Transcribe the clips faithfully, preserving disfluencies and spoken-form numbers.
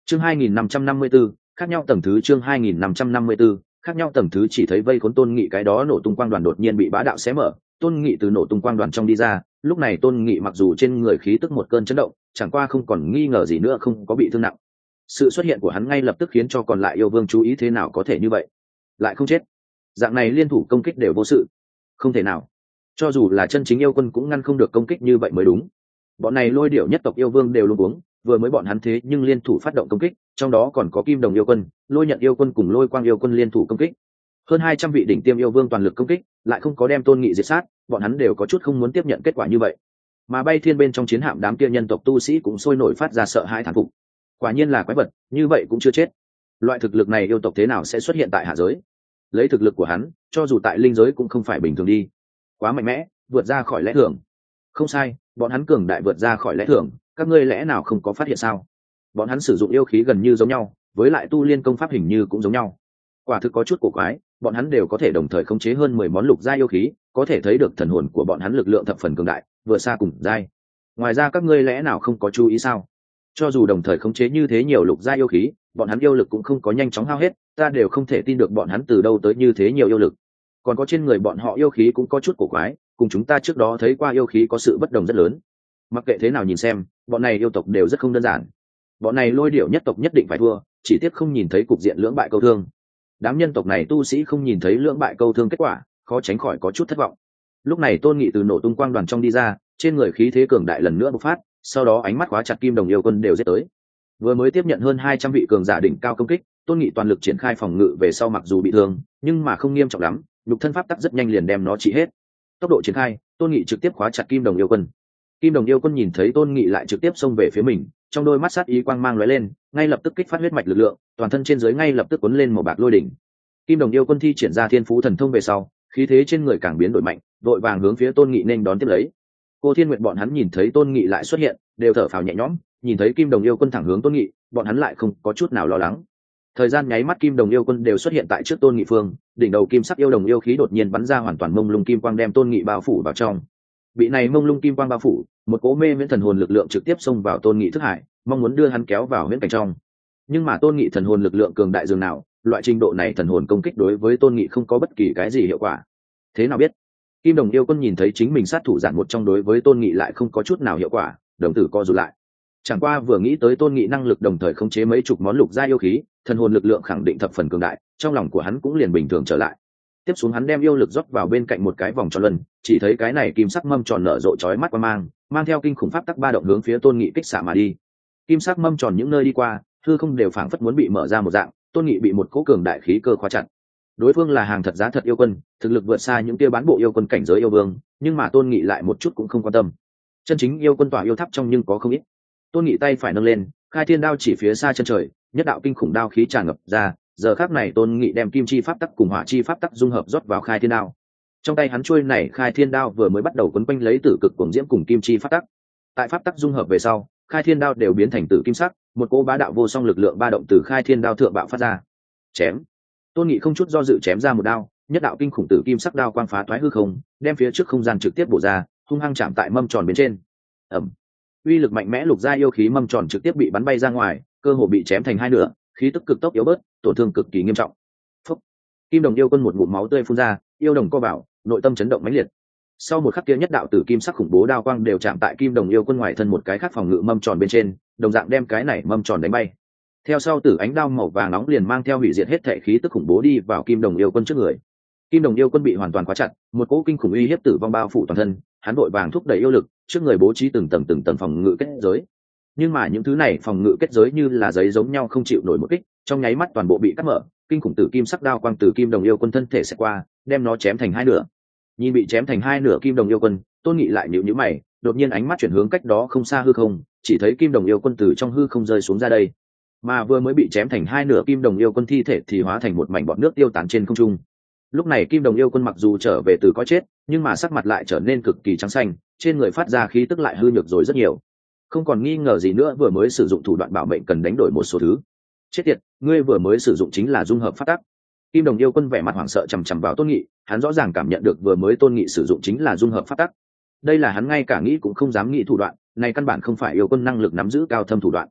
chương hai nghìn năm trăm năm mươi 2554, khác nhau tầng thứ chương hai nghìn năm trăm năm mươi 2554, khác nhau tầng thứ chỉ thấy vây khốn Tôn Nghị cái đó nổ tung quang đoàn đột nhiên bị bá đạo xé mở, Tôn Nghị từ nổ tung quang đoàn trong đi ra, lúc này Tôn Nghị mặc dù trên người khí tức một cơn chấn động, chẳng qua không còn nghi ngờ gì nữa không có bị thương nặng. Sự xuất hiện của hắn ngay lập tức khiến cho còn lại yêu vương chú ý, thế nào có thể như vậy, lại không chết, dạng này liên thủ công kích đều vô sự, không thể nào, cho dù là chân chính yêu quân cũng ngăn không được công kích như vậy mới đúng. Bọn này Lôi Điểu nhất tộc yêu vương đều luống cuống, vừa mới bọn hắn thế nhưng liên thủ phát động công kích, trong đó còn có Kim Đồng yêu quân, Lôi Nhận yêu quân cùng Lôi Quang yêu quân liên thủ công kích, hơn hai trăm vị đỉnh tiêm yêu vương toàn lực công kích, lại không có đem Tôn Nghị diệt sát, bọn hắn đều có chút không muốn tiếp nhận kết quả như vậy. Mà bay thiên bên trong chiến hạm đám kia nhân tộc tu sĩ cũng sôi nổi phát ra sợ hãi thán phục, quả nhiên là quái vật, như vậy cũng chưa chết. Loại thực lực này yêu tộc thế nào sẽ xuất hiện tại hạ giới? Lấy thực lực của hắn, cho dù tại linh giới cũng không phải bình thường đi, quá mạnh mẽ, vượt ra khỏi lẽ thường. Không sai, bọn hắn cường đại vượt ra khỏi lẽ thường, các ngươi lẽ nào không có phát hiện sao? Bọn hắn sử dụng yêu khí gần như giống nhau, với lại tu liên công pháp hình như cũng giống nhau. Quả thực có chút cổ quái, bọn hắn đều có thể đồng thời khống chế hơn mười món lục giai yêu khí, có thể thấy được thần hồn của bọn hắn lực lượng thập phần cường đại, vừa xa cùng giai. Ngoài ra các ngươi lẽ nào không có chú ý sao? Cho dù đồng thời khống chế như thế nhiều lục giai yêu khí, bọn hắn yêu lực cũng không có nhanh chóng hao hết, ta đều không thể tin được bọn hắn từ đâu tới như thế nhiều yêu lực. Còn có trên người bọn họ yêu khí cũng có chút cổ quái, cùng chúng ta trước đó thấy qua yêu khí có sự bất đồng rất lớn. Mặc kệ thế nào nhìn xem, bọn này yêu tộc đều rất không đơn giản. Bọn này Lôi Điểu nhất tộc nhất định phải thua, chỉ tiếc không nhìn thấy cục diện lưỡng bại câu thương. Đám nhân tộc này tu sĩ không nhìn thấy lưỡng bại câu thương kết quả, khó tránh khỏi có chút thất vọng. Lúc này Tôn Nghị từ nổ tung quang đoàn trong đi ra, trên người khí thế cường đại lần nữa bộc phát, sau đó ánh mắt khóa chặt Kim Đồng yêu quân đều giết tới. Vừa mới tiếp nhận hơn hai trăm vị cường giả đỉnh cao công kích, Tôn Nghị toàn lực triển khai phòng ngự về sau, mặc dù bị thương, nhưng mà không nghiêm trọng lắm, nhục thân pháp tắc rất nhanh liền đem nó trị hết. Tốc độ triển khai, Tôn Nghị trực tiếp khóa chặt Kim Đồng yêu quân. Kim Đồng yêu quân nhìn thấy Tôn Nghị lại trực tiếp xông về phía mình, trong đôi mắt sát ý quang mang lóe lên, ngay lập tức kích phát huyết mạch lực lượng, toàn thân trên dưới ngay lập tức cuốn lên màu bạc lôi đỉnh. Kim Đồng yêu quân thi triển ra thiên phú thần thông về sau, khí thế trên người càng biến đổi mạnh, đội vàng hướng phía Tôn Nghị nên đón tiếp lấy. Cô Thiên Nguyệt bọn hắn nhìn thấy Tôn Nghị lại xuất hiện, đều thở phào nhẹ nhõm, nhìn thấy Kim Đồng yêu quân thẳng hướng Tôn Nghị, bọn hắn lại không có chút nào lo lắng. Thời gian nháy mắt Kim Đồng yêu quân đều xuất hiện tại trước Tôn Nghị phương, đỉnh đầu kim sắc yêu đồng yêu khí đột nhiên bắn ra hoàn toàn mông lung kim quang đem Tôn Nghị bao phủ vào trong. Bị này mông lung kim quang bao phủ, một cỗ mê miễn thần hồn lực lượng trực tiếp xông vào Tôn Nghị thức hải, mong muốn đưa hắn kéo vào huyễn cảnh trong. Nhưng mà Tôn Nghị thần hồn lực lượng cường đại dường nào, loại trình độ này thần hồn công kích đối với Tôn Nghị không có bất kỳ cái gì hiệu quả. Thế nào biết? Kim Đồng yêu quân nhìn thấy chính mình sát thủ giản một trong đối với Tôn Nghị lại không có chút nào hiệu quả, đồng tử co rụt lại. Chẳng qua vừa nghĩ tới Tôn Nghị năng lực đồng thời khống chế mấy chục món lục gia yêu khí, thần hồn lực lượng khẳng định thập phần cường đại, trong lòng của hắn cũng liền bình thường trở lại. Tiếp xuống hắn đem yêu lực rót vào bên cạnh một cái vòng tròn luân, chỉ thấy cái này kim sắc mâm tròn nở rộ chói mắt qua mang, mang theo kinh khủng pháp tắc ba động hướng phía Tôn Nghị kích xạ mà đi. Kim sắc mâm tròn những nơi đi qua, hư không đều phảng phất muốn bị mở ra một dạng, Tôn Nghị bị một cỗ cường đại khí cơ khóa chặt. Đối phương là hàng thật giá thật yêu quân, thực lực vượt xa những kia bán bộ yêu quân cảnh giới yêu vương, nhưng mà Tôn Nghị lại một chút cũng không quan tâm. Chân chính yêu quân tỏa yêu tháp trong nhưng có không ít. Tôn Nghị tay phải nâng lên, khai thiên đao chỉ phía xa chân trời, nhất đạo kinh khủng đao khí tràn ngập ra. Giờ khắc này Tôn Nghị đem kim chi pháp tắc cùng hỏa chi pháp tắc dung hợp rót vào khai thiên đao. Trong tay hắn chuôi này khai thiên đao vừa mới bắt đầu quấn quanh lấy tử cực cuồng diễm cùng kim chi pháp tắc. Tại pháp tắc dung hợp về sau, khai thiên đao đều biến thành tử kim sắc, một cỗ bá đạo vô song lực lượng ba động từ khai thiên đao thượng bạo phát ra. Chém. Tôn Nghị không chút do dự chém ra một đao, nhất đạo kinh khủng tử kim sắc đao quang phá thoái hư không, đem phía trước không gian trực tiếp bổ ra, hung hăng chạm tại mâm tròn bên trên. Ầm. Uy lực mạnh mẽ lục gia yêu khí mâm tròn trực tiếp bị bắn bay ra ngoài, cơ hồ bị chém thành hai nửa, khí tức cực tốc yếu bớt, tổn thương cực kỳ nghiêm trọng. Phúc. Kim Đồng yêu quân một ngụm máu tươi phun ra, yêu đồng co bảo, nội tâm chấn động mãnh liệt. Sau một khắc kia nhất đạo tử kim sắc khủng bố đao quang đều chạm tại Kim Đồng yêu quân ngoài thân một cái khác phòng ngự mâm tròn bên trên, đồng dạng đem cái này mâm tròn đánh bay. Theo sau tử ánh đao màu vàng nóng liền mang theo hủy diệt hết thể khí tức khủng bố đi vào Kim Đồng yêu quân trước người. Kim Đồng yêu quân bị hoàn toàn khóa chặt, một cỗ kinh khủng uy hiếp tử vong bao phủ toàn thân, hắn vội vàng thúc đẩy yêu lực, trước người bố trí từng tầng từng tầng phòng ngự kết giới. Nhưng mà những thứ này phòng ngự kết giới như là giấy giống nhau không chịu nổi một kích, trong nháy mắt toàn bộ bị cắt mở, kinh khủng tử kim sắc đao quang từ Kim Đồng yêu quân thân thể sẽ qua, đem nó chém thành hai nửa. Nhìn bị chém thành hai nửa Kim Đồng yêu quân, Tôn Nghị lại nhíu nhíu mày, đột nhiên ánh mắt chuyển hướng cách đó không xa hư không, chỉ thấy Kim Đồng yêu quân từ trong hư không rơi xuống ra đây. Mà vừa mới bị chém thành hai nửa Kim Đồng yêu quân thi thể thì hóa thành một mảnh bọt nước tiêu tán trên không trung. Lúc này Kim Đồng yêu quân mặc dù trở về từ có chết, nhưng mà sắc mặt lại trở nên cực kỳ trắng xanh, trên người phát ra khí tức lại hư nhược rồi rất nhiều. Không còn nghi ngờ gì nữa, vừa mới sử dụng thủ đoạn bảo mệnh cần đánh đổi một số thứ. Chết tiệt, ngươi vừa mới sử dụng chính là dung hợp phát tắc. Kim Đồng yêu quân vẻ mặt hoảng sợ chằm chằm vào Tôn Nghị, hắn rõ ràng cảm nhận được vừa mới Tôn Nghị sử dụng chính là dung hợp phát tắc. Đây là hắn ngay cả nghĩ cũng không dám nghĩ thủ đoạn, này căn bản không phải yêu quân năng lực nắm giữ cao thâm thủ đoạn.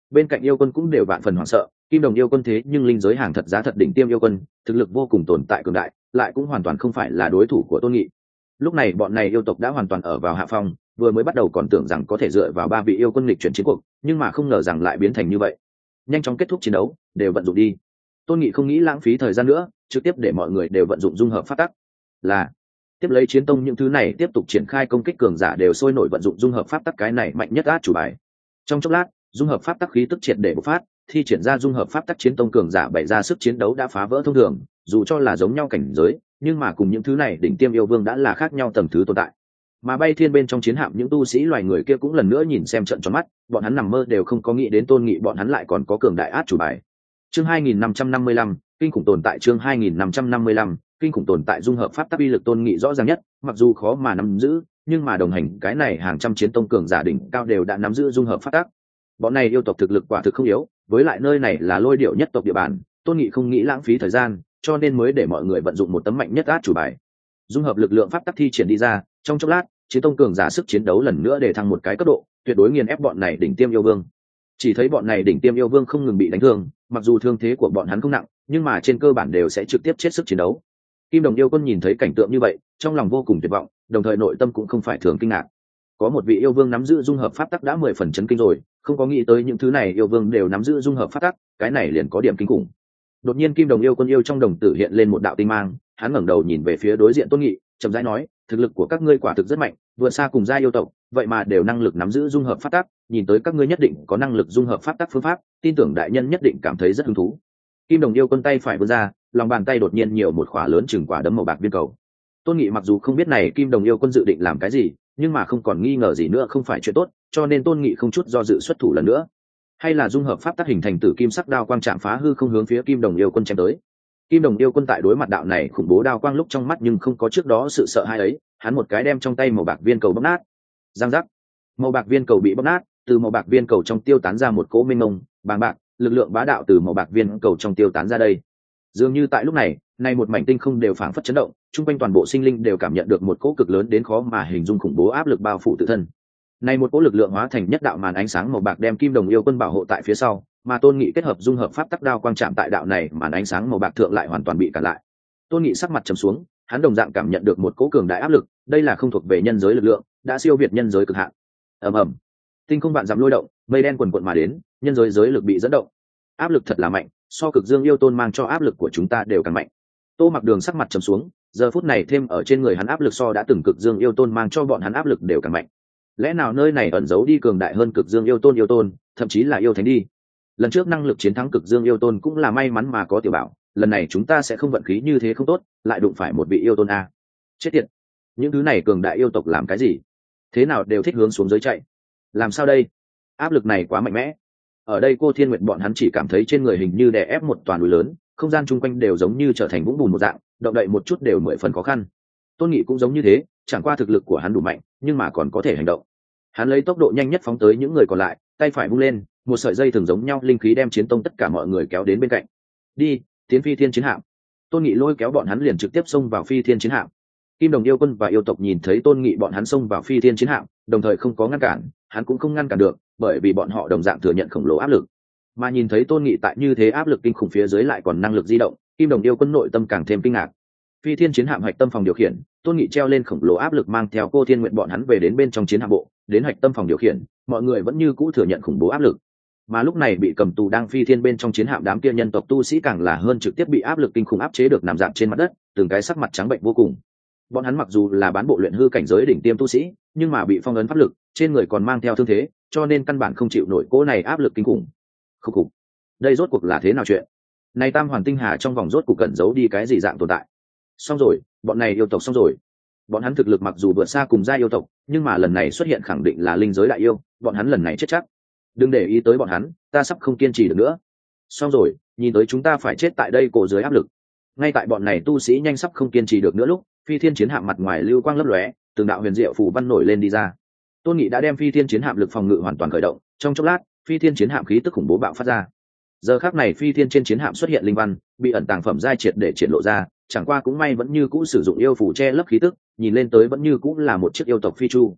bên cạnh yêu quân cũng đều vạn phần hoảng sợ. Kim đồng yêu quân thế nhưng linh giới hàng thật giá thật đỉnh tiêm yêu quân, thực lực vô cùng tồn tại cường đại, lại cũng hoàn toàn không phải là đối thủ của Tôn Nghị. Lúc này bọn này yêu tộc đã hoàn toàn ở vào hạ phong, vừa mới bắt đầu còn tưởng rằng có thể dựa vào ba vị yêu quân lịch chuyển chiến cuộc, nhưng mà không ngờ rằng lại biến thành như vậy. Nhanh chóng kết thúc chiến đấu, đều vận dụng đi. Tôn Nghị không nghĩ lãng phí thời gian nữa, trực tiếp để mọi người đều vận dụng dung hợp pháp tắc. Là tiếp lấy chiến tông những thứ này tiếp tục triển khai công kích, cường giả đều sôi nổi vận dụng dung hợp pháp tắc, cái này mạnh nhất át chủ bài. Trong chốc lát, dung hợp pháp tắc khí tức triệt để bộc phát, thi triển ra dung hợp pháp tắc chiến tông cường giả bày ra sức chiến đấu đã phá vỡ thông thường, dù cho là giống nhau cảnh giới, nhưng mà cùng những thứ này đỉnh tiêm yêu vương đã là khác nhau tầng thứ tồn tại. Mà bay thiên bên trong chiến hạm những tu sĩ loài người kia cũng lần nữa nhìn xem trận tròn mắt, bọn hắn nằm mơ đều không có nghĩ đến Tôn Nghị bọn hắn lại còn có cường đại át chủ bài. Chương hai nghìn năm trăm năm mươi lăm, kinh khủng tồn tại. Chương hai nghìn năm trăm năm mươi lăm, kinh khủng tồn tại. Dung hợp pháp tắc uy lực Tôn Nghị rõ ràng nhất, mặc dù khó mà nắm giữ, nhưng mà đồng hành cái này hàng trăm chiến tông cường giả đỉnh cao đều đã nắm giữ dung hợp pháp tắc. Bọn này yêu tộc thực lực quả thực không yếu, với lại nơi này là lôi điệu nhất tộc địa bàn, Tôn Nghị không nghĩ lãng phí thời gian, cho nên mới để mọi người vận dụng một tấm mạnh nhất át chủ bài. Dung hợp lực lượng pháp tắc thi triển đi ra, trong chốc lát, chiến tông cường giả sức chiến đấu lần nữa để thăng một cái cấp độ, tuyệt đối nghiền ép bọn này đỉnh tiêm yêu vương. Chỉ thấy bọn này đỉnh tiêm yêu vương không ngừng bị đánh thương, mặc dù thương thế của bọn hắn không nặng, nhưng mà trên cơ bản đều sẽ trực tiếp chết sức chiến đấu. Kim đồng yêu quân nhìn thấy cảnh tượng như vậy, trong lòng vô cùng tuyệt vọng, đồng thời nội tâm cũng không phải thường kinh ngạc. Có một vị yêu vương nắm giữ dung hợp pháp tắc đã mười phần chấn kinh rồi, không có nghĩ tới những thứ này yêu vương đều nắm giữ dung hợp pháp tắc, cái này liền có điểm kinh khủng. Đột nhiên Kim đồng yêu quân yêu trong đồng tử hiện lên một đạo tinh mang, hắn ngẩng đầu nhìn về phía đối diện Tôn Nghị, chậm rãi nói, thực lực của các ngươi quả thực rất mạnh, vượt xa cùng gia yêu tộc, vậy mà đều năng lực nắm giữ dung hợp pháp tắc, nhìn tới các ngươi nhất định có năng lực dung hợp pháp tắc phương pháp, tin tưởng đại nhân nhất định cảm thấy rất hứng thú. Kim đồng yêu quân tay phải vươn ra, lòng bàn tay đột nhiên nhiều một khỏa lớn chừng quả đấm màu bạc viên cầu. Tôn Nghị mặc dù không biết này Kim đồng yêu quân dự định làm cái gì, nhưng mà không còn nghi ngờ gì nữa không phải chuyện tốt, cho nên Tôn Nghị không chút do dự xuất thủ lần nữa. Hay là dung hợp pháp tắc hình thành tử kim sắc đao quang chạm phá hư không hướng phía Kim đồng yêu quân chém tới. Kim đồng yêu quân tại đối mặt đạo này khủng bố đao quang lúc trong mắt nhưng không có trước đó sự sợ hãi ấy, hắn một cái đem trong tay màu bạc viên cầu bóp nát. Giang giác, màu bạc viên cầu bị bóp nát, từ màu bạc viên cầu trong tiêu tán ra một cỗ mênh mông bàng bạc lực lượng bá đạo từ màu bạc viên cầu trong tiêu tán ra đây. Dường như tại lúc này, nay một mảnh tinh không đều phảng phất chấn động, chung quanh toàn bộ sinh linh đều cảm nhận được một cỗ cực lớn đến khó mà hình dung khủng bố áp lực bao phủ tự thân. Này một cỗ lực lượng hóa thành nhất đạo màn ánh sáng màu bạc đem Kim đồng yêu quân bảo hộ tại phía sau, mà Tôn Nghị kết hợp dung hợp pháp tắc đao quang chạm tại đạo này màn ánh sáng màu bạc thượng lại hoàn toàn bị cản lại. Tôn Nghị sắc mặt trầm xuống, hắn đồng dạng cảm nhận được một cỗ cường đại áp lực, đây là không thuộc về nhân giới lực lượng, đã siêu việt nhân giới cực hạn. Ầm ầm, tinh không vạn dặm lôi động, mây đen quần quần mà đến, nhân giới giới lực bị dẫn động. Áp lực thật là mạnh, so cực dương yêu tôn mang cho áp lực của chúng ta đều càng mạnh. Tô Mặc Đường sắc mặt trầm xuống, giờ phút này thêm ở trên người hắn áp lực so đã từng cực dương yêu tôn mang cho bọn hắn áp lực đều càng mạnh. Lẽ nào nơi này ẩn giấu đi cường đại hơn cực dương yêu tôn yêu tôn, thậm chí là yêu thánh đi? Lần trước năng lực chiến thắng cực dương yêu tôn cũng là may mắn mà có tiểu bảo, lần này chúng ta sẽ không vận khí như thế không tốt, lại đụng phải một vị yêu tôn a. Chết tiệt, những thứ này cường đại yêu tộc làm cái gì? Thế nào đều thích hướng xuống dưới chạy? Làm sao đây? Áp lực này quá mạnh mẽ. Ở đây Cô Thiên Nguyệt bọn hắn chỉ cảm thấy trên người hình như đè ép một toàn núi lớn, không gian chung quanh đều giống như trở thành vũng bùn một dạng, động đậy một chút đều mười phần khó khăn. Tôn Nghị cũng giống như thế, chẳng qua thực lực của hắn đủ mạnh, nhưng mà còn có thể hành động. Hắn lấy tốc độ nhanh nhất phóng tới những người còn lại, tay phải vung lên, một sợi dây thường giống nhau linh khí đem chiến tông tất cả mọi người kéo đến bên cạnh. Đi, tiến phi thiên chiến hạm. Tôn Nghị lôi kéo bọn hắn liền trực tiếp xông vào phi thiên chiến hạm. Kim đồng yêu quân và yêu tộc nhìn thấy Tôn Nghị bọn hắn xông vào phi thiên chiến hạm, đồng thời không có ngăn cản, hắn cũng không ngăn cản được, bởi vì bọn họ đồng dạng thừa nhận khổng lồ áp lực. Mà nhìn thấy Tôn Nghị tại như thế áp lực kinh khủng phía dưới lại còn năng lực di động, Kim đồng yêu quân nội tâm càng thêm kinh ngạc. Phi thiên chiến hạm hạch tâm phòng điều khiển, Tôn Nghị treo lên khổng lồ áp lực mang theo Cô Thiên Nguyện bọn hắn về đến bên trong chiến hạm bộ, đến hạch tâm phòng điều khiển, mọi người vẫn như cũ thừa nhận khủng bố áp lực. Mà lúc này bị cầm tù đang phi thiên bên trong chiến hạm đám kia nhân tộc tu sĩ càng là hơn trực tiếp bị áp lực kinh khủng áp chế được nằm dạp trên mặt đất, từng cái sắc mặt trắng bệnh vô cùng. Bọn hắn mặc dù là bán bộ luyện hư cảnh giới đỉnh tiêm tu sĩ, nhưng mà bị phong ấn pháp lực, trên người còn mang theo thương thế, cho nên căn bản không chịu nổi cỗ này áp lực kinh khủng. Khủng khủng. Đây rốt cuộc là thế nào chuyện? Này Tam Hoàn Tinh Hà trong vòng rốt cuộc cẩn giấu đi cái gì dạng tồn tại? Xong rồi, bọn này yêu tộc xong rồi. Bọn hắn thực lực mặc dù vượt xa cùng gia yêu tộc, nhưng mà lần này xuất hiện khẳng định là linh giới đại yêu, bọn hắn lần này chết chắc. Đừng để ý tới bọn hắn, ta sắp không kiên trì được nữa. Xong rồi, nhìn tới chúng ta phải chết tại đây cổ dưới áp lực. Ngay tại bọn này tu sĩ nhanh sắp không kiên trì được nữa lúc, phi thiên chiến hạm mặt ngoài lưu quang lấp lóe, từng đạo huyền diệu phù văn nổi lên đi ra. Tôn Nghị đã đem phi thiên chiến hạm lực phòng ngự hoàn toàn khởi động, trong chốc lát, phi thiên chiến hạm khí tức khủng bố bạo phát ra. Giờ khắc này phi thiên trên chiến hạm xuất hiện linh văn, bị ẩn tàng phẩm giai triệt để triển lộ ra, chẳng qua cũng may vẫn như cũ sử dụng yêu phù che lấp khí tức, nhìn lên tới vẫn như cũ là một chiếc yêu tộc phi chu.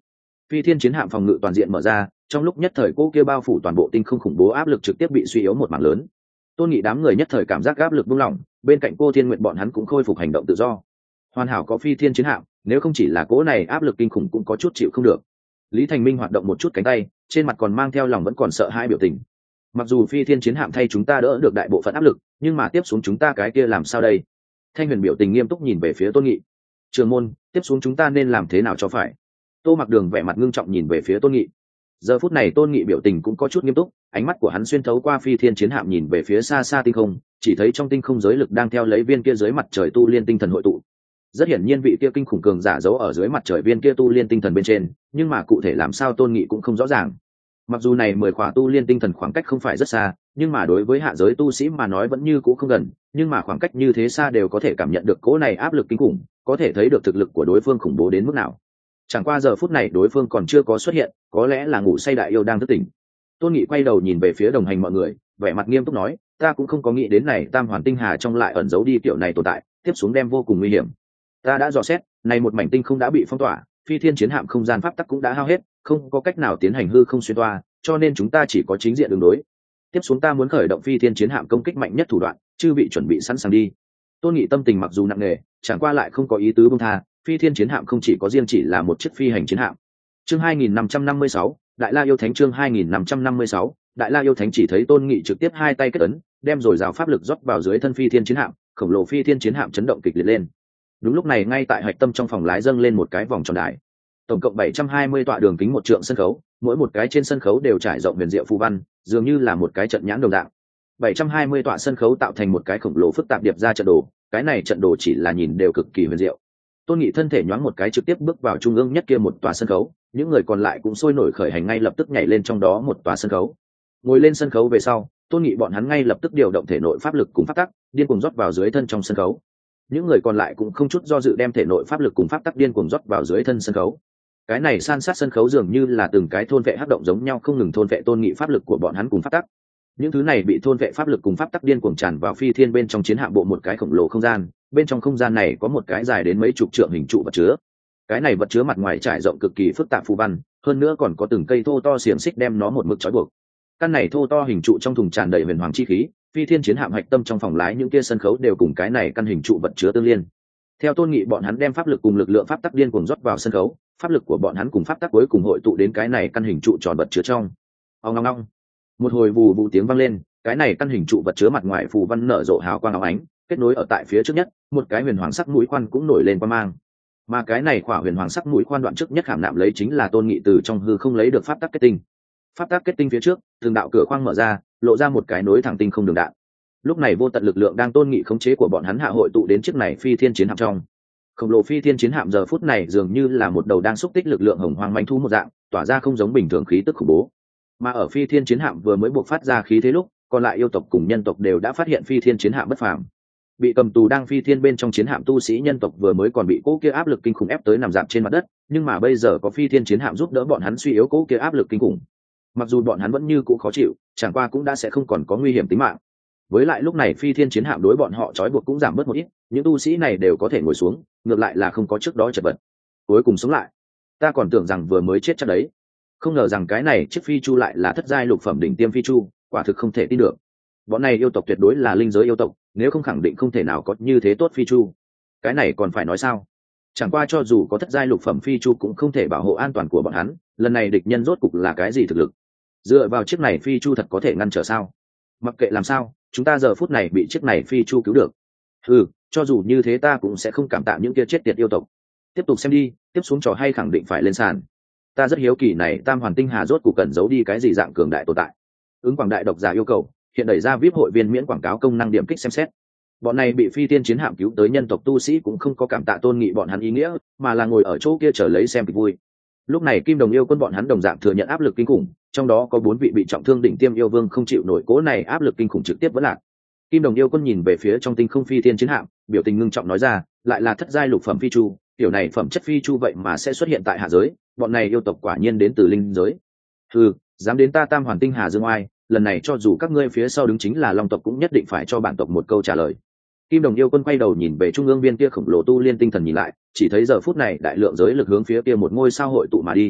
Phi thiên chiến hạm phòng ngự toàn diện mở ra, trong lúc nhất thời cô kia bao phủ toàn bộ tinh không khủng bố áp lực trực tiếp bị suy yếu một mảng lớn. Tôn Nghị đám người nhất thời cảm giác áp lực buông lỏng, bên cạnh cô Thiên Nguyện bọn hắn cũng khôi phục hành động tự do. Hoàn hảo có phi thiên chiến hạm, nếu không chỉ là cỗ này áp lực kinh khủng cũng có chút chịu không được. Lý Thành Minh hoạt động một chút cánh tay, trên mặt còn mang theo lòng vẫn còn sợ hãi biểu tình. Mặc dù phi thiên chiến hạm thay chúng ta đỡ được đại bộ phận áp lực, nhưng mà tiếp xuống chúng ta cái kia làm sao đây? Thanh Huyền biểu tình nghiêm túc nhìn về phía Tôn Nghị. Trường môn, tiếp xuống chúng ta nên làm thế nào cho phải? Tô Mặc Đường vẻ mặt ngưng trọng nhìn về phía Tôn Nghị. Giờ phút này Tôn Nghị biểu tình cũng có chút nghiêm túc, ánh mắt của hắn xuyên thấu qua phi thiên chiến hạm nhìn về phía xa xa tinh không, chỉ thấy trong tinh không giới lực đang theo lấy viên kia dưới mặt trời tu liên tinh thần hội tụ. Rất hiển nhiên vị kia kinh khủng cường giả giấu ở dưới mặt trời viên kia tu liên tinh thần bên trên, nhưng mà cụ thể làm sao Tôn Nghị cũng không rõ ràng. Mặc dù này mười khỏa tu liên tinh thần khoảng cách không phải rất xa, nhưng mà đối với hạ giới tu sĩ mà nói vẫn như cũ không gần, nhưng mà khoảng cách như thế xa đều có thể cảm nhận được cỗ này áp lực kinh khủng, có thể thấy được thực lực của đối phương khủng bố đến mức nào. Chẳng qua giờ phút này đối phương còn chưa có xuất hiện, có lẽ là ngủ say đại yêu đang thức tỉnh. Tôn Nghị quay đầu nhìn về phía đồng hành mọi người, vẻ mặt nghiêm túc nói, ta cũng không có nghĩ đến này Tam Hoàn Tinh Hà trong lại ẩn giấu đi kiểu này tồn tại, tiếp xuống đem vô cùng nguy hiểm. Ta đã dò xét, này một mảnh tinh không đã bị phong tỏa, phi thiên chiến hạm không gian pháp tắc cũng đã hao hết, không có cách nào tiến hành hư không xuyên toa, cho nên chúng ta chỉ có chính diện ứng đối. Tiếp xuống ta muốn khởi động phi thiên chiến hạm công kích mạnh nhất thủ đoạn, chư vị chuẩn bị sẵn sàng đi. Tôn Nghị tâm tình mặc dù nặng nề, chẳng qua lại không có ý tứ buông tha, phi thiên chiến hạm không chỉ có riêng chỉ là một chiếc phi hành chiến hạm. Chương hai nghìn năm trăm năm mươi sáu, Đại La yêu thánh chương hai nghìn năm trăm năm mươi sáu, Đại La yêu thánh chỉ thấy Tôn Nghị trực tiếp hai tay kết ấn, đem rồi rào pháp lực rót vào dưới thân phi thiên chiến hạm, khổng lồ phi thiên chiến hạm chấn động kịch liệt lên. Đúng lúc này ngay tại hạch tâm trong phòng lái dâng lên một cái vòng tròn đài. Tổng cộng bảy trăm hai mươi tọa đường kính một trượng sân khấu, mỗi một cái trên sân khấu đều trải rộng huyền diệu phù văn, dường như là một cái trận nhãn đồng dạng. bảy trăm hai mươi tọa sân khấu tạo thành một cái khổng lồ phức tạp điệp ra trận đồ, cái này trận đồ chỉ là nhìn đều cực kỳ huyền diệu. Tôn Nghị thân thể nhoáng một cái trực tiếp bước vào trung ương nhất kia một tòa sân khấu, những người còn lại cũng sôi nổi khởi hành ngay lập tức nhảy lên trong đó một tòa sân khấu. Ngồi lên sân khấu về sau, Tôn Nghị bọn hắn ngay lập tức điều động thể nội pháp lực cùng pháp tắc, điên cuồng rót vào dưới thân trong sân khấu. Những người còn lại cũng không chút do dự đem thể nội pháp lực cùng pháp tắc điên cuồng rót vào dưới thân sân khấu. Cái này san sát sân khấu dường như là từng cái thôn vệ hắc động giống nhau không ngừng thôn vệ Tôn Nghị pháp lực của bọn hắn cùng pháp tắc. Những thứ này bị thôn vệ pháp lực cùng pháp tắc điên cuồng tràn vào phi thiên bên trong chiến hạm bộ một cái khổng lồ không gian, bên trong không gian này có một cái dài đến mấy chục trượng hình trụ vật chứa. Cái này vật chứa mặt ngoài trải rộng cực kỳ phức tạp phù văn, hơn nữa còn có từng cây thô to xiềng xích đem nó một mực trói buộc. Căn này thô to hình trụ trong thùng tràn đầy huyền hoàng chi khí, phi thiên chiến hạm hạch tâm trong phòng lái những kia sân khấu đều cùng cái này căn hình trụ vật chứa tương liên. Theo Tôn Nghị bọn hắn đem pháp lực cùng lực lượng pháp tắc điên cuồng rót vào sân khấu, pháp lực của bọn hắn cùng pháp tắc cuối cùng hội tụ đến cái này căn hình trụ tròn vật chứa trong. Ong ong ong. Một hồi vù vù tiếng vang lên, cái này căn hình trụ vật chứa mặt ngoài phù văn nở rộ hào quang óng ánh, kết nối ở tại phía trước nhất, một cái huyền hoàng sắc mũi khoan cũng nổi lên qua mang. Mà cái này khỏa huyền hoàng sắc mũi khoan đoạn trước nhất khảm nạm lấy chính là Tôn Nghị từ trong hư không lấy được pháp tắc kết tinh. Pháp tắc kết tinh phía trước, từng đạo cửa khoang mở ra, lộ ra một cái nối thẳng tinh không đường đạn. Lúc này vô tận lực lượng đang Tôn Nghị khống chế của bọn hắn hạ hội tụ đến chiếc này phi thiên chiến hạm trong. Khổng lồ phi thiên chiến hạm giờ phút này dường như là một đầu đang xúc tích lực lượng hồng hoang manh thu một dạng, tỏa ra không giống bình thường khí tức khủng bố. Mà ở phi thiên chiến hạm vừa mới buộc phát ra khí thế lúc, còn lại yêu tộc cùng nhân tộc đều đã phát hiện phi thiên chiến hạm bất phàm. Bị cầm tù đang phi thiên bên trong chiến hạm tu sĩ nhân tộc vừa mới còn bị cỗ kia áp lực kinh khủng ép tới nằm dạp trên mặt đất, nhưng mà bây giờ có phi thiên chiến hạm giúp đỡ bọn hắn suy yếu cỗ kia áp lực kinh khủng. Mặc dù bọn hắn vẫn như cũ khó chịu, chẳng qua cũng đã sẽ không còn có nguy hiểm tính mạng. Với lại lúc này phi thiên chiến hạm đối bọn họ trói buộc cũng giảm bớt một ít, những tu sĩ này đều có thể ngồi xuống, ngược lại là không có trước đó chật vật. Cuối cùng sống lại, ta còn tưởng rằng vừa mới chết chắc đấy, không ngờ rằng cái này chiếc phi chu lại là thất giai lục phẩm đỉnh tiêm phi chu, quả thực không thể tin được. Bọn này yêu tộc tuyệt đối là linh giới yêu tộc, nếu không khẳng định không thể nào có như thế tốt phi chu. Cái này còn phải nói sao? Chẳng qua cho dù có thất giai lục phẩm phi chu cũng không thể bảo hộ an toàn của bọn hắn, lần này địch nhân rốt cục là cái gì thực lực? Dựa vào chiếc này phi chu thật có thể ngăn trở sao? Mặc kệ làm sao, chúng ta giờ phút này bị chiếc này phi chu cứu được. Ừ, cho dù như thế ta cũng sẽ không cảm tạ những kia chết tiệt yêu tộc. Tiếp tục xem đi, tiếp xuống trò hay khẳng định phải lên sàn. Ta rất hiếu kỳ này Tam Hoàn Tinh Hà rốt cuộc cần giấu đi cái gì dạng cường đại tồn tại. Ứng quảng đại độc giả yêu cầu, hiện đẩy ra vê i pê hội viên miễn quảng cáo công năng điểm kích xem xét. Bọn này bị phi tiên chiến hạm cứu tới nhân tộc tu sĩ cũng không có cảm tạ Tôn Nghị bọn hắn ý nghĩa, mà là ngồi ở chỗ kia chờ lấy xem kịch vui. Lúc này Kim Đồng yêu quân bọn hắn đồng dạng thừa nhận áp lực kinh khủng, trong đó có bốn vị bị trọng thương đỉnh tiêm yêu vương không chịu nổi cố này áp lực kinh khủng trực tiếp vẫn lạc. Kim Đồng yêu quân nhìn về phía trong tinh không phi tiên chiến hạm, biểu tình ngưng trọng nói ra, lại là thất giai lục phẩm phi chu, tiểu này phẩm chất phi chu vậy mà sẽ xuất hiện tại hạ giới, bọn này yêu tộc quả nhiên đến từ linh giới. Ừ, dám đến ta Tam Hoàn Tinh Hà dương oai, lần này cho dù các ngươi phía sau đứng chính là long tộc cũng nhất định phải cho bản tộc một câu trả lời. Kim Đồng yêu quân quay đầu nhìn về trung ương viên kia khổng lồ tu liên tinh thần nhìn lại, chỉ thấy giờ phút này đại lượng giới lực hướng phía kia một ngôi sao hội tụ mà đi.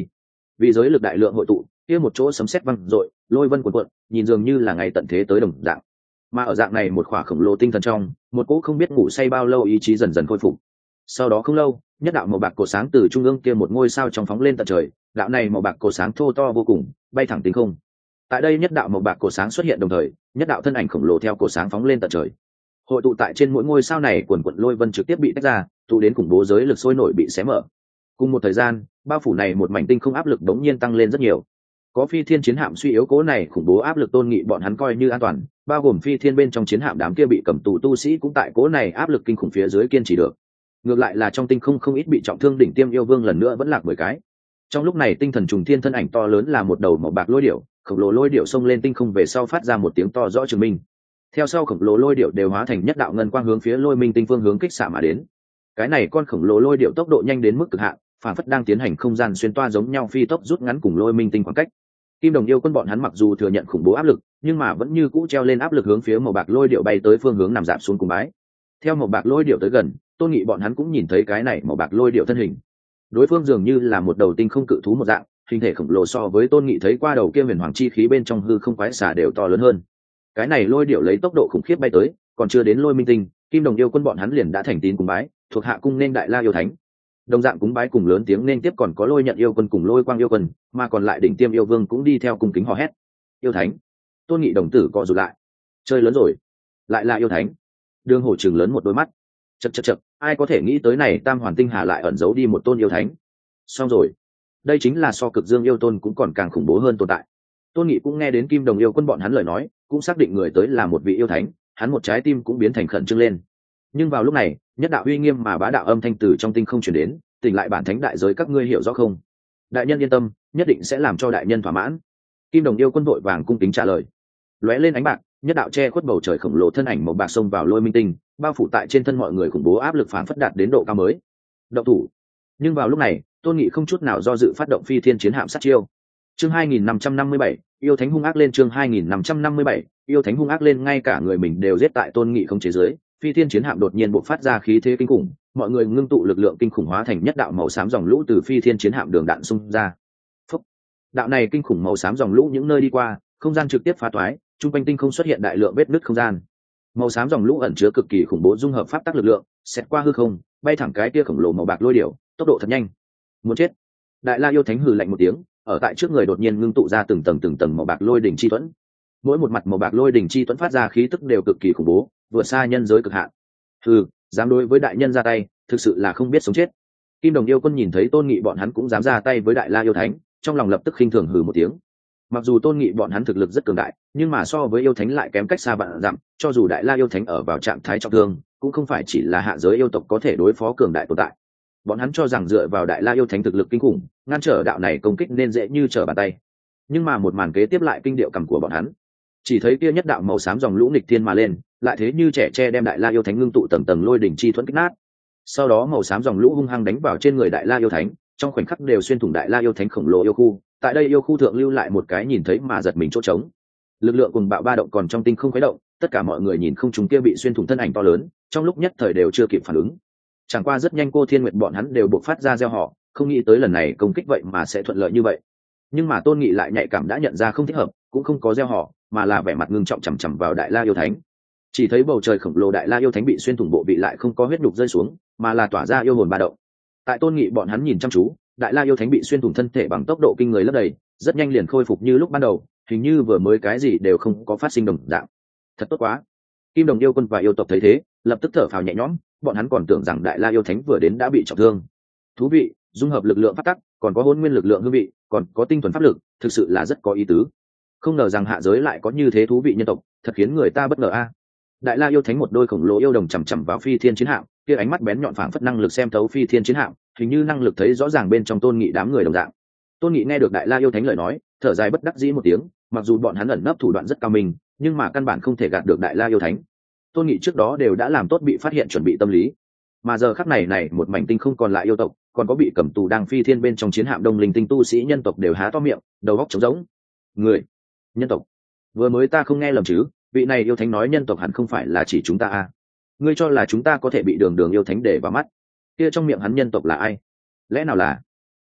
vì giới lực đại lượng hội tụ, kia một chỗ sấm sét văng rội, lôi vân cuộn cuộn, nhìn dường như là ngày tận thế tới đồng dạng. Mà ở dạng này một khỏa khổng lồ tinh thần trong, một cỗ không biết ngủ say bao lâu ý chí dần dần khôi phục. Sau đó không lâu, nhất đạo màu bạc cổ sáng từ trung ương kia một ngôi sao trong phóng lên tận trời, đạo này màu bạc cổ sáng thô to vô cùng, bay thẳng tinh không. Tại đây nhất đạo màu bạc cổ sáng xuất hiện đồng thời, nhất đạo thân ảnh khổng lồ theo cổ sáng phóng lên tận trời. Hội tụ tại trên mỗi ngôi sao này quần quần lôi vân trực tiếp bị tách ra, tụ đến khủng bố giới lực sôi nổi bị xé mở. Cùng một thời gian, bao phủ này một mảnh tinh không áp lực đống nhiên tăng lên rất nhiều. Có phi thiên chiến hạm suy yếu cố này khủng bố áp lực Tôn Nghị bọn hắn coi như an toàn, bao gồm phi thiên bên trong chiến hạm đám kia bị cầm tù tu sĩ cũng tại cố này áp lực kinh khủng phía dưới kiên trì được. Ngược lại là trong tinh không không ít bị trọng thương đỉnh tiêm yêu vương lần nữa vẫn lạc mười cái. Trong lúc này tinh thần trùng thiên thân ảnh to lớn là một đầu màu bạc lôi điểu, khổng lồ lôi điểu xông lên tinh không về sau phát ra một tiếng to rõ chứng minh. Theo sau khổng lồ lôi điểu đều hóa thành nhất đạo ngân quang hướng phía lôi minh tinh phương hướng kích xạ mà đến. Cái này con khổng lồ lôi điểu tốc độ nhanh đến mức cực hạn, phản phất đang tiến hành không gian xuyên toa giống nhau phi tốc rút ngắn cùng lôi minh tinh khoảng cách. Kim Đồng yêu quân bọn hắn mặc dù thừa nhận khủng bố áp lực, nhưng mà vẫn như cũ treo lên áp lực hướng phía màu bạc lôi điểu bay tới phương hướng nằm dạp xuống cùng bái. Theo màu bạc lôi điểu tới gần, Tôn Nghị bọn hắn cũng nhìn thấy cái này màu bạc lôi điểu thân hình. Đối phương dường như là một đầu tinh không cự thú một dạng, hình thể khổng lồ so với Tôn Nghị thấy qua đầu kia huyền hoàng chi khí bên trong hư không quái xà đều to lớn hơn. Cái này lôi điểu lấy tốc độ khủng khiếp bay tới, còn chưa đến lôi minh tinh, Kim Đồng yêu quân bọn hắn liền đã thành tín cùng bái, thuộc hạ cung nên đại la yêu thánh. Đồng dạng cúng bái cùng lớn tiếng nên tiếp còn có lôi nhận yêu quân cùng lôi quang yêu quân, mà còn lại đỉnh tiêm yêu vương cũng đi theo cung kính hò hét. Yêu thánh. Tôn Nghị đồng tử co rụt lại. Chơi lớn rồi, lại là yêu thánh. Đường Hổ trừng lớn một đôi mắt. Chậc chậc chậc, ai có thể nghĩ tới này Tam Hoàn Tinh Hà lại ẩn giấu đi một tôn yêu thánh. Xong rồi, đây chính là so Cực Dương yêu tôn cũng còn càng khủng bố hơn tồn tại. Tôn Nghị cũng nghe đến Kim Đồng yêu quân bọn hắn lời nói, cũng xác định người tới là một vị yêu thánh, hắn một trái tim cũng biến thành khẩn trương lên. Nhưng vào lúc này, nhất đạo uy nghiêm mà bá đạo âm thanh từ trong tinh không truyền đến, tỉnh lại bản thánh đại giới các ngươi hiểu rõ không? Đại nhân yên tâm, nhất định sẽ làm cho đại nhân thỏa mãn. Kim Đồng yêu quân vội vàng cung kính trả lời. Lóe lên ánh bạc, nhất đạo che khuất bầu trời khổng lồ thân ảnh màu bạc xông vào lôi minh tinh, bao phủ tại trên thân mọi người khủng bố áp lực phản phất đạt đến độ cao mới. Động thủ. Nhưng vào lúc này, Tôn Nghị không chút nào do dự phát động phi thiên chiến hạm sát chiêu. Chương hai nghìn năm trăm năm mươi bảy, yêu thánh hung ác lên. Chương hai nghìn năm trăm năm mươi bảy, yêu thánh hung ác lên, ngay cả người mình đều giết tại Tôn Nghị không chế giới. Phi thiên chiến hạm đột nhiên bộc phát ra khí thế kinh khủng, mọi người ngưng tụ lực lượng kinh khủng hóa thành nhất đạo màu xám dòng lũ từ phi thiên chiến hạm đường đạn xung ra. Phúc. Đạo này kinh khủng màu xám dòng lũ những nơi đi qua, không gian trực tiếp phá toái, trung quanh tinh không xuất hiện đại lượng vết nứt không gian. Màu xám dòng lũ ẩn chứa cực kỳ khủng bố dung hợp pháp tắc lực lượng, xẹt qua hư không, bay thẳng cái kia khổng lồ màu bạc lôi điểu, tốc độ thật nhanh. Muốn chết. Đại La yêu thánh hừ lạnh một tiếng, ở tại trước người đột nhiên ngưng tụ ra từng tầng từng tầng màu bạc lôi đỉnh chi tuẫn. Mỗi một mặt màu bạc lôi đỉnh chi tuẫn phát ra khí tức đều cực kỳ khủng bố, vượt xa nhân giới cực hạn. Hừ, dám đối với đại nhân ra tay, thực sự là không biết sống chết. Kim Đồng yêu quân nhìn thấy Tôn Nghị bọn hắn cũng dám ra tay với Đại La yêu thánh, trong lòng lập tức khinh thường hừ một tiếng. Mặc dù Tôn Nghị bọn hắn thực lực rất cường đại, nhưng mà so với yêu thánh lại kém cách xa vạn dặm, cho dù Đại La yêu thánh ở vào trạng thái trọng thương, cũng không phải chỉ là hạ giới yêu tộc có thể đối phó cường đại tồn tại. Bọn hắn cho rằng dựa vào Đại La yêu thánh thực lực kinh khủng, ngăn trở đạo này công kích nên dễ như trở bàn tay. Nhưng mà một màn kế tiếp lại kinh điệu cầm của bọn hắn. Chỉ thấy kia nhất đạo màu xám dòng lũ nghịch thiên mà lên, lại thế như trẻ tre đem Đại La yêu thánh ngưng tụ tầng tầng lôi đỉnh chi thuẫn kích nát. Sau đó màu xám dòng lũ hung hăng đánh vào trên người Đại La yêu thánh, trong khoảnh khắc đều xuyên thủng Đại La yêu thánh khổng lồ yêu khu. Tại đây yêu khu thượng lưu lại một cái nhìn thấy mà giật mình chỗ trống. Lực lượng cùng bạo ba động còn trong tinh không khuấy động, tất cả mọi người nhìn không chúng kia bị xuyên thủng thân ảnh to lớn, trong lúc nhất thời đều chưa kịp phản ứng. Chẳng qua rất nhanh Cô Thiên Nguyệt bọn hắn đều buộc phát ra gieo họ, không nghĩ tới lần này công kích vậy mà sẽ thuận lợi như vậy. Nhưng mà Tôn Nghị lại nhạy cảm đã nhận ra không thích hợp, cũng không có gieo họ, mà là vẻ mặt ngưng trọng chằm chằm vào Đại La yêu thánh. Chỉ thấy bầu trời khổng lồ Đại La yêu thánh bị xuyên thủng bộ vị lại không có huyết nhục rơi xuống, mà là tỏa ra yêu hồn ba động. Tại Tôn Nghị bọn hắn nhìn chăm chú, Đại La yêu thánh bị xuyên thủng thân thể bằng tốc độ kinh người lấp đầy, rất nhanh liền khôi phục như lúc ban đầu, hình như vừa mới cái gì đều không có phát sinh đồng dạng. Thật tốt quá. Kim Đồng yêu quân và yêu tộc thấy thế, lập tức thở phào nhẹ nhõm, bọn hắn còn tưởng rằng Đại La yêu thánh vừa đến đã bị trọng thương. Thú vị, dung hợp lực lượng phát tắc, còn có hỗn nguyên lực lượng hương vị, còn có tinh thuần pháp lực, thực sự là rất có ý tứ. Không ngờ rằng hạ giới lại có như thế thú vị nhân tộc, thật khiến người ta bất ngờ a. Đại La yêu thánh một đôi khổng lồ yêu đồng chằm chằm vào phi thiên chiến hạm, kia ánh mắt bén nhọn phảng phất năng lực xem thấu phi thiên chiến hạm, hình như năng lực thấy rõ ràng bên trong Tôn Nghị đám người đồng dạng. Tôn Nghị nghe được Đại La yêu thánh lời nói, thở dài bất đắc dĩ một tiếng, mặc dù bọn hắn ẩn nấp thủ đoạn rất cao minh, nhưng mà căn bản không thể gạt được Đại La yêu thánh. Tôn Nghị trước đó đều đã làm tốt bị phát hiện chuẩn bị tâm lý, mà giờ khắc này này một mảnh tinh không còn lại yêu tộc, còn có bị cầm tù đang phi thiên bên trong chiến hạm đông linh tinh tu sĩ nhân tộc đều há to miệng, đầu óc trống rỗng. Người, nhân tộc, vừa mới ta không nghe lầm chứ? Vị này yêu thánh nói nhân tộc hẳn không phải là chỉ chúng ta à? Ngươi cho là chúng ta có thể bị đường đường yêu thánh để vào mắt? Kia trong miệng hắn nhân tộc là ai? Lẽ nào là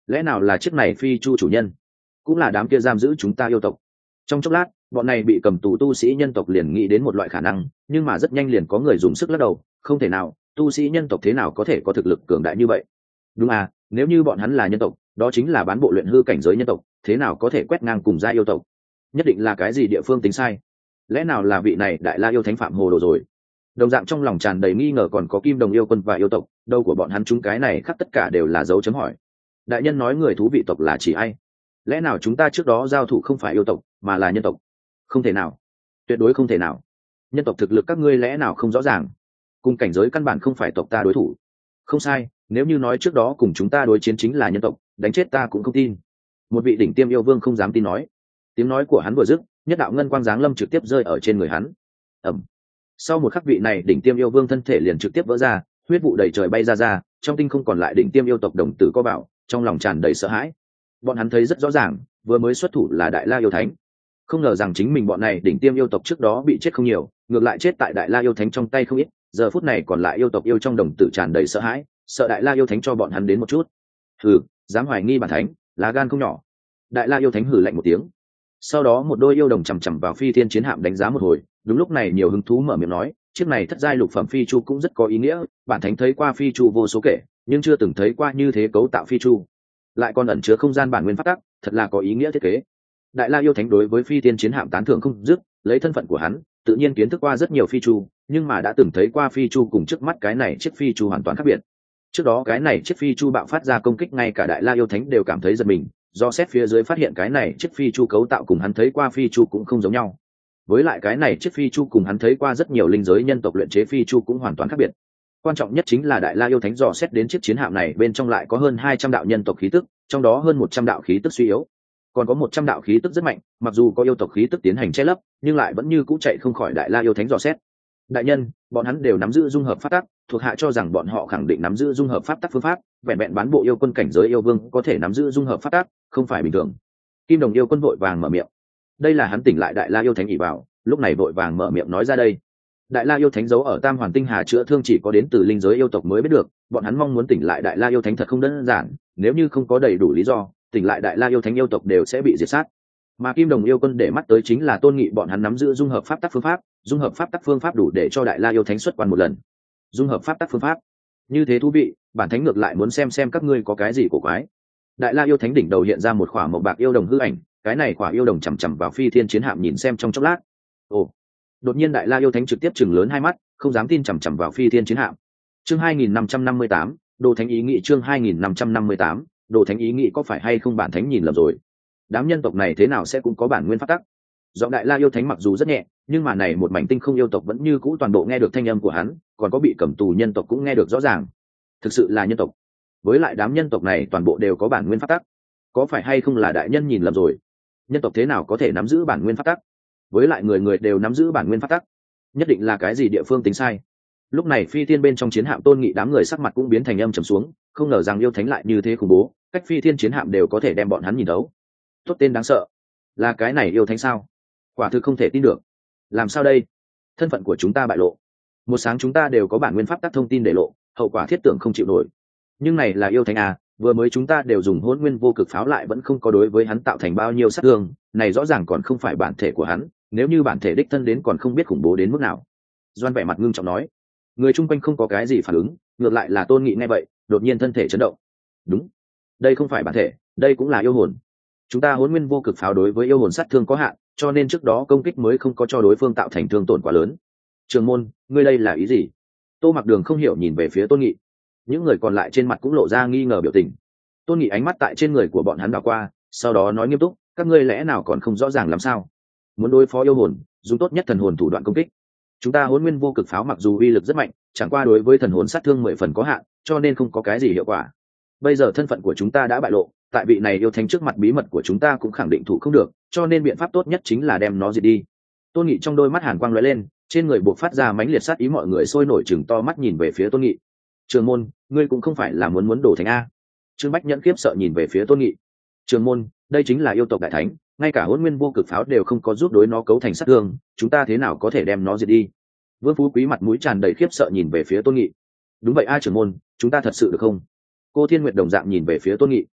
lẽ nào là chiếc này phi chu chủ nhân cũng là đám kia giam giữ chúng ta yêu tộc? Trong chốc lát bọn này bị cầm tù tu sĩ nhân tộc liền nghĩ đến một loại khả năng, nhưng mà rất nhanh liền có người dùng sức lắc đầu, không thể nào, tu sĩ nhân tộc thế nào có thể có thực lực cường đại như vậy? Đúng à, nếu như bọn hắn là nhân tộc, đó chính là bán bộ luyện hư cảnh giới nhân tộc, thế nào có thể quét ngang cùng gia yêu tộc? Nhất định là cái gì địa phương tính sai? Lẽ nào là vị này đại la yêu thánh phạm hồ đồ rồi? Đồng dạng trong lòng tràn đầy nghi ngờ còn có Kim Đồng yêu quân và yêu tộc, đâu của bọn hắn chúng cái này khắp tất cả đều là dấu chấm hỏi. Đại nhân nói người thú vị tộc là chỉ ai? Lẽ nào chúng ta trước đó giao thủ không phải yêu tộc mà là nhân tộc? Không thể nào, tuyệt đối không thể nào. Nhân tộc thực lực các ngươi lẽ nào không rõ ràng? Cùng cảnh giới căn bản không phải tộc ta đối thủ. Không sai, nếu như nói trước đó cùng chúng ta đối chiến chính là nhân tộc, đánh chết ta cũng không tin. Một vị đỉnh tiêm yêu vương không dám tin nói. Tiếng nói của hắn vừa dứt, nhất đạo ngân quang giáng lâm trực tiếp rơi ở trên người hắn. Ầm. Sau một khắc vị này đỉnh tiêm yêu vương thân thể liền trực tiếp vỡ ra, huyết vụ đầy trời bay ra ra, trong tinh không còn lại đỉnh tiêm yêu tộc đồng tử co bảo, trong lòng tràn đầy sợ hãi. Bọn hắn thấy rất rõ ràng, vừa mới xuất thủ là đại la yêu thánh, không ngờ rằng chính mình bọn này đỉnh tiêm yêu tộc trước đó bị chết không nhiều, ngược lại chết tại đại la yêu thánh trong tay không ít, giờ phút này còn lại yêu tộc yêu trong đồng tử tràn đầy sợ hãi, sợ đại la yêu thánh cho bọn hắn đến một chút. Hừ, dám hoài nghi bản thánh, lá gan không nhỏ. Đại la yêu thánh hừ lạnh một tiếng, sau đó một đôi yêu đồng chằm chằm vào phi thiên chiến hạm đánh giá một hồi, đúng lúc này nhiều hứng thú mở miệng nói, chiếc này thất giai lục phẩm phi chu cũng rất có ý nghĩa, bản thánh thấy qua phi chu vô số kể, nhưng chưa từng thấy qua như thế cấu tạo phi chu, lại còn ẩn chứa không gian bản nguyên pháp tắc, thật là có ý nghĩa thiết kế. Đại la yêu thánh đối với phi thiên chiến hạm tán thưởng không dứt, lấy thân phận của hắn tự nhiên kiến thức qua rất nhiều phi chu, nhưng mà đã từng thấy qua phi chu cùng trước mắt cái này chiếc phi chu hoàn toàn khác biệt. Trước đó cái này chiếc phi chu bạo phát ra công kích ngay cả đại la yêu thánh đều cảm thấy giật mình, do xét phía dưới phát hiện cái này chiếc phi chu cấu tạo cùng hắn thấy qua phi chu cũng không giống nhau. Với lại cái này chiếc phi chu cùng hắn thấy qua rất nhiều linh giới nhân tộc luyện chế phi chu cũng hoàn toàn khác biệt. Quan trọng nhất chính là đại la yêu thánh dò xét đến chiếc chiến hạm này bên trong lại có hơn hai trăm đạo nhân tộc khí tức, trong đó hơn một trăm đạo khí tức suy yếu, còn có một trăm đạo khí tức rất mạnh, mặc dù có yêu tộc khí tức tiến hành che lấp, nhưng lại vẫn như cũ chạy không khỏi đại la yêu thánh dò xét. Đại nhân, bọn hắn đều nắm giữ dung hợp pháp tắc, thuộc hạ cho rằng bọn họ khẳng định nắm giữ dung hợp pháp tắc phương pháp, vẹn vẹn bán bộ yêu quân cảnh giới yêu vương có thể nắm giữ dung hợp pháp tắc, không phải bình thường. Kim Đồng yêu quân vội vàng mở miệng. Đây là hắn tỉnh lại đại la yêu thánh ỷ vào, lúc này vội vàng mở miệng nói ra đây. Đại la yêu thánh giấu ở Tam Hoàn Tinh Hà chữa thương chỉ có đến từ linh giới yêu tộc mới biết được, bọn hắn mong muốn tỉnh lại đại la yêu thánh thật không đơn giản, nếu như không có đầy đủ lý do, tỉnh lại đại la yêu thánh yêu tộc đều sẽ bị diệt sát. Mà Kim Đồng yêu quân để mắt tới chính là Tôn Nghị bọn hắn nắm giữ dung hợp pháp tắc phương pháp, dung hợp pháp tắc phương pháp đủ để cho đại la yêu thánh xuất quan một lần. Dung hợp pháp tắc phương pháp, như thế thú vị, bản thánh ngược lại muốn xem xem các ngươi có cái gì cổ quái. Đại la yêu thánh đỉnh đầu hiện ra một khỏa màu bạc yêu đồng hư ảnh, cái này khỏa yêu đồng chằm chằm vào phi thiên chiến hạm nhìn xem trong chốc lát. Ồ, đột nhiên đại la yêu thánh trực tiếp chừng lớn hai mắt, không dám tin chằm chằm vào phi thiên chiến hạm. Chương hai nghìn năm trăm năm mươi tám, Đồ Thánh ý nghĩ chương hai nghìn năm trăm năm mươi tám, Đồ Thánh ý nghĩ có phải hay không bản thánh nhìn lầm rồi? Đám nhân tộc này thế nào sẽ cũng có bản nguyên pháp tắc? Giọng đại la yêu thánh mặc dù rất nhẹ, nhưng mà này một mảnh tinh không yêu tộc vẫn như cũ toàn bộ nghe được thanh âm của hắn, còn có bị cầm tù nhân tộc cũng nghe được rõ ràng. Thực sự là nhân tộc. Với lại đám nhân tộc này toàn bộ đều có bản nguyên pháp tắc. Có phải hay không là đại nhân nhìn lầm rồi? Nhân tộc thế nào có thể nắm giữ bản nguyên pháp tắc? Với lại người người đều nắm giữ bản nguyên pháp tắc, nhất định là cái gì địa phương tính sai. Lúc này phi thiên bên trong chiến hạm Tôn Nghị đám người sắc mặt cũng biến thành âm trầm xuống, không ngờ rằng yêu thánh lại như thế khủng bố, cách phi thiên chiến hạm đều có thể đem bọn hắn nhìn đấu. Tốt tên đáng sợ, là cái này yêu thánh sao? Quả thực không thể tin được. Làm sao đây? Thân phận của chúng ta bại lộ, một sáng chúng ta đều có bản nguyên pháp tắc thông tin để lộ, hậu quả thiết tưởng không chịu nổi. Nhưng này là yêu thánh à, vừa mới chúng ta đều dùng hỗn nguyên vô cực pháo lại vẫn không có đối với hắn tạo thành bao nhiêu sát thương, này rõ ràng còn không phải bản thể của hắn, nếu như bản thể đích thân đến còn không biết khủng bố đến mức nào. Doan vẻ mặt ngưng trọng nói. Người chung quanh không có cái gì phản ứng, ngược lại là Tôn Nghị nghe vậy đột nhiên thân thể chấn động. Đúng, đây không phải bản thể, đây cũng là yêu hồn. Chúng ta hỗn nguyên vô cực pháo đối với yêu hồn sát thương có hạn, cho nên trước đó công kích mới không có cho đối phương tạo thành thương tổn quá lớn. Trường môn, ngươi đây là ý gì? Tô Mặc Đường không hiểu nhìn về phía Tôn Nghị. Những người còn lại trên mặt cũng lộ ra nghi ngờ biểu tình. Tôn Nghị ánh mắt tại trên người của bọn hắn đảo qua, sau đó nói nghiêm túc, các ngươi lẽ nào còn không rõ ràng làm sao? Muốn đối phó yêu hồn, dùng tốt nhất thần hồn thủ đoạn công kích. Chúng ta hỗn nguyên vô cực pháo mặc dù uy lực rất mạnh, chẳng qua đối với thần hồn sát thương mười phần có hạn, cho nên không có cái gì hiệu quả. Bây giờ thân phận của chúng ta đã bại lộ, tại vị này yêu thánh trước mặt bí mật của chúng ta cũng khẳng định thủ không được, cho nên biện pháp tốt nhất chính là đem nó diệt đi. Tôn Nghị trong đôi mắt hàn quang lóe lên, trên người buộc phát ra mãnh liệt sát ý, mọi người sôi nổi chừng to mắt nhìn về phía Tôn Nghị. Trường môn, ngươi cũng không phải là muốn muốn đổ thành a? Trương Bách Nhẫn khiếp sợ nhìn về phía Tôn Nghị. Trường môn, đây chính là yêu tộc đại thánh, ngay cả hỗn nguyên vô cực pháo đều không có giúp đối nó cấu thành sát thương, chúng ta thế nào có thể đem nó diệt đi? Vương Phú Quý mặt mũi tràn đầy khiếp sợ nhìn về phía Tôn Nghị. Đúng vậy a trưởng môn, chúng ta thật sự được không? Cô Thiên Nguyệt đồng dạng nhìn về phía Tôn Nghị.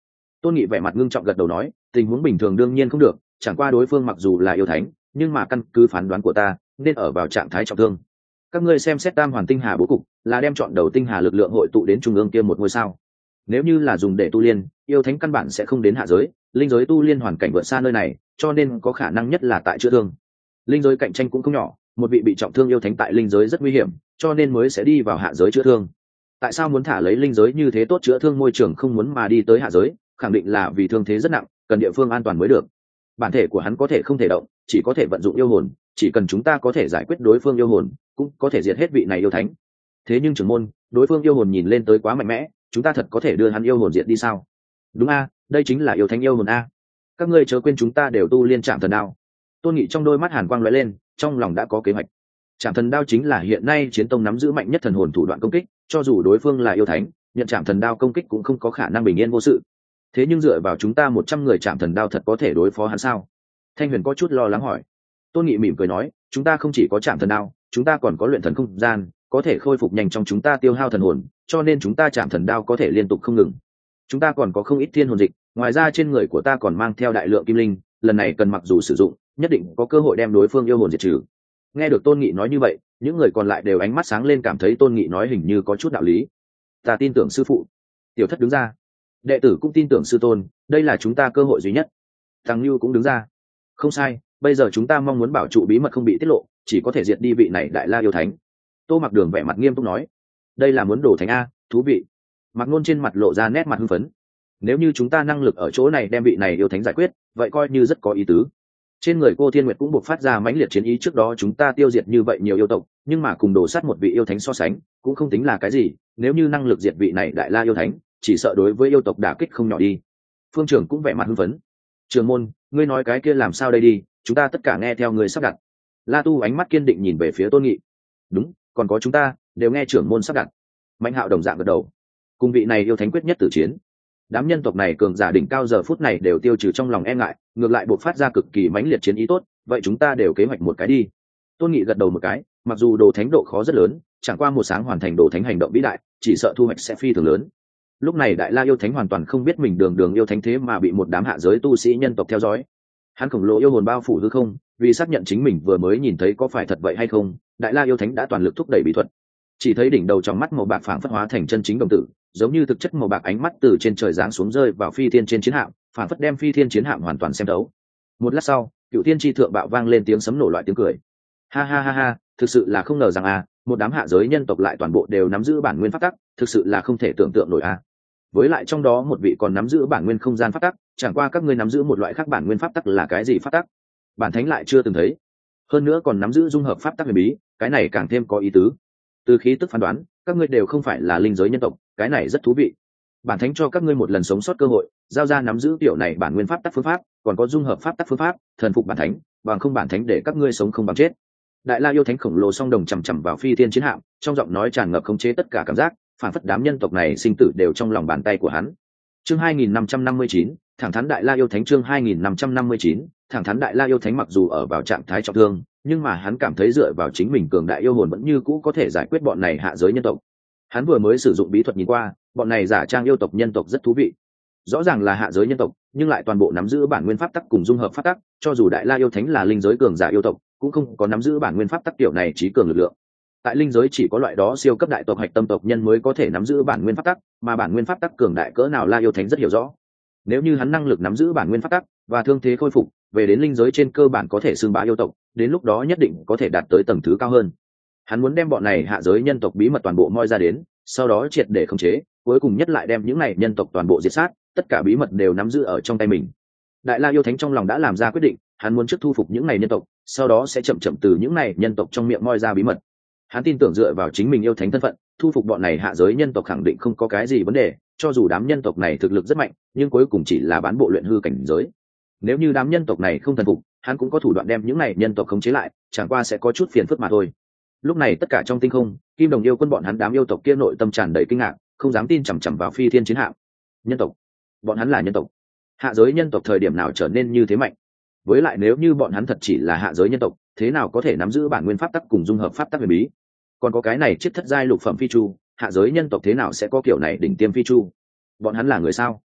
Tôn Nghị vẻ mặt ngưng trọng gật đầu nói, tình huống bình thường đương nhiên không được, chẳng qua đối phương mặc dù là yêu thánh, nhưng mà căn cứ phán đoán của ta nên ở vào trạng thái trọng thương. Các ngươi xem xét tam hoàn tinh hà bố cục, là đem chọn đầu tinh hà lực lượng hội tụ đến trung ương kia một ngôi sao. Nếu như là dùng để tu liên, yêu thánh căn bản sẽ không đến hạ giới, linh giới tu liên hoàn cảnh vượt xa nơi này, cho nên có khả năng nhất là tại chữa thương. Linh giới cạnh tranh cũng không nhỏ, một vị bị trọng thương yêu thánh tại linh giới rất nguy hiểm, cho nên mới sẽ đi vào hạ giới chữa thương. Tại sao muốn thả lấy linh giới như thế tốt chữa thương môi trường không muốn mà đi tới hạ giới, khẳng định là vì thương thế rất nặng, cần địa phương an toàn mới được. Bản thể của hắn có thể không thể động, chỉ có thể vận dụng yêu hồn, chỉ cần chúng ta có thể giải quyết đối phương yêu hồn, cũng có thể diệt hết vị này yêu thánh. Thế nhưng trưởng môn, đối phương yêu hồn nhìn lên tới quá mạnh mẽ, chúng ta thật có thể đưa hắn yêu hồn diệt đi sao? Đúng a, đây chính là yêu thánh yêu hồn a. Các ngươi chớ quên chúng ta đều tu liên trạm thần đao. Tôn Nghị trong đôi mắt hàn quang lóe lên, trong lòng đã có kế hoạch. Trạm thần đao chính là hiện nay chiến tông nắm giữ mạnh nhất thần hồn thủ đoạn công kích, cho dù đối phương là yêu thánh, nhận trạm thần đao công kích cũng không có khả năng bình yên vô sự. Thế nhưng dựa vào chúng ta một trăm người trạm thần đao thật có thể đối phó hắn sao? Thanh Huyền có chút lo lắng hỏi. Tôn Nghị mỉm cười nói, chúng ta không chỉ có trạm thần đao, chúng ta còn có luyện thần không gian, có thể khôi phục nhanh trong chúng ta tiêu hao thần hồn, cho nên chúng ta trạm thần đao có thể liên tục không ngừng. Chúng ta còn có không ít thiên hồn dịch, ngoài ra trên người của ta còn mang theo đại lượng kim linh, lần này cần mặc dù sử dụng, nhất định có cơ hội đem đối phương yêu hồn diệt trừ. Nghe được Tôn Nghị nói như vậy, những người còn lại đều ánh mắt sáng lên, cảm thấy Tôn Nghị nói hình như có chút đạo lý. Ta tin tưởng sư phụ. Tiểu Thất đứng ra. Đệ tử cũng tin tưởng sư tôn, đây là chúng ta cơ hội duy nhất. Thằng Nưu cũng đứng ra. Không sai, bây giờ chúng ta mong muốn bảo trụ bí mật không bị tiết lộ, chỉ có thể diệt đi vị này đại la yêu thánh. Tô Mặc Đường vẻ mặt nghiêm túc nói, đây là muốn đổ thánh a, thú vị. Mặc Nôn trên mặt lộ ra nét mặt hưng phấn. Nếu như chúng ta năng lực ở chỗ này đem vị này yêu thánh giải quyết, vậy coi như rất có ý tứ. Trên người cô Thiên Nguyệt cũng buộc phát ra mãnh liệt chiến ý, trước đó chúng ta tiêu diệt như vậy nhiều yêu tộc, nhưng mà cùng đổ sát một vị yêu thánh so sánh, cũng không tính là cái gì, nếu như năng lực diệt vị này đại la yêu thánh, chỉ sợ đối với yêu tộc đả kích không nhỏ đi. Phương trưởng cũng vẻ mặt hưng phấn. Trường môn, ngươi nói cái kia làm sao đây đi, chúng ta tất cả nghe theo ngươi sắp đặt. La Tu ánh mắt kiên định nhìn về phía Tôn Nghị. Đúng, còn có chúng ta, đều nghe trưởng môn sắp đặt. Mạnh Hạo đồng dạng gật đầu. Cùng vị này yêu thánh quyết nhất tử chiến. Đám nhân tộc này cường giả đỉnh cao giờ phút này đều tiêu trừ trong lòng e ngại, ngược lại buộc phát ra cực kỳ mãnh liệt chiến ý tốt, vậy chúng ta đều kế hoạch một cái đi. Tôn Nghị gật đầu một cái, mặc dù đồ thánh độ khó rất lớn, chẳng qua một sáng hoàn thành đồ thánh hành động vĩ đại, chỉ sợ thu hoạch sẽ phi thường lớn. Lúc này đại la yêu thánh hoàn toàn không biết mình đường đường yêu thánh thế mà bị một đám hạ giới tu sĩ nhân tộc theo dõi. Hắn khổng lồ yêu hồn bao phủ hư không, vì xác nhận chính mình vừa mới nhìn thấy có phải thật vậy hay không, đại la yêu thánh đã toàn lực thúc đẩy bí thuật. Chỉ thấy đỉnh đầu trong mắt màu bạc phảng phất hóa thành chân chính đồng tử, giống như thực chất màu bạc ánh mắt từ trên trời giáng xuống rơi vào phi thiên trên chiến hạm, phảng phất đem phi thiên chiến hạm hoàn toàn xem thấu. Một lát sau, cựu thiên tri thượng bạo vang lên tiếng sấm nổ loại tiếng cười. Ha ha ha ha, thực sự là không ngờ rằng à, một đám hạ giới nhân tộc lại toàn bộ đều nắm giữ bản nguyên pháp tắc, thực sự là không thể tưởng tượng nổi à. Với lại trong đó một vị còn nắm giữ bản nguyên không gian pháp tắc, chẳng qua các ngươi nắm giữ một loại khác bản nguyên pháp tắc là cái gì pháp tắc? Bản thánh lại chưa từng thấy. Hơn nữa còn nắm giữ dung hợp pháp tắc huyền bí, cái này càng thêm có ý tứ. Từ khí tức phán đoán, các ngươi đều không phải là linh giới nhân tộc, cái này rất thú vị. Bản thánh cho các ngươi một lần sống sót cơ hội, giao ra nắm giữ tiểu này bản nguyên pháp tắc phương pháp, còn có dung hợp pháp tắc phương pháp, thần phục bản thánh, bằng không bản thánh để các ngươi sống không bằng chết. Đại la yêu thánh khổng lồ song đồng chầm chầm vào phi thiên chiến hạm, trong giọng nói tràn ngập khống chế tất cả cảm giác, phản phất đám nhân tộc này sinh tử đều trong lòng bàn tay của hắn. Chương hai nghìn năm trăm năm mươi chín, thẳng thắn đại la yêu thánh. Chương hai nghìn năm trăm năm mươi chín, thẳng thắn đại la yêu thánh mặc dù ở vào trạng thái trọng thương, nhưng mà hắn cảm thấy dựa vào chính mình cường đại yêu hồn vẫn như cũ có thể giải quyết bọn này hạ giới nhân tộc. Hắn vừa mới sử dụng bí thuật nhìn qua, bọn này giả trang yêu tộc nhân tộc rất thú vị. Rõ ràng là hạ giới nhân tộc, nhưng lại toàn bộ nắm giữ bản nguyên pháp tắc cùng dung hợp pháp tắc, cho dù đại la yêu thánh là linh giới cường giả yêu tộc, cũng không có nắm giữ bản nguyên pháp tắc kiểu này trí cường lực lượng. Tại linh giới chỉ có loại đó siêu cấp đại tộc hạch tâm tộc nhân mới có thể nắm giữ bản nguyên pháp tắc, mà bản nguyên pháp tắc cường đại cỡ nào la yêu thánh rất hiểu rõ. Nếu như hắn năng lực nắm giữ bản nguyên pháp tắc và thương thế khôi phục, về đến linh giới trên cơ bản có thể xưng bá yêu tộc, đến lúc đó nhất định có thể đạt tới tầng thứ cao hơn. Hắn muốn đem bọn này hạ giới nhân tộc bí mật toàn bộ moi ra đến, sau đó triệt để khống chế, cuối cùng nhất lại đem những này nhân tộc toàn bộ diệt sát, tất cả bí mật đều nắm giữ ở trong tay mình. Đại la yêu thánh trong lòng đã làm ra quyết định, hắn muốn trước thu phục những này nhân tộc, sau đó sẽ chậm chậm từ những này nhân tộc trong miệng moi ra bí mật. Hắn tin tưởng dựa vào chính mình yêu thánh thân phận, thu phục bọn này hạ giới nhân tộc khẳng định không có cái gì vấn đề, cho dù đám nhân tộc này thực lực rất mạnh, nhưng cuối cùng chỉ là bán bộ luyện hư cảnh giới. Nếu như đám nhân tộc này không thần phục, hắn cũng có thủ đoạn đem những này nhân tộc khống chế lại, chẳng qua sẽ có chút phiền phức mà thôi. Lúc này tất cả trong tinh không, Kim Đồng yêu quân bọn hắn đám yêu tộc kia nội tâm tràn đầy kinh ngạc, không dám tin chằm chằm vào phi thiên chiến hạm. Nhân tộc? Bọn hắn là nhân tộc? Hạ giới nhân tộc thời điểm nào trở nên như thế mạnh? Với lại nếu như bọn hắn thật chỉ là hạ giới nhân tộc, thế nào có thể nắm giữ bản nguyên pháp tắc cùng dung hợp pháp tắc huyền bí? Còn có cái này chiếc thất giai lục phẩm phi chu, hạ giới nhân tộc thế nào sẽ có kiểu này đỉnh tiêm phi chu? Bọn hắn là người sao?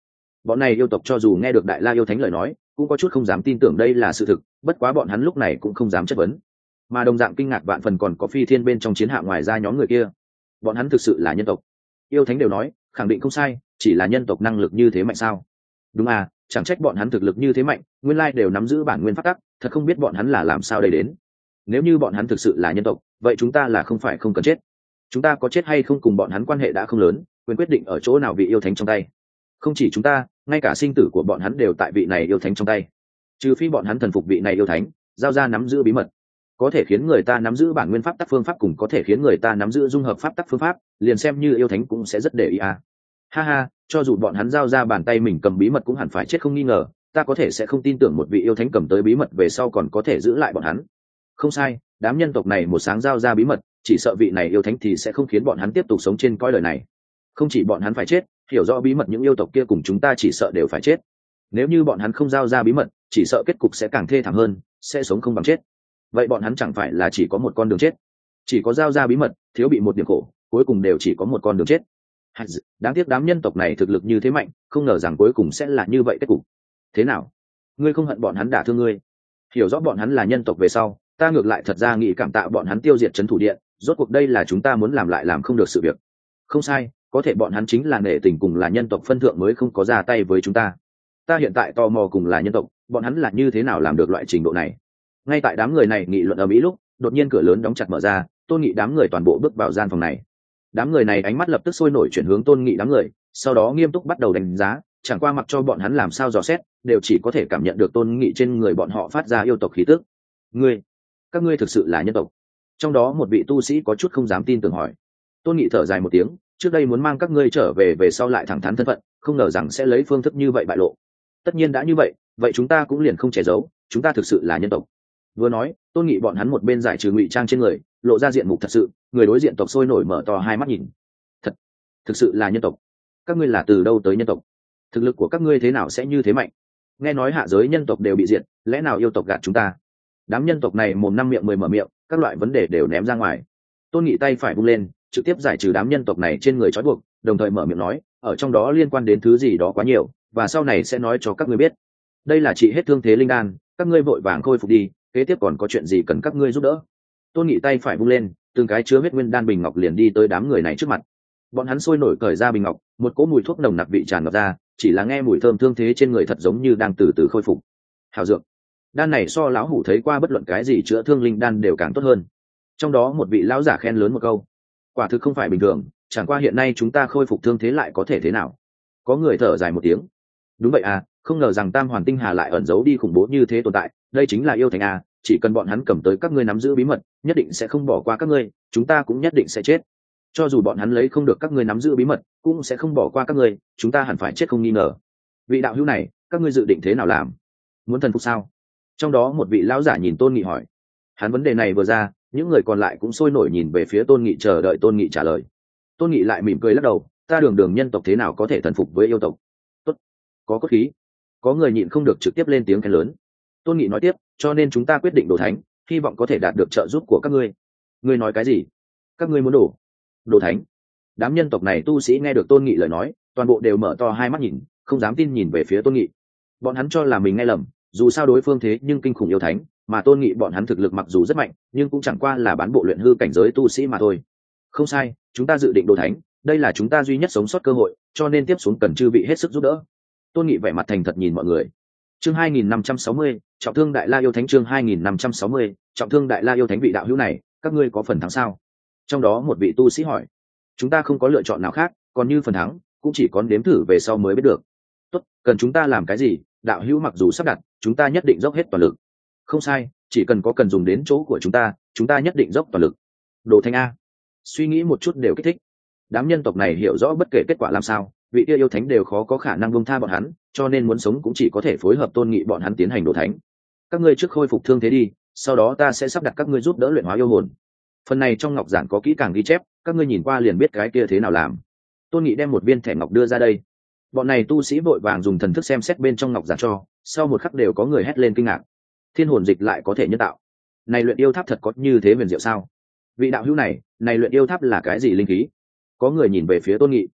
bọn này yêu tộc cho dù nghe được đại la yêu thánh lời nói cũng có chút không dám tin tưởng đây là sự thực, bất quá bọn hắn lúc này cũng không dám chất vấn. Mà đồng dạng kinh ngạc vạn phần còn có phi thiên bên trong chiến hạm ngoài ra nhóm người kia, bọn hắn thực sự là nhân tộc. Yêu thánh đều nói khẳng định không sai, chỉ là nhân tộc năng lực như thế mạnh sao? Đúng à, chẳng trách bọn hắn thực lực như thế mạnh, nguyên lai đều nắm giữ bản nguyên pháp tắc, thật không biết bọn hắn là làm sao đây đến. Nếu như bọn hắn thực sự là nhân tộc, vậy chúng ta là không phải không cần chết. Chúng ta có chết hay không cùng bọn hắn quan hệ đã không lớn, quyền quyết định ở chỗ nào vị yêu thánh trong tay. Không chỉ chúng ta, ngay cả sinh tử của bọn hắn đều tại vị này yêu thánh trong tay. Trừ phi bọn hắn thần phục vị này yêu thánh, giao ra nắm giữ bí mật, có thể khiến người ta nắm giữ bản nguyên pháp tắc phương pháp cùng có thể khiến người ta nắm giữ dung hợp pháp tắc phương pháp, liền xem như yêu thánh cũng sẽ rất để ý à. Ha ha, cho dù bọn hắn giao ra bàn tay mình cầm bí mật cũng hẳn phải chết không nghi ngờ, ta có thể sẽ không tin tưởng một vị yêu thánh cầm tới bí mật về sau còn có thể giữ lại bọn hắn. Không sai, đám nhân tộc này một sáng giao ra bí mật, chỉ sợ vị này yêu thánh thì sẽ không khiến bọn hắn tiếp tục sống trên cõi đời này. Không chỉ bọn hắn phải chết, hiểu rõ bí mật những yêu tộc kia cùng chúng ta chỉ sợ đều phải chết. Nếu như bọn hắn không giao ra bí mật, chỉ sợ kết cục sẽ càng thê thảm hơn, sẽ sống không bằng chết. Vậy bọn hắn chẳng phải là chỉ có một con đường chết? Chỉ có giao ra bí mật, thiếu bị một điểm khổ, cuối cùng đều chỉ có một con đường chết. Đáng tiếc đám nhân tộc này thực lực như thế mạnh, không ngờ rằng cuối cùng sẽ là như vậy kết cục. Thế nào? Ngươi không hận bọn hắn đả thương ngươi? Hiểu rõ bọn hắn là nhân tộc về sau, ta ngược lại thật ra nghĩ cảm tạ bọn hắn tiêu diệt trấn thủ điện, rốt cuộc đây là chúng ta muốn làm lại làm không được sự việc. Không sai, có thể bọn hắn chính là nể tình cùng là nhân tộc phân thượng mới không có ra tay với chúng ta. Ta hiện tại tò mò cùng là nhân tộc, bọn hắn là như thế nào làm được loại trình độ này? Ngay tại đám người này nghị luận ở mỹ lúc, đột nhiên cửa lớn đóng chặt mở ra, Tôn Nghị đám người toàn bộ bước vào gian phòng này. Đám người này ánh mắt lập tức sôi nổi chuyển hướng Tôn Nghị đám người, sau đó nghiêm túc bắt đầu đánh giá, chẳng qua mặc cho bọn hắn làm sao dò xét, đều chỉ có thể cảm nhận được Tôn Nghị trên người bọn họ phát ra yêu tộc khí tức. Ngươi, các ngươi thực sự là nhân tộc? Trong đó một vị tu sĩ có chút không dám tin tưởng hỏi. Tôn Nghị thở dài một tiếng, trước đây muốn mang các ngươi trở về về sau lại thẳng thắn thân phận, không ngờ rằng sẽ lấy phương thức như vậy bại lộ. Tất nhiên đã như vậy, vậy chúng ta cũng liền không che giấu, chúng ta thực sự là nhân tộc. Vừa nói, Tôn Nghị bọn hắn một bên giải trừ ngụy trang trên người, lộ ra diện mục thật sự, người đối diện tộc sôi nổi mở to hai mắt nhìn. Thật, thực sự là nhân tộc. Các ngươi là từ đâu tới nhân tộc? Thực lực của các ngươi thế nào sẽ như thế mạnh? Nghe nói hạ giới nhân tộc đều bị diệt, lẽ nào yêu tộc gạt chúng ta? Đám nhân tộc này mồm năm miệng mười mở miệng, các loại vấn đề đều ném ra ngoài. Tôn Nghị tay phải vung lên, trực tiếp giải trừ đám nhân tộc này trên người trói buộc, đồng thời mở miệng nói, ở trong đó liên quan đến thứ gì đó quá nhiều, và sau này sẽ nói cho các ngươi biết. Đây là trị hết thương thế linh đan, các ngươi vội vàng khôi phục đi, kế tiếp còn có chuyện gì cần các ngươi giúp đỡ. Tôn Nghị tay phải vung lên, từng cái chứa huyết nguyên đan bình ngọc liền đi tới đám người này trước mặt. Bọn hắn sôi nổi cởi ra bình ngọc, một cỗ mùi thuốc nồng nặc vị tràn ngập ra, chỉ là nghe mùi thơm thương thế trên người thật giống như đang từ từ khôi phục. Hảo dược, đan này so lão hủ thấy qua bất luận cái gì chữa thương linh đan đều càng tốt hơn. Trong đó một vị lão giả khen lớn một câu, quả thực không phải bình thường, chẳng qua hiện nay chúng ta khôi phục thương thế lại có thể thế nào? Có người thở dài một tiếng. Đúng vậy à, không ngờ rằng Tam Hoàn Tinh Hà lại ẩn giấu đi khủng bố như thế tồn tại, đây chính là yêu thánh à, chỉ cần bọn hắn cầm tới các ngươi nắm giữ bí mật, nhất định sẽ không bỏ qua các ngươi, chúng ta cũng nhất định sẽ chết. Cho dù bọn hắn lấy không được các ngươi nắm giữ bí mật, cũng sẽ không bỏ qua các ngươi, chúng ta hẳn phải chết không nghi ngờ. Vị đạo hữu này, các ngươi dự định thế nào làm? Muốn thần phục sao? Trong đó một vị lão giả nhìn Tôn Nghị hỏi. Hắn vấn đề này vừa ra, những người còn lại cũng sôi nổi nhìn về phía Tôn Nghị chờ đợi Tôn Nghị trả lời. Tôn Nghị lại mỉm cười lắc đầu, ta đường đường nhân tộc thế nào có thể thần phục với yêu tộc? Tốt, có cốt khí. Có người nhịn không được trực tiếp lên tiếng khen lớn. Tôn Nghị nói tiếp, cho nên chúng ta quyết định đổ thánh, hy vọng có thể đạt được trợ giúp của các ngươi. Ngươi nói cái gì? Các ngươi muốn đổ? Đổ thánh? Đám nhân tộc này tu sĩ nghe được Tôn Nghị lời nói, toàn bộ đều mở to hai mắt nhìn, không dám tin nhìn về phía Tôn Nghị. Bọn hắn cho là mình nghe lầm, dù sao đối phương thế nhưng kinh khủng yêu thánh, mà Tôn Nghị bọn hắn thực lực mặc dù rất mạnh, nhưng cũng chẳng qua là bán bộ luyện hư cảnh giới tu sĩ mà thôi. Không sai, chúng ta dự định đổ thánh, đây là chúng ta duy nhất sống sót cơ hội, cho nên tiếp xuống cần chư vị hết sức giúp đỡ. Tôn Nghị vẻ mặt thành thật nhìn mọi người. Chương hai nghìn năm trăm sáu mươi, trọng thương đại la yêu thánh. Chương hai nghìn năm trăm sáu mươi, trọng thương đại la yêu thánh. Vị đạo hữu này, các ngươi có phần thắng sao? Trong đó một vị tu sĩ hỏi. Chúng ta không có lựa chọn nào khác, còn như phần thắng, cũng chỉ có nếm thử về sau mới biết được. Tốt, cần chúng ta làm cái gì? Đạo hữu mặc dù sắp đặt, chúng ta nhất định dốc hết toàn lực. Không sai, chỉ cần có cần dùng đến chỗ của chúng ta, chúng ta nhất định dốc toàn lực. Đồ Thanh a, suy nghĩ một chút đều kích thích. Đám nhân tộc này hiểu rõ bất kể kết quả làm sao, vị kia yêu thánh đều khó có khả năng buông tha bọn hắn, cho nên muốn sống cũng chỉ có thể phối hợp Tôn Nghị bọn hắn tiến hành đổ thánh. Các ngươi trước khôi phục thương thế đi, sau đó ta sẽ sắp đặt các ngươi giúp đỡ luyện hóa yêu hồn. Phần này trong ngọc giản có kỹ càng ghi chép, các ngươi nhìn qua liền biết cái kia thế nào làm. Tôn Nghị đem một viên thẻ ngọc đưa ra đây. Bọn này tu sĩ vội vàng dùng thần thức xem xét bên trong ngọc giản cho, sau một khắc đều có người hét lên kinh ngạc. Thiên hồn dịch lại có thể nhân tạo. Này luyện yêu tháp thật có như thế huyền diệu sao? Vị đạo hữu này, này luyện yêu tháp là cái gì linh khí? Có người nhìn về phía Tôn Nghị.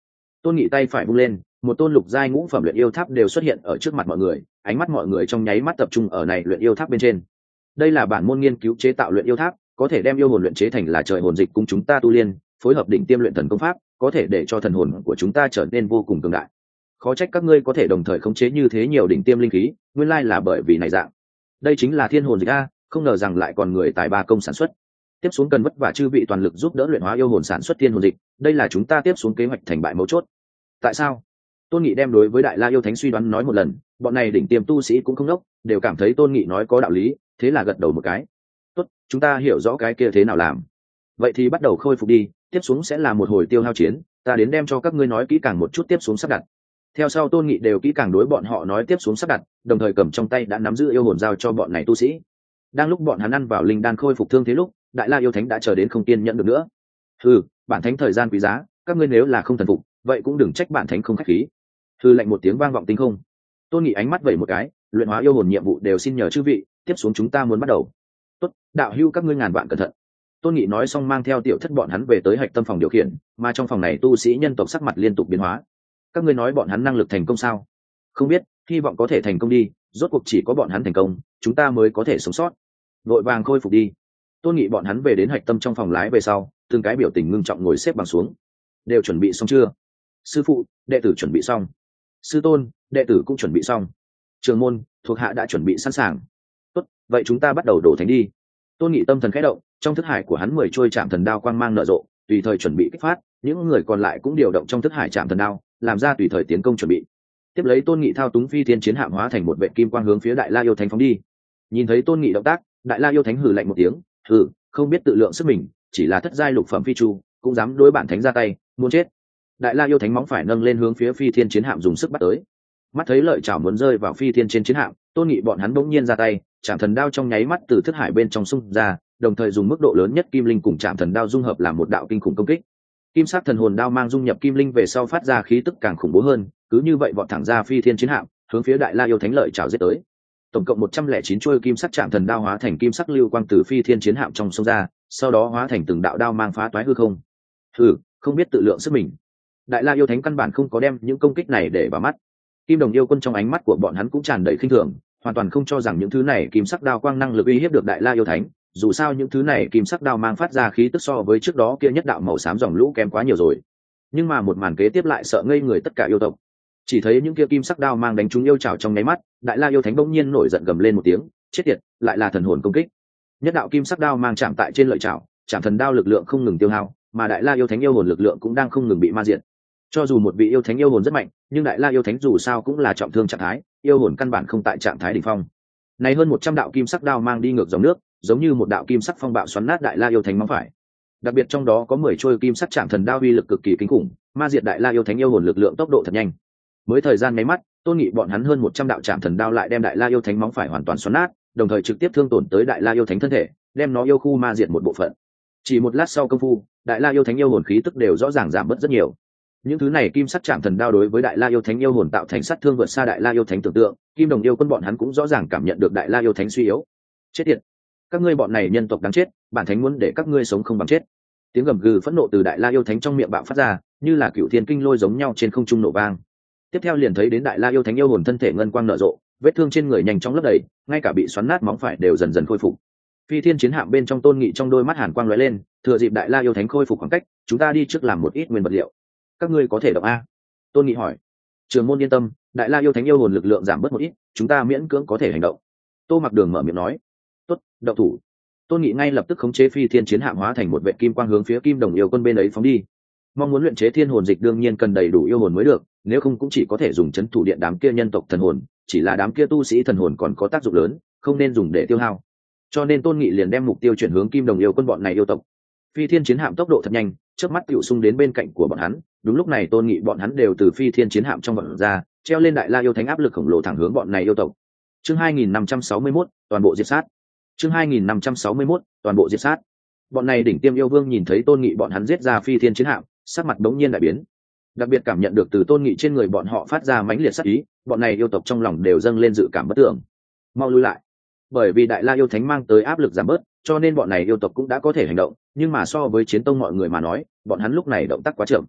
Tôn Nghị tay phải vung lên, một tôn lục giai ngũ phẩm luyện yêu tháp đều xuất hiện ở trước mặt mọi người, ánh mắt mọi người trong nháy mắt tập trung ở này luyện yêu tháp bên trên. Đây là bản môn nghiên cứu chế tạo luyện yêu tháp, có thể đem yêu hồn luyện chế thành là trời hồn dịch cùng chúng ta tu liên, phối hợp đỉnh tiêm luyện thần công pháp, có thể để cho thần hồn của chúng ta trở nên vô cùng cường đại. Khó trách các ngươi có thể đồng thời khống chế như thế nhiều đỉnh tiêm linh khí, nguyên lai là bởi vì này dạng. Đây chính là thiên hồn dịch a, không ngờ rằng lại còn người tài ba công sản xuất. Tiếp xuống cần vất vả chư vị toàn lực giúp đỡ luyện hóa yêu hồn sản xuất thiên hồn dịch, đây là chúng ta tiếp xuống kế hoạch thành bại mấu chốt. Tại sao? Tôn Nghị đem đối với Đại La yêu thánh suy đoán nói một lần, bọn này đỉnh tiêm tu sĩ cũng không đốc, đều cảm thấy Tôn Nghị nói có đạo lý, thế là gật đầu một cái. Tốt, chúng ta hiểu rõ cái kia thế nào làm. Vậy thì bắt đầu khôi phục đi, tiếp xuống sẽ là một hồi tiêu hao chiến, ta đến đem cho các ngươi nói kỹ càng một chút tiếp xuống sắp đặt. Theo sau Tôn Nghị đều kỹ càng đối bọn họ nói tiếp xuống sắp đặt, đồng thời cầm trong tay đã nắm giữ yêu hồn giao cho bọn này tu sĩ. Đang lúc bọn hắn ăn vào linh đan khôi phục thương thế lúc, Đại La yêu thánh đã chờ đến không kiên nhẫn được nữa. Ừ, bản thánh thời gian quý giá, các ngươi nếu là không thần phục, vậy cũng đừng trách bản thánh không khách khí. Thư lệnh một tiếng vang vọng tinh không. Tôn Nghị ánh mắt vẩy một cái, luyện hóa yêu hồn nhiệm vụ đều xin nhờ chư vị, tiếp xuống chúng ta muốn bắt đầu. Tốt, đạo hữu các ngươi ngàn vạn cẩn thận. Tôn Nghị nói xong mang theo tiểu thất bọn hắn về tới hạch tâm phòng điều khiển, mà trong phòng này tu sĩ nhân tộc sắc mặt liên tục biến hóa. Các ngươi nói bọn hắn năng lực thành công sao? Không biết, hy vọng có thể thành công đi, rốt cuộc chỉ có bọn hắn thành công, chúng ta mới có thể sống sót. Vội vàng khôi phục đi. Tôn Nghị bọn hắn về đến hạch tâm trong phòng lái về sau, từng cái biểu tình ngưng trọng ngồi xếp bằng xuống. Đều chuẩn bị xong chưa? Sư phụ, đệ tử chuẩn bị xong. Sư tôn, đệ tử cũng chuẩn bị xong. Trường môn, thuộc hạ đã chuẩn bị sẵn sàng. Tốt, vậy chúng ta bắt đầu đổ thánh đi. Tôn Nghị tâm thần khẽ động, trong thức hải của hắn mười trôi chạm thần đao quang mang nở rộ, tùy thời chuẩn bị kích phát, những người còn lại cũng điều động trong thức hải chạm thần đao, làm ra tùy thời tiến công chuẩn bị. Tiếp lấy Tôn Nghị thao túng phi thiên chiến hạm hóa thành một vệ kim quang hướng phía Đại La yêu thánh phóng đi. Nhìn thấy Tôn Nghị động tác, Đại La yêu thánh hừ lạnh một tiếng, hừ, không biết tự lượng sức mình, chỉ là thất giai lục phẩm phi chu, cũng dám đối bản thánh ra tay, muốn chết. Đại La yêu thánh móng phải nâng lên hướng phía phi thiên chiến hạm dùng sức bắt tới. Mắt thấy lợi chảo muốn rơi vào phi thiên trên chiến hạm, Tôn Nghị bọn hắn bỗng nhiên ra tay, chạm thần đao trong nháy mắt từ thức hải bên trong xung ra, đồng thời dùng mức độ lớn nhất kim linh cùng chạm thần đao dung hợp làm một đạo kinh khủng công kích. Kim sắc thần hồn đao mang dung nhập kim linh về sau phát ra khí tức càng khủng bố hơn, cứ như vậy vọt thẳng ra phi thiên chiến hạm, hướng phía Đại La yêu thánh lợi chảo giết tới. Tổng cộng một trăm lẻ chín chuôi kim sắc chạm thần đao hóa thành kim sắc lưu quang từ phi thiên chiến hạm trong sông ra, sau đó hóa thành từng đạo đao mang phá toái hư không. Hừ, không biết tự lượng sức mình. Đại La yêu thánh căn bản không có đem những công kích này để vào mắt. Kim Đồng yêu quân trong ánh mắt của bọn hắn cũng tràn đầy khinh thường, hoàn toàn không cho rằng những thứ này kim sắc đao quang năng lực uy hiếp được Đại La yêu thánh, dù sao những thứ này kim sắc đao mang phát ra khí tức so với trước đó kia nhất đạo màu xám dòng lũ kém quá nhiều rồi. Nhưng mà một màn kế tiếp lại sợ ngây người tất cả yêu tộc. Chỉ thấy những kia kim sắc đao mang đánh trúng yêu trảo trong nháy mắt, Đại La yêu thánh bỗng nhiên nổi giận gầm lên một tiếng, chết tiệt, lại là thần hồn công kích. Nhất đạo kim sắc đao mang chạm tại trên lợi trảo, chạm thần đao lực lượng không ngừng tiêu hao, mà Đại La yêu thánh yêu hồn lực lượng cũng đang không ngừng bị ma diệt. Cho dù một vị yêu thánh yêu hồn rất mạnh, nhưng Đại La yêu thánh dù sao cũng là trọng thương trạng thái, yêu hồn căn bản không tại trạng thái đỉnh phong. Này hơn một trăm đạo kim sắc đao mang đi ngược dòng nước, giống như một đạo kim sắc phong bạo xoắn nát Đại La yêu thánh móng phải. Đặc biệt trong đó có mười trôi kim sắc chạm thần đao uy lực cực kỳ kinh khủng, ma diệt Đại La yêu thánh yêu hồn lực lượng tốc độ thật nhanh. Mới thời gian mấy mắt, Tôn Nghị bọn hắn hơn một trăm đạo chạm thần đao lại đem Đại La yêu thánh móng phải hoàn toàn xoắn nát, đồng thời trực tiếp thương tổn tới Đại La yêu thánh thân thể, đem nó yêu khu ma diệt một bộ phận. Chỉ một lát sau công phu, Đại La yêu thánh yêu hồn khí tức đều rõ ràng giảm bớt rất nhiều. Những thứ này kim sắc chạm thần đao đối với Đại La yêu thánh yêu hồn tạo thành sát thương vượt xa Đại La yêu thánh tưởng tượng, Kim Đồng yêu quân bọn hắn cũng rõ ràng cảm nhận được Đại La yêu thánh suy yếu. Chết tiệt, các ngươi bọn này nhân tộc đáng chết, bản thánh muốn để các ngươi sống không bằng chết. Tiếng gầm gừ phẫn nộ từ Đại La yêu thánh trong miệng bạo phát ra, như là cựu thiên kinh lôi giống nhau trên không trung nổ vang. Tiếp theo liền thấy đến Đại La yêu thánh yêu hồn thân thể ngân quang nở rộ, vết thương trên người nhanh chóng lấp đầy, ngay cả bị xoắn nát móng phải đều dần dần khôi phục. Phi thiên chiến hạm bên trong Tôn Nghị trong đôi mắt hàn quang lóe lên, thừa dịp Đại La yêu thánh khôi phục khoảng cách, chúng ta đi trước làm một ít nguyên vật liệu. Các ngươi có thể động a? Tôn Nghị hỏi. Trường môn yên tâm, Đại La yêu thánh yêu hồn lực lượng giảm bớt một ít, chúng ta miễn cưỡng có thể hành động. Tô Mặc Đường mở miệng nói. Tốt, động thủ. Tôn Nghị ngay lập tức khống chế phi thiên chiến hạm hóa thành một vệ kim quang hướng phía Kim Đồng yêu quân bên ấy phóng đi. Mong muốn luyện chế thiên hồn dịch đương nhiên cần đầy đủ yêu hồn mới được, nếu không cũng chỉ có thể dùng chấn thủ điện đám kia nhân tộc thần hồn, chỉ là đám kia tu sĩ thần hồn còn có tác dụng lớn, không nên dùng để tiêu hao. Cho nên Tôn Nghị liền đem mục tiêu chuyển hướng Kim Đồng yêu quân bọn này yêu tộc. Phi thiên chiến hạm tốc độ thật nhanh, chớp mắt tựu xung đến bên cạnh của bọn hắn. Đúng lúc này Tôn Nghị bọn hắn đều từ phi thiên chiến hạm trong bọn ra, treo lên Đại La yêu thánh áp lực khổng lồ thẳng hướng bọn này yêu tộc. Chương hai nghìn năm trăm sáu mươi mốt, toàn bộ diệt sát. Chương hai nghìn năm trăm sáu mươi mốt, toàn bộ diệt sát. Bọn này đỉnh tiêm yêu vương nhìn thấy Tôn Nghị bọn hắn giết ra phi thiên chiến hạm, sắc mặt đống nhiên đại biến. Đặc biệt cảm nhận được từ Tôn Nghị trên người bọn họ phát ra mãnh liệt sát ý, bọn này yêu tộc trong lòng đều dâng lên dự cảm bất tưởng. Mau lui lại. Bởi vì Đại La yêu thánh mang tới áp lực giảm bớt, cho nên bọn này yêu tộc cũng đã có thể hành động, nhưng mà so với chiến tông mọi người mà nói, bọn hắn lúc này động tác quá chậm.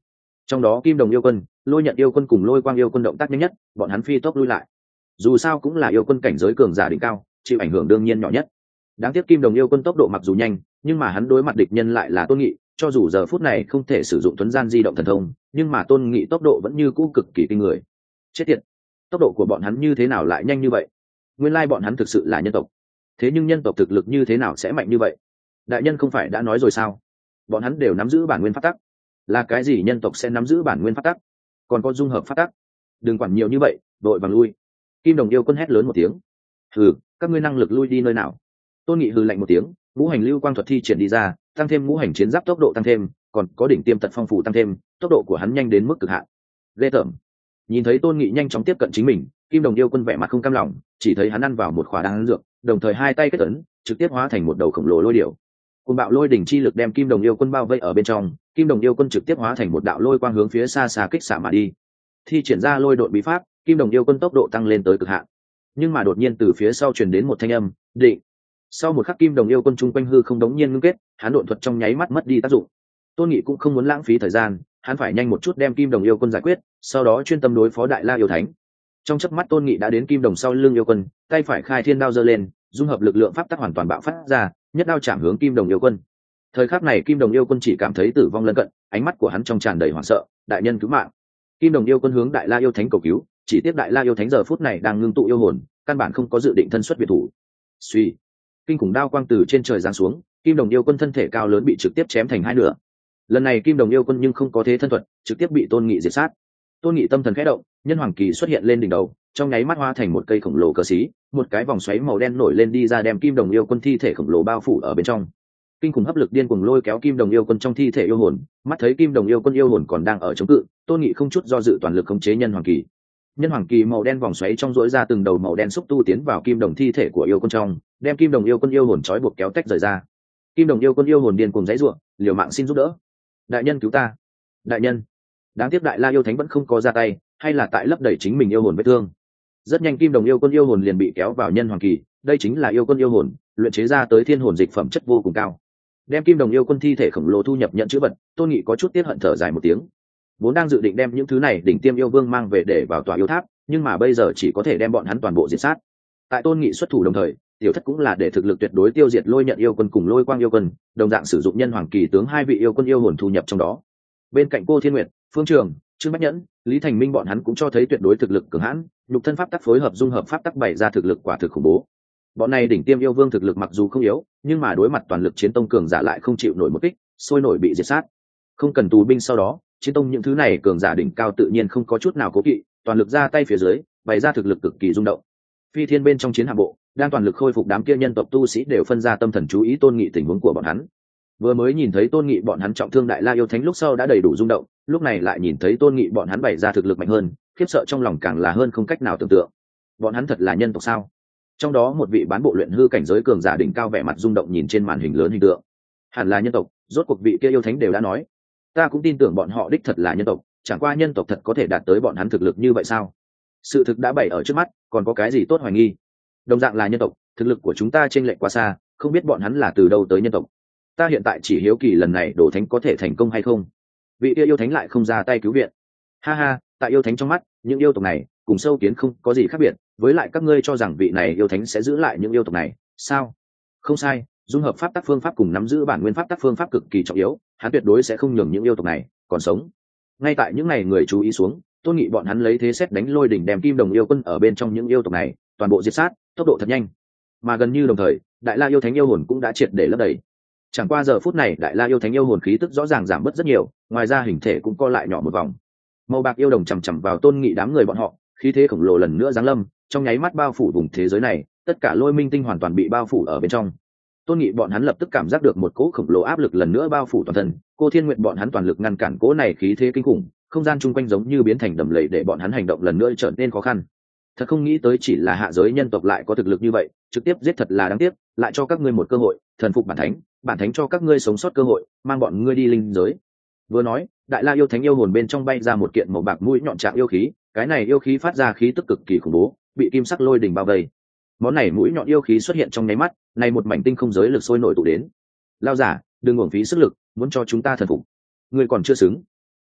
trong đó kim đồng yêu quân, lôi nhận yêu quân cùng lôi quang yêu quân động tác nhanh nhất, bọn hắn phi tốc lui lại. Dù sao cũng là yêu quân cảnh giới cường giả đỉnh cao, chịu ảnh hưởng đương nhiên nhỏ nhất. Đáng tiếc kim đồng yêu quân tốc độ mặc dù nhanh, nhưng mà hắn đối mặt địch nhân lại là Tôn Nghị, cho dù giờ phút này không thể sử dụng tuấn gian di động thần thông, nhưng mà Tôn Nghị tốc độ vẫn như cũ cực kỳ kinh người. Chết tiệt, tốc độ của bọn hắn như thế nào lại nhanh như vậy? Nguyên lai bọn hắn thực sự là nhân tộc. Thế nhưng nhân tộc thực lực như thế nào sẽ mạnh như vậy? Đại nhân không phải đã nói rồi sao? Bọn hắn đều nắm giữ bản nguyên pháp tắc. Là cái gì nhân tộc sẽ nắm giữ bản nguyên pháp tắc? Còn có dung hợp pháp tắc? Đừng quản nhiều như vậy, đội vàng lui. Kim đồng yêu quân hét lớn một tiếng. Hừ, các ngươi năng lực lui đi nơi nào? Tôn Nghị hừ lạnh một tiếng, ngũ hành lưu quang thuật thi triển đi ra, tăng thêm ngũ hành chiến giáp tốc độ tăng thêm, còn có đỉnh tiêm tật phong phủ tăng thêm, tốc độ của hắn nhanh đến mức cực hạn. Ghê tởm. Nhìn thấy Tôn Nghị nhanh chóng tiếp cận chính mình, kim đồng yêu quân vẻ mặt không cam lòng, chỉ thấy hắn ăn vào một khỏa đan dược, đồng thời hai tay kết ấn, trực tiếp hóa thành một đầu khổng lồ lôi điểu. Cùng bạo lôi đỉnh chi lực đem kim đồng yêu quân bao vây ở bên trong, kim đồng yêu quân trực tiếp hóa thành một đạo lôi quang hướng phía xa xa kích xạ mà đi. Thi triển ra lôi độn bí pháp, kim đồng yêu quân tốc độ tăng lên tới cực hạn. Nhưng mà đột nhiên từ phía sau truyền đến một thanh âm, định. Sau một khắc kim đồng yêu quân trung quanh hư không đống nhiên ngưng kết, hắn độn thuật trong nháy mắt mất đi tác dụng. Tôn Nghị cũng không muốn lãng phí thời gian, hắn phải nhanh một chút đem kim đồng yêu quân giải quyết, sau đó chuyên tâm đối phó đại la yêu thánh. Trong chớp mắt Tôn Nghị đã đến kim đồng sau lưng yêu quân, tay phải khai thiên đao giơ lên, dung hợp lực lượng pháp tắc hoàn toàn bạo phát ra, nhất đao chạm hướng kim đồng yêu quân. Thời khắc này kim đồng yêu quân chỉ cảm thấy tử vong lân cận, ánh mắt của hắn trong tràn đầy hoảng sợ, đại nhân cứu mạng. Kim đồng yêu quân hướng đại la yêu thánh cầu cứu, chỉ tiếc đại la yêu thánh giờ phút này đang ngưng tụ yêu hồn, căn bản không có dự định thân xuất biệt thủ. Suy, kinh khủng đao quang từ trên trời giáng xuống, kim đồng yêu quân thân thể cao lớn bị trực tiếp chém thành hai nửa. Lần này kim đồng yêu quân nhưng không có thế thân thuật, trực tiếp bị Tôn Nghị diệt sát. Tôn Nghị tâm thần khẽ động, nhân hoàng kỳ xuất hiện lên đỉnh đầu, trong nháy mắt hóa thành một cây khổng lồ cờ xí, một cái vòng xoáy màu đen nổi lên đi ra đem kim đồng yêu quân thi thể khổng lồ bao phủ ở bên trong. Kinh khủng hấp lực điên cuồng lôi kéo kim đồng yêu quân trong thi thể yêu hồn, mắt thấy kim đồng yêu quân yêu hồn còn đang ở chống cự, Tôn Nghị không chút do dự toàn lực khống chế nhân hoàng kỳ. Nhân hoàng kỳ màu đen vòng xoáy trong rỗi ra từng đầu màu đen xúc tu tiến vào kim đồng thi thể của yêu quân trong, đem kim đồng yêu quân yêu hồn trói buộc kéo tách rời ra. Kim đồng yêu quân yêu hồn điên cuồng giãy giụa, liều mạng xin giúp đỡ. Đại nhân cứu ta! Đại nhân! Đáng tiếc đại la yêu thánh vẫn không có ra tay, hay là tại lấp đầy chính mình yêu hồn vết thương. Rất nhanh kim đồng yêu quân yêu hồn liền bị kéo vào nhân hoàng kỳ, đây chính là yêu quân yêu hồn, luyện chế ra tới thiên hồn dịch phẩm chất vô cùng cao. Đem kim đồng yêu quân thi thể khổng lồ thu nhập nhận chữ vật, Tôn Nghị có chút tiếc hận thở dài một tiếng. Vốn đang dự định đem những thứ này đỉnh tiêm yêu vương mang về để vào tòa yêu tháp, nhưng mà bây giờ chỉ có thể đem bọn hắn toàn bộ diệt sát. Tại Tôn Nghị xuất thủ đồng thời, tiểu thất cũng là để thực lực tuyệt đối tiêu diệt lôi nhận yêu quân cùng lôi quang yêu quân, đồng dạng sử dụng nhân hoàng kỳ tướng hai vị yêu quân yêu hồn thu nhập trong đó. Bên cạnh cô Thiên Nguyệt, Phương Trường, Trương Bách Nhẫn, Lý Thành Minh bọn hắn cũng cho thấy tuyệt đối thực lực cường hãn, nhục thân pháp tắc phối hợp dung hợp pháp tắc bày ra thực lực quả thực khủng bố. Bọn này đỉnh tiêm yêu vương thực lực mặc dù không yếu, nhưng mà đối mặt toàn lực chiến tông cường giả lại không chịu nổi một kích, sôi nổi bị diệt sát. Không cần tù binh sau đó, chiến tông những thứ này cường giả đỉnh cao tự nhiên không có chút nào cố kỵ, toàn lực ra tay phía dưới, bày ra thực lực cực kỳ rung động. Phi thiên bên trong chiến hạm bộ, đang toàn lực khôi phục đám kia nhân tộc tu sĩ đều phân ra tâm thần chú ý Tôn Nghị tình huống của bọn hắn. Vừa mới nhìn thấy Tôn Nghị bọn hắn trọng thương đại la yêu thánh lúc sau đã đầy đủ rung động, lúc này lại nhìn thấy Tôn Nghị bọn hắn bày ra thực lực mạnh hơn, khiếp sợ trong lòng càng là hơn không cách nào tưởng tượng. Bọn hắn thật là nhân tộc sao? Trong đó một vị bán bộ luyện hư cảnh giới cường giả đỉnh cao vẻ mặt rung động nhìn trên màn hình lớn hình tượng. Hẳn là nhân tộc, rốt cuộc vị kia yêu thánh đều đã nói. Ta cũng tin tưởng bọn họ đích thật là nhân tộc, chẳng qua nhân tộc thật có thể đạt tới bọn hắn thực lực như vậy sao? Sự thực đã bày ở trước mắt, còn có cái gì tốt hoài nghi? Đồng dạng là nhân tộc, thực lực của chúng ta chênh lệch quá xa, không biết bọn hắn là từ đâu tới nhân tộc. Ta hiện tại chỉ hiếu kỳ lần này đổ thánh có thể thành công hay không. Vị kia yêu thánh lại không ra tay cứu viện. Ha ha, tại yêu thánh trong mắt, những yêu tộc này cùng sâu kiến không có gì khác biệt, với lại các ngươi cho rằng vị này yêu thánh sẽ giữ lại những yêu tộc này, sao? Không sai, dung hợp pháp tắc phương pháp cùng nắm giữ bản nguyên pháp tắc phương pháp cực kỳ trọng yếu, hắn tuyệt đối sẽ không nhường những yêu tộc này còn sống. Ngay tại những ngày người chú ý xuống, Tôn Nghị bọn hắn lấy thế xét đánh lôi đỉnh đem kim đồng yêu quân ở bên trong những yêu tộc này toàn bộ diệt sát, tốc độ thật nhanh. Mà gần như đồng thời, đại la yêu thánh yêu hồn cũng đã triệt để lấp đầy. Chẳng qua giờ phút này đại la yêu thánh yêu hồn khí tức rõ ràng giảm bớt rất nhiều, ngoài ra hình thể cũng co lại nhỏ một vòng. Màu bạc yêu đồng chằm chằm vào Tôn Nghị đám người bọn họ, khí thế khổng lồ lần nữa giáng lâm, trong nháy mắt bao phủ vùng thế giới này, tất cả lôi minh tinh hoàn toàn bị bao phủ ở bên trong. Tôn Nghị bọn hắn lập tức cảm giác được một cỗ khổng lồ áp lực lần nữa bao phủ toàn thân, cô Thiên Nguyệt bọn hắn toàn lực ngăn cản cỗ này khí thế kinh khủng, không gian chung quanh giống như biến thành đầm lầy để bọn hắn hành động lần nữa trở nên khó khăn. Thật không nghĩ tới chỉ là hạ giới nhân tộc lại có thực lực như vậy, trực tiếp giết thật là đáng tiếc, lại cho các ngươi một cơ hội, thần phục bản thánh, bản thánh cho các ngươi sống sót cơ hội, mang bọn ngươi đi linh giới. Vừa nói, đại la yêu thánh yêu hồn bên trong bay ra một kiện màu bạc mũi nhọn trạng yêu khí, cái này yêu khí phát ra khí tức cực kỳ khủng bố, bị kim sắc lôi đỉnh bao vây. Món này mũi nhọn yêu khí xuất hiện trong nháy mắt, này một mảnh tinh không giới lực sôi nổi tụ đến. Lao giả, đừng uổng phí sức lực, muốn cho chúng ta thần phục, ngươi còn chưa xứng.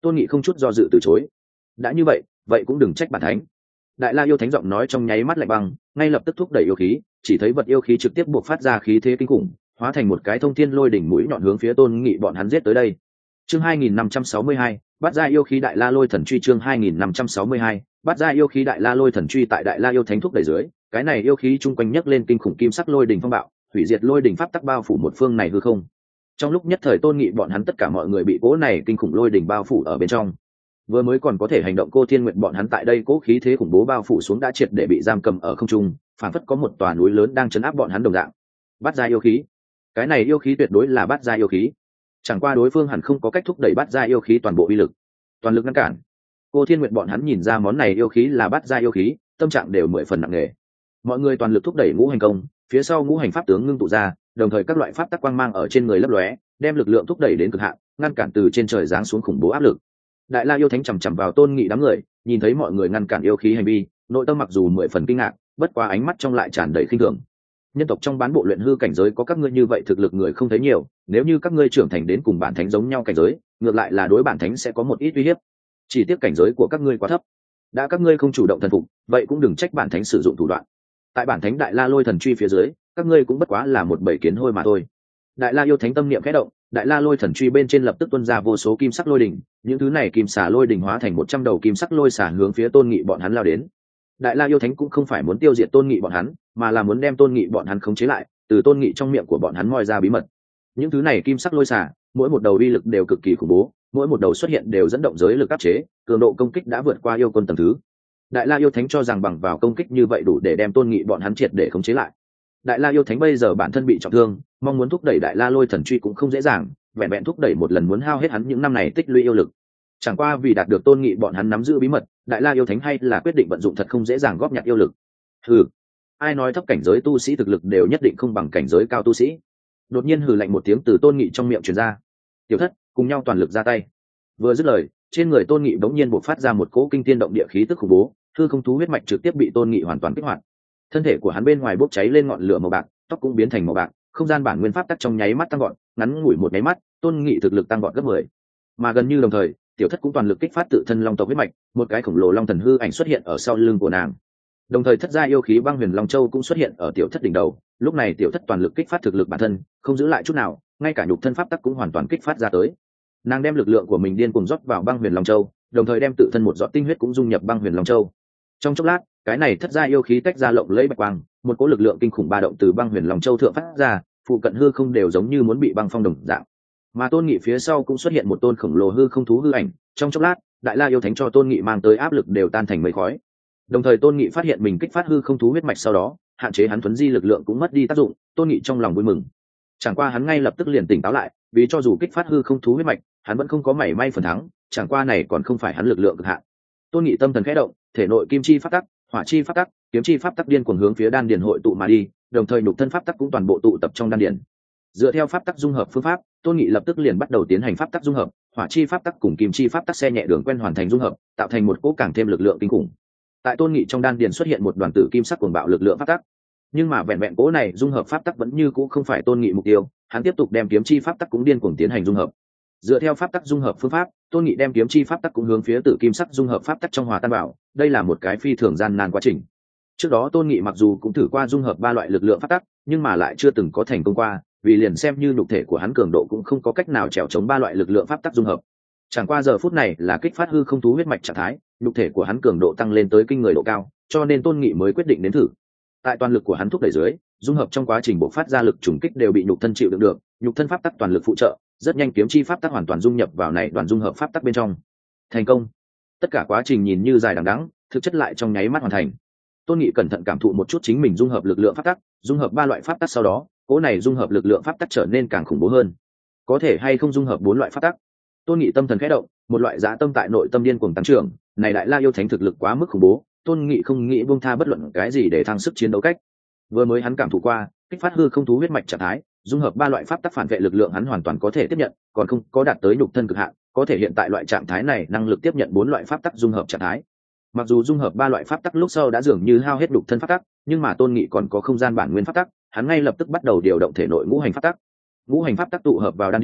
Tôn Nghị không chút do dự từ chối. Đã như vậy, vậy cũng đừng trách bản thánh. Đại La yêu thánh giọng nói trong nháy mắt lạnh băng, ngay lập tức thúc đẩy yêu khí, chỉ thấy vật yêu khí trực tiếp buộc phát ra khí thế kinh khủng, hóa thành một cái thông thiên lôi đỉnh mũi nhọn hướng phía Tôn Nghị bọn hắn giết tới đây. Chương hai nghìn năm trăm sáu mươi hai, bắt ra yêu khí Đại La lôi thần truy. Chương hai nghìn năm trăm sáu mươi hai, bắt ra yêu khí Đại La lôi thần truy. Tại Đại La yêu thánh thúc đẩy dưới, cái này yêu khí chung quanh nhấc lên kinh khủng kim sắc lôi đỉnh phong bạo, hủy diệt lôi đỉnh pháp tắc bao phủ một phương này hư không. Trong lúc nhất thời Tôn Nghị bọn hắn tất cả mọi người bị cỗ này kinh khủng lôi đỉnh bao phủ ở bên trong. Vừa mới còn có thể hành động cô Thiên Nguyệt bọn hắn tại đây cỗ khí thế khủng bố bao phủ xuống đã triệt để bị giam cầm ở không trung, phản phất có một tòa núi lớn đang chấn áp bọn hắn đồng dạng. Bắt ra yêu khí, cái này yêu khí tuyệt đối là bắt ra yêu khí. Chẳng qua đối phương hẳn không có cách thúc đẩy bắt ra yêu khí toàn bộ uy lực, toàn lực ngăn cản. Cô Thiên Nguyệt bọn hắn nhìn ra món này yêu khí là bắt ra yêu khí, tâm trạng đều mười phần nặng nề. Mọi người toàn lực thúc đẩy ngũ hành công, phía sau ngũ hành pháp tướng ngưng tụ ra, đồng thời các loại pháp tắc quang mang ở trên người lấp lóe, đem lực lượng thúc đẩy đến cực hạn, ngăn cản từ trên trời giáng xuống khủng bố áp lực. Đại La yêu thánh chằm chằm vào Tôn Nghị đám người, nhìn thấy mọi người ngăn cản yêu khí hành vi, nội tâm mặc dù mười phần kinh ngạc, bất quá ánh mắt trong lại tràn đầy khinh thường. Nhân tộc trong bán bộ luyện hư cảnh giới có các ngươi như vậy thực lực người không thấy nhiều, nếu như các ngươi trưởng thành đến cùng bản thánh giống nhau cảnh giới, ngược lại là đối bản thánh sẽ có một ít uy hiếp. Chỉ tiếc cảnh giới của các ngươi quá thấp. Đã các ngươi không chủ động thần phục, vậy cũng đừng trách bản thánh sử dụng thủ đoạn. Tại bản thánh Đại La lôi thần truy phía dưới, các ngươi cũng bất quá là một bầy kiến hôi mà thôi. Đại La yêu thánh tâm niệm khẽ động, Đại La lôi thần truy bên trên lập tức tuôn ra vô số kim sắc lôi đỉnh, những thứ này kim xà lôi đỉnh hóa thành một trăm đầu kim sắc lôi xà hướng phía Tôn Nghị bọn hắn lao đến. Đại La yêu thánh cũng không phải muốn tiêu diệt Tôn Nghị bọn hắn, mà là muốn đem Tôn Nghị bọn hắn khống chế lại, từ Tôn Nghị trong miệng của bọn hắn moi ra bí mật. Những thứ này kim sắc lôi xà, mỗi một đầu uy lực đều cực kỳ khủng bố, mỗi một đầu xuất hiện đều dẫn động giới lực áp chế, cường độ công kích đã vượt qua yêu quân tầng thứ. Đại La yêu thánh cho rằng bằng vào công kích như vậy đủ để đem Tôn Nghị bọn hắn triệt để khống chế lại. Đại La yêu thánh bây giờ bản thân bị trọng thương, mong muốn thúc đẩy Đại La lôi thần truy cũng không dễ dàng, vẹn vẹn thúc đẩy một lần muốn hao hết hắn những năm này tích lũy yêu lực. Chẳng qua vì đạt được Tôn Nghị bọn hắn nắm giữ bí mật, Đại La yêu thánh hay là quyết định vận dụng thật không dễ dàng góp nhặt yêu lực. Hừ, ai nói thấp cảnh giới tu sĩ thực lực đều nhất định không bằng cảnh giới cao tu sĩ? Đột nhiên hừ lạnh một tiếng từ Tôn Nghị trong miệng truyền ra. Tiểu thất, cùng nhau toàn lực ra tay. Vừa dứt lời, trên người Tôn Nghị bỗng nhiên bộc phát ra một cỗ kinh thiên động địa khí tức khủng bố, hư không thú huyết mạch trực tiếp bị Tôn Nghị hoàn toàn kích hoạt. Thân thể của hắn bên ngoài bốc cháy lên ngọn lửa màu bạc, tóc cũng biến thành màu bạc, không gian bản nguyên pháp tắc trong nháy mắt tăng gọn, ngắn ngủi một nháy mắt, Tôn Nghị thực lực tăng gọn gấp mười. Mà gần như đồng thời, tiểu thất cũng toàn lực kích phát tự thân long tộc huyết mạch, một cái khổng lồ long thần hư ảnh xuất hiện ở sau lưng của nàng. Đồng thời thất gia yêu khí băng huyền long châu cũng xuất hiện ở tiểu thất đỉnh đầu, lúc này tiểu thất toàn lực kích phát thực lực bản thân, không giữ lại chút nào, ngay cả nhục thân pháp tắc cũng hoàn toàn kích phát ra tới. Nàng đem lực lượng của mình điên cuồng rót vào băng huyền long châu, đồng thời đem tự thân một giọt tinh huyết cũng dung nhập băng huyền long châu. Trong chốc lát, cái này thất gia yêu khí tách ra lộng lẫy bạch quang, một cỗ lực lượng kinh khủng ba động từ băng huyền long châu thượng phát ra, phụ cận hư không đều giống như muốn bị băng phong đồng dạng. Mà Tôn Nghị phía sau cũng xuất hiện một tôn khổng lồ hư không thú hư ảnh, trong chốc lát, Đại La yêu thánh cho Tôn Nghị mang tới áp lực đều tan thành mây khói. Đồng thời Tôn Nghị phát hiện mình kích phát hư không thú huyết mạch sau đó, hạn chế hắn thuấn di lực lượng cũng mất đi tác dụng, Tôn Nghị trong lòng vui mừng. Chẳng qua hắn ngay lập tức liền tỉnh táo lại, vì cho dù kích phát hư không thú huyết mạch, hắn vẫn không có mảy may phần thắng, chẳng qua này còn không phải hắn lực lượng cực hạn. Tôn Nghị tâm thần khẽ động, thể nội kim chi pháp tắc, hỏa chi pháp tắc, kiếm chi pháp tắc điên cuồng hướng phía đan điền hội tụ mà đi, đồng thời nhục thân pháp tắc cũng toàn bộ tụ tập trong đan điền. Dựa theo pháp tắc dung hợp phương pháp, Tôn Nghị lập tức liền bắt đầu tiến hành pháp tắc dung hợp, hỏa chi pháp tắc cùng kim chi pháp tắc xe nhẹ đường quen hoàn thành dung hợp, tạo thành một cỗ càng thêm lực lượng kinh khủng. Tại Tôn Nghị trong đan điền xuất hiện một đoàn tử kim sắc cuồng bạo lực lượng pháp tắc. Nhưng mà vẹn vẹn cỗ này dung hợp pháp tắc vẫn như cũ không phải Tôn Nghị mục tiêu, hắn tiếp tục đem kiếm chi pháp tắc cũng điên cuồng tiến hành dung hợp. Dựa theo pháp tắc dung hợp phương pháp, Tôn Nghị đem kiếm chi pháp tắc cũng hướng phía tử kim sắc dung hợp pháp tắc trong hòa tan vào, đây là một cái phi thường gian nan quá trình. Trước đó Tôn Nghị mặc dù cũng thử qua dung hợp ba loại lực lượng pháp tắc, nhưng mà lại chưa từng có thành công qua, vì liền xem như nhục thể của hắn cường độ cũng không có cách nào trèo chống ba loại lực lượng pháp tắc dung hợp. Chẳng qua giờ phút này là kích phát hư không thú huyết mạch trạng thái, nhục thể của hắn cường độ tăng lên tới kinh người độ cao, cho nên Tôn Nghị mới quyết định đến thử. Tại toàn lực của hắn thúc đẩy dưới, dung hợp trong quá trình bộc phát ra lực trùng kích đều bị nhục thân chịu đựng được, nhục thân pháp tắc toàn lực phụ trợ, rất nhanh kiếm chi pháp tắc hoàn toàn dung nhập vào này đoàn dung hợp pháp tắc bên trong. Thành công. Tất cả quá trình nhìn như dài đằng đẵng, thực chất lại trong nháy mắt hoàn thành. Tôn Nghị cẩn thận cảm thụ một chút chính mình dung hợp lực lượng pháp tắc, dung hợp ba loại pháp tắc sau đó, cỗ này dung hợp lực lượng pháp tắc trở nên càng khủng bố hơn. Có thể hay không dung hợp bốn loại pháp tắc? Tôn Nghị tâm thần khẽ động, một loại dã tâm tại nội tâm điên cuồng tăng trưởng, này Đại La yêu thánh thực lực quá mức khủng bố, Tôn Nghị không nghĩ buông tha bất luận cái gì để thăng sức chiến đấu cách. Vừa mới hắn cảm thụ qua, kích phát hư không thú huyết mạch trạng thái, dung hợp ba loại pháp tắc phản vệ lực lượng hắn hoàn toàn có thể tiếp nhận, còn không có đạt tới nhục thân cực hạn, có thể hiện tại loại trạng thái này năng lực tiếp nhận bốn loại pháp tắc dung hợp trạng thái. Mặc dù dung hợp ba loại pháp tắc lúc sau đã dường như hao hết nhục thân pháp tắc, nhưng mà Tôn Nghị còn có không gian bản nguyên pháp tắc, hắn ngay lập tức bắt đầu điều động thể nội ngũ hành pháp tắc. Ngũ hành pháp tắc tụ hợp vào đan điền,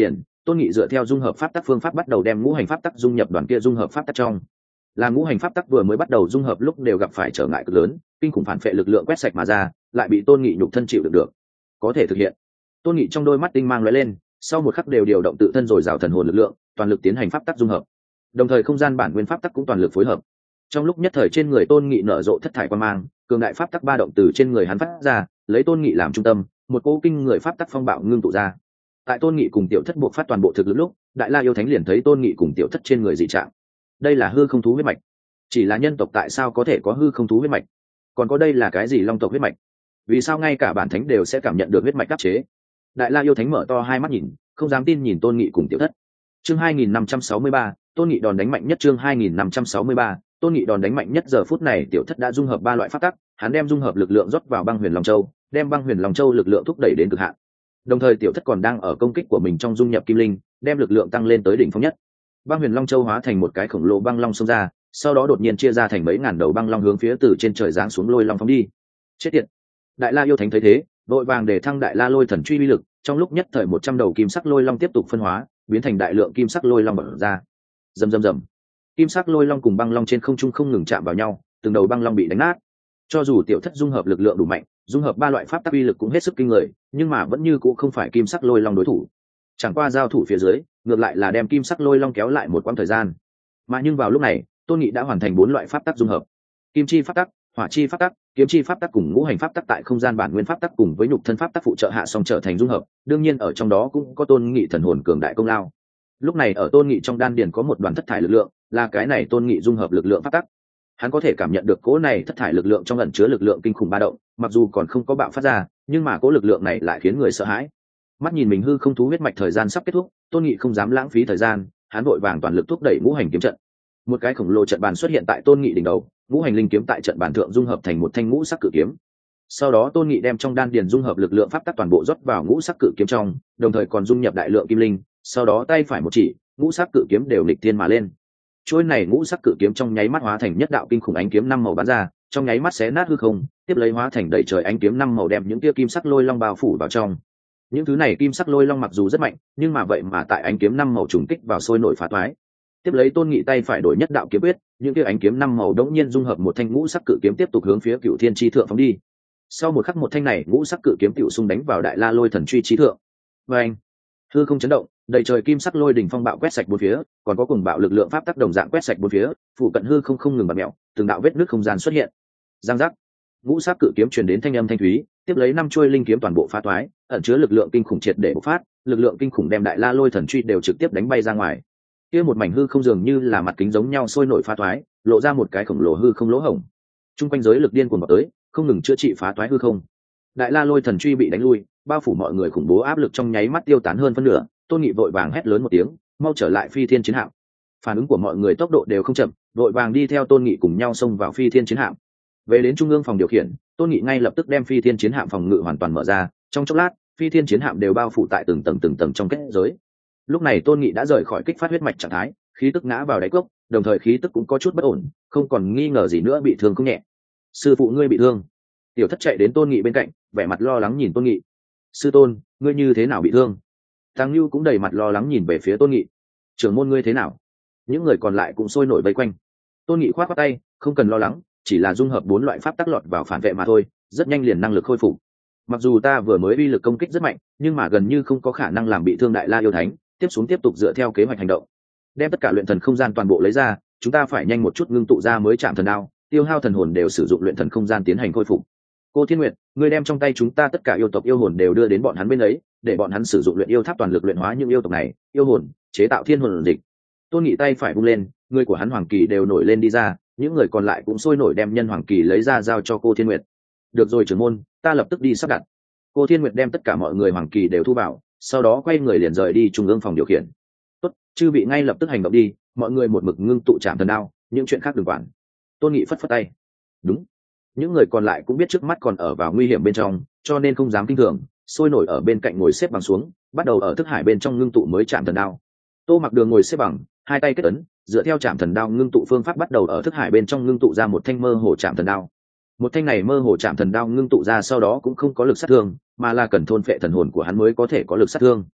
tôn nghị dựa theo dung hợp pháp tắc phương pháp bắt đầu đem ngũ hành pháp tắc dung nhập đoàn kia dung hợp pháp tắc trong. Là ngũ hành pháp tắc vừa mới bắt đầu dung hợp lúc đều gặp phải trở ngại cực lớn, kinh khủng phản phệ lực lượng quét sạch mà ra, lại bị tôn nghị nhục thân chịu được được. Có thể thực hiện. Tôn nghị trong đôi mắt tinh mang lóe lên, sau một khắc đều điều động tự thân rồi rào thần hồn lực lượng, toàn lực tiến hành pháp tắc dung hợp. Đồng thời không gian bản nguyên pháp tắc cũng toàn lực phối hợp. Trong lúc nhất thời trên người tôn nghị nở rộ thất thải quang mang, cường đại pháp tắc ba động từ trên người hắn phát ra, lấy tôn nghị làm trung tâm, một cỗ kinh người pháp tắc phong bạo ngưng tụ ra. Tại tôn nghị cùng tiểu thất buộc phát toàn bộ thực lực lúc, đại la yêu thánh liền thấy tôn nghị cùng tiểu thất trên người dị trạng. Đây là hư không thú huyết mạch. Chỉ là nhân tộc tại sao có thể có hư không thú huyết mạch? Còn có đây là cái gì long tộc huyết mạch? Vì sao ngay cả bản thánh đều sẽ cảm nhận được huyết mạch áp chế? Đại la yêu thánh mở to hai mắt nhìn, không dám tin nhìn tôn nghị cùng tiểu thất. Chương hai nghìn năm trăm sáu mươi ba, tôn nghị đòn đánh mạnh nhất. Chương hai nghìn năm trăm sáu mươi ba, tôn nghị đòn đánh mạnh nhất. Giờ phút này tiểu thất đã dung hợp ba loại pháp tắc, hắn đem dung hợp lực lượng rót vào băng huyền long châu, đem băng huyền long châu lực lượng thúc đẩy đến cực hạn. Đồng thời tiểu thất còn đang ở công kích của mình trong dung nhập kim linh, đem lực lượng tăng lên tới đỉnh phong nhất. Băng huyền long châu hóa thành một cái khổng lồ băng long xông ra, sau đó đột nhiên chia ra thành mấy ngàn đầu băng long hướng phía từ trên trời giáng xuống lôi long phóng đi. Chết tiệt! Đại la yêu thánh thấy thế, vội vàng để thăng đại la lôi thần truy uy lực, trong lúc nhất thời một trăm đầu kim sắc lôi long tiếp tục phân hóa, biến thành đại lượng kim sắc lôi long bật ra. Rầm rầm rầm. Kim sắc lôi long cùng băng long trên không trung không ngừng chạm vào nhau, từng đầu băng long bị đánh nát. Cho dù tiểu thất dung hợp lực lượng đủ mạnh, dung hợp ba loại pháp tắc uy lực cũng hết sức kinh người, nhưng mà vẫn như cũng không phải kim sắc lôi long đối thủ. Chẳng qua giao thủ phía dưới, ngược lại là đem kim sắc lôi long kéo lại một quãng thời gian. Mà nhưng vào lúc này, tôn nghị đã hoàn thành bốn loại pháp tắc dung hợp: kim chi pháp tắc, hỏa chi pháp tắc, kiếm chi pháp tắc cùng ngũ hành pháp tắc tại không gian bản nguyên pháp tắc cùng với nhục thân pháp tắc phụ trợ hạ song trở thành dung hợp. Đương nhiên ở trong đó cũng có tôn nghị thần hồn cường đại công lao. Lúc này ở tôn nghị trong đan điền có một đoàn thất thải lực lượng, là cái này tôn nghị dung hợp lực lượng pháp tắc. Hắn có thể cảm nhận được cỗ này thất thải lực lượng trong ẩn chứa lực lượng kinh khủng ba động, mặc dù còn không có bạo phát ra, nhưng mà cỗ lực lượng này lại khiến người sợ hãi. Mắt nhìn mình hư không thú huyết mạch thời gian sắp kết thúc, tôn nghị không dám lãng phí thời gian, hắn vội vàng toàn lực thúc đẩy ngũ hành kiếm trận. Một cái khổng lồ trận bàn xuất hiện tại tôn nghị đỉnh đầu, ngũ hành linh kiếm tại trận bàn thượng dung hợp thành một thanh ngũ sắc cự kiếm. Sau đó tôn nghị đem trong đan điền dung hợp lực lượng pháp tắc toàn bộ rót vào ngũ sắc cự kiếm trong, đồng thời còn dung nhập đại lượng kim linh, sau đó tay phải một chỉ, ngũ sắc cự kiếm đều nghịch thiên mà lên. Chuôi này ngũ sắc cự kiếm trong nháy mắt hóa thành nhất đạo kinh khủng ánh kiếm năm màu bắn ra, trong nháy mắt xé nát hư không, tiếp lấy hóa thành đầy trời ánh kiếm năm màu đem những tia kim sắc lôi long bao phủ vào trong. Những thứ này kim sắc lôi long mặc dù rất mạnh, nhưng mà vậy mà tại ánh kiếm năm màu trùng kích vào sôi nổi phá toái. Tiếp lấy tôn nghị tay phải đổi nhất đạo kiếm quyết, những tia ánh kiếm năm màu đống nhiên dung hợp một thanh ngũ sắc cự kiếm tiếp tục hướng phía cửu thiên chi thượng phóng đi. Sau một khắc một thanh này ngũ sắc cự kiếm tiểu xung đánh vào đại la lôi thần truy chi thượng. Và anh, hư không chấn động, đầy trời kim sắc lôi đỉnh phong bạo quét sạch bốn phía, còn có cùng bạo lực lượng pháp tắc đồng dạng quét sạch bốn phía, phụ cận hư không không ngừng bật mèo, từng đạo vết nứt không gian xuất hiện. Giang giác, ngũ sắc cự kiếm truyền đến thanh âm thanh thúy, tiếp lấy năm chuôi linh kiếm toàn bộ phá toái, ẩn chứa lực lượng kinh khủng triệt để bộc phát, lực lượng kinh khủng đem đại la lôi thần truy đều trực tiếp đánh bay ra ngoài. Kia một mảnh hư không dường như là mặt kính giống nhau sôi nổi phá toái, lộ ra một cái khổng lồ hư không lỗ hổng. Trung quanh giới lực điên cuồng vào tới, không ngừng chữa trị phá toái hư không. Đại la lôi thần truy bị đánh lui, bao phủ mọi người khủng bố áp lực trong nháy mắt tiêu tán hơn phân nửa. Tôn nghị vội vàng hét lớn một tiếng, mau trở lại phi thiên chiến hạm. Phản ứng của mọi người tốc độ đều không chậm, vội vàng đi theo tôn nghị cùng nhau xông vào phi thiên chiến hạm. Về đến trung ương phòng điều khiển, tôn nghị ngay lập tức đem phi thiên chiến hạm phòng ngự hoàn toàn mở ra, trong chốc lát phi thiên chiến hạm đều bao phủ tại từng tầng từng tầng trong kết giới. Lúc này tôn nghị đã rời khỏi kích phát huyết mạch trạng thái, khí tức ngã vào đáy cốc, đồng thời khí tức cũng có chút bất ổn, không còn nghi ngờ gì nữa bị thương không nhẹ. Sư phụ ngươi bị thương. Tiểu thất chạy đến tôn nghị bên cạnh, vẻ mặt lo lắng nhìn tôn nghị. Sư tôn, ngươi như thế nào bị thương? Tăng Nhu cũng đầy mặt lo lắng nhìn về phía tôn nghị. Trưởng môn ngươi thế nào? Những người còn lại cũng sôi nổi vây quanh. Tôn nghị khoát khoát tay, không cần lo lắng, chỉ là dung hợp bốn loại pháp tắc lọt vào phản vệ mà thôi, rất nhanh liền năng lực khôi phục. Mặc dù ta vừa mới uy lực công kích rất mạnh, nhưng mà gần như không có khả năng làm bị thương đại la yêu thánh. Tiếp xuống tiếp tục dựa theo kế hoạch hành động, đem tất cả luyện thần không gian toàn bộ lấy ra, chúng ta phải nhanh một chút ngưng tụ ra mới chạm thần đao, tiêu hao thần hồn đều sử dụng luyện thần không gian tiến hành khôi phục. Cô Thiên Nguyệt, ngươi đem trong tay chúng ta tất cả yêu tộc yêu hồn đều đưa đến bọn hắn bên ấy, để bọn hắn sử dụng luyện yêu tháp toàn lực luyện hóa những yêu tộc này, yêu hồn, chế tạo thiên hồn dịch. Tôn Nghị tay phải vung lên, người của hắn Hoàng Kỳ đều nổi lên đi ra, những người còn lại cũng sôi nổi đem nhân Hoàng Kỳ lấy ra giao cho cô Thiên Nguyệt. Được rồi trưởng môn, ta lập tức đi sắp đặt. Cô Thiên Nguyệt đem tất cả mọi người Hoàng Kỳ đều thu vào, sau đó quay người liền rời đi trung ương phòng điều khiển. Tốt, chư vị ngay lập tức hành động đi, mọi người một mực ngưng tụ chạm thần đao, những chuyện khác đừng quản. Tôn Nghị phất phất tay. Đúng. Những người còn lại cũng biết trước mắt còn ở vào nguy hiểm bên trong, cho nên không dám kinh thường, sôi nổi ở bên cạnh ngồi xếp bằng xuống, bắt đầu ở thức hải bên trong ngưng tụ mới chạm thần đao. Tô Mặc Đường ngồi xếp bằng, hai tay kết ấn, dựa theo chạm thần đao ngưng tụ phương pháp bắt đầu ở thức hải bên trong ngưng tụ ra một thanh mơ hồ chạm thần đao. Một thanh này mơ hồ chạm thần đao ngưng tụ ra sau đó cũng không có lực sát thương, mà là cần thôn phệ thần hồn của hắn mới có thể có lực sát thương.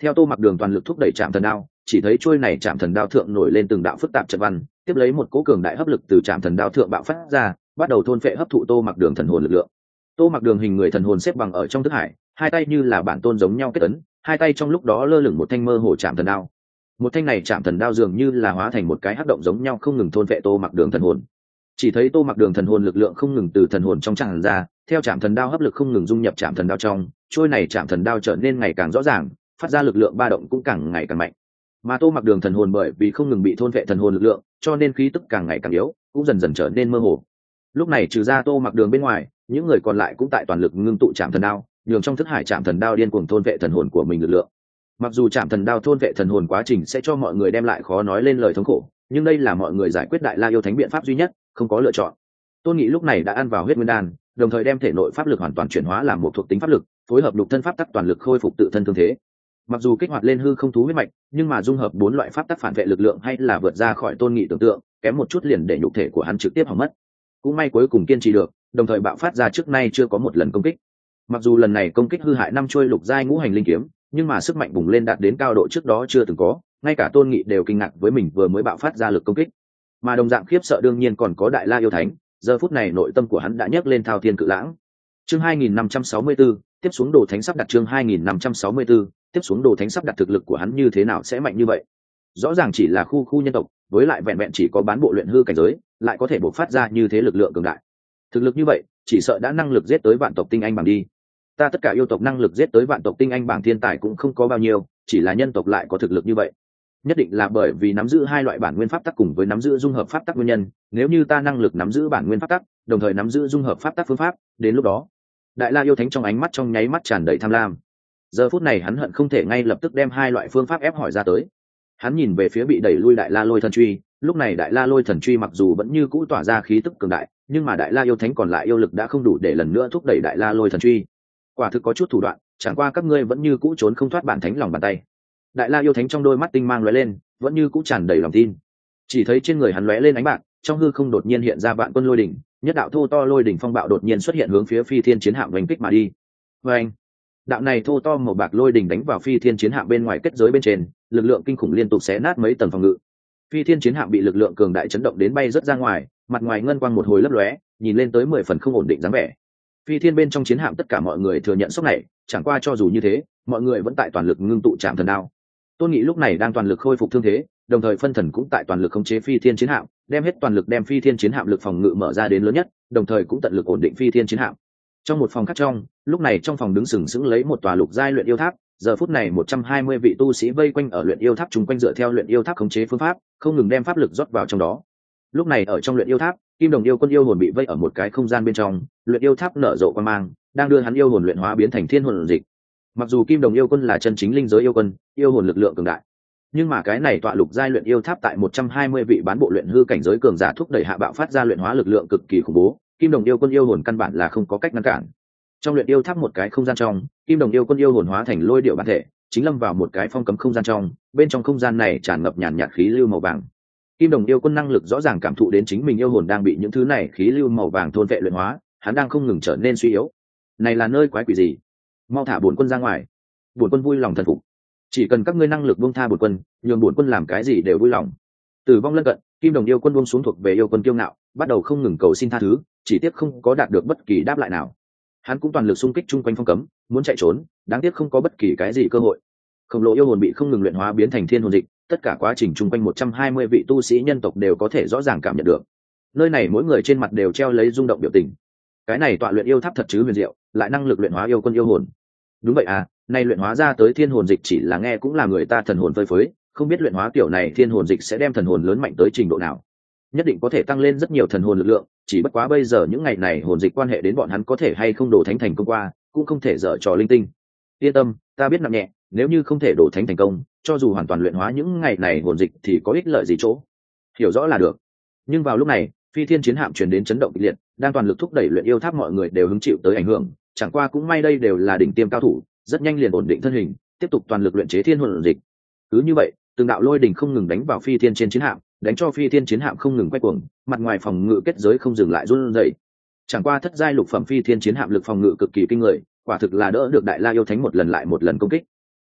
Theo Tô Mặc Đường toàn lực thúc đẩy Trảm Thần Đao, chỉ thấy chuôi này Trảm Thần Đao thượng nổi lên từng đạo phức tạp trận văn, tiếp lấy một cỗ cường đại hấp lực từ Trảm Thần Đao thượng bạo phát ra, bắt đầu thôn phệ hấp thụ Tô Mặc Đường thần hồn lực lượng. Tô Mặc Đường hình người thần hồn xếp bằng ở trong thức hải, hai tay như là bản tôn giống nhau kết ấn, hai tay trong lúc đó lơ lửng một thanh mơ hồ Trảm Thần Đao. Một thanh này Trảm Thần Đao dường như là hóa thành một cái hắc động giống nhau không ngừng thôn phệ Tô Mặc Đường thần hồn. Chỉ thấy Tô Mặc Đường thần hồn lực lượng không ngừng từ thần hồn trong tràn ra, theo Trảm Thần Đao hấp lực không ngừng dung nhập Trảm Thần Đao trong, trôi này Trảm Thần Đao trở nên ngày càng rõ ràng, phát ra lực lượng ba động cũng càng ngày càng mạnh. Mà Tô Mặc Đường thần hồn bởi vì không ngừng bị thôn vệ thần hồn lực lượng, cho nên khí tức càng ngày càng yếu, cũng dần dần trở nên mơ hồ. Lúc này trừ ra Tô Mặc Đường bên ngoài, những người còn lại cũng tại toàn lực ngưng tụ Trảm Thần Đao, nhường trong thức hải Trảm Thần Đao điên cuồng thôn vệ thần hồn của mình lực lượng. Mặc dù Trảm Thần Đao thôn vệ thần hồn quá trình sẽ cho mọi người đem lại khó nói lên lời thống khổ, nhưng đây là mọi người giải quyết Đại La yêu thánh biện pháp duy nhất, không có lựa chọn. Tôn Nghị lúc này đã ăn vào huyết nguyên đan, đồng thời đem thể nội pháp lực hoàn toàn chuyển hóa làm một thuộc tính pháp lực, phối hợp lục thân pháp tắc toàn lực khôi phục tự thân thương thế. Mặc dù kích hoạt lên hư không thú huyết mạch, nhưng mà dung hợp bốn loại pháp tắc phản vệ lực lượng hay là vượt ra khỏi Tôn Nghị tưởng tượng, kém một chút liền để nhục thể của hắn trực tiếp hỏng mất. Cũng may cuối cùng kiên trì được, đồng thời bạo phát ra trước nay chưa có một lần công kích. Mặc dù lần này công kích hư hại năm chuôi lục giai ngũ hành linh kiếm, nhưng mà sức mạnh bùng lên đạt đến cao độ trước đó chưa từng có, ngay cả Tôn Nghị đều kinh ngạc với mình vừa mới bạo phát ra lực công kích. Mà đồng dạng khiếp sợ đương nhiên còn có Đại La yêu thánh, giờ phút này nội tâm của hắn đã nhấc lên thao thiên cự lãng. Chương hai nghìn năm trăm sáu mươi tư, tiếp xuống đồ thánh sắp đặt chương hai nghìn năm trăm sáu mươi tư, tiếp xuống đồ thánh sắp đặt thực lực của hắn như thế nào sẽ mạnh như vậy? Rõ ràng chỉ là khu khu nhân tộc, với lại vẹn vẹn chỉ có bán bộ luyện hư cảnh giới, lại có thể bộc phát ra như thế lực lượng cường đại. Thực lực như vậy, chỉ sợ đã năng lực giết tới vạn tộc tinh anh bảng đi. Ta tất cả yêu tộc năng lực giết tới vạn tộc tinh anh bảng thiên tài cũng không có bao nhiêu, chỉ là nhân tộc lại có thực lực như vậy. Nhất định là bởi vì nắm giữ hai loại bản nguyên pháp tắc cùng với nắm giữ dung hợp pháp tắc nguyên nhân, nếu như ta năng lực nắm giữ bản nguyên pháp tắc, đồng thời nắm giữ dung hợp pháp tắc phương pháp, đến lúc đó, Đại La yêu thánh trong ánh mắt trong nháy mắt tràn đầy tham lam. Giờ phút này hắn hận không thể ngay lập tức đem hai loại phương pháp ép hỏi ra tới. Hắn nhìn về phía bị đẩy lui Đại La Lôi thần truy, lúc này Đại La Lôi thần truy mặc dù vẫn như cũ tỏa ra khí tức cường đại, nhưng mà Đại La yêu thánh còn lại yêu lực đã không đủ để lần nữa thúc đẩy Đại La Lôi thần truy. Quả thực có chút thủ đoạn, chẳng qua các ngươi vẫn như cũ trốn không thoát bản thánh lòng bàn tay. Đại La yêu thánh trong đôi mắt tinh mang lóe lên, vẫn như cũ tràn đầy lòng tin. Chỉ thấy trên người hắn lóe lên ánh bạc, trong hư không đột nhiên hiện ra vạn quân lôi đỉnh, nhất đạo thô to lôi đỉnh phong bạo đột nhiên xuất hiện hướng phía Phi Thiên chiến hạm đánh kích mà đi. Oeng! Đạo này thô to màu bạc lôi đỉnh đánh vào Phi Thiên chiến hạm bên ngoài kết giới bên trên, lực lượng kinh khủng liên tục xé nát mấy tầng phòng ngự. Phi Thiên chiến hạm bị lực lượng cường đại chấn động đến bay rất ra ngoài, mặt ngoài ngân quang một hồi lấp lóe, nhìn lên tới mười phần không ổn định dáng vẻ. Phi Thiên bên trong chiến hạm tất cả mọi người thừa nhận sốc này, chẳng qua cho dù như thế, mọi người vẫn tại toàn lực ngưng tụ Trảm Thần Đao. Tôn Nghị lúc này đang toàn lực khôi phục thương thế, đồng thời phân thần cũng tại toàn lực khống chế Phi Thiên chiến hạm, đem hết toàn lực đem Phi Thiên chiến hạm lực phòng ngự mở ra đến lớn nhất, đồng thời cũng tận lực ổn định Phi Thiên chiến hạm. Trong một phòng khác trong, lúc này trong phòng đứng sừng sững lấy một tòa lục giai luyện yêu tháp, giờ phút này một trăm hai mươi vị tu sĩ vây quanh ở luyện yêu tháp chung quanh dựa theo luyện yêu tháp khống chế phương pháp, không ngừng đem pháp lực rót vào trong đó. Lúc này ở trong luyện yêu tháp, Kim Đồng yêu quân yêu hồn bị vây ở một cái không gian bên trong, luyện yêu tháp nở rộ quang mang, đang đưa hắn yêu hồn luyện hóa biến thành thiên hồn dịch. Mặc dù Kim Đồng yêu quân là chân chính linh giới yêu quân, yêu hồn lực lượng cường đại, nhưng mà cái này tọa lục giai luyện yêu tháp tại một trăm hai mươi vị bán bộ luyện hư cảnh giới cường giả thúc đẩy hạ bạo phát ra luyện hóa lực lượng cực kỳ khủng bố, Kim Đồng yêu quân yêu hồn căn bản là không có cách ngăn cản. Trong luyện yêu tháp một cái không gian trong, Kim Đồng yêu quân yêu hồn hóa thành lôi điệu bản thể, chính lâm vào một cái phong cấm không gian trong, bên trong không gian này tràn ngập nhàn nhạt khí lưu màu vàng. Kim Đồng yêu quân năng lực rõ ràng cảm thụ đến chính mình yêu hồn đang bị những thứ này khí lưu màu vàng thôn vệ luyện hóa, hắn đang không ngừng trở nên suy yếu. Này là nơi quái quỷ gì? Mau thả bổn quân ra ngoài. Bổn quân vui lòng thần phục. Chỉ cần các ngươi năng lực buông tha bổn quân, nhường bổn quân làm cái gì đều vui lòng. Tử vong lân cận, Kim Đồng yêu quân buông xuống thuộc về yêu quân kiêu ngạo, bắt đầu không ngừng cầu xin tha thứ, chỉ tiếc không có đạt được bất kỳ đáp lại nào. Hắn cũng toàn lực xung kích chung quanh phong cấm, muốn chạy trốn, đáng tiếc không có bất kỳ cái gì cơ hội. Khổng lồ yêu hồn bị không ngừng luyện hóa biến thành thiên hồn dịch, tất cả quá trình chung quanh một trăm hai mươi vị tu sĩ nhân tộc đều có thể rõ ràng cảm nhận được. Nơi này mỗi người trên mặt đều treo lấy rung động biểu tình. Cái này tọa luyện yêu tháp thật chứ huyền diệu, lại năng lực luyện hóa yêu quân yêu hồn. Đúng vậy à, nay luyện hóa ra tới thiên hồn dịch chỉ là nghe cũng là người ta thần hồn phơi phới, không biết luyện hóa kiểu này thiên hồn dịch sẽ đem thần hồn lớn mạnh tới trình độ nào. Nhất định có thể tăng lên rất nhiều thần hồn lực lượng, chỉ bất quá bây giờ những ngày này hồn dịch quan hệ đến bọn hắn có thể hay không đổ thánh thành công qua, cũng không thể dở trò linh tinh. Yên tâm, ta biết nặng nhẹ, nếu như không thể đổ thánh thành công, cho dù hoàn toàn luyện hóa những ngày này hồn dịch thì có ích lợi gì chỗ. Hiểu rõ là được. Nhưng vào lúc này, Phi Thiên chiến hạm truyền đến chấn động kịch liệt, đang toàn lực thúc đẩy luyện yêu tháp mọi người đều hứng chịu tới ảnh hưởng, chẳng qua cũng may đây đều là đỉnh tiêm cao thủ, rất nhanh liền ổn định thân hình, tiếp tục toàn lực luyện chế thiên hồn dịch. Cứ như vậy, từng đạo lôi đỉnh không ngừng đánh vào Phi Thiên trên chiến hạm, đánh cho Phi Thiên chiến hạm không ngừng quay cuồng, mặt ngoài phòng ngự kết giới không dừng lại run rẩy. Chẳng qua thất giai lục phẩm Phi Thiên chiến hạm lực phòng ngự cực kỳ kinh người, quả thực là đỡ được Đại La yêu thánh một lần lại một lần công kích.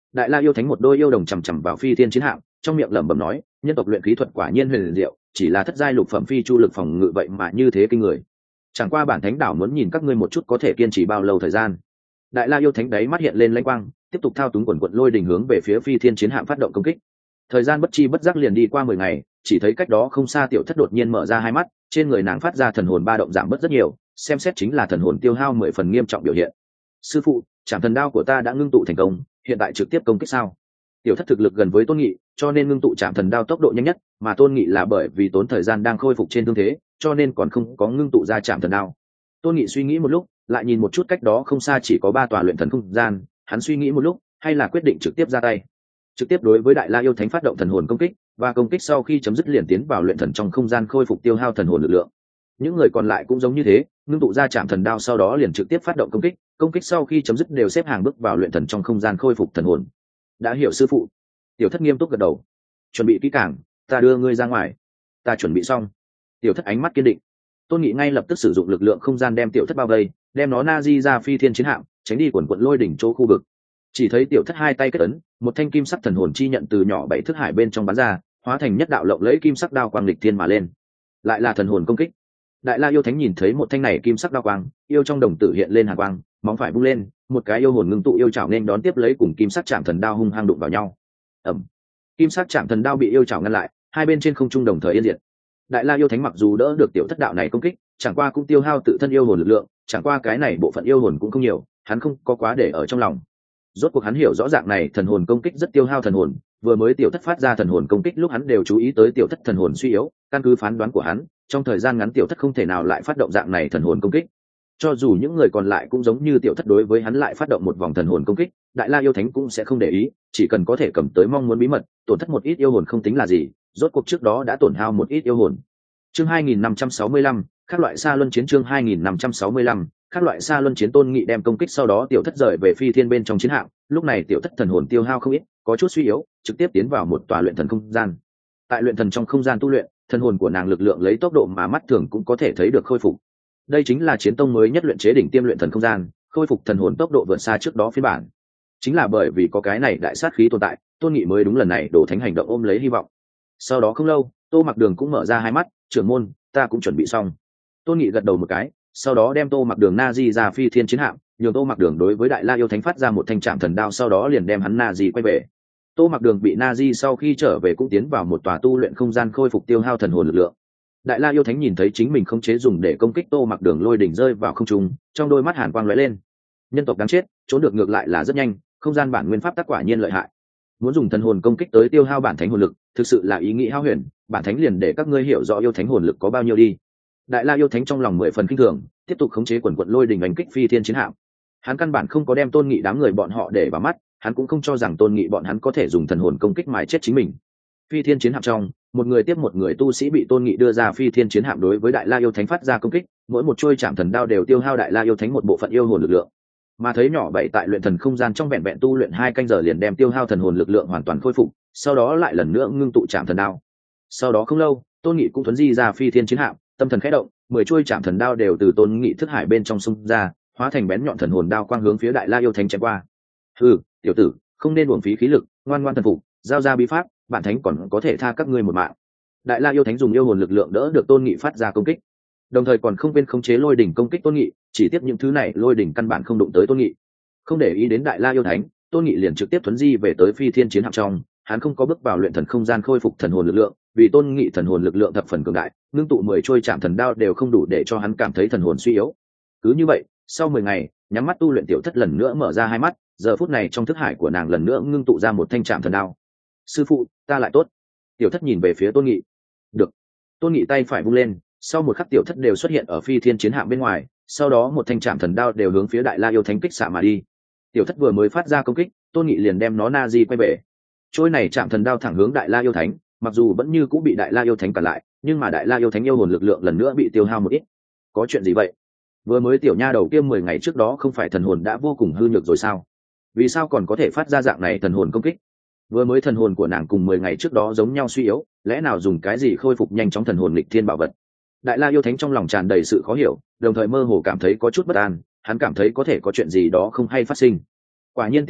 Đại La yêu thánh một đôi yêu đồng chằm chằm vào phi thiên chiến hạm, trong miệng lẩm bẩm nói, nhân tộc luyện khí thuật quả nhiên huyền diệu, chỉ là thất giai lục phẩm phi chu lực phòng ngự vậy mà như thế kinh người. Chẳng qua bản thánh đảo muốn nhìn các ngươi một chút có thể kiên trì bao lâu thời gian. Đại La yêu thánh đấy mắt hiện lên lãnh quang, tiếp tục thao túng quần quận lôi đình hướng về phía phi thiên chiến hạm phát động công kích. Thời gian bất chi bất giác liền đi qua mười ngày, chỉ thấy cách đó không xa tiểu thất đột nhiên mở ra hai mắt, trên người nàng phát ra thần hồn ba động giảm bớt rất nhiều, xem xét chính là thần hồn tiêu hao mười phần nghiêm trọng biểu hiện. Sư phụ, trảm thần đao của ta đã ngưng tụ thành công, hiện tại trực tiếp công kích sao? Tiểu thất thực lực gần với tôn nghị, cho nên ngưng tụ trảm thần đao tốc độ nhanh nhất, mà tôn nghị là bởi vì tốn thời gian đang khôi phục trên thương thế, cho nên còn không có ngưng tụ ra trảm thần đao. Tôn nghị suy nghĩ một lúc, lại nhìn một chút cách đó không xa chỉ có ba tòa luyện thần không gian, hắn suy nghĩ một lúc, hay là quyết định trực tiếp ra tay, trực tiếp đối với Đại La yêu thánh phát động thần hồn công kích, và công kích sau khi chấm dứt liền tiến vào luyện thần trong không gian khôi phục tiêu hao thần hồn lực lượng. Những người còn lại cũng giống như thế, ngưng tụ ra trảm thần đao sau đó liền trực tiếp phát động công kích, công kích sau khi chấm dứt đều xếp hàng bước vào luyện thần trong không gian khôi phục thần hồn. Đã hiểu sư phụ. Tiểu thất nghiêm túc gật đầu. Chuẩn bị kỹ càng, ta đưa ngươi ra ngoài. Ta chuẩn bị xong. Tiểu thất ánh mắt kiên định. Tôn Nghị ngay lập tức sử dụng lực lượng không gian đem tiểu thất bao vây, đem nó na di ra phi thiên chiến hạm, tránh đi quần quận lôi đỉnh chỗ khu vực. Chỉ thấy tiểu thất hai tay kết ấn, một thanh kim sắc thần hồn chi nhận từ nhỏ bảy thước hải bên trong bắn ra, hóa thành nhất đạo lộng lẫy kim sắc đao quang lịch thiên mà lên. Lại là thần hồn công kích. Đại La yêu thánh nhìn thấy một thanh này kim sắc đao quang, yêu trong đồng tử hiện lên hàn quang, móng phải vung lên, một cái yêu hồn ngưng tụ yêu chảo nên đón tiếp lấy cùng kim sắc chạm thần đao hung hăng đụng vào nhau. Ầm. Kim sắc chạm thần đao bị yêu chảo ngăn lại, hai bên trên không trung đồng thời yên diệt. Đại La yêu thánh mặc dù đỡ được tiểu thất đạo này công kích, chẳng qua cũng tiêu hao tự thân yêu hồn lực lượng, chẳng qua cái này bộ phận yêu hồn cũng không nhiều, hắn không có quá để ở trong lòng. Rốt cuộc hắn hiểu rõ ràng này thần hồn công kích rất tiêu hao thần hồn, vừa mới tiểu thất phát ra thần hồn công kích lúc hắn đều chú ý tới tiểu thất thần hồn suy yếu, căn cứ phán đoán của hắn, trong thời gian ngắn tiểu thất không thể nào lại phát động dạng này thần hồn công kích. Cho dù những người còn lại cũng giống như tiểu thất đối với hắn lại phát động một vòng thần hồn công kích, Đại La yêu thánh cũng sẽ không để ý, chỉ cần có thể cầm tới mong muốn bí mật, tổn thất một ít yêu hồn không tính là gì, rốt cuộc trước đó đã tổn hao một ít yêu hồn. Chương hai nghìn năm trăm sáu mươi lăm, các loại xa luân chiến chương hai nghìn năm trăm sáu mươi lăm, các loại xa luân chiến. Tôn Nghị đem công kích sau đó tiểu thất rời về phi thiên bên trong chiến hạm, lúc này tiểu thất thần hồn tiêu hao không ít, có chút suy yếu, trực tiếp tiến vào một tòa luyện thần không gian. Tại luyện thần trong không gian tu luyện, thần hồn của nàng lực lượng lấy tốc độ mà mắt thường cũng có thể thấy được khôi phục. Đây chính là chiến tông mới nhất luyện chế đỉnh tiêm luyện thần không gian, khôi phục thần hồn tốc độ vượt xa trước đó phiên bản. Chính là bởi vì có cái này đại sát khí tồn tại, Tôn Nghị mới đúng lần này đổ thánh hành động ôm lấy hy vọng. Sau đó không lâu, Tô Mặc Đường cũng mở ra hai mắt, trưởng môn, ta cũng chuẩn bị xong. Tôn Nghị gật đầu một cái, sau đó đem Tô Mặc Đường na di ra phi thiên chiến hạm, nhường Tô Mặc Đường đối với Đại La yêu thánh phát ra một thanh trảm thần đao, sau đó liền đem hắn na di quay về. Tô Mặc Đường bị na di sau khi trở về cũng tiến vào một tòa tu luyện không gian khôi phục tiêu hao thần hồn lực lượng. Đại La yêu thánh nhìn thấy chính mình không chế dùng để công kích Tô Mặc Đường lôi đỉnh rơi vào không trung, trong đôi mắt hàn quang lóe lên. Nhân tộc đáng chết, trốn được ngược lại là rất nhanh, không gian bản nguyên pháp tác quả nhiên lợi hại. Muốn dùng thần hồn công kích tới tiêu hao bản thánh hồn lực, thực sự là ý nghĩ hao huyền, bản thánh liền để các ngươi hiểu rõ yêu thánh hồn lực có bao nhiêu đi. Đại La yêu thánh trong lòng mười phần kinh thường, tiếp tục khống chế quần quận lôi đỉnh đánh kích phi thiên chiến hạm. Hắn căn bản không có đem Tôn Nghị đám người bọn họ để vào mắt, hắn cũng không cho rằng Tôn Nghị bọn hắn có thể dùng thần hồn công kích mài chết chính mình. Phi thiên chiến hạm trong, một người tiếp một người tu sĩ bị Tôn Nghị đưa ra phi thiên chiến hạm đối với Đại La yêu thánh phát ra công kích, mỗi một trôi chạm thần đao đều tiêu hao Đại La yêu thánh một bộ phận yêu hồn lực lượng. Mà thấy nhỏ bảy tại luyện thần không gian trong vẹn vẹn tu luyện hai canh giờ liền đem tiêu hao thần hồn lực lượng hoàn toàn khôi phục, sau đó lại lần nữa ngưng tụ chạm thần đao. Sau đó không lâu, Tôn Nghị cũng thuấn di ra phi thiên chiến hạm, tâm thần khẽ động, mười chuôi chạm thần đao đều từ Tôn Nghị thức hải bên trong xung ra, hóa thành bén nhọn thần hồn đao quang hướng phía Đại La yêu thánh chém qua. Hừ, tiểu tử, không nên uổng phí khí lực, ngoan ngoan thần phục, giao ra bí pháp, bản thánh còn có thể tha các ngươi một mạng. Đại La yêu thánh dùng yêu hồn lực lượng đỡ được Tôn Nghị phát ra công kích, đồng thời còn không quên khống chế lôi đỉnh công kích Tôn Nghị, chỉ tiếp những thứ này lôi đỉnh căn bản không đụng tới Tôn Nghị. Không để ý đến Đại La yêu thánh, Tôn Nghị liền trực tiếp thuấn di về tới phi thiên chiến hạm trong, hắn không có bước vào luyện thần không gian khôi phục thần hồn lực lượng, vì Tôn Nghị thần hồn lực lượng thập phần cường đại, ngưng tụ mười trôi chạm thần đao đều không đủ để cho hắn cảm thấy thần hồn suy yếu. Cứ như vậy, sau mười ngày, nhắm mắt tu luyện tiểu thất lần nữa mở ra hai mắt, giờ phút này trong thức hải của nàng lần nữa ngưng tụ ra một thanh chạm thần đao. Sư phụ, ta lại tốt. Tiểu thất nhìn về phía Tôn Nghị. Được. Tôn Nghị tay phải vung lên, sau một khắc tiểu thất đều xuất hiện ở phi thiên chiến hạm bên ngoài, sau đó một thanh chạm thần đao đều hướng phía Đại La yêu thánh kích xạ mà đi. Tiểu thất vừa mới phát ra công kích, Tôn Nghị liền đem nó na di quay về. Trôi này chạm thần đao thẳng hướng Đại La yêu thánh, mặc dù vẫn như cũng bị Đại La yêu thánh cản lại, nhưng mà Đại La yêu thánh yêu hồn lực lượng lần nữa bị tiêu hao một ít. Có chuyện gì vậy? Vừa mới tiểu nha đầu kia mười ngày trước đó không phải thần hồn đã vô cùng hư nhược rồi sao? Vì sao còn có thể phát ra dạng này thần hồn công kích? Vừa mới thần hồn của nàng cùng mười ngày trước đó giống nhau suy yếu, lẽ nào dùng cái gì khôi phục nhanh chóng thần hồn lịch thiên bảo vật? Đại La yêu thánh trong lòng tràn đầy sự khó hiểu, đồng thời mơ hồ cảm thấy có chút bất an, hắn cảm thấy có thể có chuyện gì đó không hay phát sinh. Quả nhiên tiếp đó,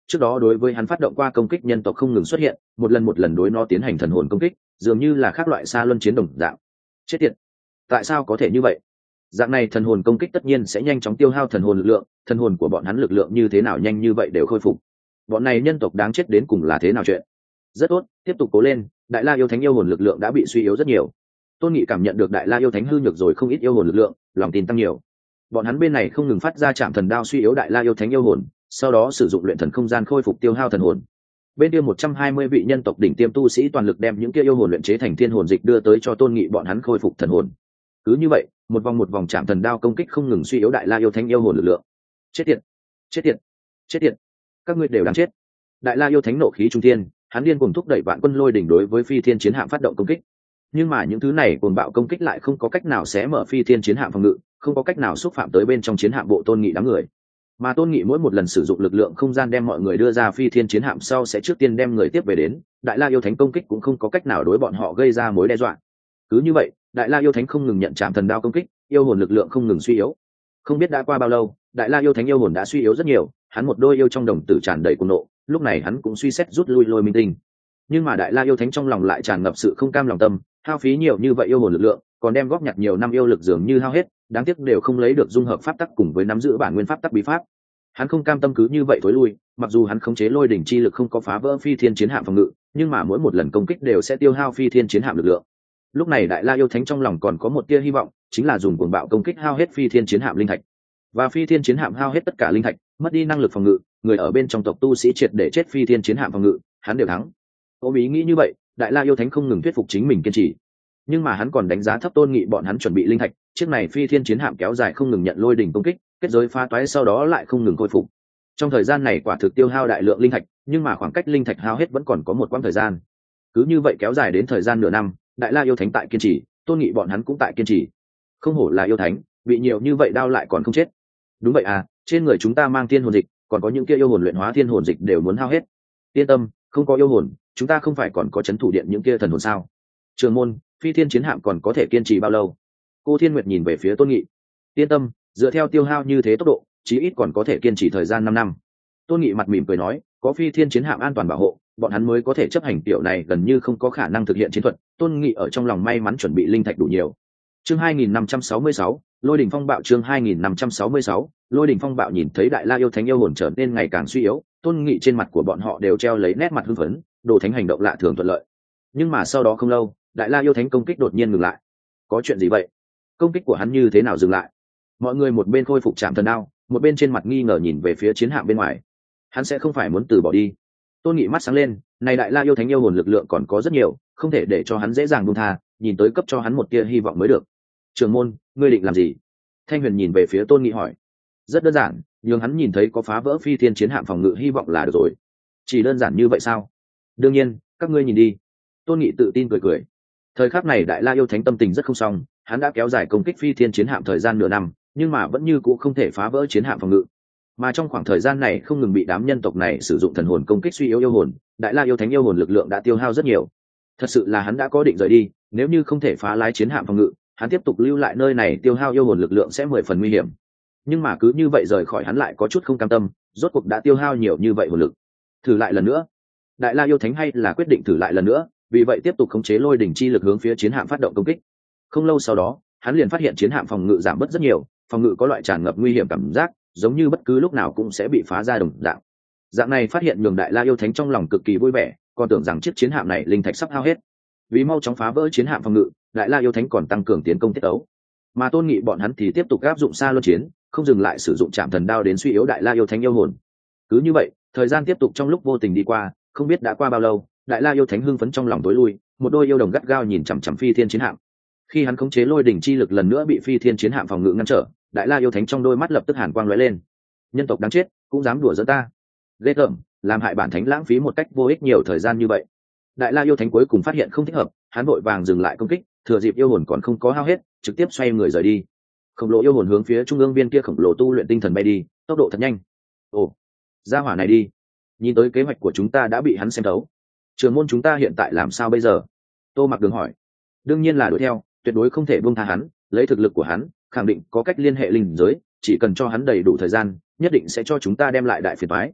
trước đó đối với hắn phát động qua công kích nhân tộc không ngừng xuất hiện, một lần một lần đối nó tiến hành thần hồn công kích, dường như là khác loại xa luân chiến đồng dạng. Chết tiệt, tại sao có thể như vậy? Dạng này thần hồn công kích tất nhiên sẽ nhanh chóng tiêu hao thần hồn lực lượng, thần hồn của bọn hắn lực lượng như thế nào nhanh như vậy đều khôi phục. Bọn này nhân tộc đáng chết đến cùng là thế nào chuyện? Rất tốt, tiếp tục cố lên, Đại La yêu thánh yêu hồn lực lượng đã bị suy yếu rất nhiều. Tôn Nghị cảm nhận được Đại La yêu thánh hư nhược rồi không ít yêu hồn lực lượng, lòng tin tăng nhiều. Bọn hắn bên này không ngừng phát ra chạm thần đao suy yếu Đại La yêu thánh yêu hồn, sau đó sử dụng luyện thần không gian khôi phục tiêu hao thần hồn. Bên kia một trăm hai mươi vị nhân tộc đỉnh tiêm tu sĩ toàn lực đem những kia yêu hồn luyện chế thành thiên hồn dịch đưa tới cho Tôn Nghị bọn hắn khôi phục thần hồn. Cứ như vậy, một vòng một vòng chạm thần đao công kích không ngừng suy yếu Đại La yêu thánh yêu hồn lực lượng. Chết tiệt, chết tiệt, chết tiệt, các ngươi đều đáng chết. Đại La yêu thánh nộ khí trung thiên, hắn điên cuồng thúc đẩy vạn quân lôi đỉnh đối với phi thiên chiến hạm phát động công kích. Nhưng mà những thứ này cuồng bạo công kích lại không có cách nào xé mở phi thiên chiến hạm phòng ngự, không có cách nào xúc phạm tới bên trong chiến hạm bộ Tôn Nghị đám người. Mà Tôn Nghị mỗi một lần sử dụng lực lượng không gian đem mọi người đưa ra phi thiên chiến hạm sau sẽ trước tiên đem người tiếp về đến, Đại La yêu thánh công kích cũng không có cách nào đối bọn họ gây ra mối đe dọa. Cứ như vậy, Đại La yêu thánh không ngừng nhận chạm thần đao công kích, yêu hồn lực lượng không ngừng suy yếu. Không biết đã qua bao lâu, Đại La yêu thánh yêu hồn đã suy yếu rất nhiều, hắn một đôi yêu trong đồng tử tràn đầy cuồng nộ, lúc này hắn cũng suy xét rút lui Lôi Minh Tinh. Nhưng mà Đại La yêu thánh trong lòng lại tràn ngập sự không cam lòng tâm, hao phí nhiều như vậy yêu hồn lực lượng, còn đem góp nhặt nhiều năm yêu lực dường như hao hết, đáng tiếc đều không lấy được dung hợp pháp tắc cùng với nắm giữ bản nguyên pháp tắc bí pháp. Hắn không cam tâm cứ như vậy thối lui, mặc dù hắn khống chế lôi đỉnh chi lực không có phá vỡ phi thiên chiến hạm phòng ngự, nhưng mà mỗi một lần công kích đều sẽ tiêu hao phi thiên chiến hạm lực lượng. Lúc này Đại La yêu thánh trong lòng còn có một tia hy vọng, chính là dùng cuồng bạo công kích hao hết phi thiên chiến hạm linh thạch. Và phi thiên chiến hạm hao hết tất cả linh thạch, mất đi năng lực phòng ngự, người ở bên trong tộc tu sĩ triệt để chết phi thiên chiến hạm phòng ngự, hắn đều thắng. Ôm ý nghĩ như vậy, Đại La yêu thánh không ngừng thuyết phục chính mình kiên trì. Nhưng mà hắn còn đánh giá thấp Tôn Nghị bọn hắn chuẩn bị linh thạch, chiếc này phi thiên chiến hạm kéo dài không ngừng nhận lôi đỉnh công kích, kết giới phá toái sau đó lại không ngừng khôi phục. Trong thời gian này quả thực tiêu hao đại lượng linh thạch, nhưng mà khoảng cách linh thạch hao hết vẫn còn có một quãng thời gian. Cứ như vậy kéo dài đến thời gian nửa năm, Đại La yêu thánh tại kiên trì, Tôn Nghị bọn hắn cũng tại kiên trì. Không hổ là yêu thánh, bị nhiều như vậy đau lại còn không chết. Đúng vậy à, trên người chúng ta mang thiên hồn dịch, còn có những kia yêu hồn luyện hóa thiên hồn dịch đều muốn hao hết. Yên tâm, không có yêu hồn, chúng ta không phải còn có chấn thủ điện những kia thần hồn sao? Trường môn, phi thiên chiến hạm còn có thể kiên trì bao lâu? Cô Thiên Nguyệt nhìn về phía Tôn Nghị. Yên tâm, dựa theo tiêu hao như thế tốc độ, chí ít còn có thể kiên trì thời gian năm năm. Tôn Nghị mặt mỉm cười nói, có phi thiên chiến hạm an toàn bảo hộ, bọn hắn mới có thể chấp hành tiểu này gần như không có khả năng thực hiện chiến thuật. Tôn Nghị ở trong lòng may mắn chuẩn bị linh thạch đủ nhiều. Chương hai nghìn năm trăm sáu mươi sáu, Lôi đỉnh phong bạo. Chương hai nghìn năm trăm sáu mươi sáu, Lôi đỉnh phong bạo. Nhìn thấy Đại La yêu thánh yêu hồn trở nên ngày càng suy yếu, Tôn Nghị trên mặt của bọn họ đều treo lấy nét mặt hưng phấn, đồ thánh hành động lạ thường thuận lợi. Nhưng mà sau đó không lâu, Đại La yêu thánh công kích đột nhiên ngừng lại. Có chuyện gì vậy? Công kích của hắn như thế nào dừng lại? Mọi người một bên khôi phục chạm thần đao, một bên trên mặt nghi ngờ nhìn về phía chiến hạm bên ngoài. Hắn sẽ không phải muốn từ bỏ đi? Tôn Nghị mắt sáng lên, này Đại La yêu thánh yêu hồn lực lượng còn có rất nhiều, không thể để cho hắn dễ dàng buông tha, nhìn tới cấp cho hắn một tia hy vọng mới được. Trưởng môn, ngươi định làm gì? Thanh Huyền nhìn về phía Tôn Nghị hỏi. Rất đơn giản, nhưng hắn nhìn thấy có phá vỡ phi thiên chiến hạm phòng ngự hy vọng là được rồi. Chỉ đơn giản như vậy sao? Đương nhiên, các ngươi nhìn đi. Tôn Nghị tự tin cười cười. Thời khắc này Đại La yêu thánh tâm tình rất không xong, hắn đã kéo dài công kích phi thiên chiến hạm thời gian nửa năm, nhưng mà vẫn như cũ không thể phá vỡ chiến hạm phòng ngự. Mà trong khoảng thời gian này không ngừng bị đám nhân tộc này sử dụng thần hồn công kích suy yếu yêu hồn, Đại La yêu thánh yêu hồn lực lượng đã tiêu hao rất nhiều. Thật sự là hắn đã có định rời đi, nếu như không thể phá lái chiến hạm phòng ngự, hắn tiếp tục lưu lại nơi này tiêu hao yêu hồn lực lượng sẽ mười phần nguy hiểm. Nhưng mà cứ như vậy rời khỏi hắn lại có chút không cam tâm, rốt cuộc đã tiêu hao nhiều như vậy hồn lực. Thử lại lần nữa. Đại La yêu thánh hay là quyết định thử lại lần nữa, vì vậy tiếp tục khống chế lôi đỉnh chi lực hướng phía chiến hạm phát động công kích. Không lâu sau đó, hắn liền phát hiện chiến hạm phòng ngự giảm bớt rất nhiều, phòng ngự có loại tràn ngập nguy hiểm cảm giác, giống như bất cứ lúc nào cũng sẽ bị phá ra đồng dạng. Dạng này phát hiện nhường Đại La yêu thánh trong lòng cực kỳ vui vẻ, còn tưởng rằng chiếc chiến hạm này linh thạch sắp hao hết. Vì mau chóng phá vỡ chiến hạm phòng ngự, Đại La yêu thánh còn tăng cường tiến công tiết tấu. Mà Tôn Nghị bọn hắn thì tiếp tục áp dụng xa luân chiến, không dừng lại sử dụng chạm thần đao đến suy yếu Đại La yêu thánh yêu hồn. Cứ như vậy, thời gian tiếp tục trong lúc vô tình đi qua, không biết đã qua bao lâu, Đại La yêu thánh hưng phấn trong lòng tối lui, một đôi yêu đồng gắt gao nhìn chằm chằm phi thiên chiến hạm. Khi hắn khống chế lôi đỉnh chi lực lần nữa bị phi thiên chiến hạm phòng ngự ngăn trở, Đại La yêu thánh trong đôi mắt lập tức hàn quang lóe lên. Nhân tộc đáng chết, cũng dám đùa giỡn ta. Ghê tởm, làm hại bản thánh lãng phí một cách vô ích nhiều thời gian như vậy. Đại La yêu thánh cuối cùng phát hiện không thích hợp, hắn vội vàng dừng lại công kích, thừa dịp yêu hồn còn không có hao hết, trực tiếp xoay người rời đi. Khổng lồ yêu hồn hướng phía trung ương viên kia khổng lồ tu luyện tinh thần bay đi, tốc độ thật nhanh. Ồ, ra hỏa này đi. Nhìn tới kế hoạch của chúng ta đã bị hắn xem thấu. Trường môn chúng ta hiện tại làm sao bây giờ? Tô Mặc Đường hỏi. Đương nhiên là đuổi theo, tuyệt đối không thể buông tha hắn, lấy thực lực của hắn, khẳng định có cách liên hệ linh giới, chỉ cần cho hắn đầy đủ thời gian, nhất định sẽ cho chúng ta đem lại đại phiền toái.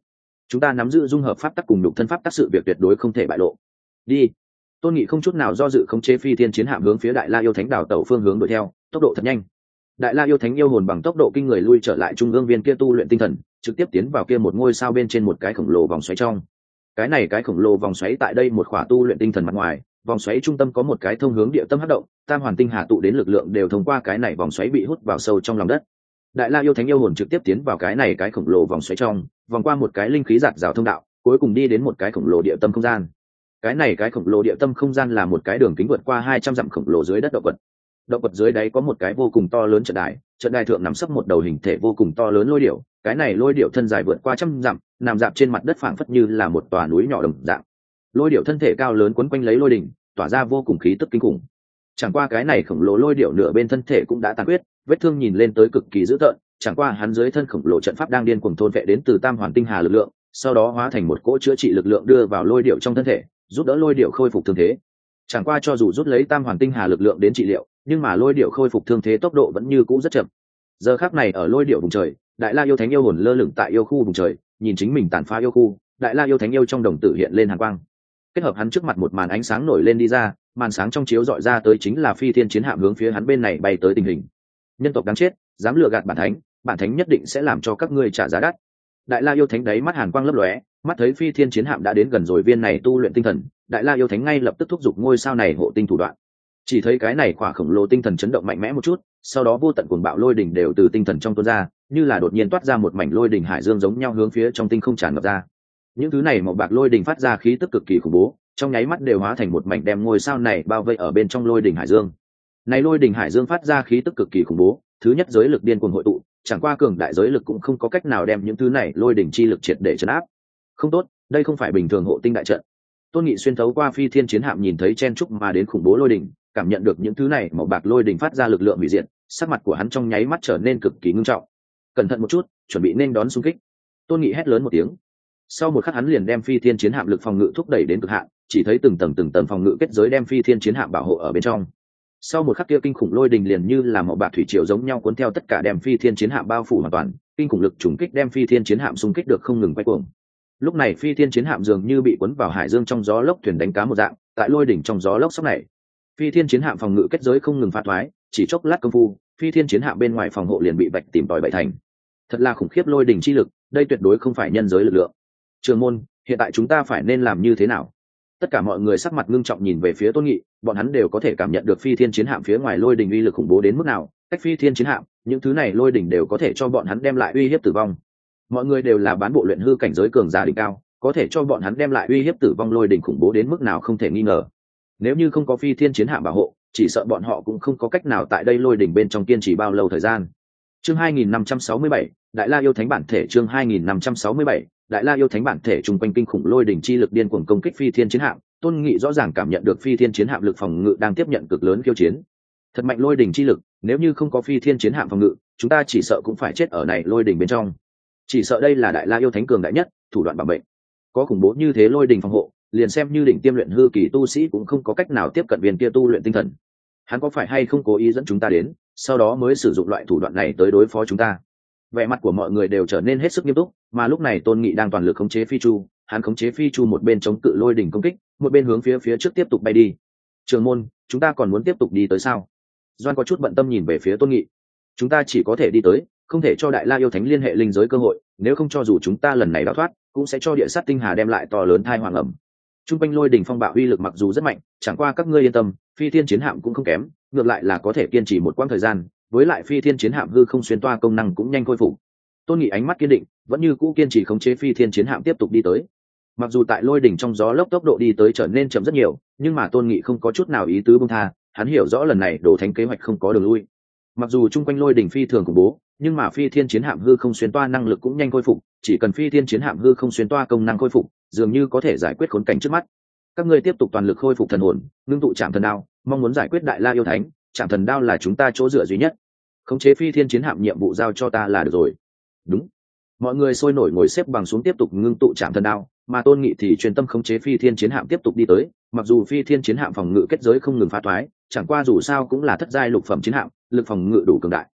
chúng ta nắm giữ dung hợp pháp tắc cùng nhục thân pháp tắc, sự việc tuyệt đối không thể bại lộ. Đi. Tôn Nghị không chút nào do dự khống chế phi thiên chiến hạm hướng phía Đại La yêu thánh đảo tàu phương hướng đuổi theo, tốc độ thật nhanh. Đại La yêu thánh yêu hồn bằng tốc độ kinh người lui trở lại trung ương viên kia tu luyện tinh thần, trực tiếp tiến vào kia một ngôi sao bên trên một cái khổng lồ vòng xoáy trong. Cái này cái khổng lồ vòng xoáy tại đây một khỏa tu luyện tinh thần mặt ngoài, vòng xoáy trung tâm có một cái thông hướng địa tâm hấp động, tam hoàn tinh hà tụ đến lực lượng đều thông qua cái này vòng xoáy bị hút vào sâu trong lòng đất. Đại La yêu thánh yêu hồn trực tiếp tiến vào cái này cái khổng lồ vòng xoáy trong, vòng qua một cái linh khí giạt rào thông đạo, cuối cùng đi đến một cái khổng lồ địa tâm không gian. Cái này cái khổng lồ địa tâm không gian là một cái đường kính vượt qua hai trăm dặm khổng lồ dưới đất động vật. Động vật dưới đáy có một cái vô cùng to lớn trận đài, trận đài thượng nằm sấp một đầu hình thể vô cùng to lớn lôi điểu, cái này lôi điểu thân dài vượt qua trăm dặm, nằm dạp trên mặt đất phảng phất như là một tòa núi nhỏ đồng dạng. Lôi điểu thân thể cao lớn quấn quanh lấy lôi đỉnh, tỏa ra vô cùng khí tức kinh khủng. Chẳng qua cái này khổng lồ lôi điểu nửa bên thân thể cũng đã tàn huyết, vết thương nhìn lên tới cực kỳ dữ tợn, chẳng qua hắn dưới thân khổng lồ trận pháp đang điên cuồng thôn vệ đến từ tam hoàn tinh hà lực lượng, sau đó hóa thành một cỗ chữa trị lực lượng đưa vào lôi điểu trong thân thể, giúp đỡ lôi điểu khôi phục thương thế. Chẳng qua cho dù rút lấy tam hoàn tinh hà lực lượng đến trị liệu, nhưng mà lôi điểu khôi phục thương thế tốc độ vẫn như cũ rất chậm. Giờ khắc này ở lôi điểu vùng trời, Đại La yêu thánh yêu hồn lơ lửng tại yêu khu vùng trời, nhìn chính mình tàn phá yêu khu, Đại La yêu thánh yêu trong đồng tử hiện lên hàn quang. Kết hợp hắn trước mặt một màn ánh sáng nổi lên đi ra, màn sáng trong chiếu dọi ra tới chính là phi thiên chiến hạm hướng phía hắn bên này bay tới tình hình. Nhân tộc đáng chết, dám lừa gạt bản thánh, bản thánh nhất định sẽ làm cho các ngươi trả giá đắt. Đại La yêu thánh đấy mắt hàn quang lấp lóe, mắt thấy phi thiên chiến hạm đã đến gần rồi viên này tu luyện tinh thần, Đại La yêu thánh ngay lập tức thúc giục ngôi sao này hộ tinh thủ đoạn. Chỉ thấy cái này quả khổng lồ tinh thần chấn động mạnh mẽ một chút, sau đó vô tận cuồng bạo lôi đỉnh đều từ tinh thần trong tuôn ra, như là đột nhiên toát ra một mảnh lôi đỉnh hải dương giống nhau hướng phía trong tinh không tràn ngập ra. Những thứ này màu bạc lôi đỉnh phát ra khí tức cực kỳ khủng bố, trong nháy mắt đều hóa thành một mảnh đem ngôi sao này bao vây ở bên trong lôi đỉnh hải dương. Này lôi đỉnh hải dương phát ra khí tức cực kỳ khủng bố, thứ nhất giới lực điên cuồng hội tụ, chẳng qua cường đại giới lực cũng không có cách nào đem những thứ này lôi đỉnh chi lực triệt để trấn áp. Không tốt, đây không phải bình thường hộ tinh đại trận. Tôn Nghị xuyên thấu qua phi thiên chiến hạm nhìn thấy chen trúc mà đến khủng bố lôi đỉnh, cảm nhận được những thứ này màu bạc lôi đỉnh phát ra lực lượng hủy diệt, sắc mặt của hắn trong nháy mắt trở nên cực kỳ ngưng trọng. Cẩn thận một chút, chuẩn bị nên đón xung kích. Tôn Nghị hét lớn một tiếng. Sau một khắc hắn liền đem phi thiên chiến hạm lực phòng ngự thúc đẩy đến cực hạn, chỉ thấy từng tầng từng tầng phòng ngự kết giới đem phi thiên chiến hạm bảo hộ ở bên trong. Sau một khắc kia kinh khủng lôi đình liền như là màu bạc thủy triều giống nhau cuốn theo tất cả đem phi thiên chiến hạm bao phủ hoàn toàn, kinh khủng lực trùng kích đem phi thiên chiến hạm xung kích được không ngừng quay cuồng. Lúc này phi thiên chiến hạm dường như bị cuốn vào hải dương trong gió lốc thuyền đánh cá một dạng, tại lôi đỉnh trong gió lốc sóc này, phi thiên chiến hạm phòng ngự kết giới không ngừng phá thoái, chỉ chốc lát công phu, phi thiên chiến hạm bên ngoài phòng hộ liền bị vạch tìm tòi bậy thành. Thật là khủng khiếp lôi đỉnh chi lực, đây tuyệt đối không phải nhân giới lực lượng. Trường môn, hiện tại chúng ta phải nên làm như thế nào? Tất cả mọi người sắc mặt ngưng trọng nhìn về phía Tôn Nghị, bọn hắn đều có thể cảm nhận được phi thiên chiến hạm phía ngoài lôi đỉnh uy lực khủng bố đến mức nào, cách phi thiên chiến hạm, những thứ này lôi đỉnh đều có thể cho bọn hắn đem lại uy hiếp tử vong. Mọi người đều là bán bộ luyện hư cảnh giới cường giả đỉnh cao, có thể cho bọn hắn đem lại uy hiếp tử vong lôi đỉnh khủng bố đến mức nào không thể nghi ngờ. Nếu như không có phi thiên chiến hạm bảo hộ, chỉ sợ bọn họ cũng không có cách nào tại đây lôi đỉnh bên trong kiên trì bao lâu thời gian. Chương hai nghìn năm trăm sáu mươi bảy, Đại La yêu thánh bản thể. Chương hai nghìn năm trăm sáu mươi bảy, Đại La yêu thánh bản thể. Trung quanh kinh khủng lôi đỉnh chi lực điên cuồng công kích phi thiên chiến hạm, Tôn Nghị rõ ràng cảm nhận được phi thiên chiến hạm lực phòng ngự đang tiếp nhận cực lớn khiêu chiến. Thật mạnh lôi đỉnh chi lực, nếu như không có phi thiên chiến hạm phòng ngự, chúng ta chỉ sợ cũng phải chết ở này lôi đỉnh bên trong. Chỉ sợ đây là Đại La yêu thánh cường đại nhất, thủ đoạn bảo mệnh. Có khủng bố như thế lôi đỉnh phòng hộ, liền xem như đỉnh tiêm luyện hư kỳ tu sĩ cũng không có cách nào tiếp cận viên kia tu luyện tinh thần. Hắn có phải hay không cố ý dẫn chúng ta đến, sau đó mới sử dụng loại thủ đoạn này tới đối phó chúng ta? Vẻ mặt của mọi người đều trở nên hết sức nghiêm túc, mà lúc này Tôn Nghị đang toàn lực khống chế phi chu, hắn khống chế phi chu một bên chống cự lôi đỉnh công kích, một bên hướng phía phía trước tiếp tục bay đi. Trường môn, chúng ta còn muốn tiếp tục đi tới sao? Doan có chút bận tâm nhìn về phía Tôn Nghị. Chúng ta chỉ có thể đi tới, không thể cho Đại La yêu thánh liên hệ linh giới cơ hội, nếu không cho dù chúng ta lần này đào thoát, cũng sẽ cho địa sát tinh hà đem lại to lớn thai hoàng ẩm. Trung quanh lôi đỉnh phong bạo uy lực mặc dù rất mạnh, chẳng qua các ngươi yên tâm, phi thiên chiến hạm cũng không kém, ngược lại là có thể kiên trì một quãng thời gian, với lại phi thiên chiến hạm hư không xuyên toa công năng cũng nhanh khôi phục. Tôn Nghị ánh mắt kiên định, vẫn như cũ kiên trì khống chế phi thiên chiến hạm tiếp tục đi tới. Mặc dù tại lôi đỉnh trong gió lốc tốc độ đi tới trở nên chậm rất nhiều, nhưng mà Tôn Nghị không có chút nào ý tứ buông tha, hắn hiểu rõ lần này đổ thánh kế hoạch không có đường lui. Mặc dù trung quanh lôi đỉnh phi thường khủng bố, nhưng mà phi thiên chiến hạm hư không xuyên toa năng lực cũng nhanh khôi phục, chỉ cần phi thiên chiến hạm hư không xuyên toa công năng khôi phục, dường như có thể giải quyết khốn cảnh trước mắt. Các ngươi tiếp tục toàn lực khôi phục thần hồn, ngưng tụ Trảm Thần Đao, mong muốn giải quyết Đại La yêu thánh, Trảm Thần Đao là chúng ta chỗ dựa duy nhất. Khống chế phi thiên chiến hạm nhiệm vụ giao cho ta là được rồi. Đúng. Mọi người sôi nổi ngồi xếp bằng xuống tiếp tục ngưng tụ Trảm Thần Đao, mà Tôn Nghị thì chuyên tâm khống chế phi thiên chiến hạm tiếp tục đi tới. Mặc dù phi thiên chiến hạm phòng ngự kết giới không ngừng phá thoái, chẳng qua dù sao cũng là thất giai lục phẩm chiến hạm, lực phòng ngự đủ cường đại.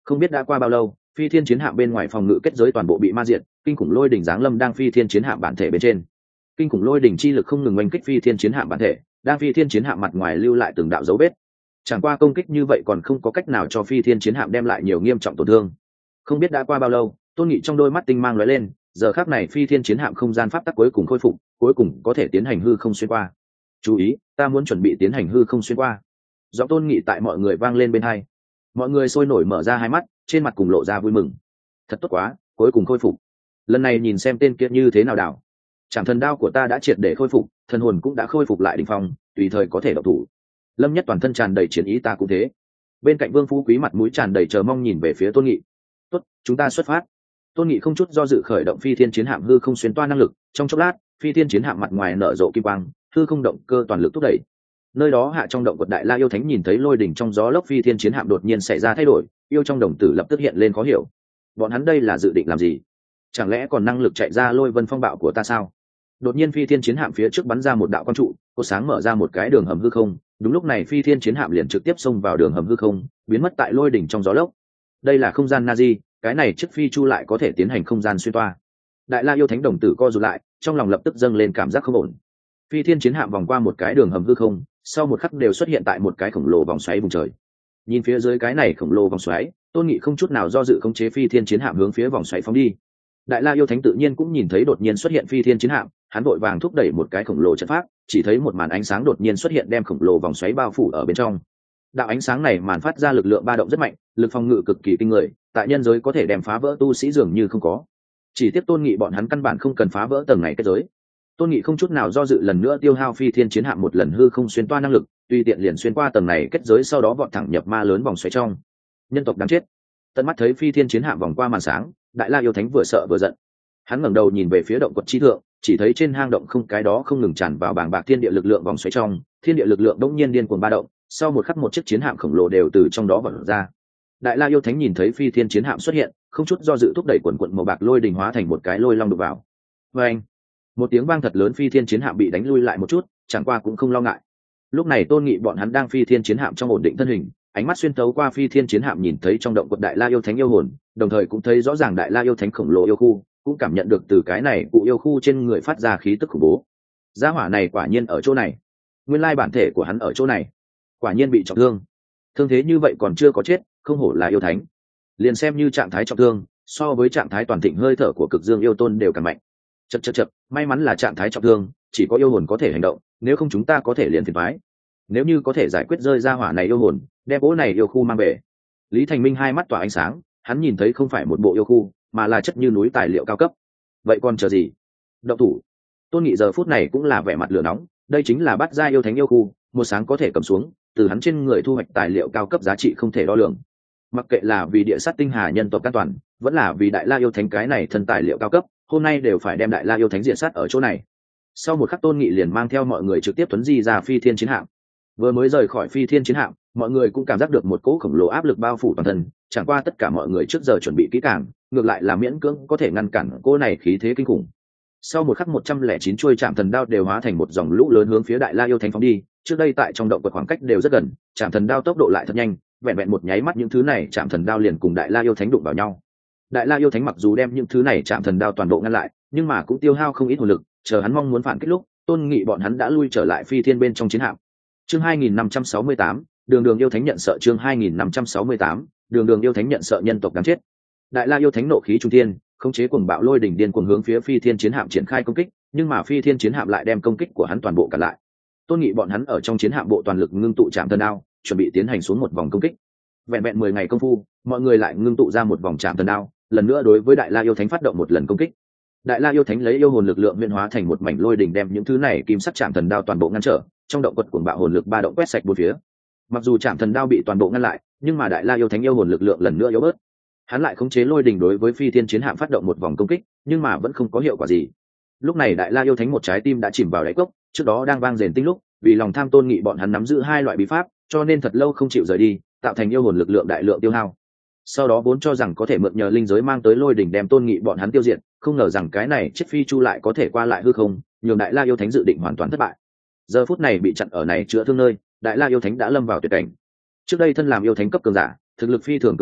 Không biết đã qua bao lâu, phi thiên chiến hạm bên ngoài phòng ngự kết giới toàn bộ bị ma diệt, kinh khủng lôi đỉnh giáng lâm đang phi thiên chiến hạm bản thể bên trên. Kinh khủng lôi đỉnh chi lực không ngừng oanh kích phi thiên chiến hạm bản thể, đang phi thiên chiến hạm mặt ngoài lưu lại từng đạo dấu vết. Chẳng qua công kích như vậy còn không có cách nào cho phi thiên chiến hạm đem lại nhiều nghiêm trọng tổn thương. Không biết đã qua bao lâu, Tôn Nghị trong đôi mắt tinh mang lóe lên, giờ khắc này phi thiên chiến hạm không gian pháp tắc cuối cùng khôi phục, cuối cùng có thể tiến hành hư không xuyên qua. Chú ý, ta muốn chuẩn bị tiến hành hư không xuyên qua. Giọng Tôn Nghị tại mọi người vang lên bên hai. Mọi người sôi nổi mở ra hai mắt, trên mặt cùng lộ ra vui mừng. Thật tốt quá, cuối cùng khôi phục. Lần này nhìn xem tên kia như thế nào đảo. Trảm thần đao của ta đã triệt để khôi phục, thần hồn cũng đã khôi phục lại đỉnh phong, tùy thời có thể động thủ. Lâm Nhất toàn thân tràn đầy chiến ý, ta cũng thế. Bên cạnh Vương Phú Quý mặt mũi tràn đầy chờ mong nhìn về phía Tôn Nghị. Tốt, chúng ta xuất phát. Tôn Nghị không chút do dự khởi động phi thiên chiến hạm hư không xuyên toa năng lực, trong chốc lát, phi thiên chiến hạm mặt ngoài nở rộ kim quang, hư không động cơ toàn lực thúc đẩy. Nơi đó hạ trong động quật Đại La yêu thánh nhìn thấy lôi đỉnh trong gió lốc phi thiên chiến hạm đột nhiên xảy ra thay đổi, yêu trong đồng tử lập tức hiện lên khó hiểu. Bọn hắn đây là dự định làm gì? Chẳng lẽ còn năng lực chạy ra lôi vân phong bạo của ta sao? Đột nhiên phi thiên chiến hạm phía trước bắn ra một đạo quang trụ, cột sáng mở ra một cái đường hầm hư không, đúng lúc này phi thiên chiến hạm liền trực tiếp xông vào đường hầm hư không, biến mất tại lôi đỉnh trong gió lốc. Đây là không gian Nazi, cái này chiếc phi chu lại có thể tiến hành không gian xuyên toa. Đại La yêu thánh đồng tử co rụt lại, trong lòng lập tức dâng lên cảm giác không ổn. Phi thiên chiến hạm vòng qua một cái đường hầm hư không, sau một khắc đều xuất hiện tại một cái khổng lồ vòng xoáy vùng trời. Nhìn phía dưới cái này khổng lồ vòng xoáy, Tôn Nghị không chút nào do dự khống chế phi thiên chiến hạm hướng phía vòng xoáy phóng đi. Đại La yêu thánh tự nhiên cũng nhìn thấy đột nhiên xuất hiện phi thiên chiến hạm, hắn vội vàng thúc đẩy một cái khổng lồ trận pháp, chỉ thấy một màn ánh sáng đột nhiên xuất hiện đem khổng lồ vòng xoáy bao phủ ở bên trong. Đạo ánh sáng này màn phát ra lực lượng ba động rất mạnh, lực phòng ngự cực kỳ kinh người, tại nhân giới có thể đem phá vỡ tu sĩ dường như không có. Chỉ tiếp Tôn Nghị bọn hắn căn bản không cần phá vỡ tầng này kết giới. Tôn Nghị không chút nào do dự lần nữa tiêu hao phi thiên chiến hạm một lần hư không xuyên toa năng lực, tùy tiện liền xuyên qua tầng này kết giới, sau đó vọt thẳng nhập ma lớn vòng xoáy trong. Nhân tộc đáng chết. Tận mắt thấy phi thiên chiến hạm vòng qua màn sáng, Đại La yêu thánh vừa sợ vừa giận. Hắn ngẩng đầu nhìn về phía động quật chi thượng, chỉ thấy trên hang động không cái đó không ngừng tràn vào bàng bạc thiên địa lực lượng vòng xoáy trong, thiên địa lực lượng đột nhiên điên cuồng ba động, sau một khắc một chiếc chiến hạm khổng lồ đều từ trong đó vọt ra. Đại La yêu thánh nhìn thấy phi thiên chiến hạm xuất hiện, không chút do dự thúc đẩy quần quần màu bạc lôi đình hóa thành một cái lôi long đục vào. Và anh, một tiếng vang thật lớn, phi thiên chiến hạm bị đánh lui lại một chút, chẳng qua cũng không lo ngại. Lúc này Tôn Nghị bọn hắn đang phi thiên chiến hạm trong ổn định thân hình, ánh mắt xuyên tấu qua phi thiên chiến hạm nhìn thấy trong động quật Đại La yêu thánh yêu hồn, đồng thời cũng thấy rõ ràng Đại La yêu thánh khổng lồ yêu khu, cũng cảm nhận được từ cái này cụ yêu khu trên người phát ra khí tức khủng bố. Gia hỏa này quả nhiên ở chỗ này, nguyên lai bản thể của hắn ở chỗ này, quả nhiên bị trọng thương. Thương thế như vậy còn chưa có chết, không hổ là yêu thánh. Liền xem như trạng thái trọng thương, so với trạng thái toàn thịnh hơi thở của cực dương yêu tôn đều càng mạnh. Chậc chậc chậc, may mắn là trạng thái trọng thương, chỉ có yêu hồn có thể hành động, nếu không chúng ta có thể liền phiền toái. Nếu như có thể giải quyết rơi gia hỏa này yêu hồn, đem bố này yêu khu mang về. Lý Thành Minh hai mắt tỏa ánh sáng, hắn nhìn thấy không phải một bộ yêu khu, mà là chất như núi tài liệu cao cấp. Vậy còn chờ gì? Động thủ. Tôn Nghị giờ phút này cũng là vẻ mặt lửa nóng, đây chính là bát gia yêu thánh yêu khu, một sáng có thể cầm xuống, từ hắn trên người thu hoạch tài liệu cao cấp giá trị không thể đo lường. Mặc kệ là vì địa sát tinh hà nhân tộc an toàn, vẫn là vì Đại La yêu thánh cái này thân tài liệu cao cấp, hôm nay đều phải đem Đại La yêu thánh diện sát ở chỗ này. Sau một khắc Tôn Nghị liền mang theo mọi người trực tiếp tuấn di ra phi thiên chiến hạm. Vừa mới rời khỏi phi thiên chiến hạm, mọi người cũng cảm giác được một cỗ khổng lồ áp lực bao phủ toàn thân, chẳng qua tất cả mọi người trước giờ chuẩn bị kỹ càng, ngược lại là miễn cưỡng có thể ngăn cản cỗ này khí thế kinh khủng. Sau một khắc một trăm lẻ chín chuôi chạm thần đao đều hóa thành một dòng lũ lớn hướng phía Đại La yêu thánh phóng đi, trước đây tại trong động quật khoảng cách đều rất gần, chạm thần đao tốc độ lại thật nhanh, vẹn vẹn một nháy mắt những thứ này chạm thần đao liền cùng Đại La yêu thánh đụng vào nhau. Đại La yêu thánh mặc dù đem những thứ này chạm thần đao toàn bộ ngăn lại, nhưng mà cũng tiêu hao không ít hồn lực, chờ hắn mong muốn phản kích lúc, Tôn Nghị bọn hắn đã lui trở lại phi thiên bên trong chiến hạm. Chương hai nghìn năm trăm sáu mươi tám, Đường Đường yêu thánh nhận sợ. Chương hai nghìn năm trăm sáu mươi tám, Đường Đường yêu thánh nhận sợ. Nhân tộc đáng chết. Đại La yêu thánh nộ khí trung thiên, khống chế cuồng bạo lôi đỉnh điên cuồng hướng phía phi thiên chiến hạm triển khai công kích, nhưng mà phi thiên chiến hạm lại đem công kích của hắn toàn bộ cản lại. Tôn Nghị bọn hắn ở trong chiến hạm bộ toàn lực ngưng tụ chạm thần đao, chuẩn bị tiến hành xuống một vòng công kích. Vẹn vẹn mười ngày công phu, mọi người lại ngưng tụ ra một vòng chạm thần đao, lần nữa đối với Đại La yêu thánh phát động một lần công kích. Đại La yêu thánh lấy yêu hồn lực lượng huyễn hóa thành một mảnh lôi đỉnh đem những thứ này kim sắc chạm thần đao toàn bộ ngăn trở, trong động quật cuồng bạo hồn lực ba động quét sạch bốn phía. Mặc dù chạm thần đao bị toàn bộ ngăn lại, nhưng mà Đại La yêu thánh yêu hồn lực lượng lần nữa yếu bớt. Hắn lại khống chế lôi đỉnh đối với phi thiên chiến hạm phát động một vòng công kích, nhưng mà vẫn không có hiệu quả gì. Lúc này Đại La yêu thánh một trái tim đã chìm vào đáy cốc, trước đó đang vang rền tinh lúc, vì lòng tham Tôn Nghị bọn hắn nắm giữ hai loại bí pháp, cho nên thật lâu không chịu rời đi, tạo thành yêu hồn lực lượng đại lượng tiêu hao. Sau đó vốn cho rằng có thể mượn nhờ linh giới mang tới lôi đỉnh đem Tôn Nghị bọn hắn tiêu diệt, không ngờ rằng cái này chiếc phi chu lại có thể qua lại hư không, nhường Đại La yêu thánh dự định hoàn toàn thất bại. Giờ phút này bị chặn ở này chữa thương nơi, Đại La yêu thánh đã lâm vào tuyệt cảnh. Trước đây thân làm yêu thánh cấp cường giả, thực lực phi thường cường đại,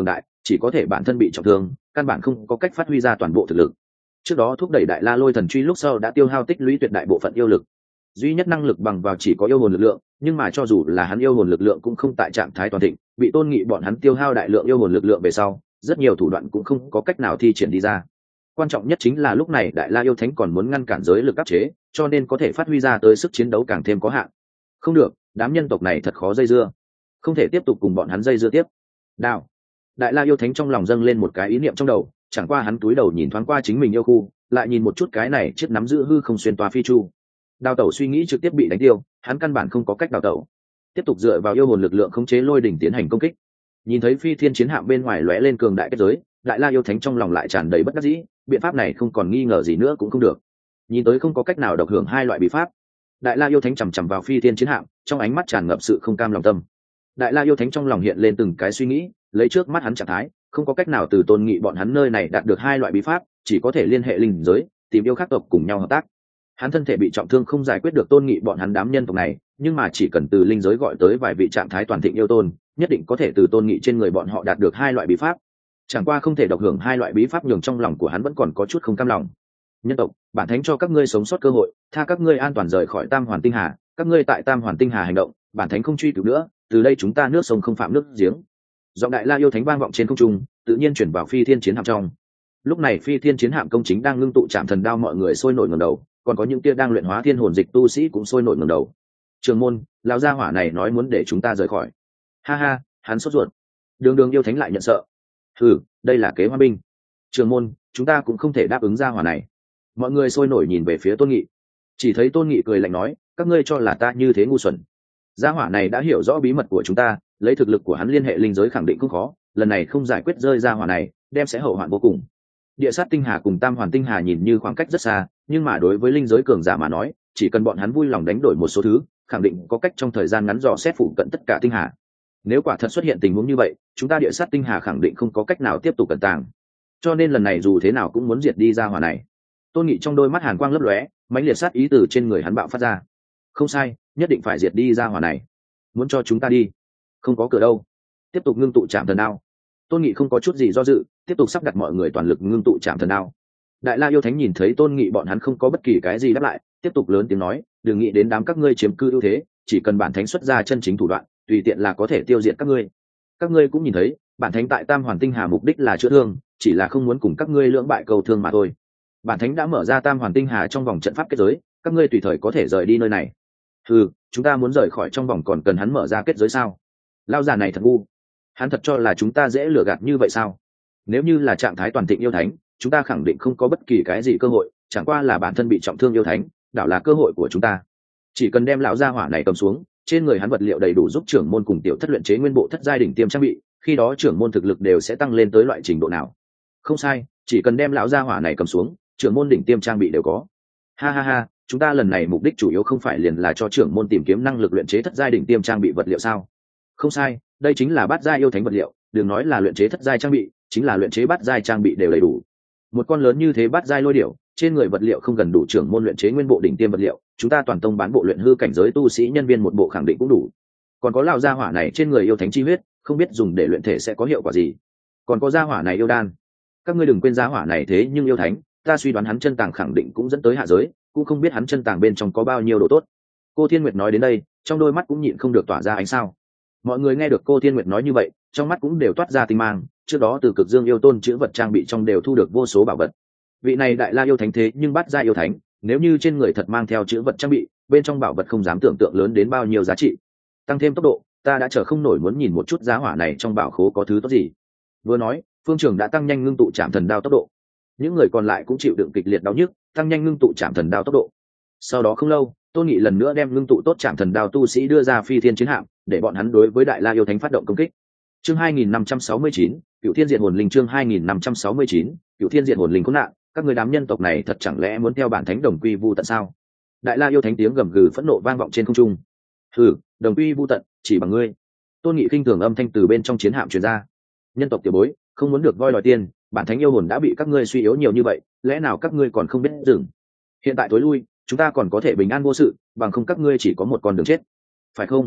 chỉ có thể bản thân bị trọng thương, căn bản không có cách phát huy ra toàn bộ thực lực. Trước đó thúc đẩy đại la lôi thần truy lúc sau đã tiêu hao tích lũy tuyệt đại bộ phận yêu lực, duy nhất năng lực bằng vào chỉ có yêu hồn lực lượng, nhưng mà cho dù là hắn yêu hồn lực lượng cũng không tại trạng thái toàn thịnh, bị Tôn Nghị bọn hắn tiêu hao đại lượng yêu hồn lực lượng về sau, rất nhiều thủ đoạn cũng không có cách nào thi triển đi ra. Quan trọng nhất chính là lúc này đại la yêu thánh còn muốn ngăn cản giới lực áp chế, cho nên có thể phát huy ra tới sức chiến đấu càng thêm có hạn. Không được, đám nhân tộc này thật khó dây dưa, không thể tiếp tục cùng bọn hắn dây dưa tiếp. Đao. Đại la yêu thánh trong lòng dâng lên một cái ý niệm trong đầu, chẳng qua hắn túi đầu nhìn thoáng qua chính mình yêu khu, lại nhìn một chút cái này chiếc nắm giữ hư không xuyên toa phi chu. Đào tẩu suy nghĩ trực tiếp bị đánh tiêu, hắn căn bản không có cách đào tẩu, tiếp tục dựa vào yêu hồn lực lượng khống chế lôi đỉnh tiến hành công kích. Nhìn thấy phi thiên chiến hạm bên ngoài lóe lên cường đại kết giới, đại la yêu thánh trong lòng lại tràn đầy bất đắc dĩ, biện pháp này không còn nghi ngờ gì nữa cũng không được. Nhìn tới không có cách nào độc hưởng hai loại bí pháp, đại la yêu thánh chằm chằm vào phi thiên chiến hạm, trong ánh mắt tràn ngập sự không cam lòng tâm. Đại la yêu thánh trong lòng hiện lên từng cái suy nghĩ, lấy trước mắt hắn trạng thái, không có cách nào từ Tôn Nghị bọn hắn nơi này đạt được hai loại bí pháp, chỉ có thể liên hệ linh giới, tìm yêu khác tộc cùng nhau hợp tác. Hắn thân thể bị trọng thương không giải quyết được Tôn Nghị bọn hắn đám nhân tộc này, nhưng mà chỉ cần từ linh giới gọi tới vài vị trạng thái toàn thịnh yêu tôn, nhất định có thể từ Tôn Nghị trên người bọn họ đạt được hai loại bí pháp. Chẳng qua không thể độc hưởng hai loại bí pháp, nhường trong lòng của hắn vẫn còn có chút không cam lòng. Nhân tộc, bản thánh cho các ngươi sống sót cơ hội, tha các ngươi an toàn rời khỏi Tam Hoàn Tinh Hà, các ngươi tại Tam Hoàn Tinh Hà hành động, bản thánh không truy cứu nữa, từ đây chúng ta nước sông không phạm nước giếng. Giọng đại la yêu thánh vang vọng trên không trung, tự nhiên chuyển vào phi thiên chiến hạm trong. Lúc này phi thiên chiến hạm công chính đang ngưng tụ chạm thần đao, mọi người sôi nổi ngẩng đầu, còn có những kia đang luyện hóa thiên hồn dịch tu sĩ cũng sôi nổi ngẩng đầu. Trường môn, lão gia hỏa này nói muốn để chúng ta rời khỏi. Ha ha, hắn sốt ruột. Đường Đường yêu thánh lại nhận sợ. Hừ, đây là kế hoa binh. Trường môn, chúng ta cũng không thể đáp ứng gia hỏa này. Mọi người sôi nổi nhìn về phía Tôn Nghị. Chỉ thấy Tôn Nghị cười lạnh nói, các ngươi cho là ta như thế ngu xuẩn? Gia hỏa này đã hiểu rõ bí mật của chúng ta, lấy thực lực của hắn liên hệ linh giới khẳng định không khó, lần này không giải quyết rơi gia hỏa này, đem sẽ hậu hoạn vô cùng. Địa sát tinh hà cùng Tam Hoàn Tinh Hà nhìn như khoảng cách rất xa, nhưng mà đối với linh giới cường giả mà nói, chỉ cần bọn hắn vui lòng đánh đổi một số thứ, khẳng định có cách trong thời gian ngắn dò xét phụ cận tất cả tinh hà. Nếu quả thật xuất hiện tình huống như vậy, chúng ta địa sát tinh hà khẳng định không có cách nào tiếp tục cẩn tàng. Cho nên lần này dù thế nào cũng muốn diệt đi gia hỏa này. Tôn Nghị trong đôi mắt hàn quang lấp lóe, mãnh liệt sát ý từ trên người hắn bạo phát ra. Không sai, nhất định phải diệt đi gia hỏa này. Muốn cho chúng ta đi? Không có cửa đâu. Tiếp tục ngưng tụ chạm thần đao. Tôn Nghị không có chút gì do dự, tiếp tục sắp đặt mọi người toàn lực ngưng tụ chạm thần đao. Đại la yêu thánh nhìn thấy Tôn Nghị bọn hắn không có bất kỳ cái gì đáp lại, tiếp tục lớn tiếng nói, đừng nghĩ đến đám các ngươi chiếm cư ưu thế, chỉ cần bản thánh xuất ra chân chính thủ đoạn, tùy tiện là có thể tiêu diệt các ngươi. Các ngươi cũng nhìn thấy, bản thánh tại Tam Hoàn Tinh Hà mục đích là chữa thương, chỉ là không muốn cùng các ngươi lưỡng bại cầu thương mà thôi. Bản thánh đã mở ra Tam Hoàn Tinh Hà trong vòng trận pháp kết giới, các ngươi tùy thời có thể rời đi nơi này. Ừ, chúng ta muốn rời khỏi trong vòng còn cần hắn mở ra kết giới sao? Lao già này thật ngu, hắn thật cho là chúng ta dễ lừa gạt như vậy sao? Nếu như là trạng thái toàn thịnh yêu thánh, chúng ta khẳng định không có bất kỳ cái gì cơ hội, chẳng qua là bản thân bị trọng thương yêu thánh, đảo là cơ hội của chúng ta. Chỉ cần đem lão gia hỏa này cầm xuống, trên người hắn vật liệu đầy đủ giúp trưởng môn cùng tiểu thất luyện chế nguyên bộ thất giai đỉnh tiêm trang bị, khi đó trưởng môn thực lực đều sẽ tăng lên tới loại trình độ nào? Không sai, chỉ cần đem lão gia hỏa này cầm xuống, trưởng môn đỉnh tiêm trang bị đều có. Ha ha ha, chúng ta lần này mục đích chủ yếu không phải liền là cho trưởng môn tìm kiếm năng lực luyện chế thất giai đỉnh tiêm trang bị vật liệu sao? Không sai, đây chính là bát giai yêu thánh vật liệu, đừng nói là luyện chế thất giai trang bị, chính là luyện chế bát giai trang bị đều đầy đủ. Một con lớn như thế bát giai lôi điểu, trên người vật liệu không gần đủ trưởng môn luyện chế nguyên bộ đỉnh tiêm vật liệu, chúng ta toàn tông bán bộ luyện hư cảnh giới tu sĩ nhân viên một bộ khẳng định cũng đủ. Còn có lão gia hỏa này trên người yêu thánh chi huyết, không biết dùng để luyện thể sẽ có hiệu quả gì. Còn có gia hỏa này yêu đan, các ngươi đừng quên gia hỏa này thế nhưng yêu thánh, ta suy đoán hắn chân tàng khẳng định cũng dẫn tới hạ giới, cũng không biết hắn chân tàng bên trong có bao nhiêu đồ tốt. Cô Thiên Nguyệt nói đến đây, trong đôi mắt cũng nhịn không được tỏa ra ánh sao. Mọi người nghe được cô Thiên Nguyệt nói như vậy, trong mắt cũng đều toát ra tinh mang, trước đó từ Cực Dương yêu tôn chữ vật trang bị trong đều thu được vô số bảo vật. Vị này đại la yêu thánh thế nhưng bắt ra yêu thánh, nếu như trên người thật mang theo chữ vật trang bị, bên trong bảo vật không dám tưởng tượng lớn đến bao nhiêu giá trị. Tăng thêm tốc độ, ta đã chờ không nổi muốn nhìn một chút giá hỏa này trong bảo khố có thứ tốt gì. Vừa nói, phương trường đã tăng nhanh ngưng tụ chạm thần đao tốc độ. Những người còn lại cũng chịu đựng kịch liệt đau nhức, tăng nhanh ngưng tụ chạm thần đao tốc độ. Sau đó không lâu, Tôn Nghị lần nữa đem ngưng tụ tốt chạm thần đao tu sĩ đưa ra phi thiên chiến hạm, để bọn hắn đối với đại la yêu thánh phát động công kích. Chương hai nghìn năm trăm sáu mươi chín, Cửu Thiên Diện Hồn Linh. Chương hai nghìn năm trăm sáu mươi chín, Cửu Thiên Diện Hồn Linh. Khốn nạn, các người đám nhân tộc này thật chẳng lẽ muốn theo bản thánh đồng quy vu tận sao? Đại la yêu thánh tiếng gầm gừ phẫn nộ vang vọng trên không trung. Hừ, đồng quy vu tận, chỉ bằng ngươi. Tôn Nghị khinh thường âm thanh từ bên trong chiến hạm truyền ra. Nhân tộc tiểu bối, không muốn được voi đòi tiền, bản thánh yêu hồn đã bị các ngươi suy yếu nhiều như vậy, lẽ nào các ngươi còn không biết dừng? Hiện tại tối lui, chúng ta còn có thể bình an vô sự, bằng không các ngươi chỉ có một con đường chết, phải không?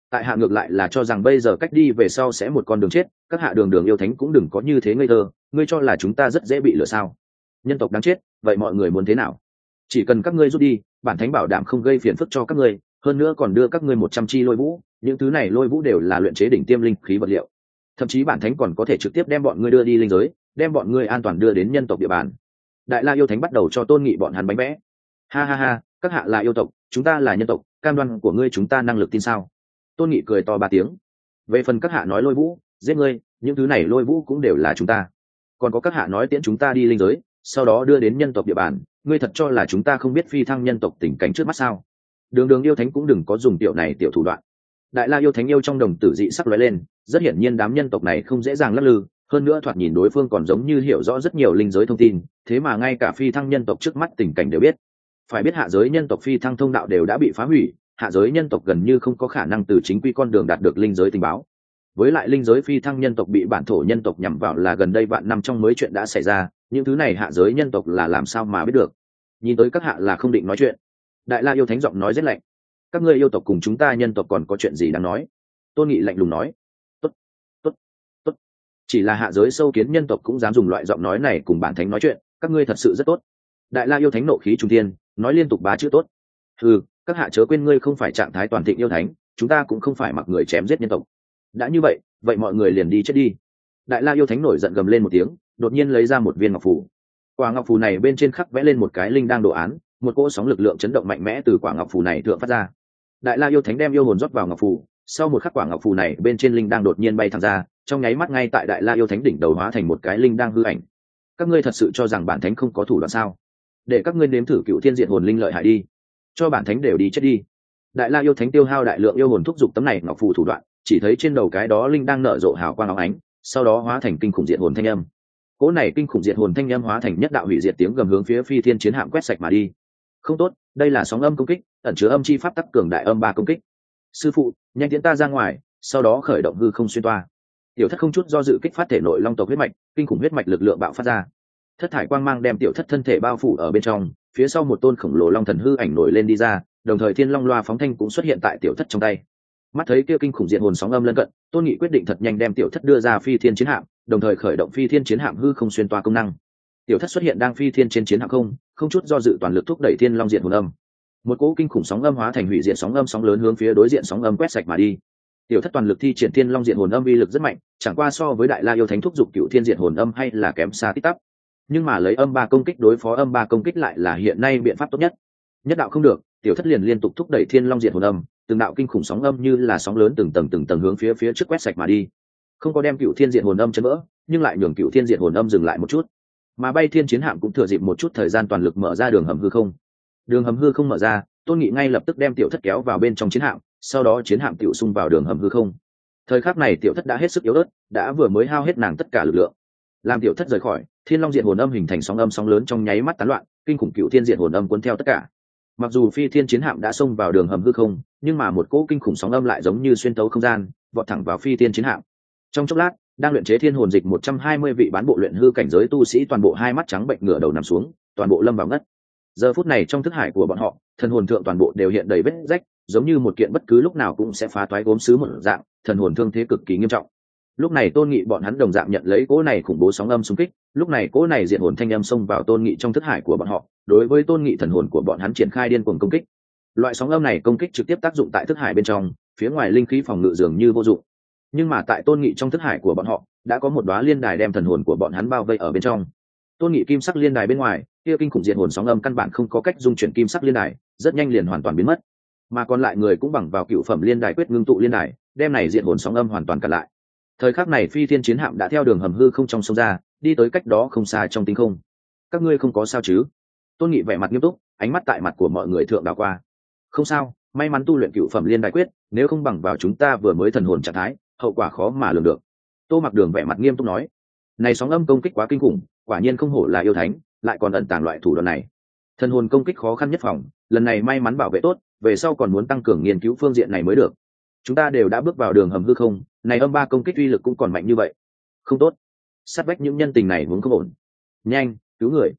tại hạ ngược lại là cho rằng bây giờ cách đi về sau sẽ một con đường chết, các hạ đường đường yêu thánh cũng đừng có như thế ngây thơ, ngươi cho là chúng ta rất dễ bị lừa sao? Nhân tộc đáng chết, vậy mọi người muốn thế nào? Chỉ cần các ngươi rút đi, bản thánh bảo đảm không gây phiền phức cho các ngươi, hơn nữa còn đưa các ngươi một trăm chi lôi vũ, những thứ này lôi vũ đều là luyện chế đỉnh tiêm linh khí vật liệu, thậm chí bản thánh còn có thể trực tiếp đem bọn ngươi đưa đi linh giới, đem bọn ngươi an toàn đưa đến nhân tộc địa bàn. Đại La yêu thánh bắt đầu cho Tôn Nghị bọn hắn bánh vẽ. Ha ha ha, các hạ là yêu tộc, chúng ta là nhân tộc, cam đoan của ngươi chúng ta năng lực tin sao? Tôn Nghị cười to ba tiếng. Về phần các hạ nói lôi vũ giết ngươi, những thứ này lôi vũ cũng đều là chúng ta. Còn có các hạ nói tiễn chúng ta đi linh giới, sau đó đưa đến nhân tộc địa bàn, ngươi thật cho là chúng ta không biết phi thăng nhân tộc tình cảnh trước mắt sao? Đường đường yêu thánh cũng đừng có dùng tiểu này tiểu thủ đoạn. Đại La yêu thánh yêu trong đồng tử dị sắc lóe lên, rất hiển nhiên đám nhân tộc này không dễ dàng lắc lư, hơn nữa thoạt nhìn đối phương còn giống như hiểu rõ rất nhiều linh giới thông tin, thế mà ngay cả phi thăng nhân tộc trước mắt tình cảnh đều biết. Phải biết hạ giới nhân tộc phi thăng thông đạo đều đã bị phá hủy, hạ giới nhân tộc gần như không có khả năng từ chính quy con đường đạt được linh giới tình báo. Với lại linh giới phi thăng nhân tộc bị bản thổ nhân tộc nhằm vào là gần đây vạn năm trong mới chuyện đã xảy ra, những thứ này hạ giới nhân tộc là làm sao mà biết được? Nhìn tới các hạ là không định nói chuyện. Đại La yêu thánh giọng nói rất lạnh. Các ngươi yêu tộc cùng chúng ta nhân tộc còn có chuyện gì đáng nói? Tôn Nghị lạnh lùng nói. Tốt, tốt, tốt. Chỉ là hạ giới sâu kiến nhân tộc cũng dám dùng loại giọng nói này cùng bản thánh nói chuyện, các ngươi thật sự rất tốt. Đại La yêu thánh nộ khí trung thiên, nói liên tục bá chữ tốt. Ừ, các hạ chớ quên ngươi không phải trạng thái toàn thịnh yêu thánh, chúng ta cũng không phải mặc người chém giết nhân tộc. Đã như vậy, vậy mọi người liền đi chết đi. Đại La yêu thánh nổi giận gầm lên một tiếng, đột nhiên lấy ra một viên ngọc phù. Quả ngọc phù này bên trên khắc vẽ lên một cái linh đang đồ án, một cỗ sóng lực lượng chấn động mạnh mẽ từ quả ngọc phù này thượng phát ra. Đại La yêu thánh đem yêu hồn rót vào ngọc phù, sau một khắc quả ngọc phù này bên trên linh đang đột nhiên bay thẳng ra, trong nháy mắt ngay tại Đại La yêu thánh đỉnh đầu hóa thành một cái linh đang hư ảnh. Các ngươi thật sự cho rằng bản thánh không có thủ đoạn sao? Để các ngươi nếm thử cựu thiên diện hồn linh lợi hại đi, cho bản thánh đều đi chết đi. Đại La yêu thánh tiêu hao đại lượng yêu hồn thúc giục tấm này ngọc phù thủ đoạn, chỉ thấy trên đầu cái đó linh đang nở rộ hào quang óng ánh, sau đó hóa thành kinh khủng diện hồn thanh âm. Cỗ này kinh khủng diện hồn thanh âm hóa thành nhất đạo hủy diệt tiếng gầm hướng phía phi thiên chiến hạm quét sạch mà đi. Không tốt, đây là sóng âm công kích, ẩn chứa âm chi pháp tắc cường đại âm ba công kích. Sư phụ, nhanh tiến ta ra ngoài, sau đó khởi động hư không xuyên toa. Tiểu thất không chút do dự kích phát thể nội long tộc huyết mạch, kinh khủng huyết mạch lực lượng bạo phát ra. Thất thải quang mang đem tiểu thất thân thể bao phủ ở bên trong, phía sau một tôn khổng lồ long thần hư ảnh nổi lên đi ra, đồng thời thiên long loa phóng thanh cũng xuất hiện tại tiểu thất trong tay. Mắt thấy kia kinh khủng diện hồn sóng âm lân cận, Tôn Nghị quyết định thật nhanh đem tiểu thất đưa ra phi thiên chiến hạm, đồng thời khởi động phi thiên chiến hạm hư không xuyên toa công năng. Tiểu thất xuất hiện đang phi thiên trên chiến hạm không, không chút do dự toàn lực thúc đẩy thiên long diện hồn âm. Một cỗ kinh khủng sóng âm hóa thành hủy diệt sóng âm sóng lớn hướng phía đối diện sóng âm quét sạch mà đi. Tiểu thất toàn lực thi triển thiên long diện hồn âm uy lực rất mạnh, chẳng qua so với Đại La yêu thánh thúc giục cựu thiên diện hồn âm hay là kém xa tít tắp. Nhưng mà lấy âm ba công kích đối phó âm ba công kích lại là hiện nay biện pháp tốt nhất. Nhất đạo không được, tiểu thất liền liên tục thúc đẩy thiên long diện hồn âm, từng đạo kinh khủng sóng âm như là sóng lớn từng tầng từng tầng hướng phía phía trước quét sạch mà đi. Không có đem cựu thiên diện hồn âm chấn vỡ, nhưng lại nhường cựu thiên diện hồn âm dừng lại một chút. Mà bay thiên chiến hạm cũng thừa dịp một chút thời gian toàn lực mở ra đường hầm hư không. Đường hầm hư không mở ra, Tôn Nghị ngay lập tức đem tiểu thất kéo vào bên trong chiến hạm, sau đó chiến hạm tiểu xung vào đường hầm hư không. Thời khắc này tiểu thất đã hết sức yếu ớt, đã vừa mới hao hết nàng tất cả lực lượng. Làm tiểu thất rời khỏi, thiên long diện hồn âm hình thành sóng âm sóng lớn trong nháy mắt tán loạn, kinh khủng cựu thiên diện hồn âm cuốn theo tất cả. Mặc dù phi thiên chiến hạm đã xông vào đường hầm hư không, nhưng mà một cỗ kinh khủng sóng âm lại giống như xuyên tấu không gian, vọt thẳng vào phi thiên chiến hạm. Trong chốc lát, đang luyện chế thiên hồn dịch một trăm hai mươi vị bán bộ luyện hư cảnh giới tu sĩ toàn bộ hai mắt trắng bệnh ngửa đầu nằm xuống, toàn bộ lâm vào ngất. Giờ phút này trong thức hải của bọn họ, thần hồn thượng toàn bộ đều hiện đầy vết rách, giống như một kiện bất cứ lúc nào cũng sẽ phá toái gốm sứ một dạng, thần hồn thương thế cực kỳ nghiêm trọng. Lúc này Tôn Nghị bọn hắn đồng dạng nhận lấy cỗ này khủng bố sóng âm xung kích, lúc này cỗ này diện hồn thanh âm xông vào Tôn Nghị trong thức hải của bọn họ, đối với Tôn Nghị thần hồn của bọn hắn triển khai điên cuồng công kích. Loại sóng âm này công kích trực tiếp tác dụng tại thức hải bên trong, phía ngoài linh khí phòng ngự dường như vô dụng. Nhưng mà tại Tôn Nghị trong thức hải của bọn họ, đã có một đóa liên đài đem thần hồn của bọn hắn bao vây ở bên trong. Tôn Nghị kim sắc liên đài bên ngoài, kia kinh khủng diện hồn sóng âm căn bản không có cách dung chuyển kim sắc liên đài, rất nhanh liền hoàn toàn biến mất. Mà còn lại người cũng bằng vào cựu phẩm liên đài quyết ngưng tụ liên đài, đem này diện hồn sóng âm hoàn toàn cản lại. Thời khắc này phi thiên chiến hạm đã theo đường hầm hư không trong sông ra, đi tới cách đó không xa trong tinh không. Các ngươi không có sao chứ? Tôn Nghị vẻ mặt nghiêm túc, ánh mắt tại mặt của mọi người thượng đảo qua. Không sao, may mắn tu luyện cựu phẩm liên đài quyết, nếu không bằng vào chúng ta vừa mới thần hồn trạng thái, hậu quả khó mà lường được. Tô Mặc Đường vẻ mặt nghiêm túc nói. Này sóng âm công kích quá kinh khủng, quả nhiên không hổ là yêu thánh, lại còn ẩn tàng loại thủ đoạn này. Thần hồn công kích khó khăn nhất phòng, lần này may mắn bảo vệ tốt, về sau còn muốn tăng cường nghiên cứu phương diện này mới được. Chúng ta đều đã bước vào đường hầm hư không, này âm ba công kích uy lực cũng còn mạnh như vậy. Không tốt, sát vách những nhân tình này muốn không ổn. Nhanh, cứu người.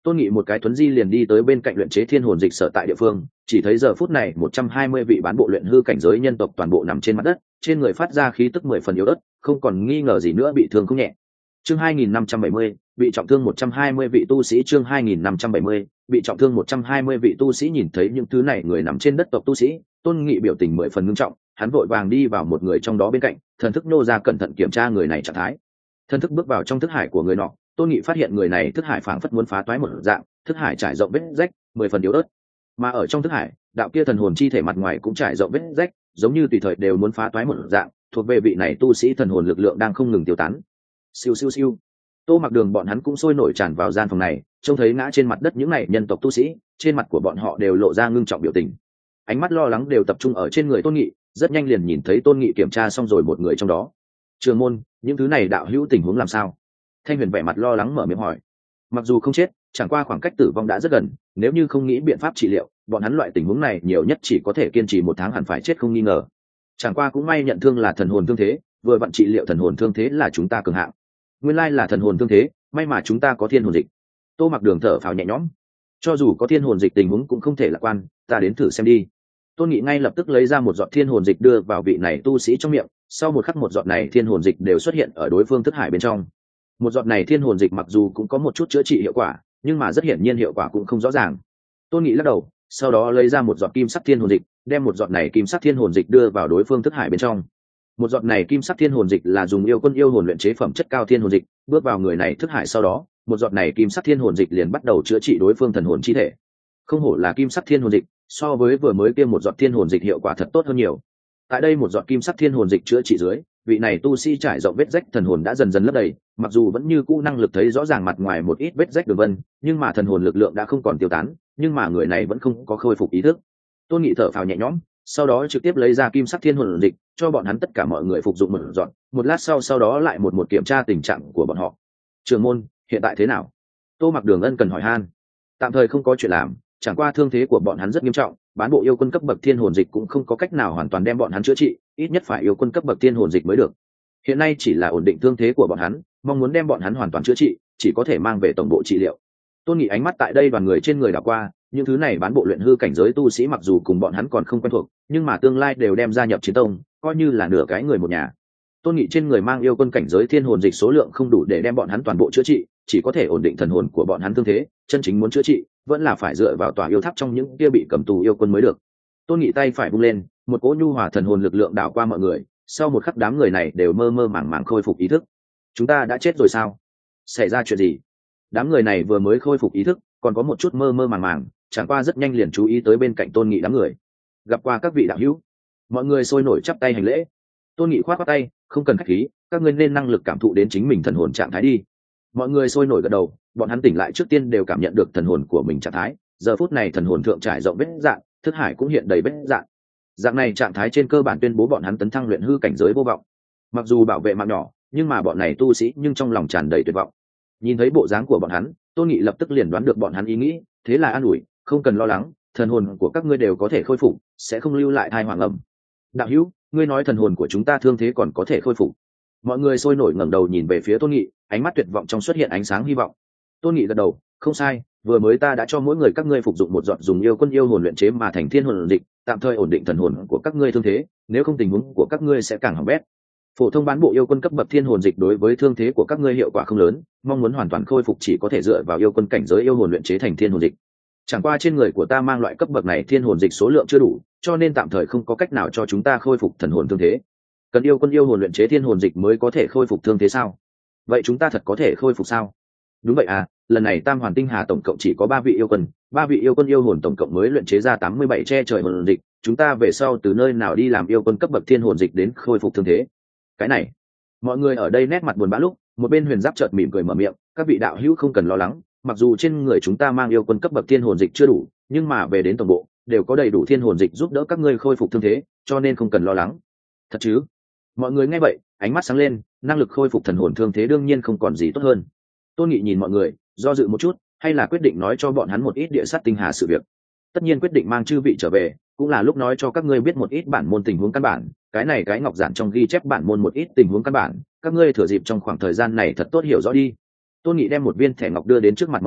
Tôn Nghị một cái thuấn di liền đi tới bên cạnh luyện chế thiên hồn dịch sở tại địa phương, chỉ thấy giờ phút này một trăm hai mươi vị bán bộ luyện hư cảnh giới nhân tộc toàn bộ nằm trên mặt đất, trên người phát ra khí tức mười phần yếu ớt, không còn nghi ngờ gì nữa bị thương không nhẹ. Chương hai nghìn năm trăm bảy mươi, bị trọng thương một trăm hai mươi vị tu sĩ. Chương hai nghìn năm trăm bảy mươi, bị trọng thương một trăm hai mươi vị tu sĩ. Nhìn thấy những thứ này người nằm trên đất tộc tu sĩ, Tôn Nghị biểu tình mười phần ngưng trọng, hắn vội vàng đi vào một người trong đó bên cạnh, thần thức nô ra cẩn thận kiểm tra người này trạng thái. Thần thức bước vào trong thức hải của người nọ, Tôn Nghị phát hiện người này thức hải phảng phất muốn phá toái một dạng, thức hải trải rộng vết rách, mười phần yếu ớt. Mà ở trong thức hải, đạo kia thần hồn chi thể mặt ngoài cũng trải rộng vết rách, giống như tùy thời đều muốn phá toái một dạng, thuộc về vị này tu sĩ thần hồn lực lượng đang không ngừng tiêu tán. Siêu siêu siêu. Tô Mặc Đường bọn hắn cũng sôi nổi tràn vào gian phòng này, trông thấy ngã trên mặt đất những này nhân tộc tu sĩ, trên mặt của bọn họ đều lộ ra ngưng trọng biểu tình. Ánh mắt lo lắng đều tập trung ở trên người Tôn Nghị, rất nhanh liền nhìn thấy Tôn Nghị kiểm tra xong rồi một người trong đó. Trường môn, những thứ này đạo hữu tình huống làm sao? Thanh Huyền vẻ mặt lo lắng mở miệng hỏi. Mặc dù không chết, chẳng qua khoảng cách tử vong đã rất gần, nếu như không nghĩ biện pháp trị liệu, bọn hắn loại tình huống này nhiều nhất chỉ có thể kiên trì một tháng hẳn phải chết không nghi ngờ. Chẳng qua cũng may nhận thương là thần hồn thương thế, vừa vặn trị liệu thần hồn thương thế là chúng ta cường hạng. Nguyên lai là thần hồn thương thế, may mà chúng ta có thiên hồn dịch. Tô Mặc Đường thở phào nhẹ nhõm. Cho dù có thiên hồn dịch tình huống cũng không thể lạc quan, ta đến thử xem đi. Tôn Nghị ngay lập tức lấy ra một giọt thiên hồn dịch đưa vào vị này tu sĩ trong miệng, sau một khắc một giọt này thiên hồn dịch đều xuất hiện ở đối phương thức hải bên trong. Một giọt này thiên hồn dịch mặc dù cũng có một chút chữa trị hiệu quả, nhưng mà rất hiển nhiên hiệu quả cũng không rõ ràng. Tôn Nghị lắc đầu, sau đó lấy ra một giọt kim sắc thiên hồn dịch, đem một giọt này kim sắc thiên hồn dịch đưa vào đối phương thức hải bên trong. Một giọt này kim sắc thiên hồn dịch là dùng yêu quân yêu hồn luyện chế phẩm chất cao thiên hồn dịch, bước vào người này thức hải sau đó, một giọt này kim sắc thiên hồn dịch liền bắt đầu chữa trị đối phương thần hồn chi thể. Không hổ là kim sắc thiên hồn dịch, so với vừa mới kia một giọt thiên hồn dịch hiệu quả thật tốt hơn nhiều. Tại đây một giọt kim sắc thiên hồn dịch chữa trị dưới, vị này tu sĩ trải rộng vết rách thần hồn đã dần dần lấp đầy, mặc dù vẫn như cũ năng lực thấy rõ ràng mặt ngoài một ít vết rách đường vân, nhưng mà thần hồn lực lượng đã không còn tiêu tán, nhưng mà người này vẫn không có khôi phục ý thức. Tôn Nghị thở phào nhẹ nhõm, sau đó trực tiếp lấy ra kim sắc thiên hồn dịch, cho bọn hắn tất cả mọi người phục dụng một giọt, một lát sau sau đó lại một một kiểm tra tình trạng của bọn họ. Trường môn, hiện tại thế nào? Tô Mặc Đường ân cần hỏi han. Tạm thời không có chuyện làm, chẳng qua thương thế của bọn hắn rất nghiêm trọng, bán bộ yêu quân cấp bậc thiên hồn dịch cũng không có cách nào hoàn toàn đem bọn hắn chữa trị, ít nhất phải yêu quân cấp bậc thiên hồn dịch mới được. Hiện nay chỉ là ổn định thương thế của bọn hắn, mong muốn đem bọn hắn hoàn toàn chữa trị, chỉ có thể mang về tổng bộ trị liệu. Tôn Nghị ánh mắt tại đây đoàn người trên người đảo qua, những thứ này bán bộ luyện hư cảnh giới tu sĩ mặc dù cùng bọn hắn còn không quen thuộc, nhưng mà tương lai đều đem gia nhập chiến tông, coi như là nửa cái người một nhà. Tôn Nghị trên người mang yêu quân cảnh giới thiên hồn dịch số lượng không đủ để đem bọn hắn toàn bộ chữa trị, chỉ có thể ổn định thần hồn của bọn hắn thương thế, chân chính muốn chữa trị, vẫn là phải dựa vào tòa yêu tháp trong những kia bị cầm tù yêu quân mới được. Tôn Nghị tay phải vung lên, một cỗ nhu hòa thần hồn lực lượng đảo qua mọi người, sau một khắc đám người này đều mơ mơ màng màng khôi phục ý thức. Chúng ta đã chết rồi sao? Xảy ra chuyện gì? Đám người này vừa mới khôi phục ý thức, còn có một chút mơ mơ màng màng, chẳng qua rất nhanh liền chú ý tới bên cạnh Tôn Nghị đám người. Gặp qua các vị đạo hữu, mọi người sôi nổi chắp tay hành lễ. Tôn Nghị khoát khoát tay, không cần khách khí, các ngươi nên năng lực cảm thụ đến chính mình thần hồn trạng thái đi. Mọi người sôi nổi gật đầu, bọn hắn tỉnh lại trước tiên đều cảm nhận được thần hồn của mình trạng thái, giờ phút này thần hồn thượng trải rộng vết dạn, thức hải cũng hiện đầy vết dạn. Dạng này trạng thái trên cơ bản tuyên bố bọn hắn tấn thăng luyện hư cảnh giới vô vọng. Mặc dù bảo vệ mạng nhỏ, nhưng mà bọn này tu sĩ nhưng trong lòng tràn đầy tuyệt vọng. Nhìn thấy bộ dáng của bọn hắn, Tôn Nghị lập tức liền đoán được bọn hắn ý nghĩ, thế là an ủi, không cần lo lắng, thần hồn của các ngươi đều có thể khôi phục, sẽ không lưu lại thai hoàng ẩm. Đạo hữu, ngươi nói thần hồn của chúng ta thương thế còn có thể khôi phục? Mọi người sôi nổi ngẩng đầu nhìn về phía Tôn Nghị, ánh mắt tuyệt vọng trong xuất hiện ánh sáng hy vọng. Tôn Nghị gật đầu, không sai, vừa mới ta đã cho mỗi người các ngươi phục dụng một giọt dùng yêu quân yêu hồn luyện chế mà thành thiên hồn dịch, tạm thời ổn định thần hồn của các ngươi thương thế, nếu không tình huống của các ngươi sẽ càng hỏng bét. Phổ thông bán bộ yêu quân cấp bậc thiên hồn dịch đối với thương thế của các ngươi hiệu quả không lớn, mong muốn hoàn toàn khôi phục chỉ có thể dựa vào yêu quân cảnh giới yêu hồn luyện chế thành thiên hồn dịch. Chẳng qua trên người của ta mang loại cấp bậc này thiên hồn dịch số lượng chưa đủ, cho nên tạm thời không có cách nào cho chúng ta khôi phục thần hồn thương thế. Cần yêu quân yêu hồn luyện chế thiên hồn dịch mới có thể khôi phục thương thế sao? Vậy chúng ta thật có thể khôi phục sao? Đúng vậy à, lần này Tam Hoàn Tinh Hà tổng cộng chỉ có ba vị yêu quân, ba vị yêu quân yêu hồn tổng cộng mới luyện chế ra tám mươi bảy che trời hồn dịch, chúng ta về sau từ nơi nào đi làm yêu quân cấp bậc thiên hồn dịch đến khôi phục thương thế? Cái này, mọi người ở đây nét mặt buồn bã lúc, một bên Huyền Giáp chợt mỉm cười mở miệng, các vị đạo hữu không cần lo lắng, mặc dù trên người chúng ta mang yêu quân cấp bậc thiên hồn dịch chưa đủ, nhưng mà về đến tổng bộ đều có đầy đủ thiên hồn dịch giúp đỡ các ngươi khôi phục thương thế, cho nên không cần lo lắng. Thật chứ? Mọi người nghe vậy, ánh mắt sáng lên, năng lực khôi phục thần hồn thương thế đương nhiên không còn gì tốt hơn. Tôn Nghị nhìn mọi người, do dự một chút, hay là quyết định nói cho bọn hắn một ít địa sát tinh hà sự việc. Tất nhiên quyết định mang chư vị trở về, cũng là lúc nói cho các ngươi biết một ít bản môn tình huống căn bản, cái này cái ngọc giản trong ghi chép bản môn một ít tình huống căn bản, các ngươi thừa dịp trong khoảng thời gian này thật tốt hiểu rõ đi. Tôn Nghị đem một viên thẻ ngọc đưa đến trước mặt mọi người,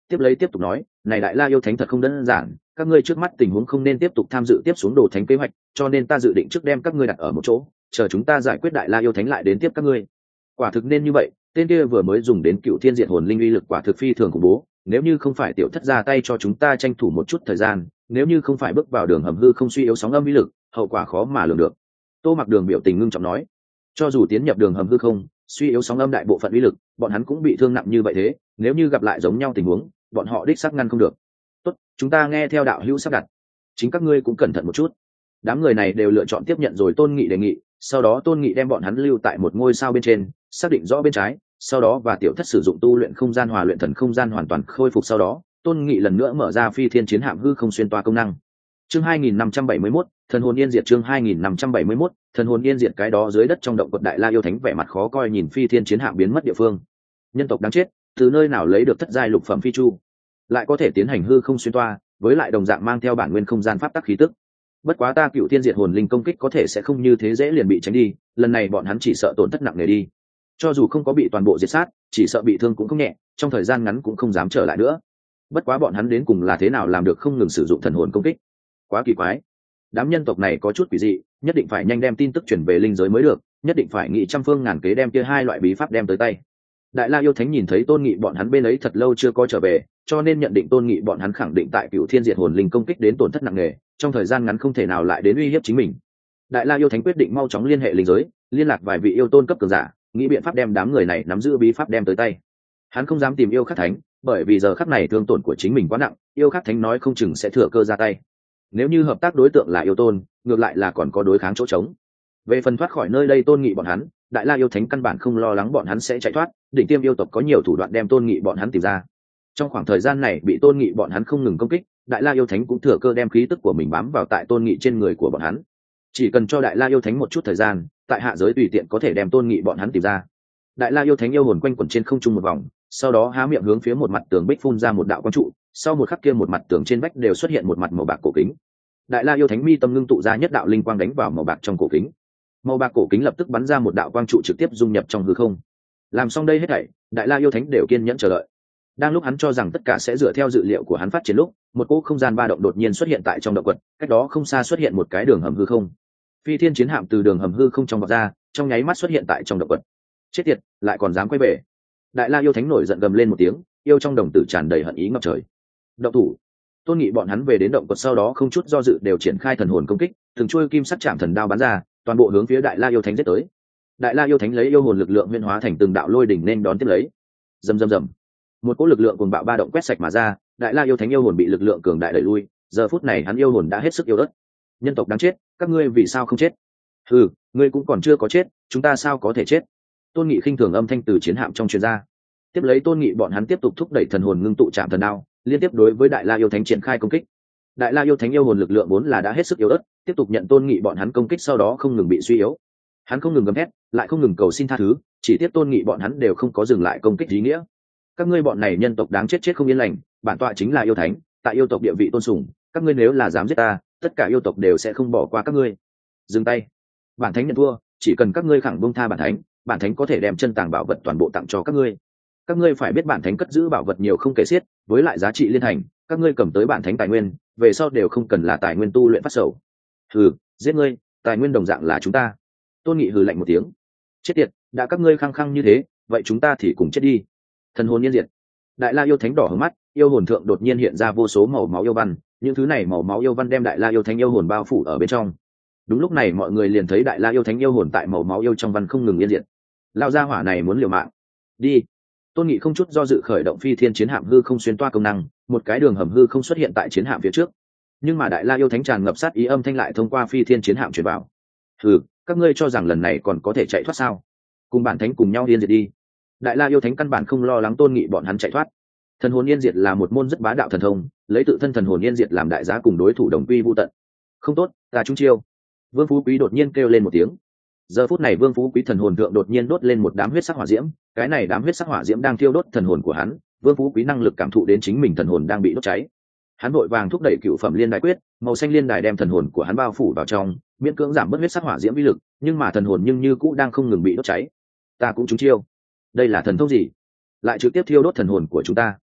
tiếp lấy tiếp tục nói, này đại la yêu thánh thật không đơn giản, các ngươi trước mắt tình huống không nên tiếp tục tham dự tiếp xuống đồ thánh kế hoạch, cho nên ta dự định trước đem các ngươi đặt ở một chỗ, chờ chúng ta giải quyết đại la yêu thánh lại đến tiếp các ngươi. Quả thực nên như vậy, tên kia vừa mới dùng đến cựu thiên diệt hồn linh uy lực quả thực phi thường khủng bố, nếu như không phải tiểu thất ra tay cho chúng ta tranh thủ một chút thời gian, nếu như không phải bước vào đường hầm hư không suy yếu sóng âm uy lực, hậu quả khó mà lường được. Tô Mặc Đường biểu tình ngưng trọng nói, cho dù tiến nhập đường hầm hư không suy yếu sóng âm đại bộ phận uy lực, bọn hắn cũng bị thương nặng như vậy thế, nếu như gặp lại giống nhau tình huống, bọn họ đích xác ngăn không được. Tốt, chúng ta nghe theo đạo hữu sắp đặt, chính các ngươi cũng cẩn thận một chút. Đám người này đều lựa chọn tiếp nhận rồi Tôn Nghị đề nghị, sau đó Tôn Nghị đem bọn hắn lưu tại một ngôi sao bên trên, xác định rõ bên trái, sau đó và tiểu thất sử dụng tu luyện không gian hòa luyện thần không gian hoàn toàn khôi phục, sau đó Tôn Nghị lần nữa mở ra phi thiên chiến hạm hư không xuyên toa công năng. Chương hai nghìn năm trăm bảy mươi mốt, thần hồn yên diệt. Chương hai nghìn năm trăm bảy mươi mốt, thần hồn yên diệt. Cái đó dưới đất trong động quật đại la yêu thánh vẻ mặt khó coi nhìn phi thiên chiến hạm biến mất địa phương. Nhân tộc đáng chết, từ nơi nào lấy được thất giai lục phẩm phi chu, lại có thể tiến hành hư không xuyên toa, với lại đồng dạng mang theo bản nguyên không gian pháp tắc khí tức. Bất quá ta cựu thiên diệt hồn linh công kích có thể sẽ không như thế dễ liền bị tránh đi, lần này bọn hắn chỉ sợ tổn thất nặng nề đi. Cho dù không có bị toàn bộ diệt sát, chỉ sợ bị thương cũng không nhẹ, trong thời gian ngắn cũng không dám trở lại nữa. Bất quá bọn hắn đến cùng là thế nào làm được không ngừng sử dụng thần hồn công kích? Quá kỳ quái. Đám nhân tộc này có chút quỷ dị, nhất định phải nhanh đem tin tức chuyển về linh giới mới được, nhất định phải nghĩ trăm phương ngàn kế đem kia hai loại bí pháp đem tới tay. Đại la yêu thánh nhìn thấy Tôn Nghị bọn hắn bên ấy thật lâu chưa có trở về, cho nên nhận định Tôn Nghị bọn hắn khẳng định tại cựu thiên diệt hồn linh công kích đến tổn thất nặng nề, trong thời gian ngắn không thể nào lại đến uy hiếp chính mình. Đại la yêu thánh quyết định mau chóng liên hệ linh giới, liên lạc vài vị yêu tôn cấp cường giả, nghĩ biện pháp đem đám người này nắm giữ bí pháp đem tới tay. Hắn không dám tìm yêu khắc thánh, bởi vì giờ khắc này thương tổn của chính mình quá nặng, yêu khắc thánh nói không chừng sẽ thừa cơ ra tay. Nếu như hợp tác đối tượng là yêu tôn, ngược lại là còn có đối kháng chỗ trống. Về phần thoát khỏi nơi đây Tôn Nghị bọn hắn, đại la yêu thánh căn bản không lo lắng bọn hắn sẽ chạy thoát, đỉnh tiêm yêu tộc có nhiều thủ đoạn đem Tôn Nghị bọn hắn tìm ra. Trong khoảng thời gian này bị Tôn Nghị bọn hắn không ngừng công kích, đại la yêu thánh cũng thừa cơ đem khí tức của mình bám vào tại Tôn Nghị trên người của bọn hắn. Chỉ cần cho đại la yêu thánh một chút thời gian, tại hạ giới tùy tiện có thể đem Tôn Nghị bọn hắn tìm ra. Đại la yêu thánh yêu hồn quanh quẩn trên không trung một vòng, sau đó há miệng hướng phía một mặt tường bích phun ra một đạo quang trụ, sau một khắc kia một mặt tường trên vách đều xuất hiện một mặt màu bạc cổ kính. Đại la yêu thánh mi tâm ngưng tụ ra nhất đạo linh quang đánh vào màu bạc trong cổ kính, màu bạc cổ kính lập tức bắn ra một đạo quang trụ trực tiếp dung nhập trong hư không. Làm xong đây hết thảy, đại la yêu thánh đều kiên nhẫn chờ đợi. Đang lúc hắn cho rằng tất cả sẽ dựa theo dự liệu của hắn phát triển lúc, một cỗ không gian ba động đột nhiên xuất hiện tại trong động quật, cách đó không xa xuất hiện một cái đường hầm hư không. Phi thiên chiến hạm từ đường hầm hư không trong vọt ra, trong nháy mắt xuất hiện tại trong động quật. Chết tiệt, lại còn dám quay về! Đại la yêu thánh nổi giận gầm lên một tiếng, yêu trong đồng tử tràn đầy hận ý ngập trời. Động thủ! Tôn Nghị bọn hắn về đến động quật sau đó không chút do dự đều triển khai thần hồn công kích, từng chuôi kim sắc chạm thần đao bắn ra, toàn bộ hướng phía đại la yêu thánh giết tới. Đại la yêu thánh lấy yêu hồn lực lượng huyễn hóa thành từng đạo lôi đỉnh nên đón tiếp lấy. Rầm rầm rầm, một cỗ lực lượng cuồng bạo ba động quét sạch mà ra, đại la yêu thánh yêu hồn bị lực lượng cường đại đẩy lui. Giờ phút này hắn yêu hồn đã hết sức yêu đất. Nhân tộc đáng chết, các ngươi vì sao không chết? Ừ, ngươi cũng còn chưa có chết, chúng ta sao có thể chết? Tôn Nghị khinh thường âm thanh từ chiến hạm trong truyền ra. Tiếp lấy Tôn Nghị bọn hắn tiếp tục thúc đẩy thần hồn ngưng tụ chạm thần đao, liên tiếp đối với đại la yêu thánh triển khai công kích. Đại la yêu thánh yêu hồn lực lượng vốn là đã hết sức yếu ớt, tiếp tục nhận Tôn Nghị bọn hắn công kích sau đó không ngừng bị suy yếu. Hắn không ngừng gầm hét, lại không ngừng cầu xin tha thứ, chỉ tiếc Tôn Nghị bọn hắn đều không có dừng lại công kích ý nghĩa. Các ngươi bọn này nhân tộc đáng chết chết không yên lành, bản tọa chính là yêu thánh, tại yêu tộc địa vị tôn sùng, các ngươi nếu là dám giết ta, tất cả yêu tộc đều sẽ không bỏ qua các ngươi. Dừng tay. Bản thánh nhận thua, chỉ cần các ngươi khẳng buông tha bản thánh, bản thánh có thể đem chân tàng bảo vật toàn bộ tặng cho các ngươi. Các ngươi phải biết bản thánh cất giữ bảo vật nhiều không kể xiết, với lại giá trị liên thành, các ngươi cầm tới bản thánh tài nguyên, về sau đều không cần là tài nguyên tu luyện phát sầu. Hừ, giết ngươi, tài nguyên đồng dạng là chúng ta. Tôn Nghị hừ lạnh một tiếng. Chết tiệt, đã các ngươi khăng khăng như thế, vậy chúng ta thì cùng chết đi. Thần hồn yên diệt. Đại la yêu thánh đỏ hướng mắt, yêu hồn thượng đột nhiên hiện ra vô số màu máu yêu văn, những thứ này màu máu yêu văn đem đại la yêu thánh yêu hồn bao phủ ở bên trong. Đúng lúc này mọi người liền thấy đại la yêu thánh yêu hồn tại màu máu yêu trong văn không ngừng yên diệt. Lão gia hỏa này muốn liều mạng. Đi. Tôn Nghị không chút do dự khởi động phi thiên chiến hạm hư không xuyên toa công năng, một cái đường hầm hư không xuất hiện tại chiến hạm phía trước. Nhưng mà đại la yêu thánh tràn ngập sát ý âm thanh lại thông qua phi thiên chiến hạm truyền vào. Hừ, các ngươi cho rằng lần này còn có thể chạy thoát sao? Cùng bản thánh cùng nhau yên diệt đi. Đại la yêu thánh căn bản không lo lắng Tôn Nghị bọn hắn chạy thoát. Thần hồn yên diệt là một môn rất bá đạo thần thông, lấy tự thân thần hồn yên diệt làm đại giá cùng đối thủ đồng quy vu tận. Không tốt, ta trúng chiêu. Vương Phú Quý đột nhiên kêu lên một tiếng. Giờ phút này Vương Phú Quý thần hồn thượng đột nhiên đốt lên một đám huyết sắc hỏa diễm, cái này đám huyết sắc hỏa diễm đang thiêu đốt thần hồn của hắn. Vương Phú Quý năng lực cảm thụ đến chính mình thần hồn đang bị đốt cháy. Hắn vội vàng thúc đẩy cựu phẩm liên đài quyết, màu xanh liên đài đem thần hồn của hắn bao phủ vào trong, miễn cưỡng giảm bớt huyết sắc hỏa diễm uy lực, nhưng mà thần hồn nhưng như cũ đang không ngừng bị đốt cháy. Ta cũng trúng chiêu. Đây là thần thông gì? Lại trực tiếp thiêu đốt thần hồn của chúng ta.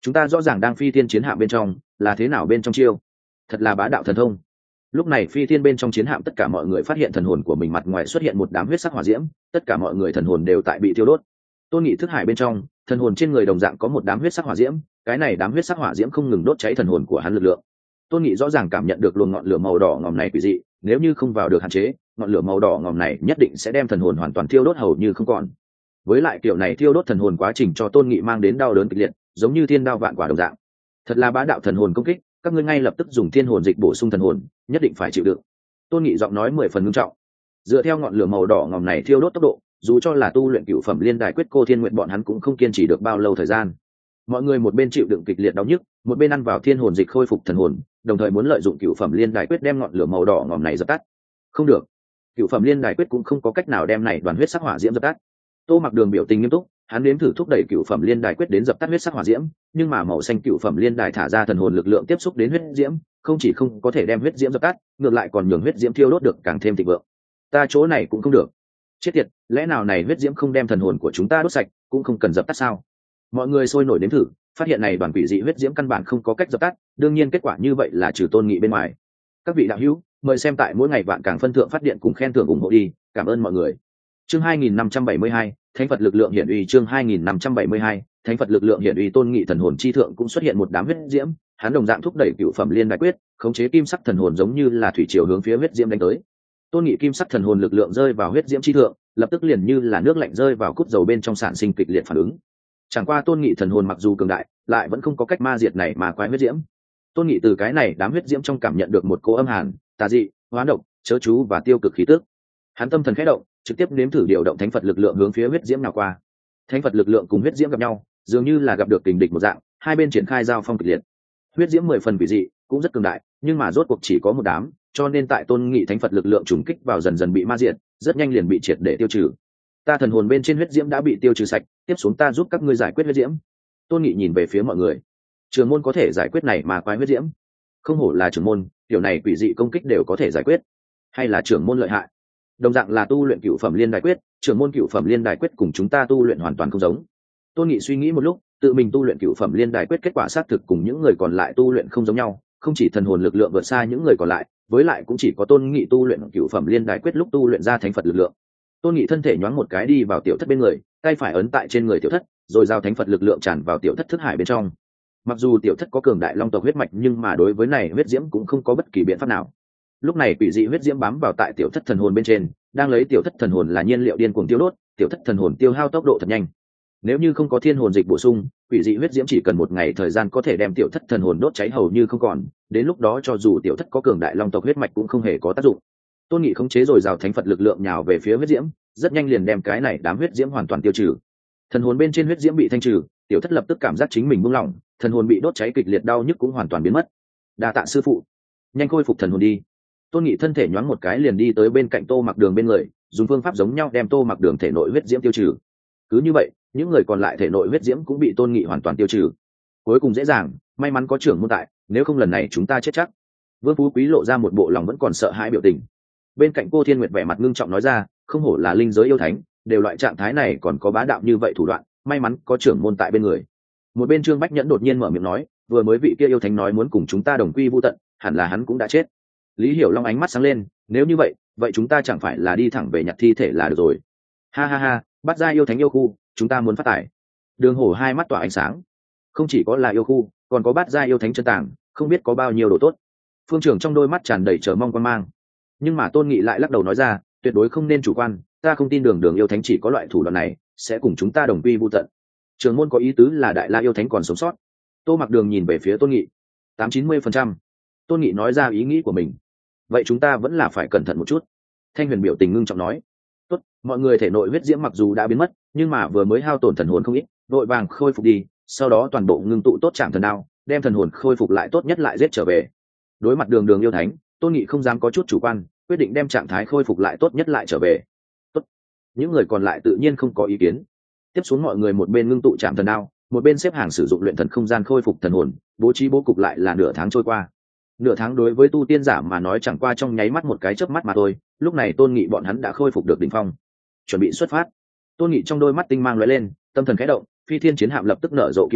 chúng ta rõ ràng đang phi thiên chiến hạm bên trong, là thế nào bên trong chiêu? Thật là bá đạo thần thông. Lúc này phi thiên bên trong chiến hạm tất cả mọi người phát hiện thần hồn của mình mặt ngoài xuất hiện một đám huyết sắc hỏa diễm, tất cả mọi người thần hồn đều tại bị tiêu đốt. Tôn Nghị thức hải bên trong, thần hồn trên người đồng dạng có một đám huyết sắc hỏa diễm, cái này đám huyết sắc hỏa diễm không ngừng đốt cháy thần hồn của hắn lực lượng. Tôn Nghị rõ ràng cảm nhận được luồng ngọn lửa màu đỏ ngòm này quỷ dị, nếu như không vào được hạn chế, ngọn lửa màu đỏ ngòm này nhất định sẽ đem thần hồn hoàn toàn thiêu đốt hầu như không còn. Với lại kiểu này thiêu đốt thần hồn quá trình cho Tôn Nghị mang đến đau đớn kịch liệt, giống như thiên đao vạn quả đồng dạng. Thật là bá đạo thần hồn công kích, các ngươi ngay lập tức dùng thiên hồn dịch bổ sung thần hồn, nhất định phải chịu đựng. Tôn Nghị giọng nói mười phần nghiêm trọng. Dựa theo ngọn lửa màu đỏ ngòm này thiêu đốt tốc độ, dù cho là tu luyện cửu phẩm liên đài quyết cô thiên nguyện bọn hắn cũng không kiên trì được bao lâu thời gian. Mọi người một bên chịu đựng kịch liệt đau nhức, một bên ăn vào thiên hồn dịch khôi phục thần hồn, đồng thời muốn lợi dụng cửu phẩm liên đài quyết đem ngọn lửa màu đỏ ngòm này dập tắt. Không được, cửu phẩm liên đài quyết cũng không có cách nào đem này đoàn huyết sắc hỏa diễm dập tắt. Tô Mặc Đường biểu tình nghiêm túc, hắn nếm thử thúc đẩy cửu phẩm liên đài quyết đến dập tắt huyết sắc hỏa diễm, nhưng mà màu xanh cửu phẩm liên đài thả ra thần hồn lực lượng tiếp xúc đến huyết diễm, không chỉ không có thể đem huyết diễm dập tắt, ngược lại còn nhường huyết diễm thiêu đốt được càng thêm thịnh vượng. Ta chỗ này cũng không được. Chết tiệt, lẽ nào này huyết diễm không đem thần hồn của chúng ta đốt sạch, cũng không cần dập tắt sao? Mọi người sôi nổi đến thử, phát hiện này đoàn quỷ dị huyết diễm căn bản không có cách dập tắt, đương nhiên kết quả như vậy là trừ Tôn Nghị bên ngoài. Các vị đạo hữu, mời xem tại mỗi ngày vạn càng phân thượng phát điện cùng khen thưởng ủng hộ đi, cảm ơn mọi người. Chương hai nghìn năm trăm bảy mươi hai, Thánh Phật lực lượng hiển uy. Chương hai nghìn năm trăm bảy mươi hai, Thánh Phật lực lượng hiển uy. Tôn Nghị thần hồn chi thượng cũng xuất hiện một đám huyết diễm, hắn đồng dạng thúc đẩy cửu phẩm liên đại quyết, khống chế kim sắc thần hồn giống như là thủy triều hướng phía huyết diễm đánh tới. Tôn Nghị kim sắc thần hồn lực lượng rơi vào huyết diễm chi thượng, lập tức liền như là nước lạnh rơi vào cút dầu bên trong sản sinh kịch liệt phản ứng. Chẳng qua Tôn Nghị thần hồn mặc dù cường đại, lại vẫn không có cách ma diệt này mà quái huyết diễm. Tôn Nghị từ cái này đám huyết diễm trong cảm nhận được một cỗ âm hàn, tà dị, hóa độc, chớ chú và tiêu cực khí tức. Hắn tâm thần khẽ động, trực tiếp nếm thử điều động thánh Phật lực lượng hướng phía huyết diễm nào qua. Thánh Phật lực lượng cùng huyết diễm gặp nhau, dường như là gặp được kình địch một dạng, hai bên triển khai giao phong kịch liệt. Huyết diễm mười phần quỷ dị, cũng rất cường đại, nhưng mà rốt cuộc chỉ có một đám, cho nên tại Tôn Nghị thánh Phật lực lượng trùng kích vào dần dần bị ma diệt, rất nhanh liền bị triệt để tiêu trừ. Ta thần hồn bên trên huyết diễm đã bị tiêu trừ sạch, tiếp xuống ta giúp các ngươi giải quyết huyết diễm. Tôn Nghị nhìn về phía mọi người. Trưởng môn có thể giải quyết này mà quái huyết diễm. Không hổ là trưởng môn, kiểu này quỷ dị công kích đều có thể giải quyết. Hay là trưởng môn lợi hại. Đồng dạng là tu luyện cửu phẩm liên đài quyết, trưởng môn cửu phẩm liên đài quyết cùng chúng ta tu luyện hoàn toàn không giống. Tôn Nghị suy nghĩ một lúc, tự mình tu luyện cửu phẩm liên đài quyết kết quả xác thực cùng những người còn lại tu luyện không giống nhau, không chỉ thần hồn lực lượng vượt xa những người còn lại, với lại cũng chỉ có Tôn Nghị tu luyện cửu phẩm liên đài quyết lúc tu luyện ra thánh Phật lực lượng. Tôn Nghị thân thể nhoáng một cái đi vào tiểu thất bên người, tay phải ấn tại trên người tiểu thất, rồi giao thánh Phật lực lượng tràn vào tiểu thất thức hải bên trong. Mặc dù tiểu thất có cường đại long tộc huyết mạch, nhưng mà đối với này huyết diễm cũng không có bất kỳ biện pháp nào. Lúc này quỷ dị huyết diễm bám vào tại tiểu thất thần hồn bên trên, đang lấy tiểu thất thần hồn là nhiên liệu điên cuồng tiêu đốt, tiểu thất thần hồn tiêu hao tốc độ thật nhanh. Nếu như không có thiên hồn dịch bổ sung, quỷ dị huyết diễm chỉ cần một ngày thời gian có thể đem tiểu thất thần hồn đốt cháy hầu như không còn, đến lúc đó cho dù tiểu thất có cường đại long tộc huyết mạch cũng không hề có tác dụng. Tôn Nghị khống chế rồi rào thánh Phật lực lượng nhào về phía huyết diễm, rất nhanh liền đem cái này đám huyết diễm hoàn toàn tiêu trừ. Thần hồn bên trên huyết diễm bị thanh trừ, tiểu thất lập tức cảm giác chính mình buông lỏng, thần hồn bị đốt cháy kịch liệt đau nhức cũng hoàn toàn biến mất. Đa tạ sư phụ, nhanh khôi phục thần hồn đi. Tôn Nghị thân thể nhoáng một cái liền đi tới bên cạnh Tô Mặc Đường bên người, dùng phương pháp giống nhau đem Tô Mặc Đường thể nội huyết diễm tiêu trừ. Cứ như vậy, những người còn lại thể nội huyết diễm cũng bị Tôn Nghị hoàn toàn tiêu trừ. Cuối cùng dễ dàng, may mắn có trưởng môn tại, nếu không lần này chúng ta chết chắc. Vương Phú Quý lộ ra một bộ lòng vẫn còn sợ hãi biểu tình. Bên cạnh cô Thiên Nguyệt vẻ mặt ngưng trọng nói ra, không hổ là linh giới yêu thánh, đều loại trạng thái này còn có bá đạo như vậy thủ đoạn, may mắn có trưởng môn tại bên người. Một bên Trương Bách Nhẫn đột nhiên mở miệng nói, vừa mới vị kia yêu thánh nói muốn cùng chúng ta đồng quy vu tận, hẳn là hắn cũng đã chết. Lý Hiểu Long ánh mắt sáng lên, nếu như vậy, vậy chúng ta chẳng phải là đi thẳng về nhặt thi thể là được rồi. Ha ha ha, bắt ra yêu thánh yêu khu, chúng ta muốn phát tài. Đường Hổ hai mắt tỏa ánh sáng. Không chỉ có là yêu khu, còn có bát gia yêu thánh chân tàng, không biết có bao nhiêu đồ tốt. Phương trưởng trong đôi mắt tràn đầy chờ mong quan mang. Nhưng mà Tôn Nghị lại lắc đầu nói ra, tuyệt đối không nên chủ quan, ta không tin Đường Đường yêu thánh chỉ có loại thủ đoạn này, sẽ cùng chúng ta đồng quy vu tận. Trường môn có ý tứ là Đại La yêu thánh còn sống sót. Tô Mặc Đường nhìn về phía Tôn Nghị. Tám chín mươi phần trăm. Tôn Nghị nói ra ý nghĩ của mình. Vậy chúng ta vẫn là phải cẩn thận một chút. Thanh Huyền biểu tình ngưng trọng nói. Tốt, mọi người thể nội huyết diễm mặc dù đã biến mất, nhưng mà vừa mới hao tổn thần hồn không ít, vội vàng khôi phục đi, sau đó toàn bộ ngưng tụ tốt trạng thần đao, đem thần hồn khôi phục lại tốt nhất lại giết trở về. Đối mặt Đường Đường yêu thánh, Tôn Nghị không dám có chút chủ quan, quyết định đem trạng thái khôi phục lại tốt nhất lại trở về. Tốt. Những người còn lại tự nhiên không có ý kiến. Tiếp xuống mọi người một bên ngưng tụ trạng thần đao, một bên xếp hàng sử dụng luyện thần không gian khôi phục thần hồn, bố trí bố cục lại là nửa tháng trôi qua. Nửa tháng đối với tu tiên giả mà nói chẳng qua trong nháy mắt một cái chớp mắt mà thôi, lúc này Tôn Nghị bọn hắn đã khôi phục được đỉnh phong. Chuẩn bị xuất phát. Tôn Nghị trong đôi mắt tinh mang lóe lên, tâm thần khẽ động, phi thiên chiến hạm lập tức nở rộ kim quang,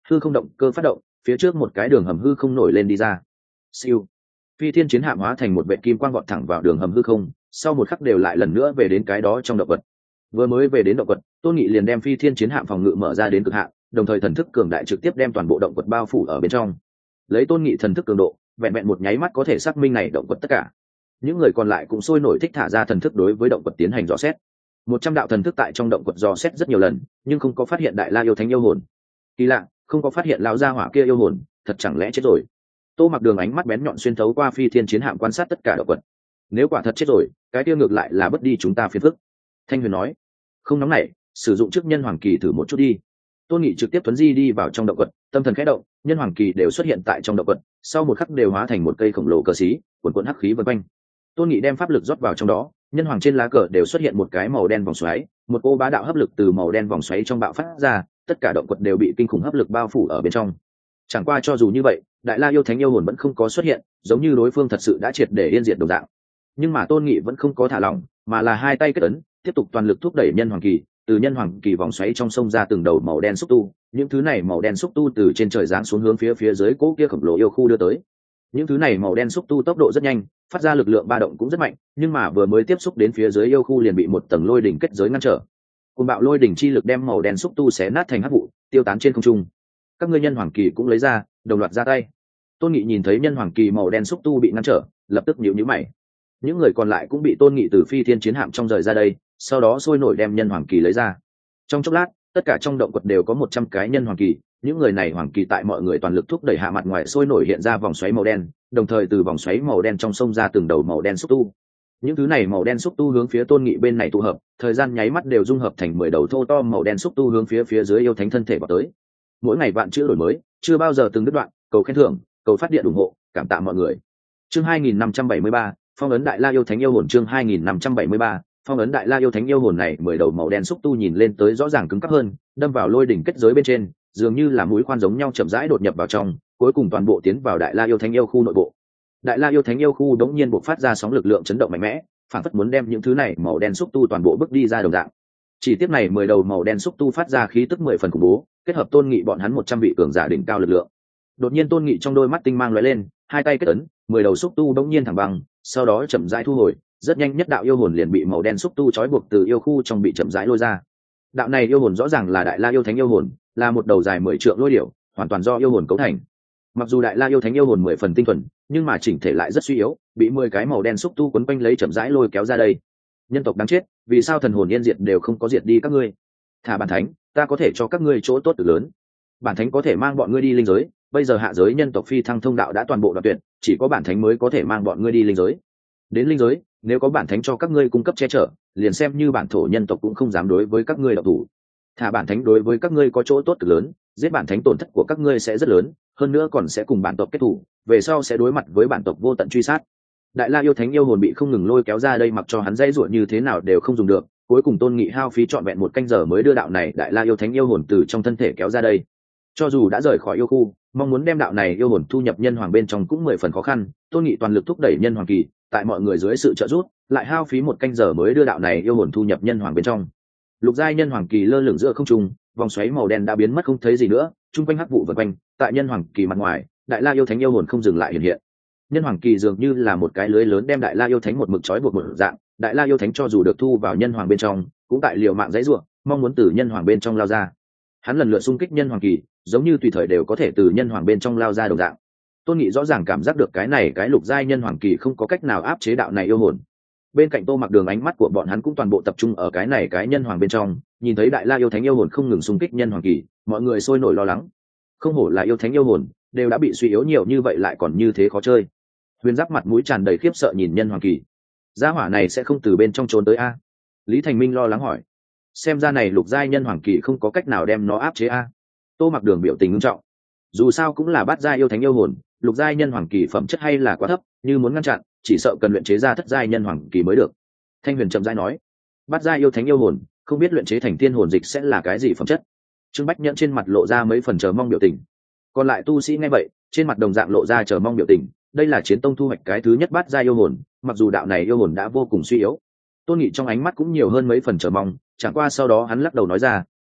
hư không động cơ phát động, phía trước một cái đường hầm hư không nổi lên đi ra. Siêu. Phi thiên chiến hạm hóa thành một vệ kim quang vọt thẳng vào đường hầm hư không, sau một khắc đều lại lần nữa về đến cái đó trong động vật. Vừa mới về đến động vật, Tôn Nghị liền đem phi thiên chiến hạm phòng ngự mở ra đến cực hạn, đồng thời thần thức cường đại trực tiếp đem toàn bộ động vật bao phủ ở bên trong. Lấy Tôn Nghị thần thức cường độ, vẹn vẹn một nháy mắt có thể xác minh này động vật tất cả. Những người còn lại cũng sôi nổi thích thả ra thần thức đối với động vật tiến hành dò xét. Một trăm đạo thần thức tại trong động vật dò xét rất nhiều lần, nhưng không có phát hiện đại la yêu thánh yêu hồn. Kỳ lạ, không có phát hiện lão gia hỏa kia yêu hồn, thật chẳng lẽ chết rồi? Tô Mặc Đường ánh mắt bén nhọn xuyên thấu qua phi thiên chiến hạm quan sát tất cả động vật. Nếu quả thật chết rồi, cái kia ngược lại là bất đi chúng ta phiền phức. Thanh Huyền nói, không nóng nảy, sử dụng trước nhân hoàng kỳ thử một chút đi. Tôn Nghị trực tiếp tuấn di đi vào trong động vật, tâm thần khẽ động, nhân hoàng kỳ đều xuất hiện tại trong động vật, sau một khắc đều hóa thành một cây khổng lồ cờ xí, cuồn cuộn hắc khí vần quanh. Tôn Nghị đem pháp lực rót vào trong đó, nhân hoàng trên lá cờ đều xuất hiện một cái màu đen vòng xoáy, một cô bá đạo hấp lực từ màu đen vòng xoáy trong bạo phát ra, tất cả động vật đều bị kinh khủng hấp lực bao phủ ở bên trong. Chẳng qua cho dù như vậy, đại la yêu thánh yêu hồn vẫn không có xuất hiện, giống như đối phương thật sự đã triệt để yên diệt đồng dạng. Nhưng mà Tôn Nghị vẫn không có thả lỏng, mà là hai tay kết ấn, tiếp tục toàn lực thúc đẩy nhân hoàng kỳ, từ nhân hoàng kỳ vòng xoáy trong sông ra từng đầu màu đen xúc tu, những thứ này màu đen xúc tu từ trên trời giáng xuống hướng phía phía dưới cố kia khổng lồ yêu khu đưa tới. Những thứ này màu đen xúc tu tốc độ rất nhanh, phát ra lực lượng ba động cũng rất mạnh, nhưng mà vừa mới tiếp xúc đến phía dưới yêu khu liền bị một tầng lôi đỉnh kết giới ngăn trở. Cùng bạo lôi đỉnh chi lực đem màu đen xúc tu xé nát thành hắc vụ, tiêu tán trên không trung. Các ngươi nhân hoàng kỳ cũng lấy ra, đồng loạt ra tay. Tôn Nghị nhìn thấy nhân hoàng kỳ màu đen xúc tu bị ngăn trở, lập tức nhíu nhíu mày. Những người còn lại cũng bị Tôn Nghị từ phi thiên chiến hạm trong rời ra đây, sau đó sôi nổi đem nhân hoàng kỳ lấy ra. Trong chốc lát, tất cả trong động quật đều có một trăm cái nhân hoàng kỳ, những người này hoàng kỳ tại mọi người toàn lực thúc đẩy hạ mặt ngoài sôi nổi hiện ra vòng xoáy màu đen, đồng thời từ vòng xoáy màu đen trong sông ra từng đầu màu đen xúc tu. Những thứ này màu đen xúc tu hướng phía Tôn Nghị bên này tụ hợp, thời gian nháy mắt đều dung hợp thành mười đầu thô to màu đen xúc tu hướng phía phía dưới yêu thánh thân thể vào tới. Mỗi ngày vạn chữ đổi mới, chưa bao giờ từng đứt đoạn, cầu khen thưởng, cầu phát điện ủng hộ, cảm tạ mọi người. Chương hai nghìn năm trăm bảy mươi ba, phong ấn đại la yêu thánh yêu hồn. Chương hai nghìn năm trăm bảy mươi ba, phong ấn đại la yêu thánh yêu hồn này mười đầu màu đen xúc tu nhìn lên tới rõ ràng cứng cáp hơn, đâm vào lôi đỉnh kết giới bên trên, dường như là mũi khoan giống nhau chậm rãi đột nhập vào trong, cuối cùng toàn bộ tiến vào đại la yêu thánh yêu khu nội bộ. Đại la yêu thánh yêu khu đống nhiên bộc phát ra sóng lực lượng chấn động mạnh mẽ, phản phất muốn đem những thứ này màu đen xúc tu toàn bộ bước đi ra đồng dạng. Chỉ tiếp này mười đầu màu đen xúc tu phát ra khí tức mười phần khủng bố, kết hợp Tôn Nghị bọn hắn một trăm vị cường giả đỉnh cao lực lượng. Đột nhiên Tôn Nghị trong đôi mắt tinh mang lóe lên, hai tay kết ấn, mười đầu xúc tu đống nhiên thẳng bằng, sau đó chậm rãi thu hồi, rất nhanh nhất đạo yêu hồn liền bị màu đen xúc tu trói buộc từ yêu khu trong bị chậm rãi lôi ra. Đạo này yêu hồn rõ ràng là đại la yêu thánh yêu hồn, là một đầu dài mười trượng lôi điểu, hoàn toàn do yêu hồn cấu thành. Mặc dù đại la yêu thánh yêu hồn mười phần tinh thuần, nhưng mà chỉnh thể lại rất suy yếu, bị mười cái màu đen xúc tu quấn quanh lấy chậm rãi lôi kéo ra đây. Nhân tộc đáng chết, vì sao thần hồn yên diệt đều không có diệt đi các ngươi? Thả bản thánh, ta có thể cho các ngươi chỗ tốt cực lớn. Bản thánh có thể mang bọn ngươi đi linh giới, bây giờ hạ giới nhân tộc phi thăng thông đạo đã toàn bộ đoạn tuyệt, chỉ có bản thánh mới có thể mang bọn ngươi đi linh giới. Đến linh giới, nếu có bản thánh cho các ngươi cung cấp che chở, liền xem như bản thổ nhân tộc cũng không dám đối với các ngươi động thủ. Thả bản thánh đối với các ngươi có chỗ tốt cực lớn, giết bản thánh tổn thất của các ngươi sẽ rất lớn, hơn nữa còn sẽ cùng bản tộc kết thủ, về sau sẽ đối mặt với bản tộc vô tận truy sát. Đại la yêu thánh yêu hồn bị không ngừng lôi kéo ra đây, mặc cho hắn dây ruột như thế nào đều không dùng được, cuối cùng Tôn Nghị hao phí trọn vẹn một canh giờ mới đưa đạo này đại la yêu thánh yêu hồn từ trong thân thể kéo ra đây. Cho dù đã rời khỏi yêu khu, mong muốn đem đạo này yêu hồn thu nhập nhân hoàng bên trong cũng mười phần khó khăn. Tôn Nghị toàn lực thúc đẩy nhân hoàng kỳ, tại mọi người dưới sự trợ giúp, lại hao phí một canh giờ mới đưa đạo này yêu hồn thu nhập nhân hoàng bên trong. Lục giai nhân hoàng kỳ lơ lửng giữa không trung, vòng xoáy màu đen đã biến mất không thấy gì nữa, trung quanh hắc vụ vần quanh, tại nhân hoàng kỳ mặt ngoài, đại la yêu thánh yêu hồn không dừng lại hiện hiện. Nhân hoàng kỳ dường như là một cái lưới lớn đem đại la yêu thánh một mực trói buộc một dạng, đại la yêu thánh cho dù được thu vào nhân hoàng bên trong, cũng tại liều mạng dãy rủa, mong muốn từ nhân hoàng bên trong lao ra. Hắn lần lượt xung kích nhân hoàng kỳ, giống như tùy thời đều có thể từ nhân hoàng bên trong lao ra đồng dạng. Tôn Nghị rõ ràng cảm giác được cái này cái lục giai nhân hoàng kỳ không có cách nào áp chế đạo này yêu hồn. Bên cạnh Tô Mặc Đường ánh mắt của bọn hắn cũng toàn bộ tập trung ở cái này cái nhân hoàng bên trong, nhìn thấy đại la yêu thánh yêu hồn không ngừng xung kích nhân hoàng kỳ, mọi người sôi nổi lo lắng. Không hổ là yêu thánh yêu hồn, đều đã bị suy yếu nhiều như vậy lại còn như thế khó chơi. Huyền Giáp mặt mũi tràn đầy khiếp sợ nhìn nhân hoàng kỳ, gia hỏa này sẽ không từ bên trong trốn tới a? Lý Thành Minh lo lắng hỏi. Xem ra này lục giai nhân hoàng kỳ không có cách nào đem nó áp chế a. Tô Mặc Đường biểu tình nghiêm trọng. Dù sao cũng là bát giai yêu thánh yêu hồn, lục giai nhân hoàng kỳ phẩm chất hay là quá thấp, như muốn ngăn chặn, chỉ sợ cần luyện chế ra thất giai nhân hoàng kỳ mới được. Thanh Huyền chậm rãi nói. Bát giai yêu thánh yêu hồn, không biết luyện chế thành tiên hồn dịch sẽ là cái gì phẩm chất. Trương Bách Nhẫn trên mặt lộ ra mấy phần chờ mong biểu tình. Còn lại tu sĩ nghe vậy, trên mặt đồng dạng lộ ra chờ mong biểu tình. Đây là chiến tông thu hoạch cái thứ nhất bát giai yêu hồn, mặc dù đạo này yêu hồn đã vô cùng suy yếu. Tôn Nghị trong ánh mắt cũng nhiều hơn mấy phần chờ mong, chẳng qua sau đó hắn lắc đầu nói ra,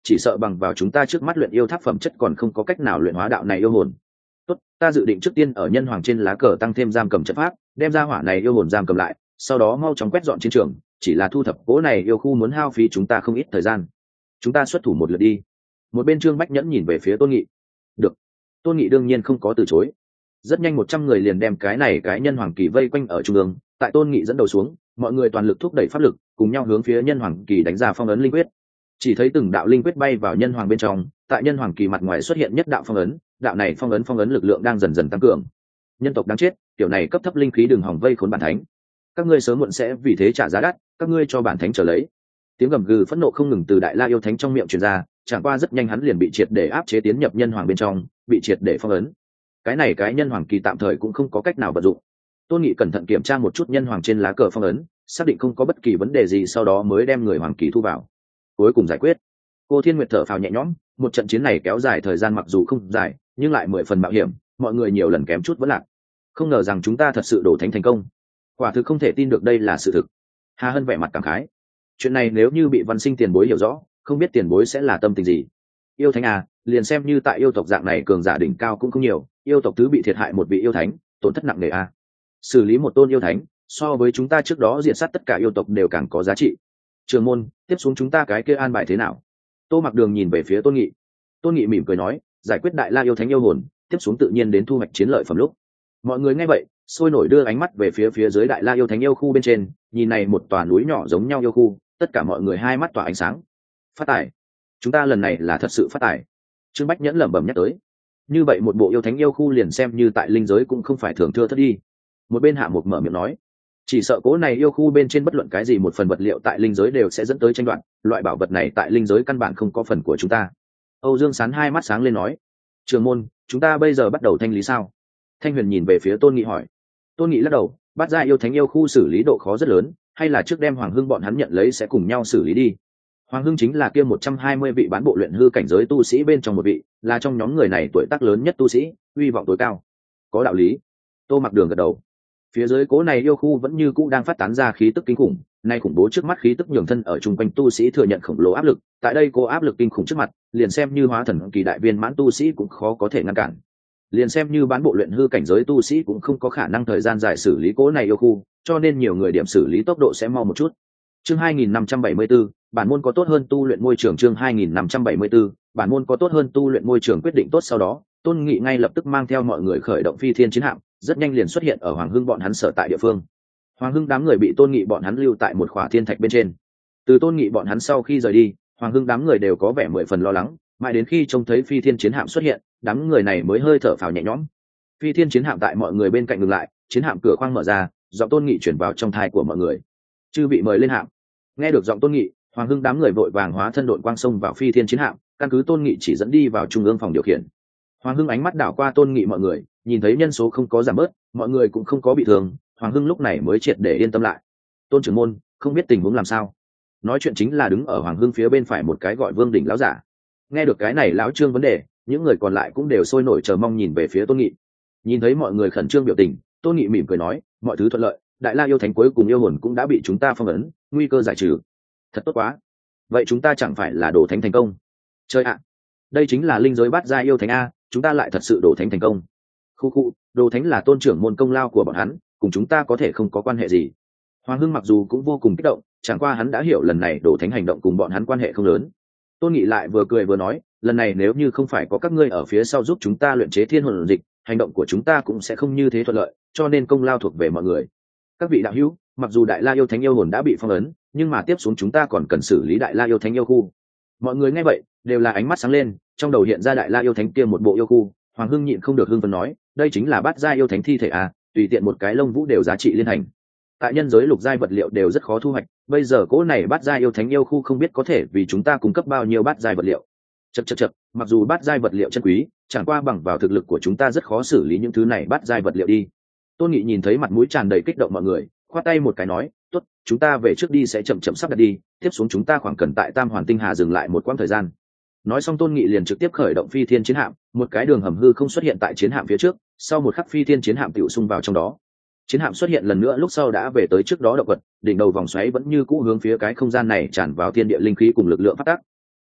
chỉ sợ bằng vào chúng ta trước mắt luyện yêu tháp phẩm chất còn không có cách nào luyện hóa đạo này yêu hồn. Tốt, ta dự định trước tiên ở nhân hoàng trên lá cờ tăng thêm giam cầm trận pháp, đem ra hỏa này yêu hồn giam cầm lại, sau đó mau chóng quét dọn chiến trường. Chỉ là thu thập cố này yêu khu muốn hao phí chúng ta không ít thời gian, chúng ta xuất thủ một lượt đi. Một bên Trương Bách Nhẫn nhìn về phía Tôn Nghị. Được. Tôn Nghị đương nhiên không có từ chối. Rất nhanh một trăm người liền đem cái này cái nhân hoàng kỳ vây quanh ở trung ương, tại Tôn Nghị dẫn đầu xuống, mọi người toàn lực thúc đẩy pháp lực, cùng nhau hướng phía nhân hoàng kỳ đánh ra phong ấn linh quyết. Chỉ thấy từng đạo linh quyết bay vào nhân hoàng bên trong, tại nhân hoàng kỳ mặt ngoài xuất hiện nhất đạo phong ấn, đạo này phong ấn phong ấn lực lượng đang dần dần tăng cường. Nhân tộc đáng chết, kiểu này cấp thấp linh khí đừng hòng vây khốn bản thánh. Các ngươi sớm muộn sẽ vì thế trả giá đắt, các ngươi cho bản thánh trở lấy. Tiếng gầm gừ phẫn nộ không ngừng từ Đại La yêu thánh trong miệng truyền ra, chẳng qua rất nhanh hắn liền bị triệt để áp chế tiến nhập nhân hoàng bên trong, bị triệt để phong ấn. Cái này cái nhân hoàng kỳ tạm thời cũng không có cách nào vận dụng. Tôn Nghị cẩn thận kiểm tra một chút nhân hoàng trên lá cờ phong ấn, xác định không có bất kỳ vấn đề gì, sau đó mới đem người hoàng kỳ thu vào. Cuối cùng giải quyết. Cô Thiên Nguyệt thở phào nhẹ nhõm, một trận chiến này kéo dài thời gian mặc dù không dài, nhưng lại mười phần mạo hiểm, mọi người nhiều lần kém chút vẫn lạc. Không ngờ rằng chúng ta thật sự đổ thánh thành công. Quả thực không thể tin được đây là sự thực. Hà Hân vẻ mặt cảm khái. Chuyện này nếu như bị Văn Sinh tiền bối hiểu rõ, không biết tiền bối sẽ là tâm tình gì. Yêu thánh à, liền xem như tại yêu tộc dạng này cường giả đỉnh cao cũng không nhiều, yêu tộc thứ bị thiệt hại một vị yêu thánh, tổn thất nặng nề à. Xử lý một tôn yêu thánh, so với chúng ta trước đó diệt sát tất cả yêu tộc đều càng có giá trị. Trường môn, tiếp xuống chúng ta cái kia an bài thế nào? Tô Mặc Đường nhìn về phía Tôn Nghị. Tôn Nghị mỉm cười nói, giải quyết Đại La yêu thánh yêu hồn, tiếp xuống tự nhiên đến thu hoạch chiến lợi phẩm lúc. Mọi người nghe vậy, sôi nổi đưa ánh mắt về phía phía dưới Đại La yêu thánh yêu khu bên trên, nhìn này một tòa núi nhỏ giống nhau yêu khu, tất cả mọi người hai mắt tỏa ánh sáng. Phát tài, chúng ta lần này là thật sự phát tài. Trương Bách Nhẫn lẩm bẩm nhắc tới. Như vậy một bộ yêu thánh yêu khu liền xem như tại linh giới cũng không phải thường thưa thất đi. Một bên Hạ Mục mở miệng nói, chỉ sợ cố này yêu khu bên trên bất luận cái gì một phần vật liệu tại linh giới đều sẽ dẫn tới tranh đoạt, loại bảo vật này tại linh giới căn bản không có phần của chúng ta. Âu Dương Sán hai mắt sáng lên nói, Trường môn, chúng ta bây giờ bắt đầu thanh lý sao? Thanh Huyền nhìn về phía Tôn Nghị hỏi. Tôn Nghị lắc đầu, bắt ra yêu thánh yêu khu xử lý độ khó rất lớn, hay là trước đem Hoàng Hưng bọn hắn nhận lấy sẽ cùng nhau xử lý đi. Hoàng Hưng chính là kia một trăm hai mươi vị bán bộ luyện hư cảnh giới tu sĩ bên trong một vị, là trong nhóm người này tuổi tác lớn nhất tu sĩ, uy vọng tối cao. Có đạo lý. Tô Mặc Đường gật đầu. Phía dưới cố này yêu khu vẫn như cũ đang phát tán ra khí tức kinh khủng, nay khủng bố trước mắt khí tức nhường thân ở chung quanh tu sĩ thừa nhận khổng lồ áp lực, tại đây cô áp lực kinh khủng trước mặt, liền xem như hóa thần kỳ đại viên mãn tu sĩ cũng khó có thể ngăn cản. Liền xem như bán bộ luyện hư cảnh giới tu sĩ cũng không có khả năng thời gian dài xử lý cố này yêu khu, cho nên nhiều người điểm xử lý tốc độ sẽ mau một chút. Chương hai nghìn năm trăm bảy mươi bốn, bản môn có tốt hơn tu luyện môi trường. Chương hai nghìn năm trăm bảy mươi 4, bản môn có tốt hơn tu luyện môi trường. Quyết định tốt sau đó, Tôn Nghị ngay lập tức mang theo mọi người khởi động phi thiên chiến hạm, rất nhanh liền xuất hiện ở Hoàng Hưng bọn hắn sở tại địa phương. Hoàng Hưng đám người bị Tôn Nghị bọn hắn lưu tại một khỏa thiên thạch bên trên. Từ Tôn Nghị bọn hắn sau khi rời đi, Hoàng Hưng đám người đều có vẻ mười phần lo lắng, mãi đến khi trông thấy phi thiên chiến hạm xuất hiện, đám người này mới hơi thở phào nhẹ nhõm. Phi thiên chiến hạm tại mọi người bên cạnh ngừng lại, chiến hạm cửa khoang mở ra, giọng Tôn Nghị chuyển vào trong thai của mọi người. Chư vị mời lên hạm. Nghe được giọng Tôn Nghị, Hoàng Hưng đám người vội vàng hóa thân đội quang sông vào phi thiên chiến hạm, căn cứ Tôn Nghị chỉ dẫn đi vào trung ương phòng điều khiển. Hoàng Hưng ánh mắt đảo qua Tôn Nghị mọi người, nhìn thấy nhân số không có giảm bớt, mọi người cũng không có bị thương, Hoàng Hưng lúc này mới triệt để yên tâm lại. Tôn trưởng môn, không biết tình huống làm sao? Nói chuyện chính là đứng ở Hoàng Hưng phía bên phải một cái gọi Vương Đỉnh lão giả. Nghe được cái này lão Trương vấn đề, những người còn lại cũng đều sôi nổi chờ mong nhìn về phía Tôn Nghị. Nhìn thấy mọi người khẩn trương biểu tình, Tôn Nghị mỉm cười nói, mọi thứ thuận lợi, Đại La yêu thánh cuối cùng yêu hồn cũng đã bị chúng ta phong ấn, nguy cơ giải trừ. Thật tốt quá. Vậy chúng ta chẳng phải là đổ thánh thành công? Chơi ạ, đây chính là linh giới bát gia yêu thánh a, chúng ta lại thật sự đổ thánh thành công. Khu khu, đồ thánh là tôn trưởng môn công lao của bọn hắn, cùng chúng ta có thể không có quan hệ gì. Hoàng Hưng mặc dù cũng vô cùng kích động, chẳng qua hắn đã hiểu lần này đổ thánh hành động cùng bọn hắn quan hệ không lớn. Tôn Nghị lại vừa cười vừa nói, lần này nếu như không phải có các ngươi ở phía sau giúp chúng ta luyện chế thiên hồn dịch, hành động của chúng ta cũng sẽ không như thế thuận lợi, cho nên công lao thuộc về mọi người. Các vị đạo hữu, mặc dù Đại La yêu thánh yêu hồn đã bị phong ấn, nhưng mà tiếp xuống chúng ta còn cần xử lý Đại La yêu thánh yêu khu. Mọi người nghe vậy đều là ánh mắt sáng lên, trong đầu hiện ra Đại La yêu thánh kia một bộ yêu khu. Hoàng Hưng nhịn không được hưng phấn nói, đây chính là bát gia yêu thánh thi thể à, tùy tiện một cái lông vũ đều giá trị liên thành. Tại nhân giới lục giai vật liệu đều rất khó thu hoạch, bây giờ cỗ này bát gia yêu thánh yêu khu không biết có thể vì chúng ta cung cấp bao nhiêu bát giai vật liệu. Chậc chậc chậc, mặc dù bát giai vật liệu chân quý, chẳng qua bằng vào thực lực của chúng ta rất khó xử lý những thứ này bát giai vật liệu đi. Tôn Nghị nhìn thấy mặt mũi tràn đầy kích động mọi người, khoát tay một cái nói, tốt, chúng ta về trước đi sẽ chậm chậm sắp đặt đi, tiếp xuống chúng ta khoảng cần tại Tam Hoàn Tinh Hà dừng lại một quãng thời gian. Nói xong Tôn Nghị liền trực tiếp khởi động phi thiên chiến hạm, một cái đường hầm hư không xuất hiện tại chiến hạm phía trước, sau một khắc phi thiên chiến hạm tiểu xung vào trong đó. Chiến hạm xuất hiện lần nữa lúc sau đã về tới trước đó động vật, đỉnh đầu vòng xoáy vẫn như cũ hướng phía cái không gian này tràn vào thiên địa linh khí cùng lực lượng phát tác.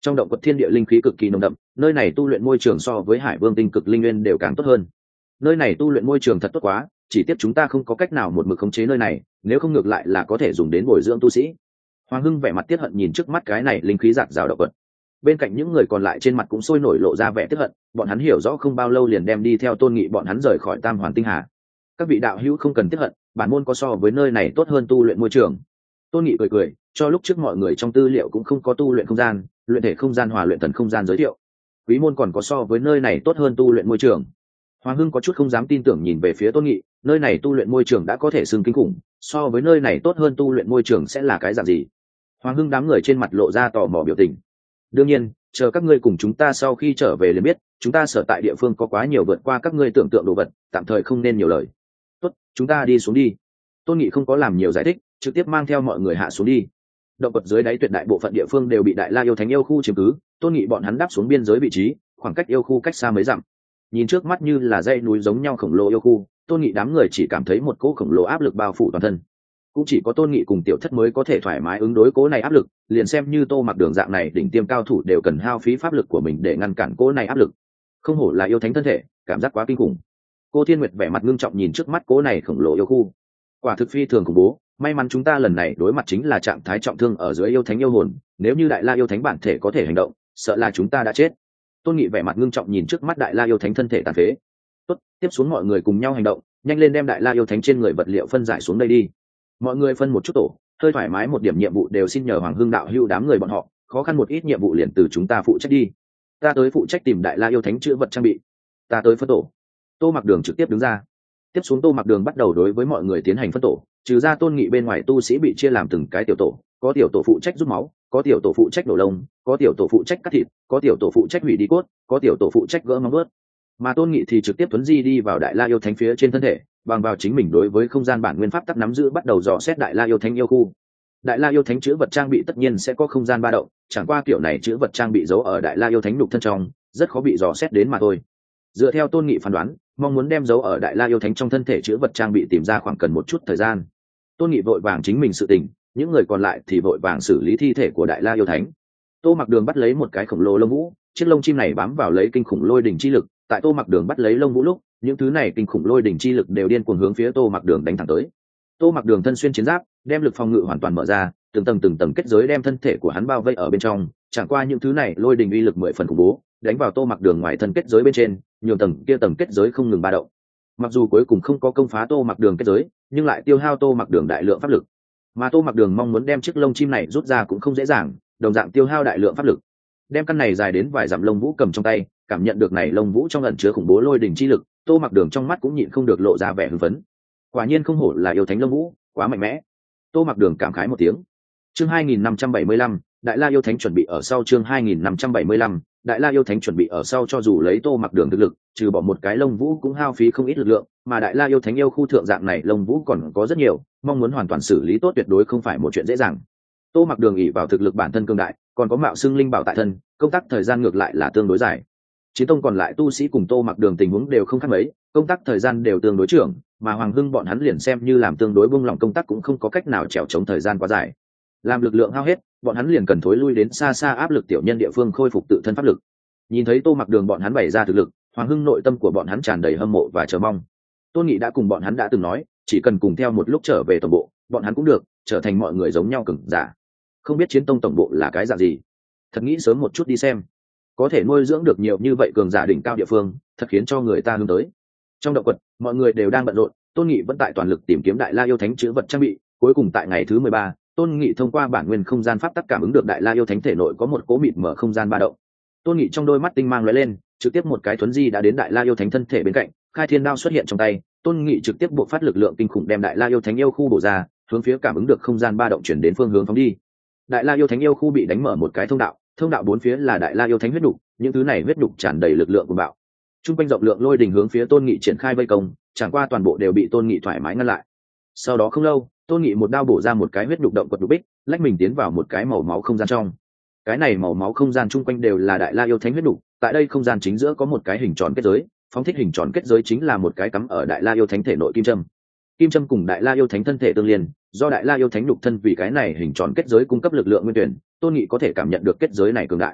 Trong động quật thiên địa linh khí cực kỳ nồng đậm, nơi này tu luyện môi trường so với hải vương tinh cực linh nguyên đều càng tốt hơn. Nơi này tu luyện môi trường thật tốt quá, chỉ tiếc chúng ta không có cách nào một mực khống chế nơi này, nếu không ngược lại là có thể dùng đến bồi dưỡng tu sĩ. Hoàng Hưng vẻ mặt tiếc hận nhìn trước mắt cái này linh khí rạc rào động quật. Bên cạnh những người còn lại trên mặt cũng sôi nổi lộ ra vẻ tiếc hận, bọn hắn hiểu rõ không bao lâu liền đem đi theo Tôn Nghị bọn hắn rời khỏi Tam Hoàn Tinh Hà. Các vị đạo hữu không cần tiếc hận, bản môn có so với nơi này tốt hơn tu luyện môi trường. Tôn Nghị cười cười, cho lúc trước mọi người trong tư liệu cũng không có tu luyện không gian, luyện thể không gian hòa luyện thần không gian giới thiệu. Quý môn còn có so với nơi này tốt hơn tu luyện môi trường. Hoàng Hưng có chút không dám tin tưởng nhìn về phía Tôn Nghị, nơi này tu luyện môi trường đã có thể xưng kinh khủng, so với nơi này tốt hơn tu luyện môi trường sẽ là cái dạng gì? Hoàng Hưng đám người trên mặt lộ ra tò mò biểu tình. Đương nhiên, chờ các ngươi cùng chúng ta sau khi trở về liền biết, chúng ta sở tại địa phương có quá nhiều vượt qua các ngươi tưởng tượng đồ vật, tạm thời không nên nhiều lời. Tốt, chúng ta đi xuống đi. Tôn Nghị không có làm nhiều giải thích, trực tiếp mang theo mọi người hạ xuống đi. Động vật dưới đáy tuyệt đại bộ phận địa phương đều bị Đại La yêu thánh yêu khu chiếm cứ, Tôn Nghị bọn hắn đáp xuống biên giới vị trí, khoảng cách yêu khu cách xa mấy dặm. Nhìn trước mắt như là dãy núi giống nhau khổng lồ yêu khu, Tôn Nghị đám người chỉ cảm thấy một cỗ khổng lồ áp lực bao phủ toàn thân. Cũng chỉ có Tôn Nghị cùng Tiểu Thất mới có thể thoải mái ứng đối cỗ này áp lực, liền xem như Tô Mặc Đường dạng này đỉnh tiêm cao thủ đều cần hao phí pháp lực của mình để ngăn cản cỗ này áp lực. Không hổ là yêu thánh thân thể, cảm giác quá kinh khủng. Cô Thiên Nguyệt vẻ mặt ngưng trọng nhìn trước mắt cỗ này khổng lồ yêu khu. Quả thực phi thường khủng bố, may mắn chúng ta lần này đối mặt chính là trạng thái trọng thương ở dưới yêu thánh yêu hồn, nếu như Đại La yêu thánh bản thể có thể hành động, sợ là chúng ta đã chết. Tôn Nghị vẻ mặt ngưng trọng nhìn trước mắt Đại La yêu thánh thân thể tàn phế. Tốt, tiếp xuống mọi người cùng nhau hành động, nhanh lên đem Đại La yêu thánh trên người vật liệu phân giải xuống đây đi. Mọi người phân một chút tổ, hơi thoải mái một điểm nhiệm vụ đều xin nhờ Hoàng Hưng đạo hữu đám người bọn họ, khó khăn một ít nhiệm vụ liền từ chúng ta phụ trách đi. Ta tới phụ trách tìm Đại La yêu thánh chữa vật trang bị. Ta tới phân tổ. Tô Mặc Đường trực tiếp đứng ra. Tiếp xuống Tô Mặc Đường bắt đầu đối với mọi người tiến hành phân tổ, trừ ra Tôn Nghị bên ngoài tu sĩ bị chia làm từng cái tiểu tổ, có tiểu tổ phụ trách rút máu, có tiểu tổ phụ trách nổ lông, có tiểu tổ phụ trách cắt thịt, có tiểu tổ phụ trách hủy đi cốt, có tiểu tổ phụ trách gỡ móng vuốt. Mà Tôn Nghị thì trực tiếp tuấn di đi vào Đại La yêu thánh phía trên thân thể, bằng vào chính mình đối với không gian bản nguyên pháp tắc nắm giữ bắt đầu dò xét Đại La yêu thánh yêu khu. Đại La yêu thánh chữ vật trang bị tất nhiên sẽ có không gian ba động, chẳng qua kiểu này chữ vật trang bị giấu ở Đại La yêu thánh nhục thân trong, rất khó bị dò xét đến mà thôi. Dựa theo Tôn Nghị phán đoán, mong muốn đem giấu ở Đại La yêu thánh trong thân thể chữ vật trang bị tìm ra khoảng cần một chút thời gian. Tôn Nghị vội vàng chính mình sự tình, những người còn lại thì vội vàng xử lý thi thể của Đại La yêu thánh. Tô Mặc Đường bắt lấy một cái khổng lồ lông vũ, chiếc lông chim này bám vào lấy kinh khủng lôi đỉnh chi lực, tại Tô Mặc Đường bắt lấy lông vũ lúc, những thứ này kinh khủng lôi đỉnh chi lực đều điên cuồng hướng phía Tô Mặc Đường đánh thẳng tới. Tô Mặc Đường thân xuyên chiến giáp, đem lực phòng ngự hoàn toàn mở ra, từng tầng từng tầng kết giới đem thân thể của hắn bao vây ở bên trong, chẳng qua những thứ này lôi đỉnh uy lực mười phần khủng bố, đánh vào Tô Mặc Đường ngoài thân kết giới bên trên, nhiều tầng kia tầng kết giới không ngừng ba động. Mặc dù cuối cùng không có công phá Tô Mặc Đường kết giới, nhưng lại tiêu hao Tô Mặc Đường đại lượng pháp lực. Mà Tô Mặc Đường mong muốn đem chiếc lông chim này rút ra cũng không dễ dàng, đồng dạng tiêu hao đại lượng pháp lực. Đem căn này dài đến vài dặm lông vũ cầm trong tay, cảm nhận được này lông vũ trong ẩn chứa khủng bố lôi đỉnh chi lực, Tô Mặc Đường trong mắt cũng nhịn không được lộ ra vẻ hưng phấn. Quả nhiên không hổ là yêu thánh lông vũ, quá mạnh mẽ. Tô Mặc Đường cảm khái một tiếng. Chương hai nghìn năm trăm bảy mươi lăm, Đại La yêu thánh chuẩn bị ở sau. Chương hai nghìn năm trăm bảy mươi lăm, Đại La yêu thánh chuẩn bị ở sau. Cho dù lấy Tô Mặc Đường thực lực, trừ bỏ một cái lông vũ cũng hao phí không ít lực lượng, mà Đại La yêu thánh yêu khu thượng dạng này lông vũ còn có rất nhiều, mong muốn hoàn toàn xử lý tốt tuyệt đối không phải một chuyện dễ dàng. Tô Mặc Đường ỷ vào thực lực bản thân cường đại, còn có mạo xưng linh bảo tại thân, công tác thời gian ngược lại là tương đối dài. Chiến tông còn lại tu sĩ cùng Tô Mặc Đường tình huống đều không khác mấy, công tác thời gian đều tương đối trưởng, mà Hoàng Hưng bọn hắn liền xem như làm tương đối buông lỏng công tác cũng không có cách nào trèo chống thời gian quá dài. Làm lực lượng hao hết, bọn hắn liền cần thối lui đến xa xa áp lực tiểu nhân địa phương khôi phục tự thân pháp lực. Nhìn thấy Tô Mặc Đường bọn hắn bày ra thực lực, Hoàng Hưng nội tâm của bọn hắn tràn đầy hâm mộ và chờ mong. Tôn Nghị đã cùng bọn hắn đã từng nói, chỉ cần cùng theo một lúc trở về tổng bộ, bọn hắn cũng được trở thành mọi người giống nhau cường giả. Không biết chiến tông tổng bộ là cái dạng gì, thật nghĩ sớm một chút đi xem. Có thể nuôi dưỡng được nhiều như vậy cường giả đỉnh cao địa phương, thật khiến cho người ta hướng tới. Trong động quật, mọi người đều đang bận rộn, Tôn Nghị vẫn tại toàn lực tìm kiếm Đại La yêu thánh chữ vật trang bị. Cuối cùng tại ngày thứ mười ba, Tôn Nghị thông qua bản nguyên không gian pháp tắc cảm ứng được Đại La yêu thánh thể nội có một cỗ mịt mở không gian ba động. Tôn Nghị trong đôi mắt tinh mang lóe lên, trực tiếp một cái thuấn di đã đến Đại La yêu thánh thân thể bên cạnh, khai thiên đao xuất hiện trong tay, Tôn Nghị trực tiếp buộc phát lực lượng kinh khủng đem Đại La yêu thánh yêu khu bổ ra, hướng phía cảm ứng được không gian ba động chuyển đến phương hướng phóng đi. Đại La yêu thánh yêu khu bị đánh mở một cái thông đạo, thông đạo bốn phía là Đại La yêu thánh huyết đục, những thứ này huyết đục tràn đầy lực lượng của bạo. Trung quanh rộng lượng lôi đình hướng phía Tôn Nghị triển khai vây công, chẳng qua toàn bộ đều bị Tôn Nghị thoải mái ngăn lại. Sau đó không lâu, Tôn Nghị một đao bổ ra một cái huyết đục động quật đục bích, lách mình tiến vào một cái màu máu không gian trong. Cái này màu máu không gian chung quanh đều là Đại La yêu thánh huyết đục, tại đây không gian chính giữa có một cái hình tròn kết giới, phóng thích hình tròn kết giới chính là một cái cắm ở Đại La yêu thánh thể nội kim châm. Kim châm cùng Đại La yêu thánh thân thể tương liên, do Đại La yêu thánh nhục thân vì cái này hình tròn kết giới cung cấp lực lượng nguyên tuyển, Tôn Nghị có thể cảm nhận được kết giới này cường đại.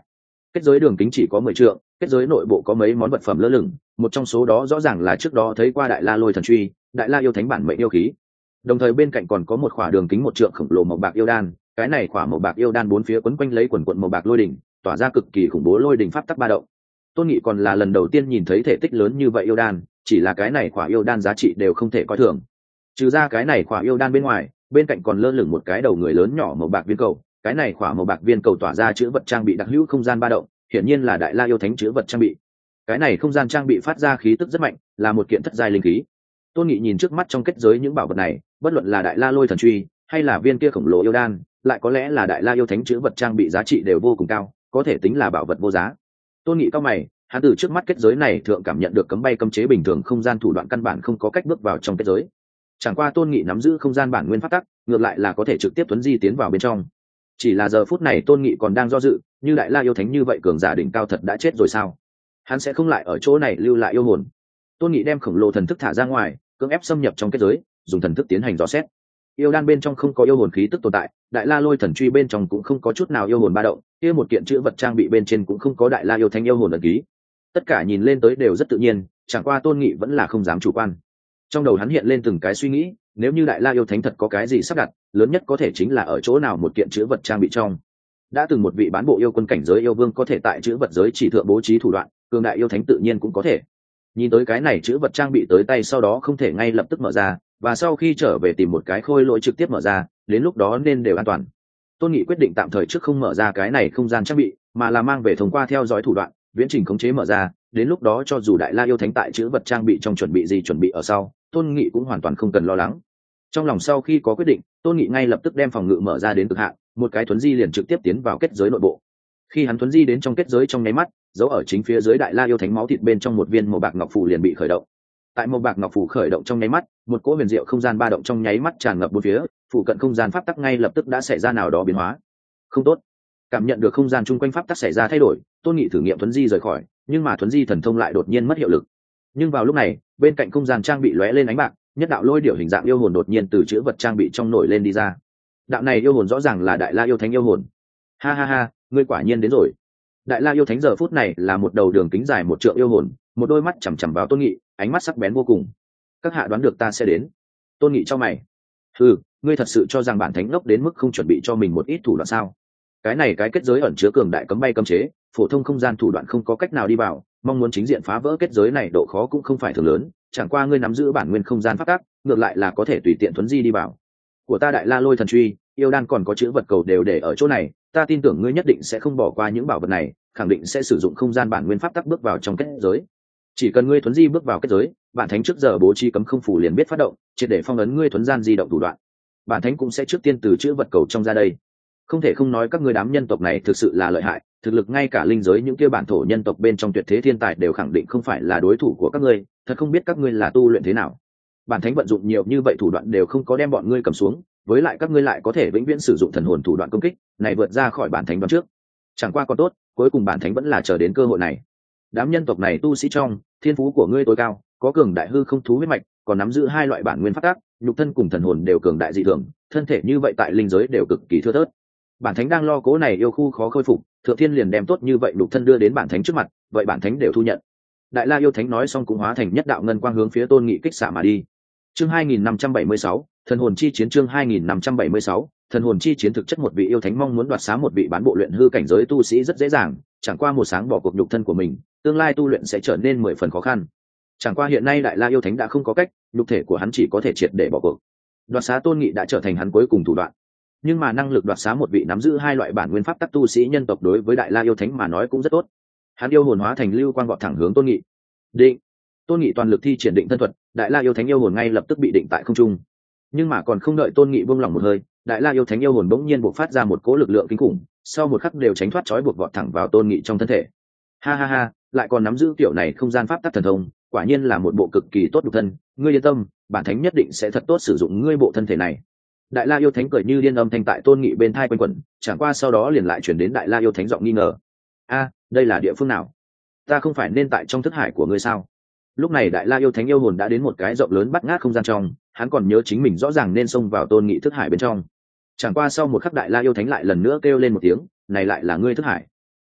Kết giới đường kính chỉ có mười trượng, kết giới nội bộ có mấy món vật phẩm lơ lửng, một trong số đó rõ ràng là trước đó thấy qua đại la lôi thần truy, đại la yêu thánh bản mệnh yêu khí. Đồng thời bên cạnh còn có một khỏa đường kính một trượng khổng lồ màu bạc yêu đan, cái này khỏa màu bạc yêu đan bốn phía quấn quanh lấy quần quần màu bạc lôi đỉnh, tỏa ra cực kỳ khủng bố lôi đỉnh pháp tắc ba động. Tôn Nghị còn là lần đầu tiên nhìn thấy thể tích lớn như vậy yêu đan, chỉ là cái này khỏa yêu đan giá trị đều không thể coi thường. Trừ ra cái này khỏa yêu đan bên ngoài, bên cạnh còn lơ lửng một cái đầu người lớn nhỏ màu bạc viên cầu, cái này khỏa màu bạc viên cầu tỏa ra chữ vật trang bị đặc hữu không gian ba động, hiển nhiên là đại la yêu thánh chữ vật trang bị. Cái này không gian trang bị phát ra khí tức rất mạnh, là một kiện thất giai linh khí. Tôn Nghị nhìn trước mắt trong kết giới những bảo vật này, bất luận là đại la lôi thần truy hay là viên kia khổng lồ yêu đan, lại có lẽ là đại la yêu thánh chữ vật trang bị giá trị đều vô cùng cao, có thể tính là bảo vật vô giá. Tôn Nghị cao mày, hắn từ trước mắt kết giới này thượng cảm nhận được cấm bay cấm chế bình thường không gian thủ đoạn căn bản không có cách bước vào trong kết giới. Chẳng qua Tôn Nghị nắm giữ không gian bản nguyên pháp tắc, ngược lại là có thể trực tiếp tuấn di tiến vào bên trong. Chỉ là giờ phút này Tôn Nghị còn đang do dự, như đại la yêu thánh như vậy cường giả đỉnh cao thật đã chết rồi sao? Hắn sẽ không lại ở chỗ này lưu lại yêu hồn. Tôn Nghị đem khổng lồ thần thức thả ra ngoài, cưỡng ép xâm nhập trong kết giới, dùng thần thức tiến hành dò xét. Yêu đan bên trong không có yêu hồn khí tức tồn tại, đại la lôi thần truy bên trong cũng không có chút nào yêu hồn ba động, kia một kiện chữ vật trang bị bên trên cũng không có đại la yêu thánh yêu hồn ẩn ký. Tất cả nhìn lên tới đều rất tự nhiên, chẳng qua Tôn Nghị vẫn là không dám chủ quan. Trong đầu hắn hiện lên từng cái suy nghĩ, nếu như đại la yêu thánh thật có cái gì sắp đặt, lớn nhất có thể chính là ở chỗ nào một kiện chữ vật trang bị trong. Đã từng một vị bán bộ yêu quân cảnh giới yêu vương có thể tại chữ vật giới chỉ thượng bố trí thủ đoạn, cường đại yêu thánh tự nhiên cũng có thể. Nhìn tới cái này chữ vật trang bị tới tay sau đó không thể ngay lập tức mở ra, và sau khi trở về tìm một cái khôi lỗi trực tiếp mở ra, đến lúc đó nên đều an toàn. Tôn Nghị quyết định tạm thời trước không mở ra cái này không gian trang bị, mà là mang về thông qua theo dõi thủ đoạn, viễn trình khống chế mở ra, đến lúc đó cho dù đại la yêu thánh tại chữ vật trang bị trong chuẩn bị gì chuẩn bị ở sau, Tôn Nghị cũng hoàn toàn không cần lo lắng. Trong lòng sau khi có quyết định, Tôn Nghị ngay lập tức đem phòng ngự mở ra đến cực hạn, một cái thuấn di liền trực tiếp tiến vào kết giới nội bộ. Khi hắn thuấn di đến trong kết giới trong nháy mắt, dấu ở chính phía dưới đại la yêu thánh máu thịt bên trong một viên màu bạc ngọc phù liền bị khởi động. Tại màu bạc ngọc phù khởi động trong nháy mắt, một cỗ huyền diệu không gian ba động trong nháy mắt tràn ngập bốn phía, phụ cận không gian pháp tắc ngay lập tức đã xảy ra nào đó biến hóa. Không tốt. Cảm nhận được không gian chung quanh pháp tắc xảy ra thay đổi, Tôn Nghị thử nghiệm thuấn di rời khỏi, nhưng mà thuấn di thần thông lại đột nhiên mất hiệu lực. Nhưng vào lúc này, bên cạnh không gian trang bị lóe lên ánh bạc, nhất đạo lôi điểu hình dạng yêu hồn đột nhiên từ chữ vật trang bị trong nổi lên đi ra. Đạo này yêu hồn rõ ràng là đại la yêu thánh yêu hồn. Ha ha ha, ngươi quả nhiên đến rồi. Đại la yêu thánh giờ phút này là một đầu đường kính dài một trượng yêu hồn, một đôi mắt chằm chằm vào Tôn Nghị, ánh mắt sắc bén vô cùng. Các hạ đoán được ta sẽ đến. Tôn Nghị cho mày. Ừ, ngươi thật sự cho rằng bản thánh ngốc đến mức không chuẩn bị cho mình một ít thủ đoạn sao? Cái này cái kết giới ẩn chứa cường đại cấm bay cấm chế, phổ thông không gian thủ đoạn không có cách nào đi vào, mong muốn chính diện phá vỡ kết giới này độ khó cũng không phải thường lớn, chẳng qua ngươi nắm giữ bản nguyên không gian pháp tắc, ngược lại là có thể tùy tiện thuấn di đi vào. Của ta đại la lôi thần truy, yêu đan còn có chữ vật cầu đều để ở chỗ này, ta tin tưởng ngươi nhất định sẽ không bỏ qua những bảo vật này, khẳng định sẽ sử dụng không gian bản nguyên pháp tắc bước vào trong kết giới. Chỉ cần ngươi thuấn di bước vào kết giới, bản thánh trước giờ bố trí cấm không phủ liền biết phát động, triệt để phong ấn ngươi thuấn gian di động thủ đoạn. Bản thánh cũng sẽ trước tiên từ chữ vật cầu trong ra đây. Không thể không nói các ngươi đám nhân tộc này thực sự là lợi hại, thực lực ngay cả linh giới những kia bản thổ nhân tộc bên trong tuyệt thế thiên tài đều khẳng định không phải là đối thủ của các ngươi, thật không biết các ngươi là tu luyện thế nào. Bản thánh vận dụng nhiều như vậy thủ đoạn đều không có đem bọn ngươi cầm xuống, với lại các ngươi lại có thể vĩnh viễn sử dụng thần hồn thủ đoạn công kích, này vượt ra khỏi bản thánh đoán trước. Chẳng qua còn tốt, cuối cùng bản thánh vẫn là chờ đến cơ hội này. Đám nhân tộc này tu sĩ trong, thiên phú của ngươi tối cao, có cường đại hư không thú huyết mạch, còn nắm giữ hai loại bản nguyên pháp tắc, nhục thân cùng thần hồn đều cường đại dị thường, thân thể như vậy tại linh giới đều cực kỳ thưa thớt. Bản thánh đang lo cố này yêu khu khó khôi phục, thượng thiên liền đem tốt như vậy nhục thân đưa đến bản thánh trước mặt, vậy bản thánh đều thu nhận. Đại la yêu thánh nói xong cũng hóa thành nhất đạo ngân quang hướng phía Tôn Nghị kích xạ mà đi. Chương hai nghìn năm trăm bảy mươi sáu, thần hồn chi chiến. Chương hai nghìn năm trăm bảy mươi sáu, thần hồn chi chiến. Thực chất một vị yêu thánh mong muốn đoạt xá một vị bán bộ luyện hư cảnh giới tu sĩ rất dễ dàng, chẳng qua một sáng bỏ cuộc nhục thân của mình, tương lai tu luyện sẽ trở nên mười phần khó khăn. Chẳng qua hiện nay đại la yêu thánh đã không có cách, nhục thể của hắn chỉ có thể triệt để bỏ cuộc. Đoạt xá Tôn Nghị đã trở thành hắn cuối cùng thủ đoạn. Nhưng mà năng lực đoạt xá một vị nắm giữ hai loại bản nguyên pháp tắc tu sĩ nhân tộc đối với đại la yêu thánh mà nói cũng rất tốt. Hắn yêu hồn hóa thành lưu quang vọt thẳng hướng Tôn Nghị. Định. Tôn Nghị toàn lực thi triển định thân thuật, đại la yêu thánh yêu hồn ngay lập tức bị định tại không trung. Nhưng mà còn không đợi Tôn Nghị buông lỏng một hơi, đại la yêu thánh yêu hồn bỗng nhiên bộc phát ra một cỗ lực lượng kinh khủng, sau một khắc đều tránh thoát trói buộc vọt thẳng vào Tôn Nghị trong thân thể. Ha ha ha, lại còn nắm giữ kiểu này không gian pháp tắc thần thông, quả nhiên là một bộ cực kỳ tốt nhục thân, ngươi yên tâm, bản thánh nhất định sẽ thật tốt sử dụng ngươi bộ thân thể này. Đại la yêu thánh cười như điên âm thanh tại Tôn Nghị bên thai quanh quẩn, chẳng qua sau đó liền lại chuyển đến đại la yêu thánh giọng nghi ngờ. A, đây là địa phương nào? Ta không phải nên tại trong thức hải của ngươi sao? Lúc này đại la yêu thánh yêu hồn đã đến một cái rộng lớn bắt ngát không gian trong, hắn còn nhớ chính mình rõ ràng nên xông vào Tôn Nghị thức hải bên trong. Chẳng qua sau một khắc đại la yêu thánh lại lần nữa kêu lên một tiếng, này lại là ngươi thức hải.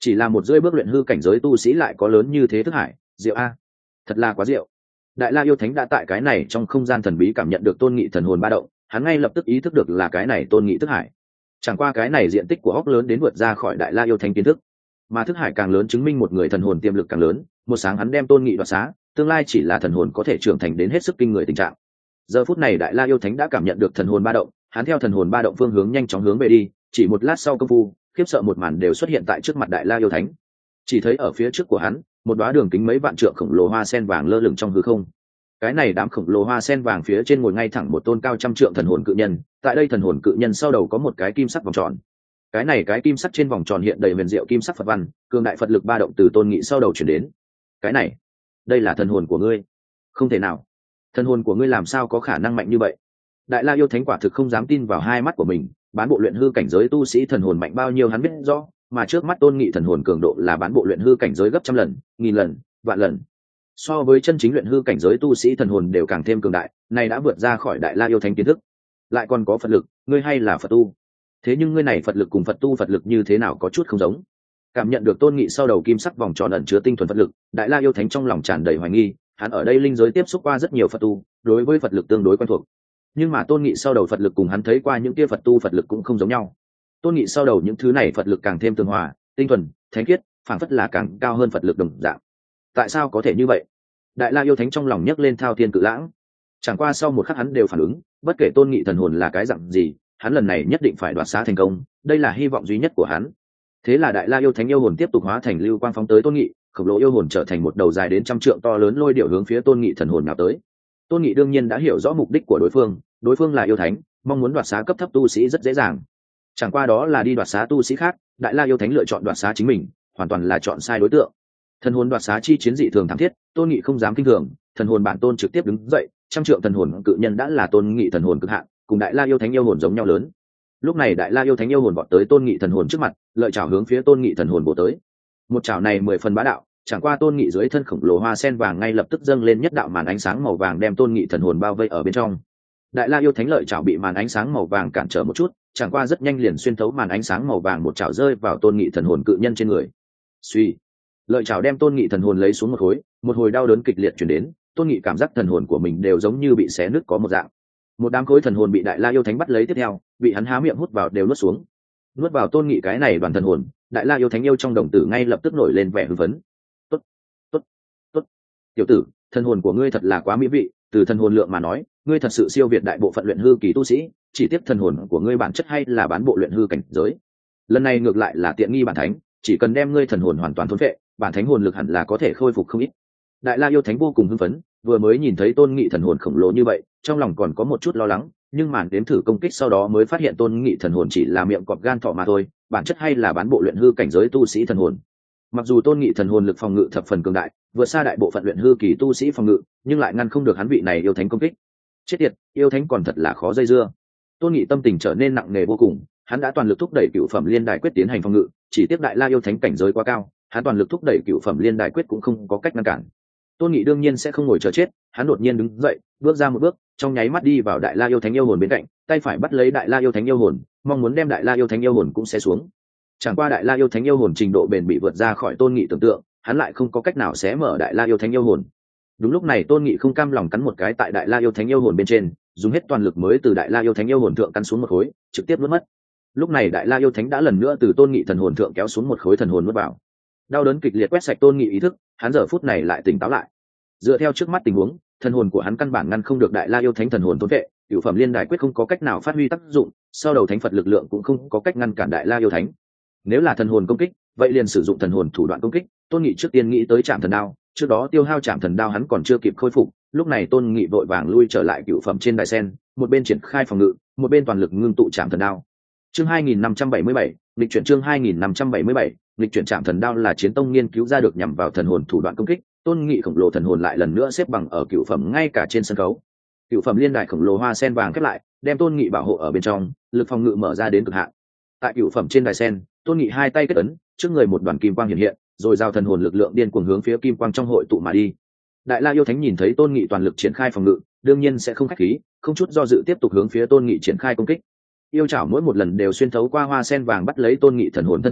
chỉ là một rưỡi bước luyện hư cảnh giới tu sĩ lại có lớn như thế thức hải, diệu a, thật là quá diệu. Đại La yêu thánh đã tại cái này trong không gian thần bí cảm nhận được Tôn Nghị thần hồn ba động, hắn ngay lập tức ý thức được là cái này Tôn Nghị thức hải. Chẳng qua cái này diện tích của hốc lớn đến vượt ra khỏi Đại La yêu thánh kiến thức, mà thức hải càng lớn chứng minh một người thần hồn tiềm lực càng lớn. Một sáng hắn đem Tôn Nghị đoạt xá, tương lai chỉ là thần hồn có thể trưởng thành đến hết sức kinh người tình trạng. Giờ phút này Đại La yêu thánh đã cảm nhận được thần hồn ba động, hắn theo thần hồn ba động phương hướng nhanh chóng hướng về đi, chỉ một lát sau công phu, khiếp sợ một màn đều xuất hiện tại trước mặt Đại La yêu thánh. Chỉ thấy ở phía trước của hắn, một đóa đường kính mấy vạn trượng khổng lồ hoa sen vàng lơ lửng trong hư không. Cái này đám khổng lồ hoa sen vàng phía trên ngồi ngay thẳng một tôn cao trăm trượng thần hồn cự nhân, tại đây thần hồn cự nhân sau đầu có một cái kim sắc vòng tròn. Cái này cái kim sắc trên vòng tròn hiện đầy huyền diệu kim sắc Phật văn, cường đại Phật lực ba động từ Tôn Nghị sau đầu chuyển đến. Cái này, đây là thần hồn của ngươi? Không thể nào, thần hồn của ngươi làm sao có khả năng mạnh như vậy? Đại La yêu thánh quả thực không dám tin vào hai mắt của mình, bán bộ luyện hư cảnh giới tu sĩ thần hồn mạnh bao nhiêu hắn biết rõ, mà trước mắt Tôn Nghị thần hồn cường độ là bán bộ luyện hư cảnh giới gấp trăm lần, nghìn lần, vạn lần. So với chân chính luyện hư cảnh giới tu sĩ thần hồn đều càng thêm cường đại, này đã vượt ra khỏi Đại La yêu thánh kiến thức. Lại còn có Phật lực, ngươi hay là Phật tu? Thế nhưng ngươi này Phật lực cùng Phật tu Phật lực như thế nào có chút không giống. Cảm nhận được Tôn Nghị sau đầu kim sắc vòng tròn ẩn chứa tinh thuần Phật lực, Đại La yêu thánh trong lòng tràn đầy hoài nghi, hắn ở đây linh giới tiếp xúc qua rất nhiều Phật tu, đối với Phật lực tương đối quen thuộc. Nhưng mà Tôn Nghị sau đầu Phật lực cùng hắn thấy qua những kia Phật tu Phật lực cũng không giống nhau. Tôn Nghị sau đầu những thứ này Phật lực càng thêm tương hòa, tinh thuần, thánh khiết, phảng phất là càng cao hơn Phật lực đồng dạng. Tại sao có thể như vậy? Đại La yêu thánh trong lòng nhấc lên thao thiên cự lãng. Chẳng qua sau một khắc hắn đều phản ứng, bất kể Tôn Nghị thần hồn là cái dạng gì, hắn lần này nhất định phải đoạt xá thành công, đây là hy vọng duy nhất của hắn. Thế là Đại La yêu thánh yêu hồn tiếp tục hóa thành lưu quang phóng tới Tôn Nghị, khổng lồ yêu hồn trở thành một đầu dài đến trăm trượng to lớn lôi điểu hướng phía Tôn Nghị thần hồn nào tới. Tôn Nghị đương nhiên đã hiểu rõ mục đích của đối phương, đối phương là yêu thánh, mong muốn đoạt xá cấp thấp tu sĩ rất dễ dàng. Chẳng qua đó là đi đoạt xá tu sĩ khác, Đại La yêu thánh lựa chọn đoạt xá chính mình, hoàn toàn là chọn sai đối tượng. Thần hồn đoạt xá chi chiến dị thường thảm thiết, Tôn Nghị không dám kinh thường, thần hồn bản tôn trực tiếp đứng dậy, trăm trượng thần hồn cự nhân đã là Tôn Nghị thần hồn cực hạn, cùng Đại La yêu thánh yêu hồn giống nhau lớn. Lúc này Đại La yêu thánh yêu hồn vọt tới Tôn Nghị thần hồn trước mặt, lợi chảo hướng phía Tôn Nghị thần hồn bổ tới. Một chảo này mười phần bá đạo, chẳng qua Tôn Nghị dưới thân khổng lồ hoa sen vàng ngay lập tức dâng lên nhất đạo màn ánh sáng màu vàng đem Tôn Nghị thần hồn bao vây ở bên trong. Đại La yêu thánh lợi chảo bị màn ánh sáng màu vàng cản trở một chút, chẳng qua rất nhanh liền xuyên thấu màn ánh sáng màu vàng một chảo rơi vào Tôn Nghị thần hồn cự nhân trên người. Suy, lợi chảo đem Tôn Nghị thần hồn lấy xuống một khối, một hồi đau đớn kịch liệt truyền đến, Tôn Nghị cảm giác thần hồn của mình đều giống như bị xé nứt có một dạng. Một đám khối thần hồn bị Đại La yêu thánh bắt lấy tiếp theo, bị hắn há miệng hút vào đều nuốt xuống. Nuốt vào Tôn Nghị cái này đoàn thần hồn, Đại La yêu thánh yêu trong đồng tử ngay lập tức nổi lên vẻ hưng phấn. Tốt, tốt, tốt. Tiểu tử, thần hồn của ngươi thật là quá mỹ vị, từ thần hồn lượng mà nói, ngươi thật sự siêu việt đại bộ phận luyện hư kỳ tu sĩ, chỉ tiếc thần hồn của ngươi bản chất hay là bán bộ luyện hư cảnh giới. Lần này ngược lại là tiện nghi bản thánh, chỉ cần đem ngươi thần hồn hoàn toàn thôn phệ, bản thánh hồn lực hẳn là có thể khôi phục không ít. Đại La yêu thánh vô cùng hưng phấn, vừa mới nhìn thấy Tôn Nghị thần hồn khổng lồ như vậy, trong lòng còn có một chút lo lắng, nhưng màn đếm thử công kích sau đó mới phát hiện Tôn Nghị thần hồn chỉ là miệng cọp gan thỏ mà thôi, bản chất hay là bán bộ luyện hư cảnh giới tu sĩ thần hồn. Mặc dù Tôn Nghị thần hồn lực phòng ngự thập phần cường đại, vượt xa đại bộ phận luyện hư kỳ tu sĩ phòng ngự, nhưng lại ngăn không được hắn vị này yêu thánh công kích. Chết tiệt, yêu thánh còn thật là khó dây dưa. Tôn Nghị tâm tình trở nên nặng nề vô cùng, hắn đã toàn lực thúc đẩy cựu phẩm liên đài quyết tiến hành phòng ngự, chỉ tiếc Đại La yêu thánh cảnh giới quá cao, hắn toàn lực thúc đẩy cựu phẩm liên đài quyết cũng không có cách ngăn cản. Tôn Nghị đương nhiên sẽ không ngồi chờ chết, hắn đột nhiên đứng dậy, bước ra một bước, trong nháy mắt đi vào Đại La yêu thánh yêu hồn bên cạnh, tay phải bắt lấy Đại La yêu thánh yêu hồn, mong muốn đem Đại La yêu thánh yêu hồn cũng xé xuống. Chẳng qua Đại La yêu thánh yêu hồn trình độ bền bị vượt ra khỏi Tôn Nghị tưởng tượng, hắn lại không có cách nào xé mở Đại La yêu thánh yêu hồn. Đúng lúc này Tôn Nghị không cam lòng cắn một cái tại Đại La yêu thánh yêu hồn bên trên, dùng hết toàn lực mới từ Đại La yêu thánh yêu hồn thượng cắn xuống một khối, trực tiếp nuốt mất. Lúc này Đại La yêu thánh đã lần nữa từ Tôn Nghị thần hồn thượng kéo xuống một khối thần hồn nuốt vào. Đau đớn kịch liệt quét sạch Tôn Nghị ý thức, hắn giờ phút này lại tỉnh táo lại. Dựa theo trước mắt tình huống, thần hồn của hắn căn bản ngăn không được Đại La yêu thánh thần hồn thôn vệ, cửu phẩm liên đài quyết không có cách nào phát huy tác dụng, sau đầu thánh Phật lực lượng cũng không có cách ngăn cản Đại La yêu thánh. Nếu là thần hồn công kích, vậy liền sử dụng thần hồn thủ đoạn công kích. Tôn Nghị trước tiên nghĩ tới Trảm Thần Đao, trước đó tiêu hao Trảm Thần Đao hắn còn chưa kịp khôi phục, lúc này Tôn Nghị vội vàng lui trở lại cửu phẩm trên đài sen, một bên triển khai phòng ngự, một bên toàn lực ngưng tụ Trảm Thần Đao. Chương hai nghìn năm trăm bảy mươi bảy, lịch chuyển chương hai nghìn năm trăm bảy mươi bảy, lịch chuyển Trảm Thần Đao là chiến tông nghiên cứu ra được nhằm vào thần hồn thủ đoạn công kích. Tôn Nghị khổng lồ thần hồn lại lần nữa xếp bằng ở cửu phẩm ngay cả trên sân khấu. Cửu phẩm liên đài khổng lồ hoa sen vàng khép lại, đem Tôn Nghị bảo hộ ở bên trong, lực phòng ngự mở ra đến cực hạn. Tại cửu phẩm trên đài sen, Tôn Nghị hai tay kết ấn, trước người một đoàn kim quang hiện hiện, rồi giao thần hồn lực lượng điên cuồng hướng phía kim quang trong hội tụ mà đi. Đại La yêu thánh nhìn thấy Tôn Nghị toàn lực triển khai phòng ngự, đương nhiên sẽ không khách khí, không chút do dự tiếp tục hướng phía Tôn Nghị triển khai công kích. Yêu chảo mỗi một lần đều xuyên thấu qua hoa sen vàng bắt lấy Tôn Nghị thần hồn thân thể,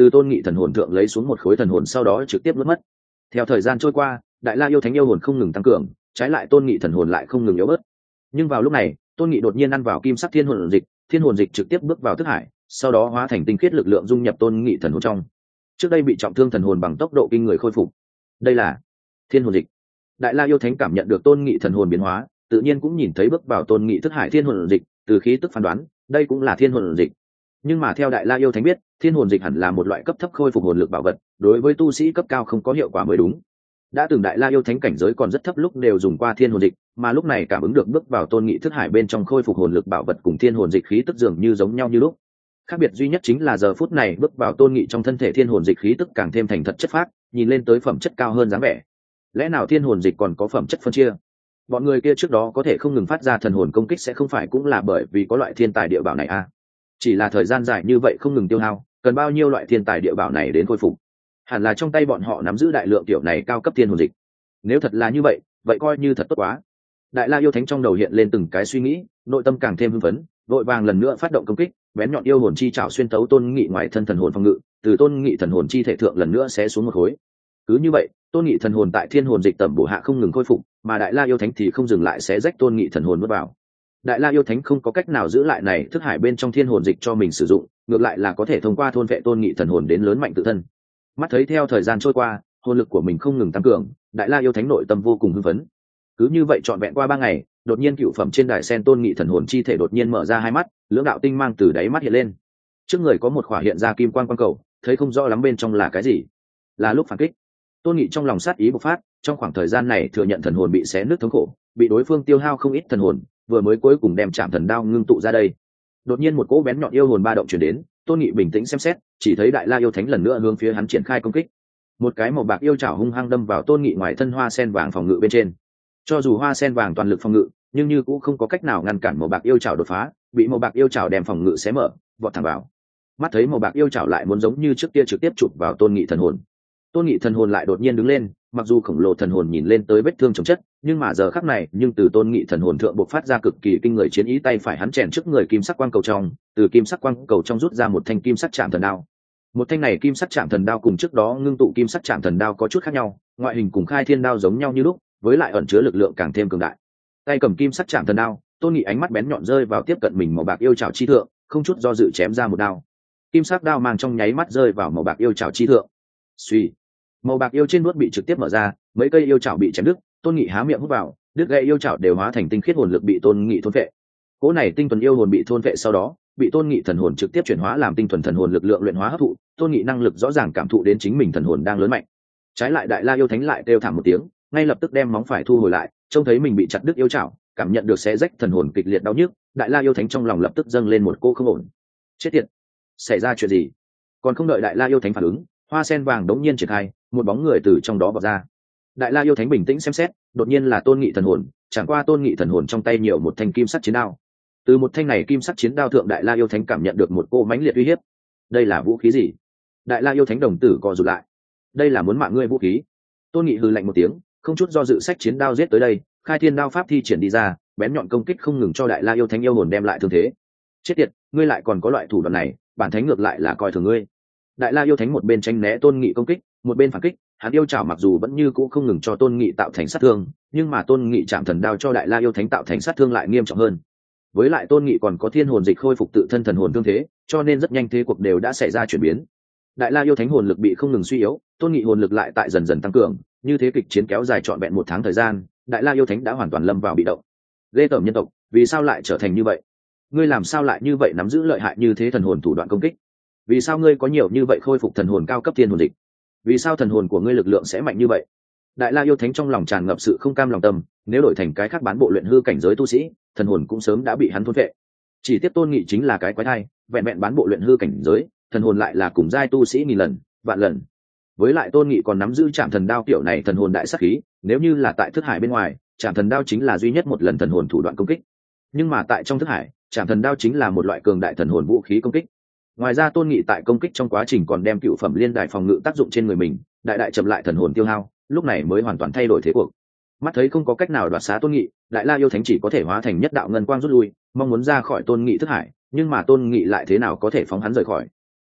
từ tôn nghị thần hồn thượng lấy xuống một khối thần hồn sau đó trực tiếp nuốt mất. Theo thời gian trôi qua, đại la yêu thánh yêu hồn không ngừng tăng cường, trái lại tôn nghị thần hồn lại không ngừng yếu bớt. Nhưng vào lúc này tôn nghị đột nhiên ăn vào kim sắc thiên hồn dịch, thiên hồn dịch trực tiếp bước vào thức hải, sau đó hóa thành tinh khiết lực lượng dung nhập tôn nghị thần hồn trong. Trước đây bị trọng thương thần hồn bằng tốc độ kinh người khôi phục. Đây là thiên hồn dịch. Đại la yêu thánh cảm nhận được tôn nghị thần hồn biến hóa, tự nhiên cũng nhìn thấy bước vào tôn nghị thức hải thiên hồn dịch, từ khí tức phán đoán đây cũng là thiên hồn dịch. Nhưng mà theo đại la yêu thánh biết, thiên hồn dịch hẳn là một loại cấp thấp khôi phục hồn lực bảo vật, đối với tu sĩ cấp cao không có hiệu quả mới đúng. Đã từng đại la yêu thánh cảnh giới còn rất thấp lúc đều dùng qua thiên hồn dịch, mà lúc này cảm ứng được bước vào tôn nghị thức hải bên trong khôi phục hồn lực bảo vật cùng thiên hồn dịch khí tức dường như giống nhau như lúc. Khác biệt duy nhất chính là giờ phút này bước vào tôn nghị trong thân thể thiên hồn dịch khí tức càng thêm thành thật chất phác, nhìn lên tới phẩm chất cao hơn dáng vẻ. Lẽ nào thiên hồn dịch còn có phẩm chất phân chia? Bọn người kia trước đó có thể không ngừng phát ra thần hồn công kích sẽ không phải cũng là bởi vì có loại thiên tài địa bảo này à? Chỉ là thời gian dài như vậy không ngừng tiêu hao, cần bao nhiêu loại thiên tài địa bảo này đến khôi phục? Hẳn là trong tay bọn họ nắm giữ đại lượng tiểu này cao cấp thiên hồn dịch. Nếu thật là như vậy, vậy coi như thật tốt quá. Đại la yêu thánh trong đầu hiện lên từng cái suy nghĩ, nội tâm càng thêm hưng phấn, vội vàng lần nữa phát động công kích, bén nhọn yêu hồn chi trảo xuyên tấu tôn nghị ngoài thân thần hồn phòng ngự, từ tôn nghị thần hồn chi thể thượng lần nữa sẽ xuống một khối. Cứ như vậy, tôn nghị thần hồn tại thiên hồn dịch tẩm bổ hạ không ngừng khôi phục, mà đại la yêu thánh thì không dừng lại sẽ rách tôn nghị thần hồn nuốt vào. Đại la yêu thánh không có cách nào giữ lại này thức hải bên trong thiên hồn dịch cho mình sử dụng, ngược lại là có thể thông qua thôn vệ tôn nghị thần hồn đến lớn mạnh tự thân. Mắt thấy theo thời gian trôi qua, hồn lực của mình không ngừng tăng cường, đại la yêu thánh nội tâm vô cùng hưng phấn. Cứ như vậy trọn vẹn qua ba ngày, đột nhiên cựu phẩm trên đài sen tôn nghị thần hồn chi thể đột nhiên mở ra hai mắt, lưỡng đạo tinh mang từ đáy mắt hiện lên. Trước người có một khỏa hiện ra kim quang quang cầu, thấy không rõ lắm bên trong là cái gì. Là lúc phản kích. Tôn nghị trong lòng sát ý bộc phát, trong khoảng thời gian này thừa nhận thần hồn bị xé nứt thống khổ, bị đối phương tiêu hao không ít thần hồn, vừa mới cuối cùng đem chạm thần đao ngưng tụ ra đây. Đột nhiên một cỗ bén nhọn yêu hồn ba động truyền đến, tôn nghị bình tĩnh xem xét, chỉ thấy đại la yêu thánh lần nữa hướng phía hắn triển khai công kích. Một cái màu bạc yêu chảo hung hăng đâm vào tôn nghị ngoài thân hoa sen vàng phòng ngự bên trên. Cho dù hoa sen vàng toàn lực phòng ngự, nhưng như cũng không có cách nào ngăn cản màu bạc yêu chảo đột phá, bị màu bạc yêu chảo đem phòng ngự xé mở, vọt thẳng vào. Mắt thấy màu bạc yêu chảo lại muốn giống như trước kia trực tiếp chụp vào tôn nghị thần hồn. Tôn nghị thần hồn lại đột nhiên đứng lên, mặc dù khổng lồ thần hồn nhìn lên tới vết thương chồng chất, nhưng mà giờ khắc này, nhưng từ tôn nghị thần hồn thượng bộc phát ra cực kỳ kinh người chiến ý, tay phải hắn chèn trước người kim sắc quang cầu trong, từ kim sắc quang cầu trong rút ra một thanh kim sắc chạm thần đao. Một thanh này kim sắc chạm thần đao cùng trước đó ngưng tụ kim sắc chạm thần đao có chút khác nhau, ngoại hình cùng khai thiên đao giống nhau như lúc, với lại ẩn chứa lực lượng càng thêm cường đại. Tay cầm kim sắc chạm thần đao, tôn nghị ánh mắt bén nhọn rơi vào tiếp cận mình màu bạc yêu chảo chi thượng, không chút do dự chém ra một đao. Kim sắc đao mang trong nháy mắt rơi vào màu bạc yêu chảo chi thượng. Suy, màu bạc yêu trên nuốt bị trực tiếp mở ra, mấy cây yêu chảo bị chém đứt, tôn nghị há miệng hút vào, đứt gãy yêu chảo đều hóa thành tinh khiết hồn lực bị tôn nghị thôn phệ. Cỗ này tinh thuần yêu hồn bị thôn phệ sau đó, bị tôn nghị thần hồn trực tiếp chuyển hóa làm tinh thuần thần hồn lực lượng luyện hóa hấp thụ, tôn nghị năng lực rõ ràng cảm thụ đến chính mình thần hồn đang lớn mạnh. Trái lại đại la yêu thánh lại kêu thảm một tiếng, ngay lập tức đem móng phải thu hồi lại, trông thấy mình bị chặt đứt yêu chảo, cảm nhận được xé rách thần hồn kịch liệt đau nhức, đại la yêu thánh trong lòng lập tức dâng lên một cô không ổn. Chết tiệt, xảy ra chuyện gì? Còn không đợi đại la yêu thánh phản ứng, hoa sen vàng đống nhiên triển khai, một bóng người từ trong đó vọt ra. Đại la yêu thánh bình tĩnh xem xét, đột nhiên là tôn nghị thần hồn, chẳng qua tôn nghị thần hồn trong tay nhiều một thanh kim sắc chiến đao. Từ một thanh này kim sắc chiến đao thượng, đại la yêu thánh cảm nhận được một cô mãnh liệt uy hiếp. Đây là vũ khí gì? Đại la yêu thánh đồng tử co rụt lại. Đây là muốn mạng ngươi vũ khí. Tôn nghị hừ lạnh một tiếng, không chút do dự sách chiến đao giết tới đây, khai thiên đao pháp thi triển đi ra, bén nhọn công kích không ngừng cho đại la yêu thánh yêu hồn đem lại thương thế. Chết tiệt, ngươi lại còn có loại thủ đoạn này, bản thánh ngược lại là coi thường ngươi. Đại la yêu thánh một bên tránh né tôn nghị công kích, một bên phản kích, hắn yêu chảo mặc dù vẫn như cũ không ngừng cho tôn nghị tạo thành sát thương, nhưng mà tôn nghị chạm thần đao cho đại la yêu thánh tạo thành sát thương lại nghiêm trọng hơn. Với lại tôn nghị còn có thiên hồn dịch khôi phục tự thân thần hồn thương thế, cho nên rất nhanh thế cuộc đều đã xảy ra chuyển biến. Đại la yêu thánh hồn lực bị không ngừng suy yếu, tôn nghị hồn lực lại tại dần dần tăng cường, như thế kịch chiến kéo dài trọn vẹn một tháng thời gian, đại la yêu thánh đã hoàn toàn lâm vào bị động. Ghê tởm nhân tộc, vì sao lại trở thành như vậy? Ngươi làm sao lại như vậy nắm giữ lợi hại như thế thần hồn thủ đoạn công kích? Vì sao ngươi có nhiều như vậy khôi phục thần hồn cao cấp thiên hồn dịch? Vì sao thần hồn của ngươi lực lượng sẽ mạnh như vậy? Đại la yêu thánh trong lòng tràn ngập sự không cam lòng tâm, nếu đổi thành cái khác bán bộ luyện hư cảnh giới tu sĩ, thần hồn cũng sớm đã bị hắn thôn phệ. Chỉ tiếc tôn nghị chính là cái quái thai, vẹn vẹn bán bộ luyện hư cảnh giới, thần hồn lại là cùng giai tu sĩ nghìn lần, vạn lần. Với lại tôn nghị còn nắm giữ trảm thần đao kiểu này thần hồn đại sát khí, nếu như là tại thức hải bên ngoài, trảm thần đao chính là duy nhất một lần thần hồn thủ đoạn công kích. Nhưng mà tại trong thức hải, trảm thần đao chính là một loại cường đại thần hồn vũ khí công kích. Ngoài ra tôn nghị tại công kích trong quá trình còn đem cựu phẩm liên đài phòng ngự tác dụng trên người mình, đại đại chậm lại thần hồn tiêu hao, lúc này mới hoàn toàn thay đổi thế cuộc. Mắt thấy không có cách nào đoạt xá tôn nghị, đại la yêu thánh chỉ có thể hóa thành nhất đạo ngân quang rút lui, mong muốn ra khỏi tôn nghị thức hải, nhưng mà tôn nghị lại thế nào có thể phóng hắn rời khỏi.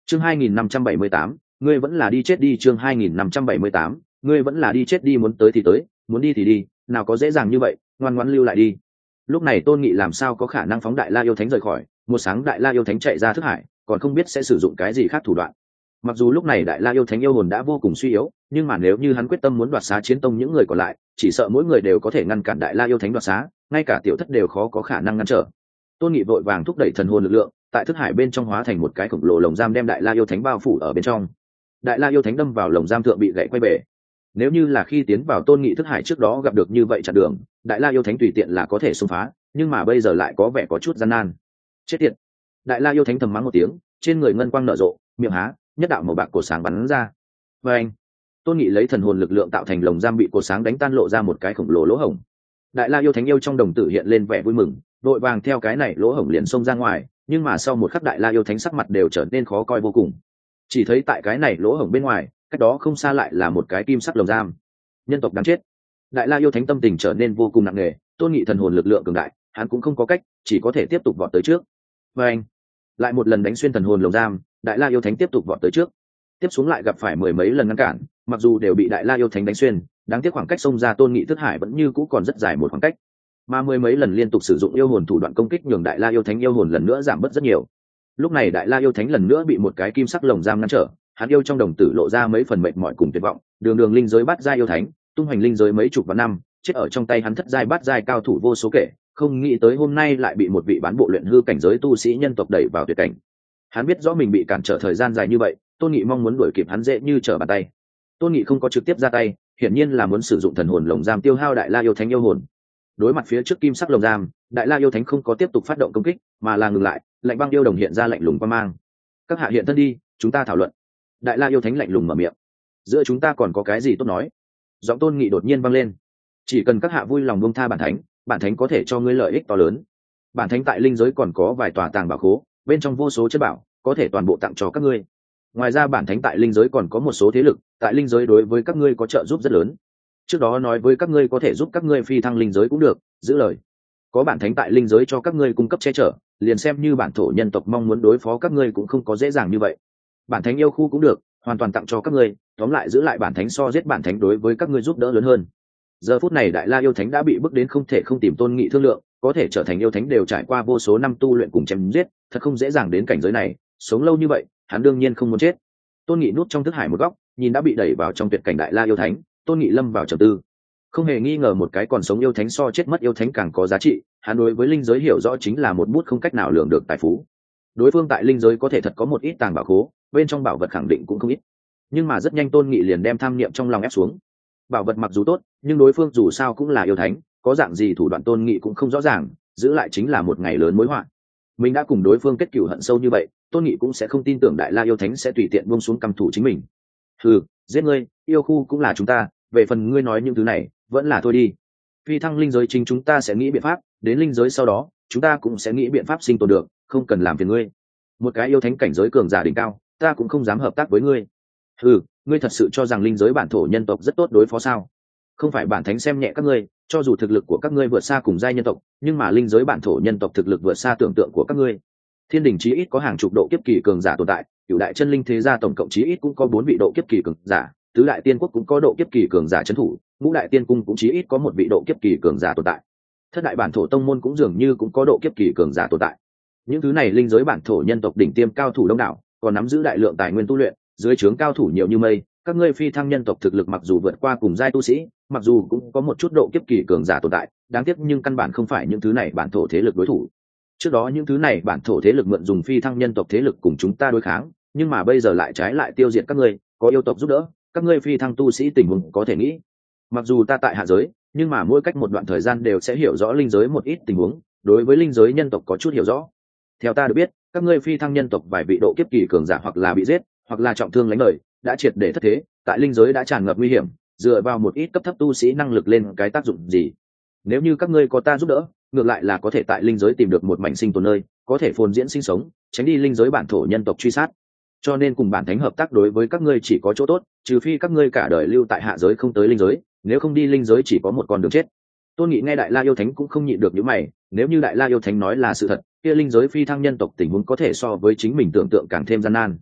chương hai nghìn năm trăm bảy mươi tám, ngươi vẫn là đi chết đi. Chương hai nghìn năm trăm bảy mươi tám, ngươi vẫn là đi chết đi. Muốn tới thì tới, muốn đi thì đi, nào có dễ dàng như vậy, ngoan ngoãn lưu lại đi. Lúc này Tôn Nghị làm sao có khả năng phóng Đại La yêu thánh rời khỏi, một sáng Đại La yêu thánh chạy ra thức hải, còn không biết sẽ sử dụng cái gì khác thủ đoạn. Mặc dù lúc này Đại La yêu thánh yêu hồn đã vô cùng suy yếu, nhưng mà nếu như hắn quyết tâm muốn đoạt xá chiến tông những người còn lại, chỉ sợ mỗi người đều có thể ngăn cản Đại La yêu thánh đoạt xá, ngay cả tiểu thất đều khó có khả năng ngăn trở. Tôn Nghị vội vàng thúc đẩy thần hồn lực lượng, tại thức hải bên trong hóa thành một cái khổng lồ lồng giam đem Đại La yêu thánh bao phủ ở bên trong. Đại La yêu thánh đâm vào lồng giam thượng bị gãy quay bể. Nếu như là khi tiến vào Tôn Nghị thức hải trước đó gặp được như vậy chặn đường, Đại La yêu thánh tùy tiện là có thể xông phá, nhưng mà bây giờ lại có vẻ có chút gian nan. Chết tiệt! Đại La yêu thánh thầm mắng một tiếng, trên người ngân quang nở rộ, miệng há, nhất đạo màu bạc cổ sáng bắn ra. Và anh, Tôn Nghị lấy thần hồn lực lượng tạo thành lồng giam bị cổ sáng đánh tan lộ ra một cái khổng lồ lỗ hổng. Đại La yêu thánh yêu trong đồng tử hiện lên vẻ vui mừng, vội vàng theo cái này lỗ hổng liền xông ra ngoài, nhưng mà sau một khắc Đại La yêu thánh sắc mặt đều trở nên khó coi vô cùng. Chỉ thấy tại cái này lỗ hổng bên ngoài, cách đó không xa lại là một cái kim sắc lồng giam. Nhân tộc đáng chết! Đại La yêu thánh tâm tình trở nên vô cùng nặng nề, Tôn Nghị thần hồn lực lượng cường đại, hắn cũng không có cách, chỉ có thể tiếp tục vọt tới trước. Và anh, lại một lần đánh xuyên thần hồn lồng giam, Đại La yêu thánh tiếp tục vọt tới trước. Tiếp xuống lại gặp phải mười mấy lần ngăn cản, mặc dù đều bị Đại La yêu thánh đánh xuyên, đáng tiếc khoảng cách xông ra Tôn Nghị thức hải vẫn như cũ còn rất dài một khoảng cách. Mà mười mấy lần liên tục sử dụng yêu hồn thủ đoạn công kích nhường Đại La yêu thánh yêu hồn lần nữa giảm bớt rất nhiều. Lúc này Đại La yêu thánh lần nữa bị một cái kim sắc lồng giam ngăn trở, hắn yêu trong đồng tử lộ ra mấy phần mệt mỏi cùng tuyệt vọng, đường đường linh giới bát giai yêu thánh, tung hoành linh giới mấy chục vạn năm, chết ở trong tay hắn thất giai bát giai cao thủ vô số kể, không nghĩ tới hôm nay lại bị một vị bán bộ luyện hư cảnh giới tu sĩ nhân tộc đẩy vào tuyệt cảnh. Hắn biết rõ mình bị cản trở thời gian dài như vậy, Tôn Nghị mong muốn đuổi kịp hắn dễ như trở bàn tay. Tôn Nghị không có trực tiếp ra tay, hiển nhiên là muốn sử dụng thần hồn lồng giam tiêu hao Đại La yêu thánh yêu hồn. Đối mặt phía trước kim sắc lồng giam, Đại La yêu thánh không có tiếp tục phát động công kích, mà là ngừng lại, lạnh băng yêu đồng hiện ra lạnh lùng quang mang. Các hạ hiện thân đi, chúng ta thảo luận. Đại La yêu thánh lạnh lùng mở miệng. Giữa chúng ta còn có cái gì tốt nói? Giọng Tôn Nghị đột nhiên vang lên. Chỉ cần các hạ vui lòng buông tha bản thánh, bản thánh có thể cho ngươi lợi ích to lớn. Bản thánh tại linh giới còn có vài tòa tàng bảo khố, bên trong vô số chất bảo, có thể toàn bộ tặng cho các ngươi. Ngoài ra bản thánh tại linh giới còn có một số thế lực, tại linh giới đối với các ngươi có trợ giúp rất lớn. Trước đó nói với các ngươi có thể giúp các ngươi phi thăng linh giới cũng được, giữ lời. Có bản thánh tại linh giới cho các ngươi cung cấp che chở, liền xem như bản thổ nhân tộc mong muốn đối phó các ngươi cũng không có dễ dàng như vậy. Bản thánh yêu khu cũng được, hoàn toàn tặng cho các ngươi, tóm lại giữ lại bản thánh so giết bản thánh đối với các ngươi giúp đỡ lớn hơn. Giờ phút này Đại La yêu thánh đã bị bức đến không thể không tìm Tôn Nghị thương lượng, có thể trở thành yêu thánh đều trải qua vô số năm tu luyện cùng chém giết, thật không dễ dàng đến cảnh giới này, sống lâu như vậy, hắn đương nhiên không muốn chết. Tôn Nghị núp trong thức hải một góc, nhìn đã bị đẩy vào trong tuyệt cảnh Đại La yêu thánh, Tôn Nghị lâm vào trầm tư. Không hề nghi ngờ một cái còn sống yêu thánh so chết mất yêu thánh càng có giá trị, hắn đối với linh giới hiểu rõ chính là một bút không cách nào lường được tài phú. Đối phương tại linh giới có thể thật có một ít tàng bảo khố, bên trong bảo vật khẳng định cũng không ít. Nhưng mà rất nhanh Tôn Nghị liền đem tham niệm trong lòng ép xuống. Bảo vật mặc dù tốt, nhưng đối phương dù sao cũng là yêu thánh, có dạng gì thủ đoạn Tôn Nghị cũng không rõ ràng, giữ lại chính là một ngày lớn mối họa. Mình đã cùng đối phương kết cửu hận sâu như vậy, Tôn Nghị cũng sẽ không tin tưởng Đại La yêu thánh sẽ tùy tiện buông xuống căm thù chính mình. Hừ, giết ngươi, yêu khu cũng là chúng ta, về phần ngươi nói những thứ này, vẫn là thôi đi. Phi thăng linh giới chính chúng ta sẽ nghĩ biện pháp, đến linh giới sau đó, chúng ta cũng sẽ nghĩ biện pháp sinh tồn được, không cần làm phiền ngươi. Một cái yêu thánh cảnh giới cường giả đỉnh cao, ta cũng không dám hợp tác với ngươi. Hừ, ngươi thật sự cho rằng linh giới bản thổ nhân tộc rất tốt đối phó sao? Không phải bản thánh xem nhẹ các ngươi, cho dù thực lực của các ngươi vượt xa cùng giai nhân tộc, nhưng mà linh giới bản thổ nhân tộc thực lực vượt xa tưởng tượng của các ngươi. Thiên đình chí ít có hàng chục độ kiếp kỳ cường giả tồn tại, cửu đại chân linh thế gia tổng cộng chí ít cũng có bốn vị độ kiếp kỳ cường giả, tứ đại tiên quốc cũng có độ kiếp kỳ cường giả trấn thủ, ngũ đại tiên cung cũng chí ít có một vị độ kiếp kỳ cường giả tồn tại. Thất đại bản thổ tông môn cũng dường như cũng có độ kiếp kỳ cường giả tồn tại. Những thứ này linh giới bản thổ nhân tộc đỉnh tiêm cao thủ đông đảo, còn nắm giữ đại lượng tài nguyên tu luyện, dưới trướng cao thủ nhiều như mây. Các ngươi phi thăng nhân tộc thực lực mặc dù vượt qua cùng giai tu sĩ, mặc dù cũng có một chút độ kiếp kỳ cường giả tồn tại, đáng tiếc nhưng căn bản không phải những thứ này bản thổ thế lực đối thủ. Trước đó những thứ này bản thổ thế lực mượn dùng phi thăng nhân tộc thế lực cùng chúng ta đối kháng, nhưng mà bây giờ lại trái lại tiêu diệt các ngươi, có yêu tộc giúp đỡ, các ngươi phi thăng tu sĩ tình huống có thể nghĩ. Mặc dù ta tại hạ giới, nhưng mà mỗi cách một đoạn thời gian đều sẽ hiểu rõ linh giới một ít tình huống, đối với linh giới nhân tộc có chút hiểu rõ. Theo ta được biết, các ngươi phi thăng nhân tộc vài vị độ kiếp kỳ cường giả hoặc là bị giết, hoặc là trọng thương lánh đời, đã triệt để thất thế, tại linh giới đã tràn ngập nguy hiểm, dựa vào một ít cấp thấp tu sĩ năng lực lên cái tác dụng gì? Nếu như các ngươi có ta giúp đỡ, ngược lại là có thể tại linh giới tìm được một mảnh sinh tồn nơi, có thể phồn diễn sinh sống, tránh đi linh giới bản thổ nhân tộc truy sát. Cho nên cùng bản thánh hợp tác đối với các ngươi chỉ có chỗ tốt, trừ phi các ngươi cả đời lưu tại hạ giới không tới linh giới, nếu không đi linh giới chỉ có một con đường chết. Tôn Nghị nghe Đại La yêu thánh cũng không nhịn được những mày, nếu như Đại La yêu thánh nói là sự thật, kia linh giới phi thăng nhân tộc tình huống có thể so với chính mình tưởng tượng càng thêm gian nan.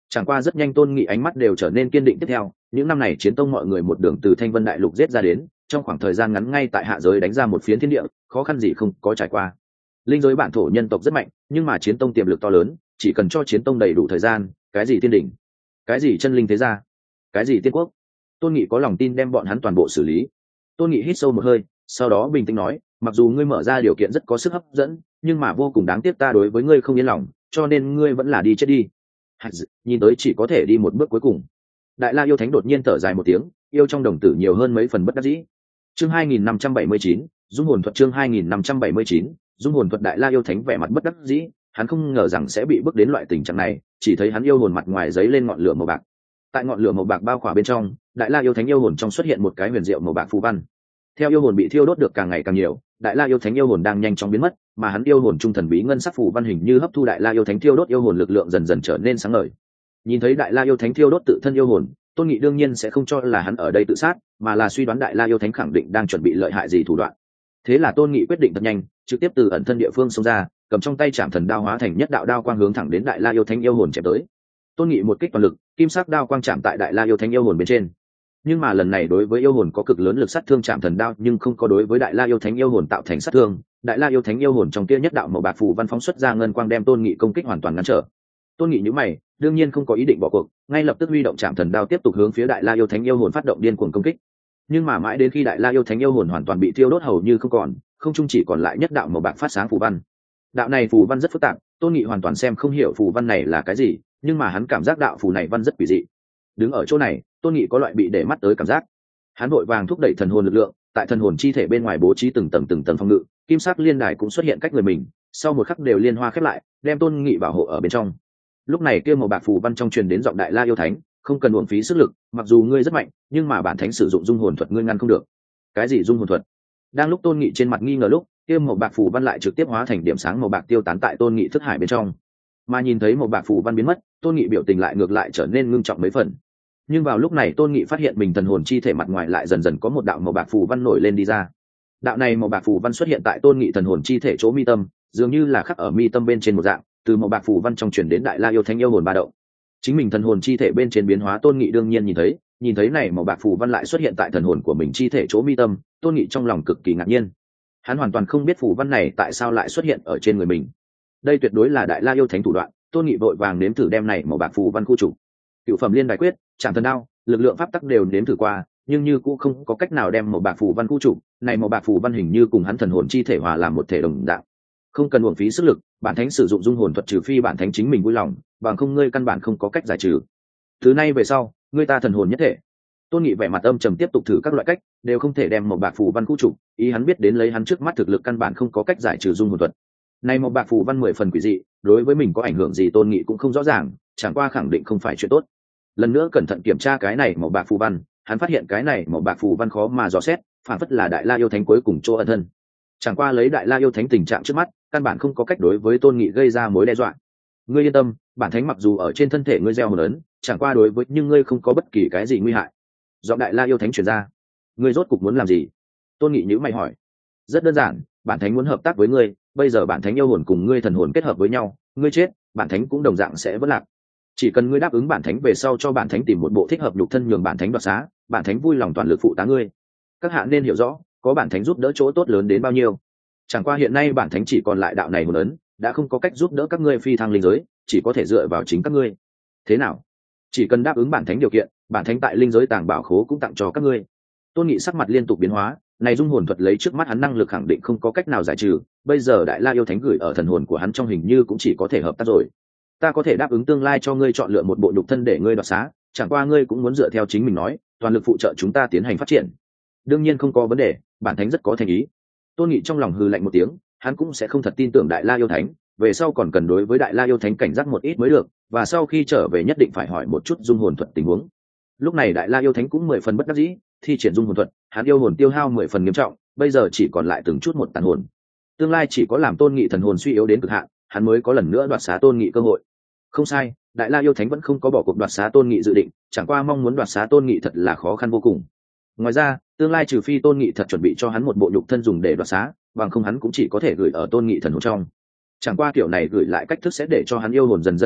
Chẳng qua rất nhanh tôn nghị ánh mắt đều trở nên kiên định tiếp theo, những năm này chiến tông mọi người một đường từ Thanh Vân Đại Lục giết ra đến, trong khoảng thời gian ngắn ngay tại hạ giới đánh ra một phiến thiên địa, khó khăn gì không có trải qua. Linh giới bản thổ nhân tộc rất mạnh, nhưng mà chiến tông tiềm lực to lớn, chỉ cần cho chiến tông đầy đủ thời gian, cái gì thiên đỉnh, cái gì chân linh thế gia, cái gì tiên quốc, tôn nghị có lòng tin đem bọn hắn toàn bộ xử lý. Tôn nghị hít sâu một hơi, sau đó bình tĩnh nói, mặc dù ngươi mở ra điều kiện rất có sức hấp dẫn, nhưng mà vô cùng đáng tiếc ta đối với ngươi không yên lòng, cho nên ngươi vẫn là đi chết đi. Nhìn tới chỉ có thể đi một bước cuối cùng. Đại La yêu thánh đột nhiên thở dài một tiếng, yêu trong đồng tử nhiều hơn mấy phần bất đắc dĩ. Chương hai nghìn năm trăm bảy mươi chín, dung hồn thuật. Chương hai nghìn năm trăm bảy mươi chín, dung hồn thuật. Đại La yêu thánh vẻ mặt bất đắc dĩ, hắn không ngờ rằng sẽ bị bước đến loại tình trạng này, chỉ thấy hắn yêu hồn mặt ngoài giấy lên ngọn lửa màu bạc. Tại ngọn lửa màu bạc bao khỏa bên trong, Đại La yêu thánh yêu hồn trong xuất hiện một cái huyền diệu màu bạc phù văn. Theo yêu hồn bị thiêu đốt được càng ngày càng nhiều, Đại La yêu thánh yêu hồn đang nhanh chóng biến mất, mà hắn yêu hồn trung thần bí ngân sắc phù văn hình như hấp thu Đại La yêu thánh thiêu đốt yêu hồn lực lượng dần dần trở nên sáng ngời. Nhìn thấy Đại La yêu thánh thiêu đốt tự thân yêu hồn, Tôn Nghị đương nhiên sẽ không cho là hắn ở đây tự sát, mà là suy đoán Đại La yêu thánh khẳng định đang chuẩn bị lợi hại gì thủ đoạn. Thế là Tôn Nghị quyết định thật nhanh, trực tiếp từ ẩn thân địa phương xông ra, cầm trong tay Trảm Thần đao hóa thành nhất đạo đao quang hướng thẳng đến Đại La yêu thánh yêu hồn chém tới. Tôn Nghị một kích toàn lực, kim sắc đao quang chạm tại Đại La yêu thánh yêu hồn bên trên. Nhưng mà lần này đối với yêu hồn có cực lớn lực sát thương Trảm Thần đao, nhưng không có đối với Đại La yêu thánh yêu hồn tạo thành sát thương. Đại La yêu thánh yêu hồn trong kia nhất đạo màu bạc phù văn phóng xuất ra ngân quang đem Tôn Nghị công kích hoàn toàn ngăn trở. Tôn Nghị nhíu mày, đương nhiên không có ý định bỏ cuộc, ngay lập tức huy động Trảm Thần đao tiếp tục hướng phía Đại La yêu thánh yêu hồn phát động điên cuồng công kích. Nhưng mà mãi đến khi Đại La yêu thánh yêu hồn hoàn toàn bị thiêu đốt hầu như không còn, không trung chỉ còn lại nhất đạo màu bạc phát sáng phù văn. Đạo này phù văn rất phức tạp, Tôn Nghị hoàn toàn xem không hiểu phù văn này là cái gì, nhưng mà hắn cảm giác đạo phù này văn rất quỷ dị. Đứng ở chỗ này, Tôn Nghị có loại bị để mắt tới cảm giác. Hắn vội vàng thúc đẩy thần hồn lực lượng, tại thần hồn chi thể bên ngoài bố trí từng tầng từng tầng phòng ngự, kim sắc liên đài cũng xuất hiện cách người mình, sau một khắc đều liên hoa khép lại, đem Tôn Nghị bảo hộ ở bên trong. Lúc này kia màu bạc phù văn trong truyền đến giọng Đại La yêu thánh, không cần uổng phí sức lực, mặc dù ngươi rất mạnh, nhưng mà bản thánh sử dụng dung hồn thuật ngươi ngăn không được. Cái gì dung hồn thuật? Đang lúc Tôn Nghị trên mặt nghi ngờ lúc, kia màu bạc phù văn lại trực tiếp hóa thành điểm sáng màu bạc tiêu tán tại Tôn Nghị thức hải bên trong. Mà nhìn thấy màu bạc phù văn biến mất, Tôn Nghị biểu tình lại ngược lại trở nên ngưng trọng mấy phần. Nhưng vào lúc này Tôn Nghị phát hiện mình thần hồn chi thể mặt ngoài lại dần dần có một đạo màu bạc phù văn nổi lên đi ra. Đạo này màu bạc phù văn xuất hiện tại Tôn Nghị thần hồn chi thể chỗ mi tâm, dường như là khắc ở mi tâm bên trên một dạng, từ màu bạc phù văn trong truyền đến Đại La yêu thánh yêu hồn ba động. Chính mình thần hồn chi thể bên trên biến hóa Tôn Nghị đương nhiên nhìn thấy, nhìn thấy này màu bạc phù văn lại xuất hiện tại thần hồn của mình chi thể chỗ mi tâm, Tôn Nghị trong lòng cực kỳ ngạc nhiên. Hắn hoàn toàn không biết phù văn này tại sao lại xuất hiện ở trên người mình. Đây tuyệt đối là Đại La yêu thánh thủ đoạn, Tôn Nghị vội vàng nếm thử đem này màu bạc phù văn khu trục. Cựu phẩm liên đài quyết, Trảm Thần đao, lực lượng pháp tắc đều nếm thử qua, nhưng như cũng không có cách nào đem màu bạc phù văn khu trục. Này màu bạc phù văn hình như cùng hắn thần hồn chi thể hòa làm một thể đồng dạng. Không cần uổng phí sức lực, bản thánh sử dụng dung hồn thuật trừ phi bản thánh chính mình vui lòng, bằng không ngươi căn bản không có cách giải trừ. Thứ này về sau, ngươi ta thần hồn nhất thể. Tôn Nghị vẻ mặt âm trầm tiếp tục thử các loại cách, đều không thể đem màu bạc phù văn khu trục, ý hắn biết đến lấy hắn trước mắt thực lực căn bản không có cách giải trừ dung hồn thuật. Này màu bạc phù văn mười phần quỷ dị, đối với mình có ảnh hưởng gì Tôn Nghị cũng không rõ ràng, chẳng qua khẳng định không phải chuyện tốt. Lần nữa cẩn thận kiểm tra cái này màu bạc phù văn, hắn phát hiện cái này màu bạc phù văn khó mà dò xét, phản phất là Đại La yêu thánh cuối cùng chỗ ẩn thân. Chẳng qua lấy Đại La yêu thánh tình trạng trước mắt, căn bản không có cách đối với Tôn Nghị gây ra mối đe dọa. Ngươi yên tâm, bản thánh mặc dù ở trên thân thể ngươi gieo hồn ấn, chẳng qua đối với nhưng ngươi không có bất kỳ cái gì nguy hại. Giọng Đại La yêu thánh truyền ra. Ngươi rốt cục muốn làm gì? Tôn Nghị nhíu mày hỏi. Rất đơn giản, bản thánh muốn hợp tác với ngươi, bây giờ bản thánh yêu hồn cùng ngươi thần hồn kết hợp với nhau, ngươi chết, bản thánh cũng đồng dạng sẽ vỡ lạc. Chỉ cần ngươi đáp ứng bản thánh về sau cho bản thánh tìm một bộ thích hợp nhục thân nhường bản thánh đoạt xá, bản thánh vui lòng toàn lực phụ tá ngươi. Các hạ nên hiểu rõ, có bản thánh giúp đỡ chỗ tốt lớn đến bao nhiêu. Chẳng qua hiện nay bản thánh chỉ còn lại đạo này hồn ấn, đã không có cách giúp đỡ các ngươi phi thăng linh giới, chỉ có thể dựa vào chính các ngươi. Thế nào? Chỉ cần đáp ứng bản thánh điều kiện, bản thánh tại linh giới tàng bảo khố cũng tặng cho các ngươi. Tôn Nghị sắc mặt liên tục biến hóa, này dung hồn thuật lấy trước mắt hắn năng lực khẳng định không có cách nào giải trừ, bây giờ Đại La yêu thánh gửi ở thần hồn của hắn trong hình như cũng chỉ có thể hợp tác rồi. Ta có thể đáp ứng tương lai cho ngươi chọn lựa một bộ nhục thân để ngươi đoạt xá, chẳng qua ngươi cũng muốn dựa theo chính mình nói, toàn lực phụ trợ chúng ta tiến hành phát triển. Đương nhiên không có vấn đề, bản thánh rất có thành ý. Tôn Nghị trong lòng hừ lạnh một tiếng, hắn cũng sẽ không thật tin tưởng Đại La yêu thánh, về sau còn cần đối với Đại La yêu thánh cảnh giác một ít mới được, và sau khi trở về nhất định phải hỏi một chút dung hồn thuật tình huống. Lúc này Đại La yêu thánh cũng mười phần bất đắc dĩ, thi triển dung hồn thuật, hắn yêu hồn tiêu hao mười phần nghiêm trọng, bây giờ chỉ còn lại từng chút một tàn hồn. Tương lai chỉ có làm Tôn Nghị thần hồn suy yếu đến cực hạn, hắn mới có lần nữa đoạt xá Tôn Nghị cơ hội. Không sai, Đại La yêu thánh vẫn không có bỏ cuộc đoạt xá Tôn Nghị dự định, chẳng qua mong muốn đoạt xá Tôn Nghị thật là khó khăn vô cùng. Ngoài ra, tương lai trừ phi Tôn Nghị thật chuẩn bị cho hắn một bộ nhục thân dùng để đoạt xá, bằng không hắn cũng chỉ có thể gửi ở Tôn Nghị thần hồn trong. Chẳng qua kiểu này gửi lại cách thức sẽ để cho hắn yêu hồn dần dần yếu bớt,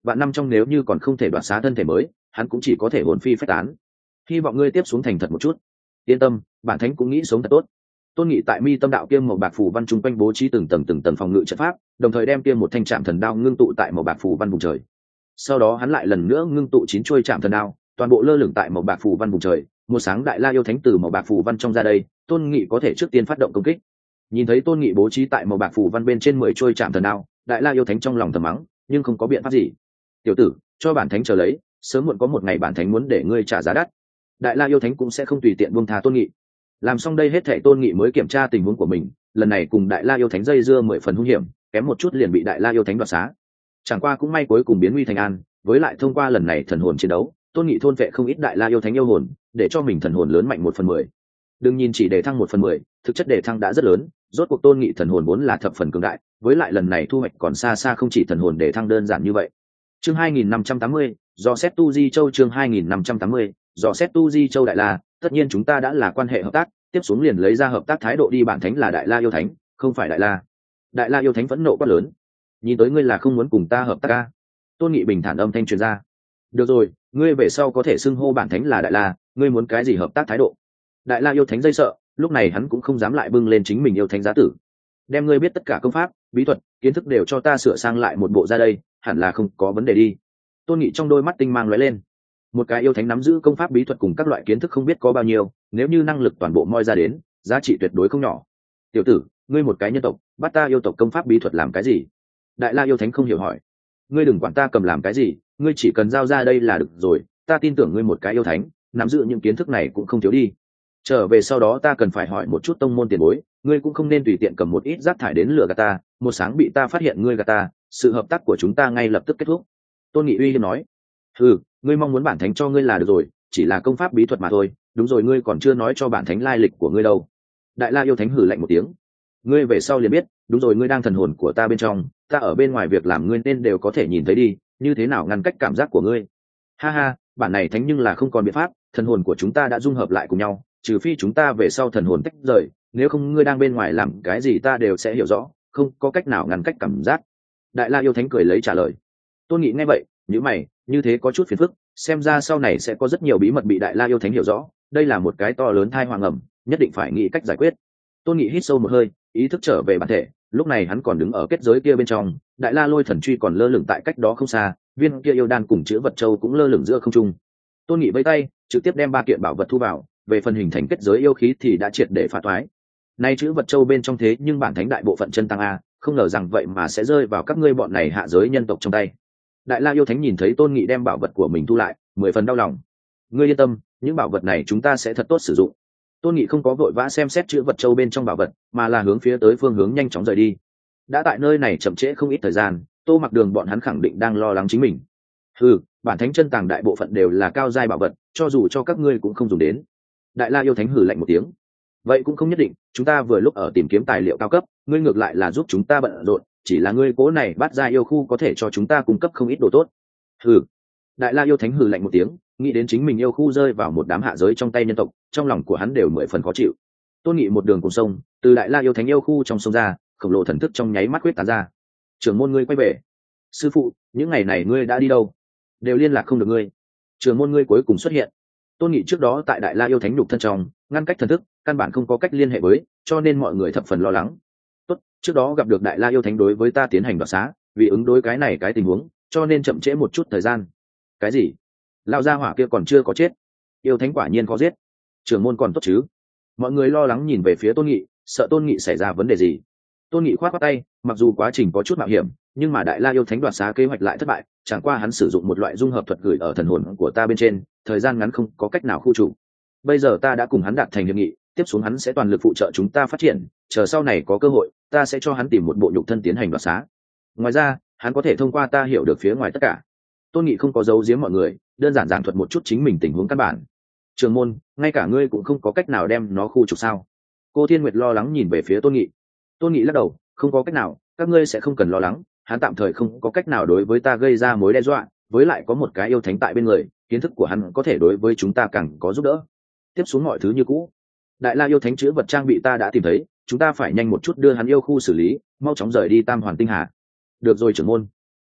vạn năm trong nếu như còn không thể đoạt xá thân thể mới, hắn cũng chỉ có thể hồn phi phách tán. Hy vọng ngươi tiếp xuống thành thật một chút. Yên tâm, bản thánh cũng nghĩ sống thật tốt. Tôn Nghị tại mi tâm đạo kiêm màu bạc phù văn trung quanh bố trí từng tầng từng tầng phòng ngự trận pháp, đồng thời đem kiêm một thanh trạm thần đao ngưng tụ tại màu bạc phù văn vùng trời. Sau đó hắn lại lần nữa ngưng tụ chín chuôi trạm thần đao, toàn bộ lơ lửng tại màu bạc phù văn vùng trời. Một sáng đại la yêu thánh từ màu bạc phù văn trong ra đây, Tôn Nghị có thể trước tiên phát động công kích. Nhìn thấy Tôn Nghị bố trí tại màu bạc phù văn bên trên mười chuôi trạm thần đao, đại la yêu thánh trong lòng thầm mắng, nhưng không có biện pháp gì. Tiểu tử, cho bản thánh chờ lấy, sớm muộn có một ngày bản thánh muốn để ngươi trả giá đắt. Đại la yêu thánh cũng sẽ không tùy tiện buông tha Tôn Nghị. Làm xong đây hết thảy, Tôn Nghị mới kiểm tra tình huống của mình, lần này cùng đại la yêu thánh dây dưa mười phần hung hiểm, kém một chút liền bị đại la yêu thánh đoạt xá. Chẳng qua cũng may cuối cùng biến nguy thành an, với lại thông qua lần này thần hồn chiến đấu, Tôn Nghị thôn vệ không ít đại la yêu thánh yêu hồn, để cho mình thần hồn lớn mạnh một phần mười. Đừng nhìn chỉ để thăng một phần mười, thực chất để thăng đã rất lớn, rốt cuộc Tôn Nghị thần hồn vốn là thập phần cường đại, với lại lần này thu hoạch còn xa xa không chỉ thần hồn để thăng đơn giản như vậy. Chương hai nghìn năm trăm tám mươi, do xét tu di châu. Chương hai nghìn năm trăm tám mươi, do xét tu di châu. Đại la, tất nhiên chúng ta đã là quan hệ hợp tác, tiếp xuống liền lấy ra hợp tác thái độ đi. Bản thánh là đại la yêu thánh, không phải đại la. Đại la yêu thánh phẫn nộ quát lớn, nhìn tới ngươi là không muốn cùng ta hợp tác a? Tôn Nghị bình thản âm thanh truyền ra. Được rồi, ngươi về sau có thể xưng hô bản thánh là đại la, ngươi muốn cái gì hợp tác thái độ? Đại la yêu thánh dây sợ, lúc này hắn cũng không dám lại bưng lên chính mình yêu thánh giá tử. Đem ngươi biết tất cả công pháp, bí thuật, kiến thức đều cho ta sửa sang lại một bộ ra đây, hẳn là không có vấn đề đi. Tôn Nghị trong đôi mắt tinh mang lóe lên. Một cái yêu thánh nắm giữ công pháp bí thuật cùng các loại kiến thức không biết có bao nhiêu, nếu như năng lực toàn bộ moi ra đến, giá trị tuyệt đối không nhỏ. Tiểu tử, ngươi một cái nhân tộc, bắt ta yêu tộc công pháp bí thuật làm cái gì? Đại la yêu thánh không hiểu hỏi. Ngươi đừng quản ta cầm làm cái gì, ngươi chỉ cần giao ra đây là được rồi, ta tin tưởng ngươi một cái yêu thánh, nắm giữ những kiến thức này cũng không thiếu đi. Trở về sau đó ta cần phải hỏi một chút tông môn tiền bối, ngươi cũng không nên tùy tiện cầm một ít rác thải đến lừa gạt ta, một sáng bị ta phát hiện ngươi gạt ta, sự hợp tác của chúng ta ngay lập tức kết thúc. Tôn Nghị uy hiếp nói. Ừ, ngươi mong muốn bản thánh cho ngươi là được rồi, chỉ là công pháp bí thuật mà thôi. Đúng rồi, ngươi còn chưa nói cho bản thánh lai lịch của ngươi đâu. Đại la yêu thánh hử lạnh một tiếng. Ngươi về sau liền biết. Đúng rồi, ngươi đang thần hồn của ta bên trong, ta ở bên ngoài việc làm ngươi nên đều có thể nhìn thấy đi, như thế nào ngăn cách cảm giác của ngươi? Ha ha, bản này thánh nhưng là không còn biện pháp, thần hồn của chúng ta đã dung hợp lại cùng nhau, trừ phi chúng ta về sau thần hồn tách rời, nếu không ngươi đang bên ngoài làm cái gì ta đều sẽ hiểu rõ, không có cách nào ngăn cách cảm giác. Đại la yêu thánh cười lấy trả lời. Tôn Nghị nghe vậy, nhíu mày, như thế có chút phiền phức, xem ra sau này sẽ có rất nhiều bí mật bị đại la yêu thánh hiểu rõ, đây là một cái to lớn thai hoàng ẩm, nhất định phải nghĩ cách giải quyết. Tôn Nghị hít sâu một hơi, ý thức trở về bản thể, lúc này hắn còn đứng ở kết giới kia bên trong, đại la lôi thần truy còn lơ lửng tại cách đó không xa, viên kia yêu đan cùng chữ vật châu cũng lơ lửng giữa không trung. Tôn Nghị vẫy tay, trực tiếp đem ba kiện bảo vật thu vào, về phần hình thành kết giới yêu khí thì đã triệt để phá toái. Nay chữ vật châu bên trong thế nhưng bản thánh đại bộ phận chân tăng a, không ngờ rằng vậy mà sẽ rơi vào các ngươi bọn này hạ giới nhân tộc trong tay. Đại la yêu thánh nhìn thấy Tôn Nghị đem bảo vật của mình thu lại, mười phần đau lòng. Ngươi yên tâm, những bảo vật này chúng ta sẽ thật tốt sử dụng. Tôn Nghị không có vội vã xem xét chữ vật châu bên trong bảo vật, mà là hướng phía tới phương hướng nhanh chóng rời đi. Đã tại nơi này chậm trễ không ít thời gian, Tô Mặc Đường bọn hắn khẳng định đang lo lắng chính mình. Ừ, bản thánh chân tàng đại bộ phận đều là cao giai bảo vật, cho dù cho các ngươi cũng không dùng đến. Đại la yêu thánh hử lạnh một tiếng. Vậy cũng không nhất định, chúng ta vừa lúc ở tìm kiếm tài liệu cao cấp, ngươi ngược lại là giúp chúng ta bận rộn, chỉ là ngươi cố này bắt ra yêu khu có thể cho chúng ta cung cấp không ít đồ tốt. Hừ. Đại la yêu thánh hừ lạnh một tiếng, nghĩ đến chính mình yêu khu rơi vào một đám hạ giới trong tay nhân tộc, trong lòng của hắn đều mười phần khó chịu. Tôn Nghị một đường cùng sông, từ đại la yêu thánh yêu khu trong sông ra, khổng lồ thần thức trong nháy mắt quyết tán ra. Trưởng môn ngươi quay về. Sư phụ, những ngày này ngươi đã đi đâu? Đều liên lạc không được ngươi. Trưởng môn ngươi cuối cùng xuất hiện. Tôn Nghị trước đó tại đại la yêu thánh nhục thân trong, ngăn cách thần thức, căn bản không có cách liên hệ với, cho nên mọi người thập phần lo lắng. Tốt, trước đó gặp được đại la yêu thánh đối với ta tiến hành đoạt xá, vì ứng đối cái này cái tình huống, cho nên chậm trễ một chút thời gian. Cái gì? Lão gia hỏa kia còn chưa có chết? Yêu thánh quả nhiên có giết. Trưởng môn còn tốt chứ? Mọi người lo lắng nhìn về phía Tôn Nghị, sợ Tôn Nghị xảy ra vấn đề gì. Tôn Nghị khoát khoát tay, mặc dù quá trình có chút mạo hiểm, nhưng mà đại la yêu thánh đoạt xá kế hoạch lại thất bại, chẳng qua hắn sử dụng một loại dung hợp thuật gửi ở thần hồn của ta bên trên, thời gian ngắn không có cách nào khu trục. Bây giờ ta đã cùng hắn đạt thành hiệp nghị, tiếp xuống hắn sẽ toàn lực phụ trợ chúng ta phát triển, chờ sau này có cơ hội, ta sẽ cho hắn tìm một bộ nhục thân tiến hành đoạt xá. Ngoài ra, hắn có thể thông qua ta hiểu được phía ngoài tất cả. Tôn Nghị không có giấu giếm mọi người, đơn giản giảng thuật một chút chính mình tình huống căn bản. Trường môn, ngay cả ngươi cũng không có cách nào đem nó khu trục sao? Cô Thiên Nguyệt lo lắng nhìn về phía Tôn Nghị. Tôn Nghị lắc đầu, không có cách nào, các ngươi sẽ không cần lo lắng, hắn tạm thời không có cách nào đối với ta gây ra mối đe dọa, với lại có một cái yêu thánh tại bên người, kiến thức của hắn có thể đối với chúng ta càng có giúp đỡ. Tiếp xuống mọi thứ như cũ. Đại la yêu thánh chữ vật trang bị ta đã tìm thấy, chúng ta phải nhanh một chút đưa hắn yêu khu xử lý, mau chóng rời đi Tam Hoàn Tinh Hà. Được rồi trưởng môn.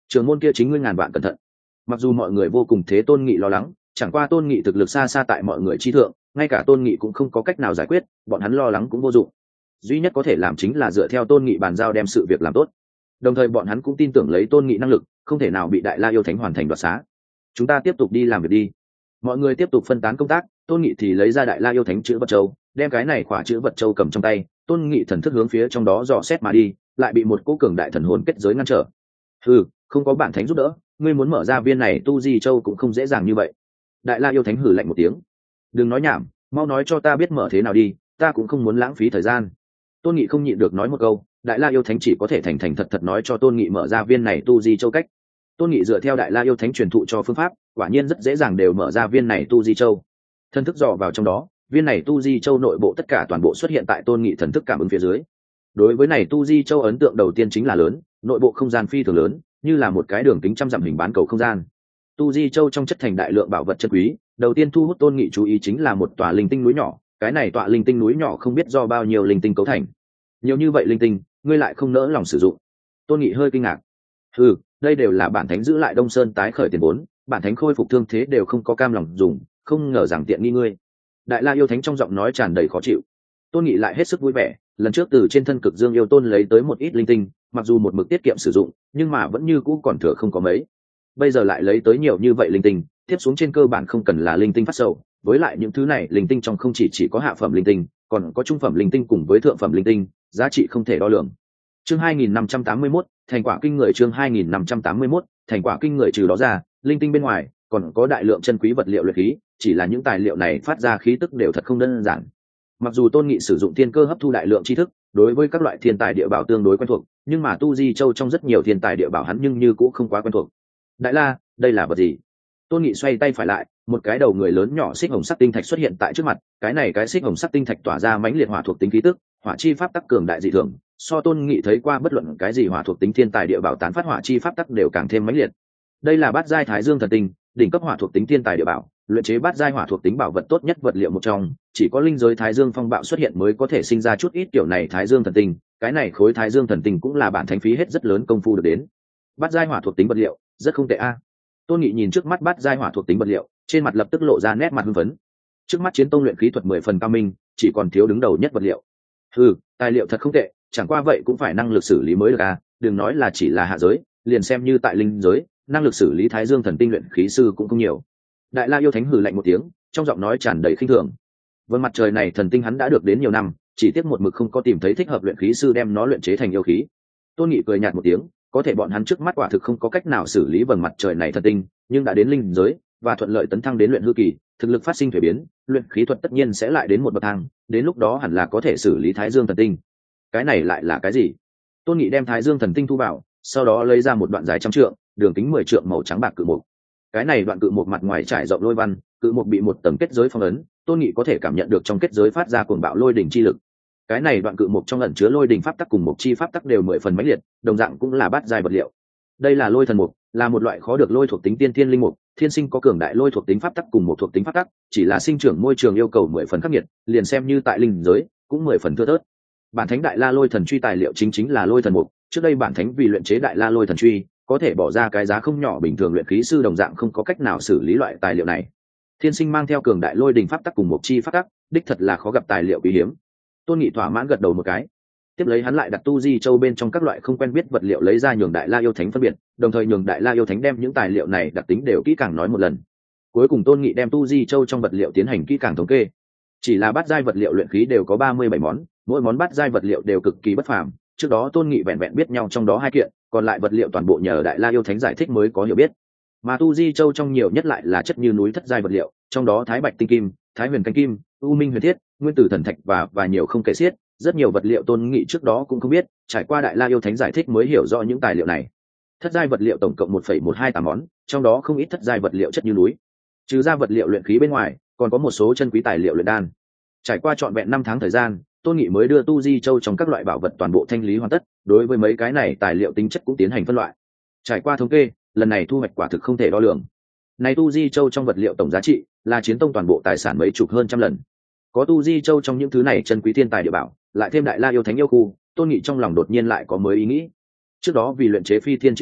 Trường môn kia chính ngươi ngàn vạn cẩn thận. Mặc dù mọi người vô cùng thế Tôn Nghị lo lắng, chẳng qua Tôn Nghị thực lực xa xa tại mọi người chi thượng, ngay cả Tôn Nghị cũng không có cách nào giải quyết, bọn hắn lo lắng cũng vô dụng. Duy nhất có thể làm chính là dựa theo Tôn Nghị bàn giao đem sự việc làm tốt. Đồng thời bọn hắn cũng tin tưởng lấy Tôn Nghị năng lực, không thể nào bị Đại La yêu thánh hoàn thành đoạt xá. Chúng ta tiếp tục đi làm việc đi. Mọi người tiếp tục phân tán công tác, Tôn Nghị thì lấy ra Đại La yêu thánh chữ vật châu, đem cái này khỏa chữ vật châu cầm trong tay. Tôn Nghị thần thức hướng phía trong đó dò xét mà đi, lại bị một cỗ cường đại thần hồn kết giới ngăn trở. Ừ, không có bản thánh giúp đỡ, ngươi muốn mở ra viên này tu di châu cũng không dễ dàng như vậy. Đại La yêu thánh hử lạnh một tiếng. Đừng nói nhảm, mau nói cho ta biết mở thế nào đi, ta cũng không muốn lãng phí thời gian. Tôn Nghị không nhịn được nói một câu, Đại La yêu thánh chỉ có thể thành thành thật thật nói cho Tôn Nghị mở ra viên này tu di châu cách. Tôn Nghị dựa theo Đại La yêu thánh truyền thụ cho phương pháp, quả nhiên rất dễ dàng đều mở ra viên này tu di châu. Thần thức dò vào trong đó, viên này tu di châu nội bộ tất cả toàn bộ xuất hiện tại Tôn Nghị thần thức cảm ứng phía dưới. Đối với này tu di châu ấn tượng đầu tiên chính là lớn, nội bộ không gian phi thường lớn, như là một cái đường kính trăm dặm hình bán cầu không gian. Tu di châu trong chất thành đại lượng bảo vật chân quý, đầu tiên thu hút Tôn Nghị chú ý chính là một tòa linh tinh núi nhỏ. Cái này tọa linh tinh núi nhỏ không biết do bao nhiêu linh tinh cấu thành, nhiều như vậy linh tinh ngươi lại không nỡ lòng sử dụng. Tôn Nghị hơi kinh ngạc. Ừ, đây đều là bản thánh giữ lại Đông Sơn tái khởi tiền vốn, bản thánh khôi phục thương thế đều không có cam lòng dùng, không ngờ rằng tiện nghi ngươi. Đại La yêu thánh trong giọng nói tràn đầy khó chịu. Tôn Nghị lại hết sức vui vẻ, lần trước từ trên thân Cực Dương yêu tôn lấy tới một ít linh tinh, mặc dù một mực tiết kiệm sử dụng, nhưng mà vẫn như cũ còn thừa không có mấy. Bây giờ lại lấy tới nhiều như vậy linh tinh, tiếp xuống trên cơ bản không cần là linh tinh phát sầu, với lại những thứ này linh tinh trong không chỉ chỉ có hạ phẩm linh tinh, còn có trung phẩm linh tinh cùng với thượng phẩm linh tinh, giá trị không thể đo lường. Chương hai nghìn năm trăm tám mươi mốt, thành quả kinh người. Chương hai nghìn năm trăm tám mươi mốt, thành quả kinh người. Trừ đó ra, linh tinh bên ngoài còn có đại lượng chân quý vật liệu luyện khí, chỉ là những tài liệu này phát ra khí tức đều thật không đơn giản. Mặc dù Tôn Nghị sử dụng thiên cơ hấp thu đại lượng tri thức, đối với các loại thiên tài địa bảo tương đối quen thuộc, nhưng mà tu di châu trong rất nhiều thiên tài địa bảo hắn nhưng như cũng không quá quen thuộc. Đại La, đây là vật gì? Tôn Nghị xoay tay phải lại, một cái đầu người lớn nhỏ xích hồng sắc tinh thạch xuất hiện tại trước mặt. Cái này cái xích hồng sắc tinh thạch tỏa ra mãnh liệt hỏa thuộc tính khí tức, hỏa chi pháp tắc cường đại dị thường, so Tôn Nghị thấy qua bất luận cái gì hỏa thuộc tính thiên tài địa bảo tán phát hỏa chi pháp tắc đều càng thêm mãnh liệt. Đây là bát giai Thái Dương thần tinh, đỉnh cấp hỏa thuộc tính thiên tài địa bảo, luyện chế bát giai hỏa thuộc tính bảo vật tốt nhất vật liệu một trong, chỉ có linh giới Thái Dương phong bạo xuất hiện mới có thể sinh ra chút ít kiểu này Thái Dương thần tinh, cái này khối Thái Dương thần tinh cũng là bản thánh phí hết rất lớn công phu được đến. Bát giai hỏa thuộc tính vật liệu, rất không tệ a. Tôn Nghị nhìn trước mắt bát giai hỏa thuộc tính vật liệu, trên mặt lập tức lộ ra nét mặt hưng phấn. Trước mắt chiến tông luyện khí thuật mười phần cao minh, chỉ còn thiếu đứng đầu nhất vật liệu. Ừ, tài liệu thật không tệ, chẳng qua vậy cũng phải năng lực xử lý mới được à, đừng nói là chỉ là hạ giới, liền xem như tại linh giới, năng lực xử lý Thái Dương thần tinh luyện khí sư cũng không nhiều. Đại La yêu thánh hừ lạnh một tiếng, trong giọng nói tràn đầy khinh thường. Vân mặt trời này thần tinh hắn đã được đến nhiều năm, chỉ tiếc một mực không có tìm thấy thích hợp luyện khí sư đem nó luyện chế thành yêu khí. Tôn Nghị cười nhạt một tiếng, có thể bọn hắn trước mắt quả thực không có cách nào xử lý vầng mặt trời này thần tinh, nhưng đã đến linh giới và thuận lợi tấn thăng đến luyện hư kỳ, thực lực phát sinh thuế biến, luyện khí thuật tất nhiên sẽ lại đến một bậc thang, đến lúc đó hẳn là có thể xử lý Thái Dương thần tinh. Cái này lại là cái gì? Tôn Nghị đem Thái Dương thần tinh thu vào, sau đó lấy ra một đoạn dài trăm trượng, đường kính mười trượng màu trắng bạc cự mục. Cái này đoạn cự mục mặt ngoài trải rộng lôi văn, cự mục bị một tầng kết giới phong ấn, Tôn Nghị có thể cảm nhận được trong kết giới phát ra cuồng bạo lôi đỉnh chi lực. Cái này đoạn cự mục trong ẩn chứa lôi đỉnh pháp tắc cùng mục chi pháp tắc đều mười phần mãnh liệt, đồng dạng cũng là bát giai vật liệu. Đây là lôi thần mục, là một loại khó được lôi thuộc tính tiên thiên linh mục, thiên sinh có cường đại lôi thuộc tính pháp tắc cùng một thuộc tính pháp tắc, chỉ là sinh trưởng môi trường yêu cầu mười phần khắc nghiệt, liền xem như tại linh giới cũng mười phần thưa thớt. Bản thánh Đại La Lôi Thần Truy tài liệu chính chính là lôi thần mục, trước đây bản thánh vì luyện chế Đại La Lôi Thần Truy, có thể bỏ ra cái giá không nhỏ, bình thường luyện khí sư đồng dạng không có cách nào xử lý loại tài liệu này. Thiên sinh mang theo cường đại lôi đình pháp tắc cùng một chi pháp tắc, đích thật là khó gặp tài liệu quý hiếm. Tôn Nghị thỏa mãn gật đầu một cái. Tiếp lấy hắn lại đặt tu di châu bên trong các loại không quen biết vật liệu lấy ra nhường Đại La yêu thánh phân biệt, đồng thời nhường Đại La yêu thánh đem những tài liệu này đặc tính đều kỹ càng nói một lần. Cuối cùng Tôn Nghị đem tu di châu trong vật liệu tiến hành kỹ càng thống kê. Chỉ là bát giai vật liệu luyện khí đều có ba mươi bảy món, mỗi món bát giai vật liệu đều cực kỳ bất phàm, trước đó Tôn Nghị vẹn vẹn biết nhau trong đó hai kiện, còn lại vật liệu toàn bộ nhờ Đại La yêu thánh giải thích mới có hiểu biết. Mà tu di châu trong nhiều nhất lại là chất như núi thất giai vật liệu, trong đó Thái Bạch tinh kim, Thái Huyền canh kim, U Minh huyền thiết, Nguyên tử thần thạch và và nhiều không kể xiết, rất nhiều vật liệu Tôn Nghị trước đó cũng không biết, trải qua Đại La yêu thánh giải thích mới hiểu rõ những tài liệu này. Thất giai vật liệu tổng cộng một phẩy một hai tám món, trong đó không ít thất giai vật liệu chất như núi. Trừ ra vật liệu luyện khí bên ngoài, còn có một số chân quý tài liệu luyện đan. Trải qua trọn vẹn năm tháng thời gian, Tôn Nghị mới đưa tu di châu trong các loại bảo vật toàn bộ thanh lý hoàn tất, đối với mấy cái này tài liệu tính chất cũng tiến hành phân loại. Trải qua thống kê, lần này thu hoạch quả thực không thể đo lường. Này tu di châu trong vật liệu tổng giá trị là chiến tông toàn bộ tài sản mấy chục hơn trăm lần. Có tu di châu trong những thứ này chân quý thiên tài địa bảo, lại thêm Đại La yêu thánh yêu khu, Tôn Nghị trong lòng đột nhiên lại có mới ý nghĩ. Trước đó vì luyện chế phi thiên chiến hạm,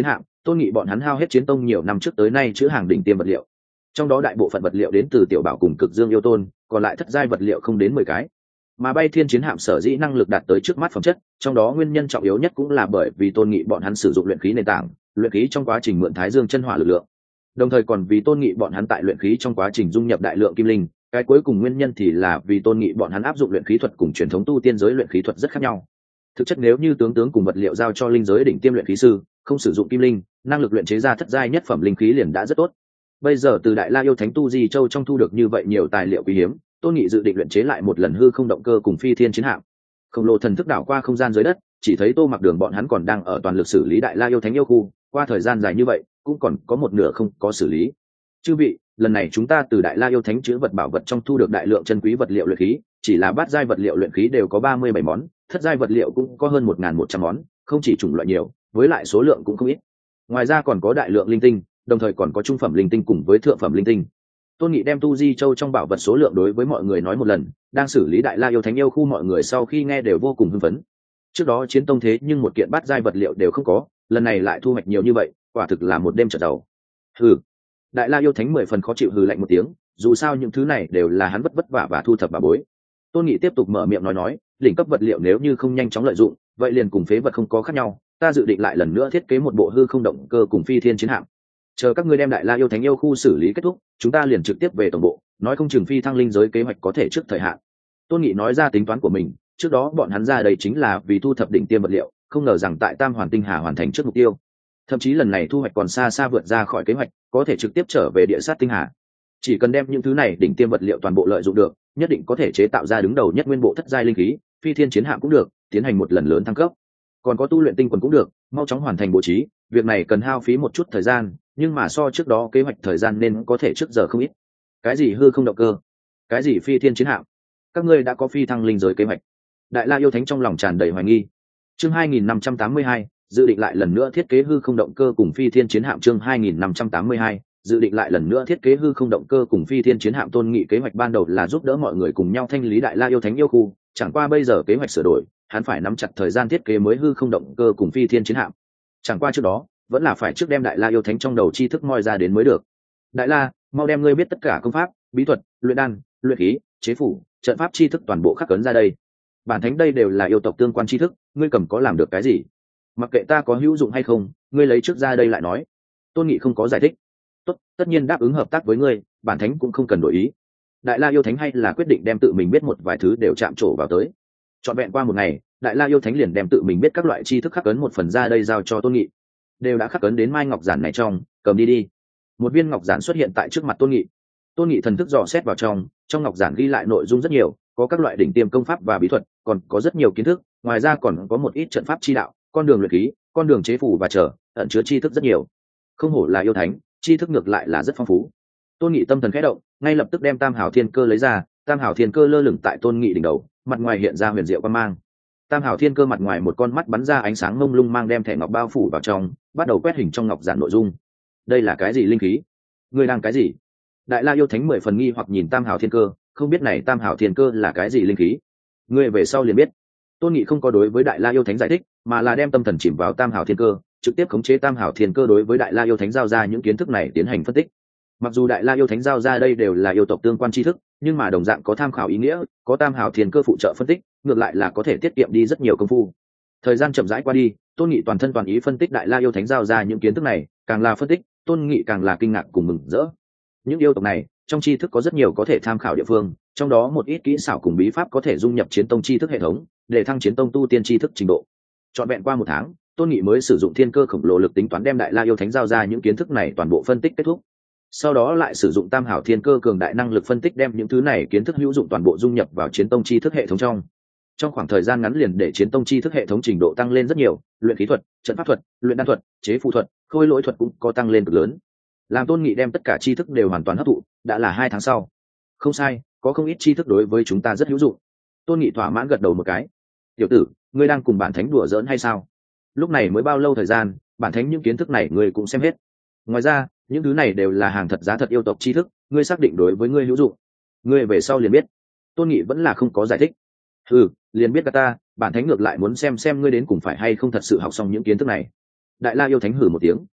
Tôn Nghị bọn hắn hao hết chiến tông nhiều năm trước tới nay chữ hàng đỉnh tiêm vật liệu, trong đó đại bộ phận vật liệu đến từ tiểu bảo cùng cực dương yêu tôn, còn lại thất giai vật liệu không đến mười cái. Mà bay thiên chiến hạm sở dĩ năng lực đạt tới trước mắt phẩm chất, trong đó nguyên nhân trọng yếu nhất cũng là bởi vì Tôn Nghị bọn hắn sử dụng luyện khí nền tảng, luyện khí trong quá trình mượn Thái Dương chân hỏa lực lượng, đồng thời còn vì Tôn Nghị bọn hắn tại luyện khí trong quá trình dung nhập đại lượng kim linh. Cái cuối cùng nguyên nhân thì là vì Tôn Nghị bọn hắn áp dụng luyện khí thuật cùng truyền thống tu tiên giới luyện khí thuật rất khác nhau. Thực chất nếu như tướng tướng cùng vật liệu giao cho linh giới đỉnh tiêm luyện khí sư, không sử dụng kim linh, năng lực luyện chế ra thất giai nhất phẩm linh khí liền đã rất tốt. Bây giờ từ Đại La yêu thánh tu di châu trong thu được như vậy nhiều tài liệu quý hiếm, Tôn Nghị dự định luyện chế lại một lần hư không động cơ cùng phi thiên chiến hạm. Khổng lồ thần thức đảo qua không gian dưới đất, chỉ thấy Tô Mặc Đường bọn hắn còn đang ở toàn lực xử lý Đại La yêu thánh yêu khu, qua thời gian dài như vậy, cũng còn có một nửa không có xử lý. Chư vị, lần này chúng ta từ Đại La yêu thánh chứa vật bảo vật trong thu được đại lượng chân quý vật liệu luyện khí, chỉ là bát giai vật liệu luyện khí đều có ba mươi bảy món, thất giai vật liệu cũng có hơn một nghìn một trăm món, không chỉ chủng loại nhiều, với lại số lượng cũng không ít. Ngoài ra còn có đại lượng linh tinh, đồng thời còn có trung phẩm linh tinh cùng với thượng phẩm linh tinh. Tôn Nghị đem tu di châu trong bảo vật số lượng đối với mọi người nói một lần, đang xử lý Đại La yêu thánh yêu khu mọi người sau khi nghe đều vô cùng hưng phấn. Trước đó chiến tông thế nhưng một kiện bát giai vật liệu đều không có, lần này lại thu hoạch nhiều như vậy, quả thực là một đêm chợt giàu. Hừ. Đại La yêu thánh mười phần khó chịu hừ lạnh một tiếng, dù sao những thứ này đều là hắn vất vất vả và thu thập bà bối. Tôn Nghị tiếp tục mở miệng nói nói, đỉnh cấp vật liệu nếu như không nhanh chóng lợi dụng, vậy liền cùng phế vật không có khác nhau, ta dự định lại lần nữa thiết kế một bộ hư không động cơ cùng phi thiên chiến hạm. Chờ các ngươi đem Đại La yêu thánh yêu khu xử lý kết thúc, chúng ta liền trực tiếp về tổng bộ, nói không chừng phi thăng linh giới kế hoạch có thể trước thời hạn. Tôn Nghị nói ra tính toán của mình, trước đó bọn hắn ra đây chính là vì thu thập đỉnh tiêm vật liệu, không ngờ rằng tại Tam Hoàn Tinh Hà hoàn thành trước mục tiêu. Thậm chí lần này thu hoạch còn xa xa vượt ra khỏi kế hoạch, có thể trực tiếp trở về địa sát tinh hà. Chỉ cần đem những thứ này đỉnh tiêm vật liệu toàn bộ lợi dụng được, nhất định có thể chế tạo ra đứng đầu nhất nguyên bộ thất giai linh khí, phi thiên chiến hạm cũng được, tiến hành một lần lớn thăng cấp. Còn có tu luyện tinh quần cũng được, mau chóng hoàn thành bố trí, việc này cần hao phí một chút thời gian, nhưng mà so trước đó kế hoạch thời gian nên có thể trước giờ không ít. Cái gì hư không động cơ, cái gì phi thiên chiến hạm, các ngươi đã có phi thăng linh giới kế hoạch? Đại La yêu thánh trong lòng tràn đầy hoài nghi. Chương hai nghìn năm trăm tám mươi hai, dự định lại lần nữa thiết kế hư không động cơ cùng phi thiên chiến hạm. Chương hai nghìn năm trăm tám mươi hai, dự định lại lần nữa thiết kế hư không động cơ cùng phi thiên chiến hạm. Tôn Nghị kế hoạch ban đầu là giúp đỡ mọi người cùng nhau thanh lý Đại La yêu thánh yêu khu, chẳng qua bây giờ kế hoạch sửa đổi, hắn phải nắm chặt thời gian thiết kế mới hư không động cơ cùng phi thiên chiến hạm. Chẳng qua trước đó, vẫn là phải trước đem Đại La yêu thánh trong đầu tri thức moi ra đến mới được. Đại La, mau đem ngươi biết tất cả công pháp, bí thuật, luyện đan, luyện khí, chế phủ, trận pháp tri thức toàn bộ khắc cấn ra đây. Bản thánh đây đều là yêu tộc tương quan tri thức, ngươi cầm có làm được cái gì? Mặc kệ ta có hữu dụng hay không, ngươi lấy trước ra đây lại nói. Tôn Nghị không có giải thích. Tốt, tất nhiên đáp ứng hợp tác với ngươi, bản thánh cũng không cần đổi ý. Đại La yêu thánh hay là quyết định đem tự mình biết một vài thứ đều chạm trổ vào tới. Trọn vẹn qua một ngày, Đại La yêu thánh liền đem tự mình biết các loại tri thức khắc ấn một phần ra đây giao cho Tôn Nghị. Đều đã khắc ấn đến mai ngọc giản này trong, cầm đi đi. Một viên ngọc giản xuất hiện tại trước mặt Tôn Nghị. Tôn Nghị thần thức dò xét vào trong, trong ngọc giản ghi lại nội dung rất nhiều, có các loại đỉnh tiêm công pháp và bí thuật, còn có rất nhiều kiến thức, ngoài ra còn có một ít trận pháp chi đạo, con đường luyện khí, con đường chế phủ và chờ, ẩn chứa tri thức rất nhiều. Không hổ là yêu thánh, tri thức ngược lại là rất phong phú. Tôn Nghị tâm thần khẽ động, ngay lập tức đem Tam Hảo Thiên Cơ lấy ra, Tam Hảo Thiên Cơ lơ lửng tại Tôn Nghị đỉnh đầu, mặt ngoài hiện ra huyền diệu quang mang. Tam Hảo Thiên Cơ mặt ngoài một con mắt bắn ra ánh sáng mông lung mang đem thẻ ngọc bao phủ vào trong, bắt đầu quét hình trong ngọc giản nội dung. Đây là cái gì linh khí? Ngươi đang cái gì? Đại La yêu thánh mười phần nghi hoặc nhìn Tam Hảo Thiên Cơ, không biết này Tam Hảo Thiên Cơ là cái gì linh khí. Ngươi về sau liền biết. Tôn Nghị không có đối với Đại La yêu thánh giải thích, mà là đem tâm thần chìm vào Tam Hảo Thiên Cơ, trực tiếp khống chế Tam Hảo Thiên Cơ đối với Đại La yêu thánh giao ra những kiến thức này tiến hành phân tích. Mặc dù Đại La yêu thánh giao ra đây đều là yêu tộc tương quan tri thức, nhưng mà đồng dạng có tham khảo ý nghĩa, có Tam Hảo Thiên Cơ phụ trợ phân tích, ngược lại là có thể tiết kiệm đi rất nhiều công phu. Thời gian chậm rãi qua đi, Tôn Nghị toàn thân toàn ý phân tích Đại La yêu thánh giao ra những kiến thức này, càng là phân tích, Tôn Nghị càng là kinh ngạc cùng mừng rỡ. Những yêu tộc này, trong tri thức có rất nhiều có thể tham khảo địa phương, trong đó một ít kỹ xảo cùng bí pháp có thể dung nhập chiến tông tri thức hệ thống, để thăng chiến tông tu tiên tri thức trình độ. Trọn vẹn qua một tháng, Tôn Nghị mới sử dụng thiên cơ khổng lồ lực tính toán đem Đại La yêu thánh giao ra những kiến thức này toàn bộ phân tích kết thúc. Sau đó lại sử dụng Tam Hảo Thiên Cơ cường đại năng lực phân tích đem những thứ này kiến thức hữu dụng toàn bộ dung nhập vào chiến tông tri thức hệ thống trong. Trong khoảng thời gian ngắn liền để chiến tông tri thức hệ thống trình độ tăng lên rất nhiều, luyện khí thuật, trận pháp thuật, luyện đan thuật, chế phù thuật, khôi lỗi thuật cũng có tăng lên cực lớn. Làm Tôn Nghị đem tất cả tri thức đều hoàn toàn hấp thụ, đã là hai tháng sau. Không sai, có không ít tri thức đối với chúng ta rất hữu dụng. Tôn Nghị thỏa mãn gật đầu một cái. Tiểu tử, ngươi đang cùng bản thánh đùa giỡn hay sao? Lúc này mới bao lâu thời gian, bản thánh những kiến thức này ngươi cũng xem hết. Ngoài ra, những thứ này đều là hàng thật giá thật yêu tộc tri thức, ngươi xác định đối với ngươi hữu dụng. Ngươi về sau liền biết. Tôn Nghị vẫn là không có giải thích. Ừ, liền biết cả ta, bản thánh ngược lại muốn xem xem ngươi đến cùng phải hay không thật sự học xong những kiến thức này. Đại La yêu thánh hử một tiếng.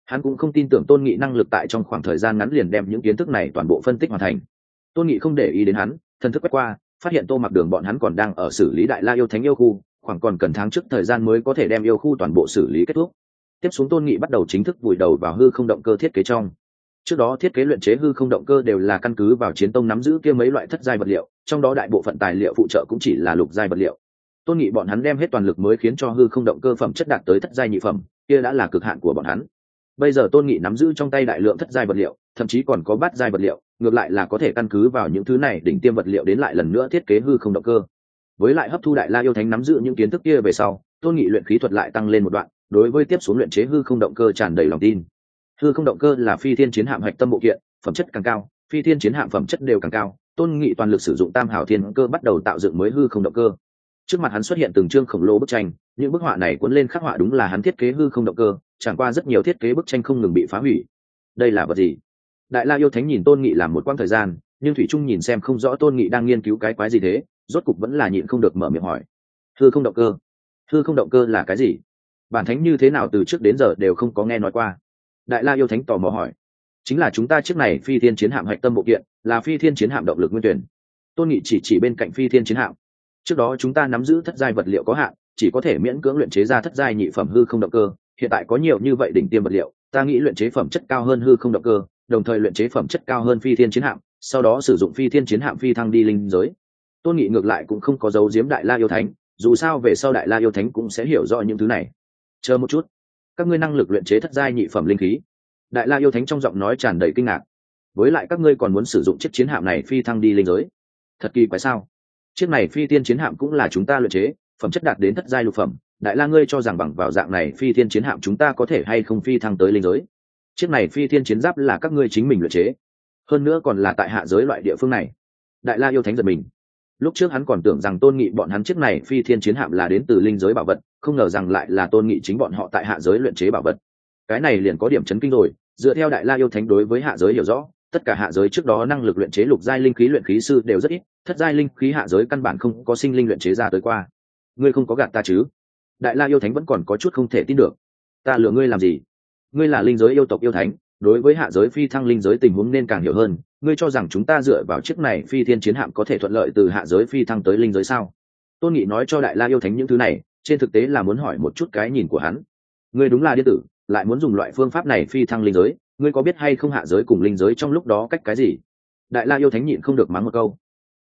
Hắn cũng không tin tưởng tôn nghị năng lực tại trong khoảng thời gian ngắn liền đem những kiến thức này toàn bộ phân tích hoàn thành. Tôn nghị không để ý đến hắn, thần thức quét qua, phát hiện Tô Mặc Đường bọn hắn còn đang ở xử lý Đại La yêu thánh yêu khu, khoảng còn cần tháng trước thời gian mới có thể đem yêu khu toàn bộ xử lý kết thúc. Tiếp xuống tôn nghị bắt đầu chính thức vùi đầu vào hư không động cơ thiết kế trong. Trước đó thiết kế luyện chế hư không động cơ đều là căn cứ vào chiến tông nắm giữ kia mấy loại thất giai vật liệu, trong đó đại bộ phận tài liệu phụ trợ cũng chỉ là lục giai vật liệu. Tôn nghị bọn hắn đem hết toàn lực mới khiến cho hư không động cơ phẩm chất đạt tới thất giai nhị phẩm, kia đã là cực hạn của bọn hắn. Bây giờ tôn nghị nắm giữ trong tay đại lượng thất giai vật liệu, thậm chí còn có bát giai vật liệu, ngược lại là có thể căn cứ vào những thứ này đỉnh tiêm vật liệu đến lại lần nữa thiết kế hư không động cơ. Với lại hấp thu Đại La yêu thánh nắm giữ những kiến thức kia về sau, tôn nghị luyện khí thuật lại tăng lên một đoạn, đối với tiếp xuống luyện chế hư không động cơ tràn đầy lòng tin. Hư không động cơ là phi thiên chiến hạm hạch tâm bộ kiện, phẩm chất càng cao, phi thiên chiến hạm phẩm chất đều càng cao. Tôn nghị toàn lực sử dụng tam hảo thiên cơ bắt đầu tạo dựng mới hư không động cơ. Trước mặt hắn xuất hiện từng chương khổng lồ bức tranh, những bức họa này cuốn lên khắc họa đúng là hắn thiết kế hư không động cơ, chẳng qua rất nhiều thiết kế bức tranh không ngừng bị phá hủy. Đây là vật gì? Đại La yêu thánh nhìn tôn nghị làm một quãng thời gian, nhưng thủy trung nhìn xem không rõ tôn nghị đang nghiên cứu cái quái gì thế, rốt cục vẫn là nhịn không được mở miệng hỏi. Hư không động cơ? Hư không động cơ là cái gì? Bản thánh như thế nào từ trước đến giờ đều không có nghe nói qua. Đại La yêu thánh tò mò hỏi. Chính là chúng ta chiếc này phi thiên chiến hạm hạch tâm bộ kiện, là phi thiên chiến hạm động lực nguyên tuyển. Tôn nghị chỉ chỉ bên cạnh phi thiên chiến hạm. Trước đó chúng ta nắm giữ thất giai vật liệu có hạn, chỉ có thể miễn cưỡng luyện chế ra thất giai nhị phẩm hư không động cơ, hiện tại có nhiều như vậy đỉnh tiêm vật liệu, ta nghĩ luyện chế phẩm chất cao hơn hư không động cơ, đồng thời luyện chế phẩm chất cao hơn phi thiên chiến hạm, sau đó sử dụng phi thiên chiến hạm phi thăng đi linh giới. Tôn nghị ngược lại cũng không có giấu giếm Đại La yêu thánh, dù sao về sau Đại La yêu thánh cũng sẽ hiểu rõ những thứ này. Chờ một chút, các ngươi năng lực luyện chế thất giai nhị phẩm linh khí? Đại La yêu thánh trong giọng nói tràn đầy kinh ngạc. Với lại các ngươi còn muốn sử dụng chiếc chiến hạm này phi thăng đi linh giới? Thật kỳ quái sao? Chiếc này phi thiên chiến hạm cũng là chúng ta luyện chế, phẩm chất đạt đến thất giai lục phẩm. Đại La ngươi cho rằng bằng vào dạng này phi thiên chiến hạm chúng ta có thể hay không phi thăng tới linh giới? Chiếc này phi thiên chiến giáp là các ngươi chính mình luyện chế, hơn nữa còn là tại hạ giới loại địa phương này. Đại La yêu thánh giật mình. Lúc trước hắn còn tưởng rằng tôn nghị bọn hắn chiếc này phi thiên chiến hạm là đến từ linh giới bảo vật, không ngờ rằng lại là tôn nghị chính bọn họ tại hạ giới luyện chế bảo vật. Cái này liền có điểm chấn kinh rồi. Dựa theo Đại La yêu thánh đối với hạ giới hiểu rõ, tất cả hạ giới trước đó năng lực luyện chế lục giai linh khí luyện khí sư đều rất ít, thất giai linh khí hạ giới căn bản không có sinh linh luyện chế ra tới qua. Ngươi không có gạt ta chứ? Đại La yêu thánh vẫn còn có chút không thể tin được. Ta lừa ngươi làm gì? Ngươi là linh giới yêu tộc yêu thánh, đối với hạ giới phi thăng linh giới tình huống nên càng hiểu hơn. Ngươi cho rằng chúng ta dựa vào chiếc này phi thiên chiến hạm có thể thuận lợi từ hạ giới phi thăng tới linh giới sao? Tôn nghị nói cho Đại La yêu thánh những thứ này, trên thực tế là muốn hỏi một chút cái nhìn của hắn. Ngươi đúng là điên tử, lại muốn dùng loại phương pháp này phi thăng linh giới, ngươi có biết hay không hạ giới cùng linh giới trong lúc đó cách cái gì? Đại La yêu thánh nhịn không được mắng một câu.